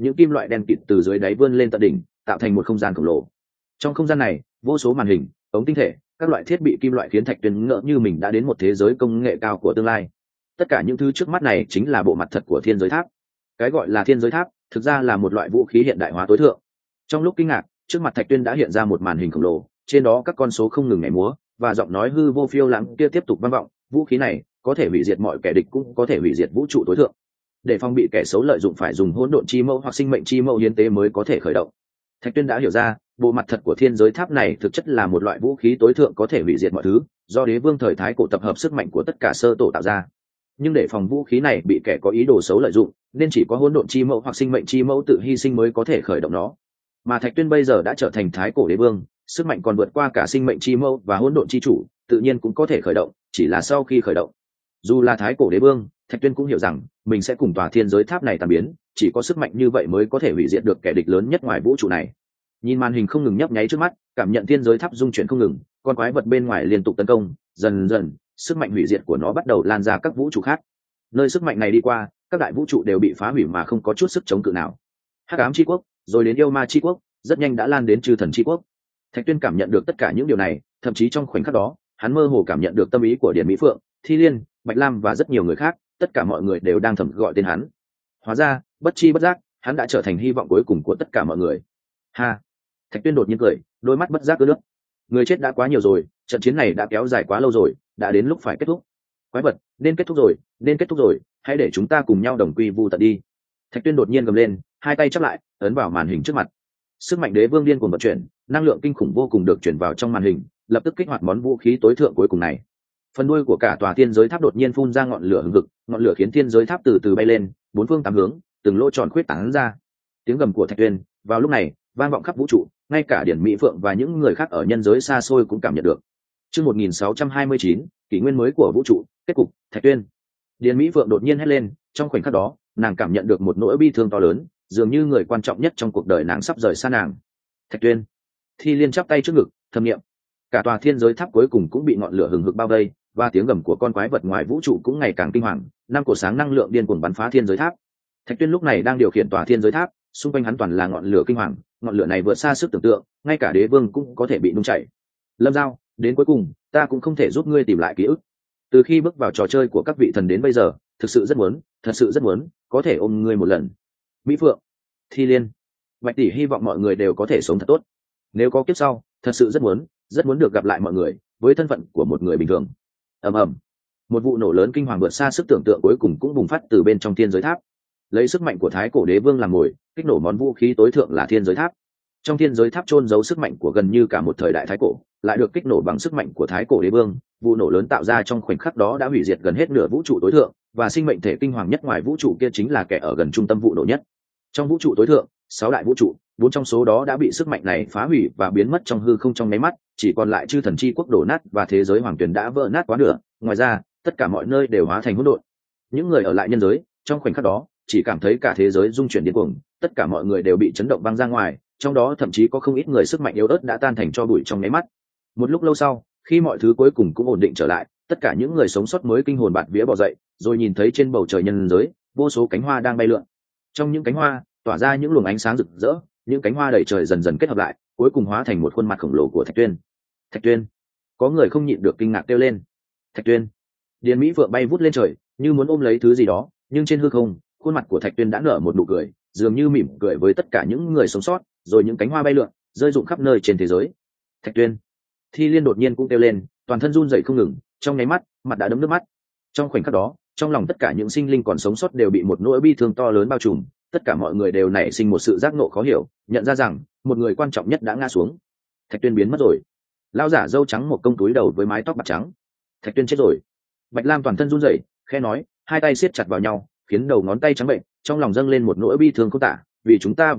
những kim loại đen kịt từ dưới đáy vươn lên tận đỉnh, tạo thành một không gian khổng lồ. Trong không gian này, vô số màn hình, ống tinh thể, các loại thiết bị kim loại khiến Thạch Tuyên ngỡ như mình đã đến một thế giới công nghệ cao của tương lai. Tất cả những thứ trước mắt này chính là bộ mặt thật của thiên giới tháp. Cái gọi là thiên giới tháp thực ra là một loại vũ khí hiện đại hóa tối thượng. Trong lúc kinh ngạc, trước mặt Thạch Tuyên đã hiện ra một màn hình khổng lồ, trên đó các con số không ngừng nhảy múa, và giọng nói hư vô phiêu lãng kia tiếp tục vang vọng. Vũ khí này có thể hủy diệt mọi kẻ địch, cũng có thể hủy diệt vũ trụ tối thượng. Để phòng bị kẻ xấu lợi dụng, phải dùng hỗn độn chi mâu hoặc sinh mệnh chi mâu hiến tế mới có thể khởi động. Thạch Tuyên đã hiểu ra, bộ mặt thật của thiên giới tháp này thực chất là một loại vũ khí tối thượng có thể hủy diệt mọi thứ, do đế vương thời thái cổ tập hợp sức mạnh của tất cả sơ tổ tạo ra. Nhưng để phòng vũ khí này bị kẻ có ý đồ xấu lợi dụng, nên chỉ có hỗn độn chi mâu hoặc sinh mệnh chi mâu tự hy sinh mới có thể khởi động nó. Mà Thạch Tuyên bây giờ đã trở thành thái cổ đế vương, sức mạnh còn vượt qua cả sinh mệnh chi mâu và hỗn độn chi chủ, tự nhiên cũng có thể khởi động, chỉ là sau khi khởi động. Dù là thái cổ đế vương, Thạch Tuyên cũng hiểu rằng mình sẽ cùng tòa thiên giới tháp này tan biến, chỉ có sức mạnh như vậy mới có thể hủy diệt được kẻ địch lớn nhất ngoài vũ trụ này. Nhìn màn hình không ngừng nhấp nháy trước mắt, cảm nhận thiên giới tháp dung chuyển không ngừng, con quái vật bên ngoài liên tục tấn công, dần dần sức mạnh hủy diệt của nó bắt đầu lan ra các vũ trụ khác. Nơi sức mạnh này đi qua, các đại vũ trụ đều bị phá hủy mà không có chút sức chống cự nào. Hắc ám chi quốc, rồi đến yêu ma chi quốc, rất nhanh đã lan đến chư thần chi quốc. Thạch Tuyên cảm nhận được tất cả những điều này, thậm chí trong khoảnh khắc đó, hắn mơ hồ cảm nhận được tâm ý của Điền Mỹ Phượng, Thi Liên, Bạch Lam và rất nhiều người khác, tất cả mọi người đều đang thầm gọi tên hắn. Hóa ra, bất chi bất giác, hắn đã trở thành hy vọng cuối cùng của tất cả mọi người. Ha! Thạch Tuyên đột nhiên cười, đôi mắt bất giác ướt nước. Người chết đã quá nhiều rồi, trận chiến này đã kéo dài quá lâu rồi, đã đến lúc phải kết thúc. Quái vật, nên kết thúc rồi, nên kết thúc rồi, hãy để chúng ta cùng nhau đồng quy vu tận đi. Thạch Tuyên đột nhiên gầm lên, hai tay chắp lại, ấn vào màn hình trước mặt. Sức mạnh đế vương điên cuồng vận chuyển, năng lượng kinh khủng vô cùng được chuyển vào trong màn hình, lập tức kích hoạt món vũ khí tối thượng cuối cùng này. Phần đuôi của cả tòa thiên giới tháp đột nhiên phun ra ngọn lửa hừng hực, ngọn lửa khiến thiên giới tháp từ từ bay lên, bốn phương tám hướng, từng lỗ tròn khuyết tán ra. Tiếng gầm của Thạch Tuyên vào lúc này vang vọng khắp vũ trụ, ngay cả Điển Mỹ Phượng và những người khác ở nhân giới xa xôi cũng cảm nhận được. Chương 1629, kỷ nguyên mới của vũ trụ, kết cục, Thạch Tuyên. Điển Mỹ Phượng đột nhiên hét lên, trong khoảnh khắc đó, nàng cảm nhận được một nỗi bi thương to lớn, dường như người quan trọng nhất trong cuộc đời nàng sắp rời xa nàng. Thạch Tuyên. Thi Liên chắp tay trước ngực, thầm niệm. Cả tòa thiên giới tháp cuối cùng cũng bị ngọn lửa hừng hực bao vây, và tiếng gầm của con quái vật ngoài vũ trụ cũng ngày càng kinh hoàng, năm cột sáng năng lượng điên cuồng bắn phá thiên giới tháp. Thạch Tuyên lúc này đang điều khiển tòa thiên giới tháp, xung quanh hắn toàn là ngọn lửa kinh hoàng, ngọn lửa này vượt xa sức tưởng tượng, ngay cả đế vương cũng có thể bị nung chảy. Lâm Giao, đến cuối cùng, ta cũng không thể giúp ngươi tìm lại ký ức. Từ khi bước vào trò chơi của các vị thần đến bây giờ, thực sự rất muốn, có thể ôm ngươi một lần. Mỹ Phượng, Thi Liên, Bạch tỷ hy vọng mọi người đều có thể sống thật tốt. Nếu có kiếp sau, thật sự rất muốn được gặp lại mọi người, với thân phận của một người bình thường. Ầm ầm, một vụ nổ lớn kinh hoàng vượt xa sức tưởng tượng cuối cùng cũng bùng phát từ bên trong thiên giới tháp. Lấy sức mạnh của thái cổ đế vương làm mồi, kích nổ món vũ khí tối thượng là thiên giới tháp. Trong thiên giới tháp chôn giấu sức mạnh của gần như cả một thời đại thái cổ, lại được kích nổ bằng sức mạnh của thái cổ đế vương. Vụ nổ lớn tạo ra trong khoảnh khắc đó đã hủy diệt gần hết nửa vũ trụ tối thượng, và sinh mệnh thể kinh hoàng nhất ngoài vũ trụ kia chính là kẻ ở gần trung tâm vụ nổ nhất. Trong vũ trụ tối thượng, 6 đại vũ trụ, 4 trong số đó đã bị sức mạnh này phá hủy và biến mất trong hư không trong nháy mắt, chỉ còn lại chư thần chi quốc đổ nát và thế giới hoàng tuyển đã vỡ nát quá nửa. Ngoài ra, tất cả mọi nơi đều hóa thành hỗn độn. Những người ở lại nhân giới, trong khoảnh khắc đó, chỉ cảm thấy cả thế giới rung chuyển điên cuồng, tất cả mọi người đều bị chấn động văng ra ngoài, trong đó thậm chí có không ít người sức mạnh yếu ớt đã tan thành tro bụi trong nháy mắt. Một lúc lâu sau, khi mọi thứ cuối cùng cũng ổn định trở lại, tất cả những người sống sót mới kinh hồn bạt vía bò dậy, rồi nhìn thấy trên bầu trời nhân giới, vô số cánh hoa đang bay lượn. Trong những cánh hoa, tỏa ra những luồng ánh sáng rực rỡ, những cánh hoa đầy trời dần dần kết hợp lại, cuối cùng hóa thành một khuôn mặt khổng lồ của Thạch Tuyên. Thạch Tuyên! Có người không nhịn được kinh ngạc kêu lên. Thạch Tuyên! Điền Mỹ Phượng bay vút lên trời, như muốn ôm lấy thứ gì đó, nhưng trên hư không, khuôn mặt của Thạch Tuyên đã nở một nụ cười, dường như mỉm cười với tất cả những người sống sót, rồi những cánh hoa bay lượn, rơi rụng khắp nơi trên thế giới. Thạch Tuyên! Thi Liên đột nhiên cũng kêu lên, toàn thân run rẩy không ngừng, trong nháy mắt, mặt đã đẫm nước mắt. Trong khoảnh khắc đó, trong lòng tất cả những sinh linh còn sống sót đều bị một nỗi bi thương to lớn bao trùm, tất cả mọi người đều nảy sinh một sự giác ngộ khó hiểu, nhận ra rằng một người quan trọng nhất đã ngã xuống. Thạch Tuyên biến mất rồi. Lão giả râu trắng một công túi đầu với mái tóc bạc trắng. Thạch Tuyên chết rồi. Bạch Lam toàn thân run rẩy, khẽ nói, hai tay siết chặt vào nhau, khiến đầu ngón tay trắng bệnh, trong lòng dâng lên một nỗi bi thương không tả. Vì chúng ta,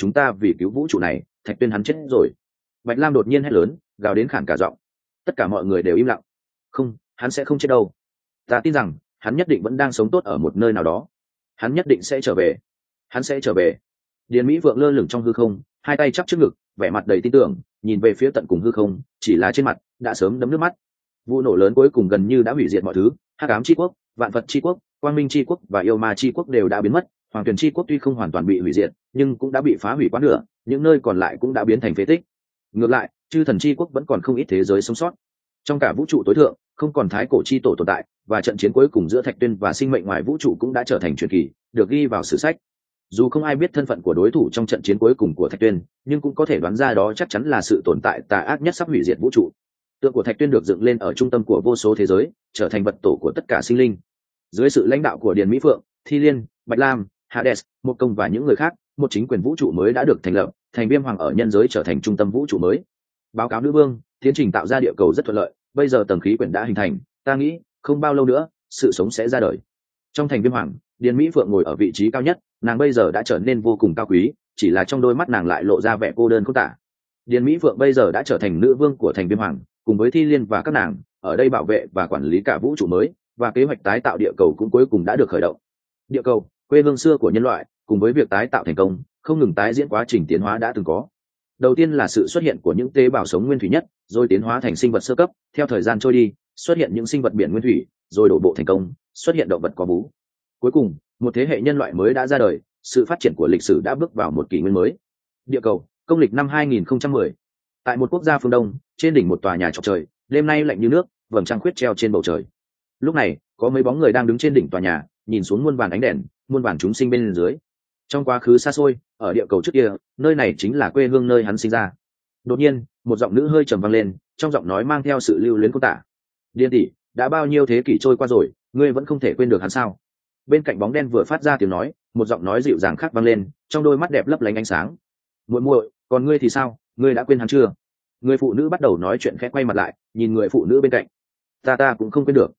vì cứu vũ trụ này, Thạch Tuyên hắn chết rồi. Bạch Lam đột nhiên hét lớn, gào đến khản cả giọng. Tất cả mọi người đều im lặng. Không, hắn sẽ không chết đâu. Ta tin rằng hắn nhất định vẫn đang sống tốt ở một nơi nào đó. Hắn nhất định sẽ trở về. Hắn sẽ trở về. Điền Mỹ Vượng lơ lửng trong hư không, hai tay chắp trước ngực, vẻ mặt đầy tin tưởng, nhìn về phía tận cùng hư không, chỉ là trên mặt đã sớm đẫm nước mắt. Vụ nổ lớn cuối cùng gần như đã hủy diệt mọi thứ, Hắc ám chi quốc, Vạn Vật chi quốc, Quang Minh chi quốc và Yêu Ma chi quốc đều đã biến mất, Hoàng Tuyền Chi quốc tuy không hoàn toàn bị hủy diệt, nhưng cũng đã bị phá hủy quá nửa, những nơi còn lại cũng đã biến thành phế tích. Ngược lại, Chư Thần Chi quốc vẫn còn không ít thế giới sống sót. Trong cả vũ trụ tối thượng, không còn thái cổ chi tổ tồn tại, và trận chiến cuối cùng giữa Thạch Tuyên và sinh mệnh ngoài vũ trụ cũng đã trở thành truyền kỳ, được ghi vào sử sách. Dù không ai biết thân phận của đối thủ trong trận chiến cuối cùng của Thạch Tuyên, nhưng cũng có thể đoán ra đó chắc chắn là sự tồn tại tà ác nhất sắp hủy diệt vũ trụ. Tượng của Thạch Tuyên được dựng lên ở trung tâm của vô số thế giới, trở thành vật tổ của tất cả sinh linh. Dưới sự lãnh đạo của Điền Mỹ Phượng, Thi Liên, Bạch Lam, Hades, Một Công và những người khác, một chính quyền vũ trụ mới đã được thành lập, thành Viêm Hoàng ở nhân giới trở thành trung tâm vũ trụ mới. Báo cáo nữ vương, tiến trình tạo ra địa cầu rất thuận lợi, bây giờ tầng khí quyển đã hình thành, ta nghĩ không bao lâu nữa sự sống sẽ ra đời. Trong thành Viêm Hoàng, Điền Mỹ Phượng ngồi ở vị trí cao nhất, nàng bây giờ đã trở nên vô cùng cao quý, chỉ là trong đôi mắt nàng lại lộ ra vẻ cô đơn khôn tả. Điền Mỹ Phượng bây giờ đã trở thành nữ vương của thành Viêm Hoàng, cùng với Thi Liên và các nàng ở đây bảo vệ và quản lý cả vũ trụ mới, và kế hoạch tái tạo địa cầu cũng cuối cùng đã được khởi động. Địa cầu, quê hương xưa của nhân loại, cùng với việc tái tạo thành công, không ngừng tái diễn quá trình tiến hóa đã từng có. Đầu tiên là sự xuất hiện của những tế bào sống nguyên thủy nhất, rồi tiến hóa thành sinh vật sơ cấp, theo thời gian trôi đi, xuất hiện những sinh vật biển nguyên thủy, rồi đổ bộ thành công, xuất hiện động vật có vú. Cuối cùng, một thế hệ nhân loại mới đã ra đời, sự phát triển của lịch sử đã bước vào một kỷ nguyên mới. Địa cầu, công lịch năm 2010. Tại một quốc gia phương Đông, trên đỉnh một tòa nhà chọc trời, đêm nay lạnh như nước, vầng trăng khuyết treo trên bầu trời. Lúc này, có mấy bóng người đang đứng trên đỉnh tòa nhà, nhìn xuống muôn vàn ánh đèn, muôn vàn chúng sinh bên dưới. Trong quá khứ xa xôi, ở địa cầu trước kia, nơi này chính là quê hương nơi hắn sinh ra. Đột nhiên, một giọng nữ hơi trầm vang lên, trong giọng nói mang theo sự lưu luyến cô tả. Điên tỷ, đã bao nhiêu thế kỷ trôi qua rồi, ngươi vẫn không thể quên được hắn sao? Bên cạnh bóng đen vừa phát ra tiếng nói, một giọng nói dịu dàng khác vang lên, trong đôi mắt đẹp lấp lánh ánh sáng. Muội muội, còn ngươi thì sao, ngươi đã quên hắn chưa? Người phụ nữ bắt đầu nói chuyện khẽ, quay mặt lại, nhìn người phụ nữ bên cạnh. Ta cũng không quên được.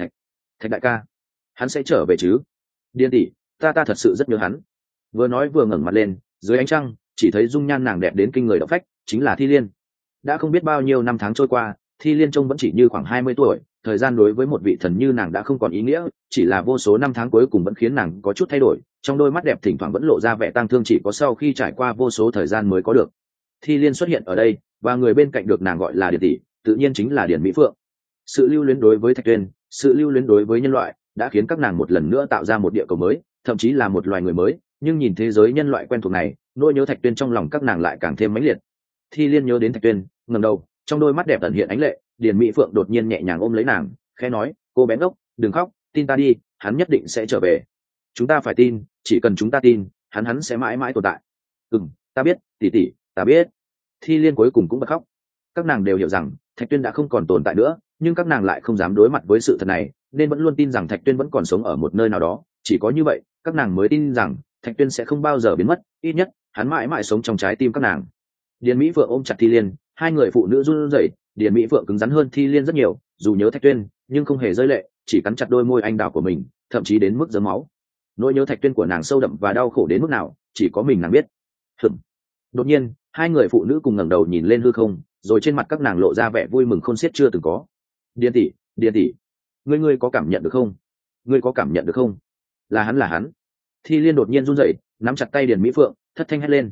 Thạch đại ca, hắn sẽ trở về chứ? Điên tỷ, ta thật sự rất nhớ hắn. Vừa nói vừa ngẩng mặt lên, dưới ánh trăng chỉ thấy dung nhan nàng đẹp đến kinh người động phách, chính là Thi Liên. Đã không biết bao nhiêu năm tháng trôi qua, Thi Liên trông vẫn chỉ như khoảng 20 tuổi, thời gian đối với một vị thần như nàng đã không còn ý nghĩa, chỉ là vô số năm tháng cuối cùng vẫn khiến nàng có chút thay đổi, trong đôi mắt đẹp thỉnh thoảng vẫn lộ ra vẻ tang thương, chỉ có sau khi trải qua vô số thời gian mới có được. Thi Liên xuất hiện ở đây, và người bên cạnh được nàng gọi là Điền tỷ, tự nhiên chính là Điền Mỹ Phượng. Sự lưu luyến đối với Thạch Tuyên, sự lưu luyến đối với nhân loại, đã khiến các nàng một lần nữa tạo ra một địa cầu mới, thậm chí là một loài người mới, nhưng nhìn thế giới nhân loại quen thuộc này, nỗi nhớ Thạch Tuyên trong lòng các nàng lại càng thêm mãnh liệt. Thi Liên nhớ đến Thạch Tuyên, ngẩng đầu, trong đôi mắt đẹp ẩn hiện ánh lệ. Điền Mỹ Phượng đột nhiên nhẹ nhàng ôm lấy nàng, khẽ nói, cô bé ngốc, đừng khóc, tin ta đi, hắn nhất định sẽ trở về. Chúng ta phải tin, chỉ cần chúng ta tin, hắn sẽ mãi mãi tồn tại. Ta biết, tỷ tỷ, ta biết. Thi Liên cuối cùng cũng bật khóc. Các nàng đều hiểu rằng Thạch Tuyên đã không còn tồn tại nữa, nhưng các nàng lại không dám đối mặt với sự thật này, nên vẫn luôn tin rằng Thạch Tuyên vẫn còn sống ở một nơi nào đó. Chỉ có như vậy, các nàng mới tin rằng Thạch Tuyên sẽ không bao giờ biến mất, ít nhất hắn mãi mãi sống trong trái tim các nàng. Điền Mỹ Phượng ôm chặt Thi Liên, hai người phụ nữ run rẩy. Điền Mỹ Phượng cứng rắn hơn Thi Liên rất nhiều, dù nhớ Thạch Tuyên nhưng không hề rơi lệ, chỉ cắn chặt đôi môi anh đào của mình, thậm chí đến mức giớm máu. Nỗi nhớ Thạch Tuyên của nàng sâu đậm và đau khổ đến mức nào, chỉ có mình nàng biết. Đột nhiên, hai người phụ nữ cùng ngẩng đầu nhìn lên hư không, rồi trên mặt các nàng lộ ra vẻ vui mừng khôn xiết chưa từng có. Điền tỷ, ngươi có cảm nhận được không? Ngươi có cảm nhận được không? Là hắn. Thi Liên đột nhiên run rẩy, nắm chặt tay Điền Mỹ Phượng, thất thanh hét lên.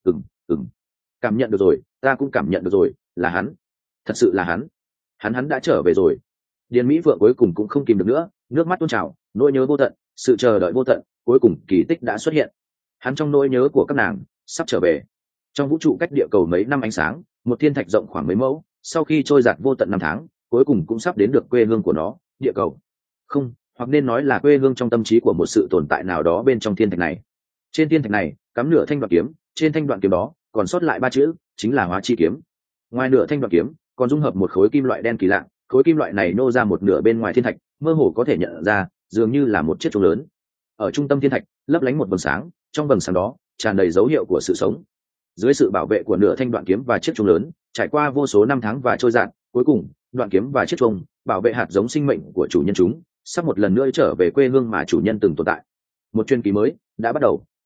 Cảm nhận được rồi, ta cũng cảm nhận được rồi, là hắn, thật sự là hắn. Hắn đã trở về rồi. Điền Mỹ Phượng cuối cùng cũng không kìm được nữa, nước mắt tuôn trào, nỗi nhớ vô tận, sự chờ đợi vô tận, cuối cùng kỳ tích đã xuất hiện. Hắn trong nỗi nhớ của các nàng sắp trở về. Trong vũ trụ cách địa cầu mấy năm ánh sáng, một thiên thạch rộng khoảng mấy mẫu, sau khi trôi giạt vô tận năm tháng, cuối cùng cũng sắp đến được quê hương của nó, địa cầu. Không, hoặc nên nói là quê hương trong tâm trí của một sự tồn tại nào đó bên trong thiên thạch này. Trên thiên thạch này cắm nửa thanh đoạn kiếm, trên thanh đoạn kiếm đó còn sót lại 3 chữ, chính là Hóa Chi kiếm. Ngoài nửa thanh đoạn kiếm còn dung hợp một khối kim loại đen kỳ lạ, khối kim loại này nô ra một nửa bên ngoài thiên thạch, mơ hồ có thể nhận ra dường như là một chiếc chuông lớn. Ở trung tâm thiên thạch lấp lánh một vầng sáng, trong vầng sáng đó tràn đầy dấu hiệu của sự sống. Dưới sự bảo vệ của nửa thanh đoạn kiếm và chiếc chuông lớn, trải qua vô số năm tháng và trôi dạt, cuối cùng đoạn kiếm và chiếc chuông bảo vệ hạt giống sinh mệnh của chủ nhân chúng sắp một lần nữa trở về quê hương mà chủ nhân từng tồn tại. Một truyền kỳ mới đã bắt đầu.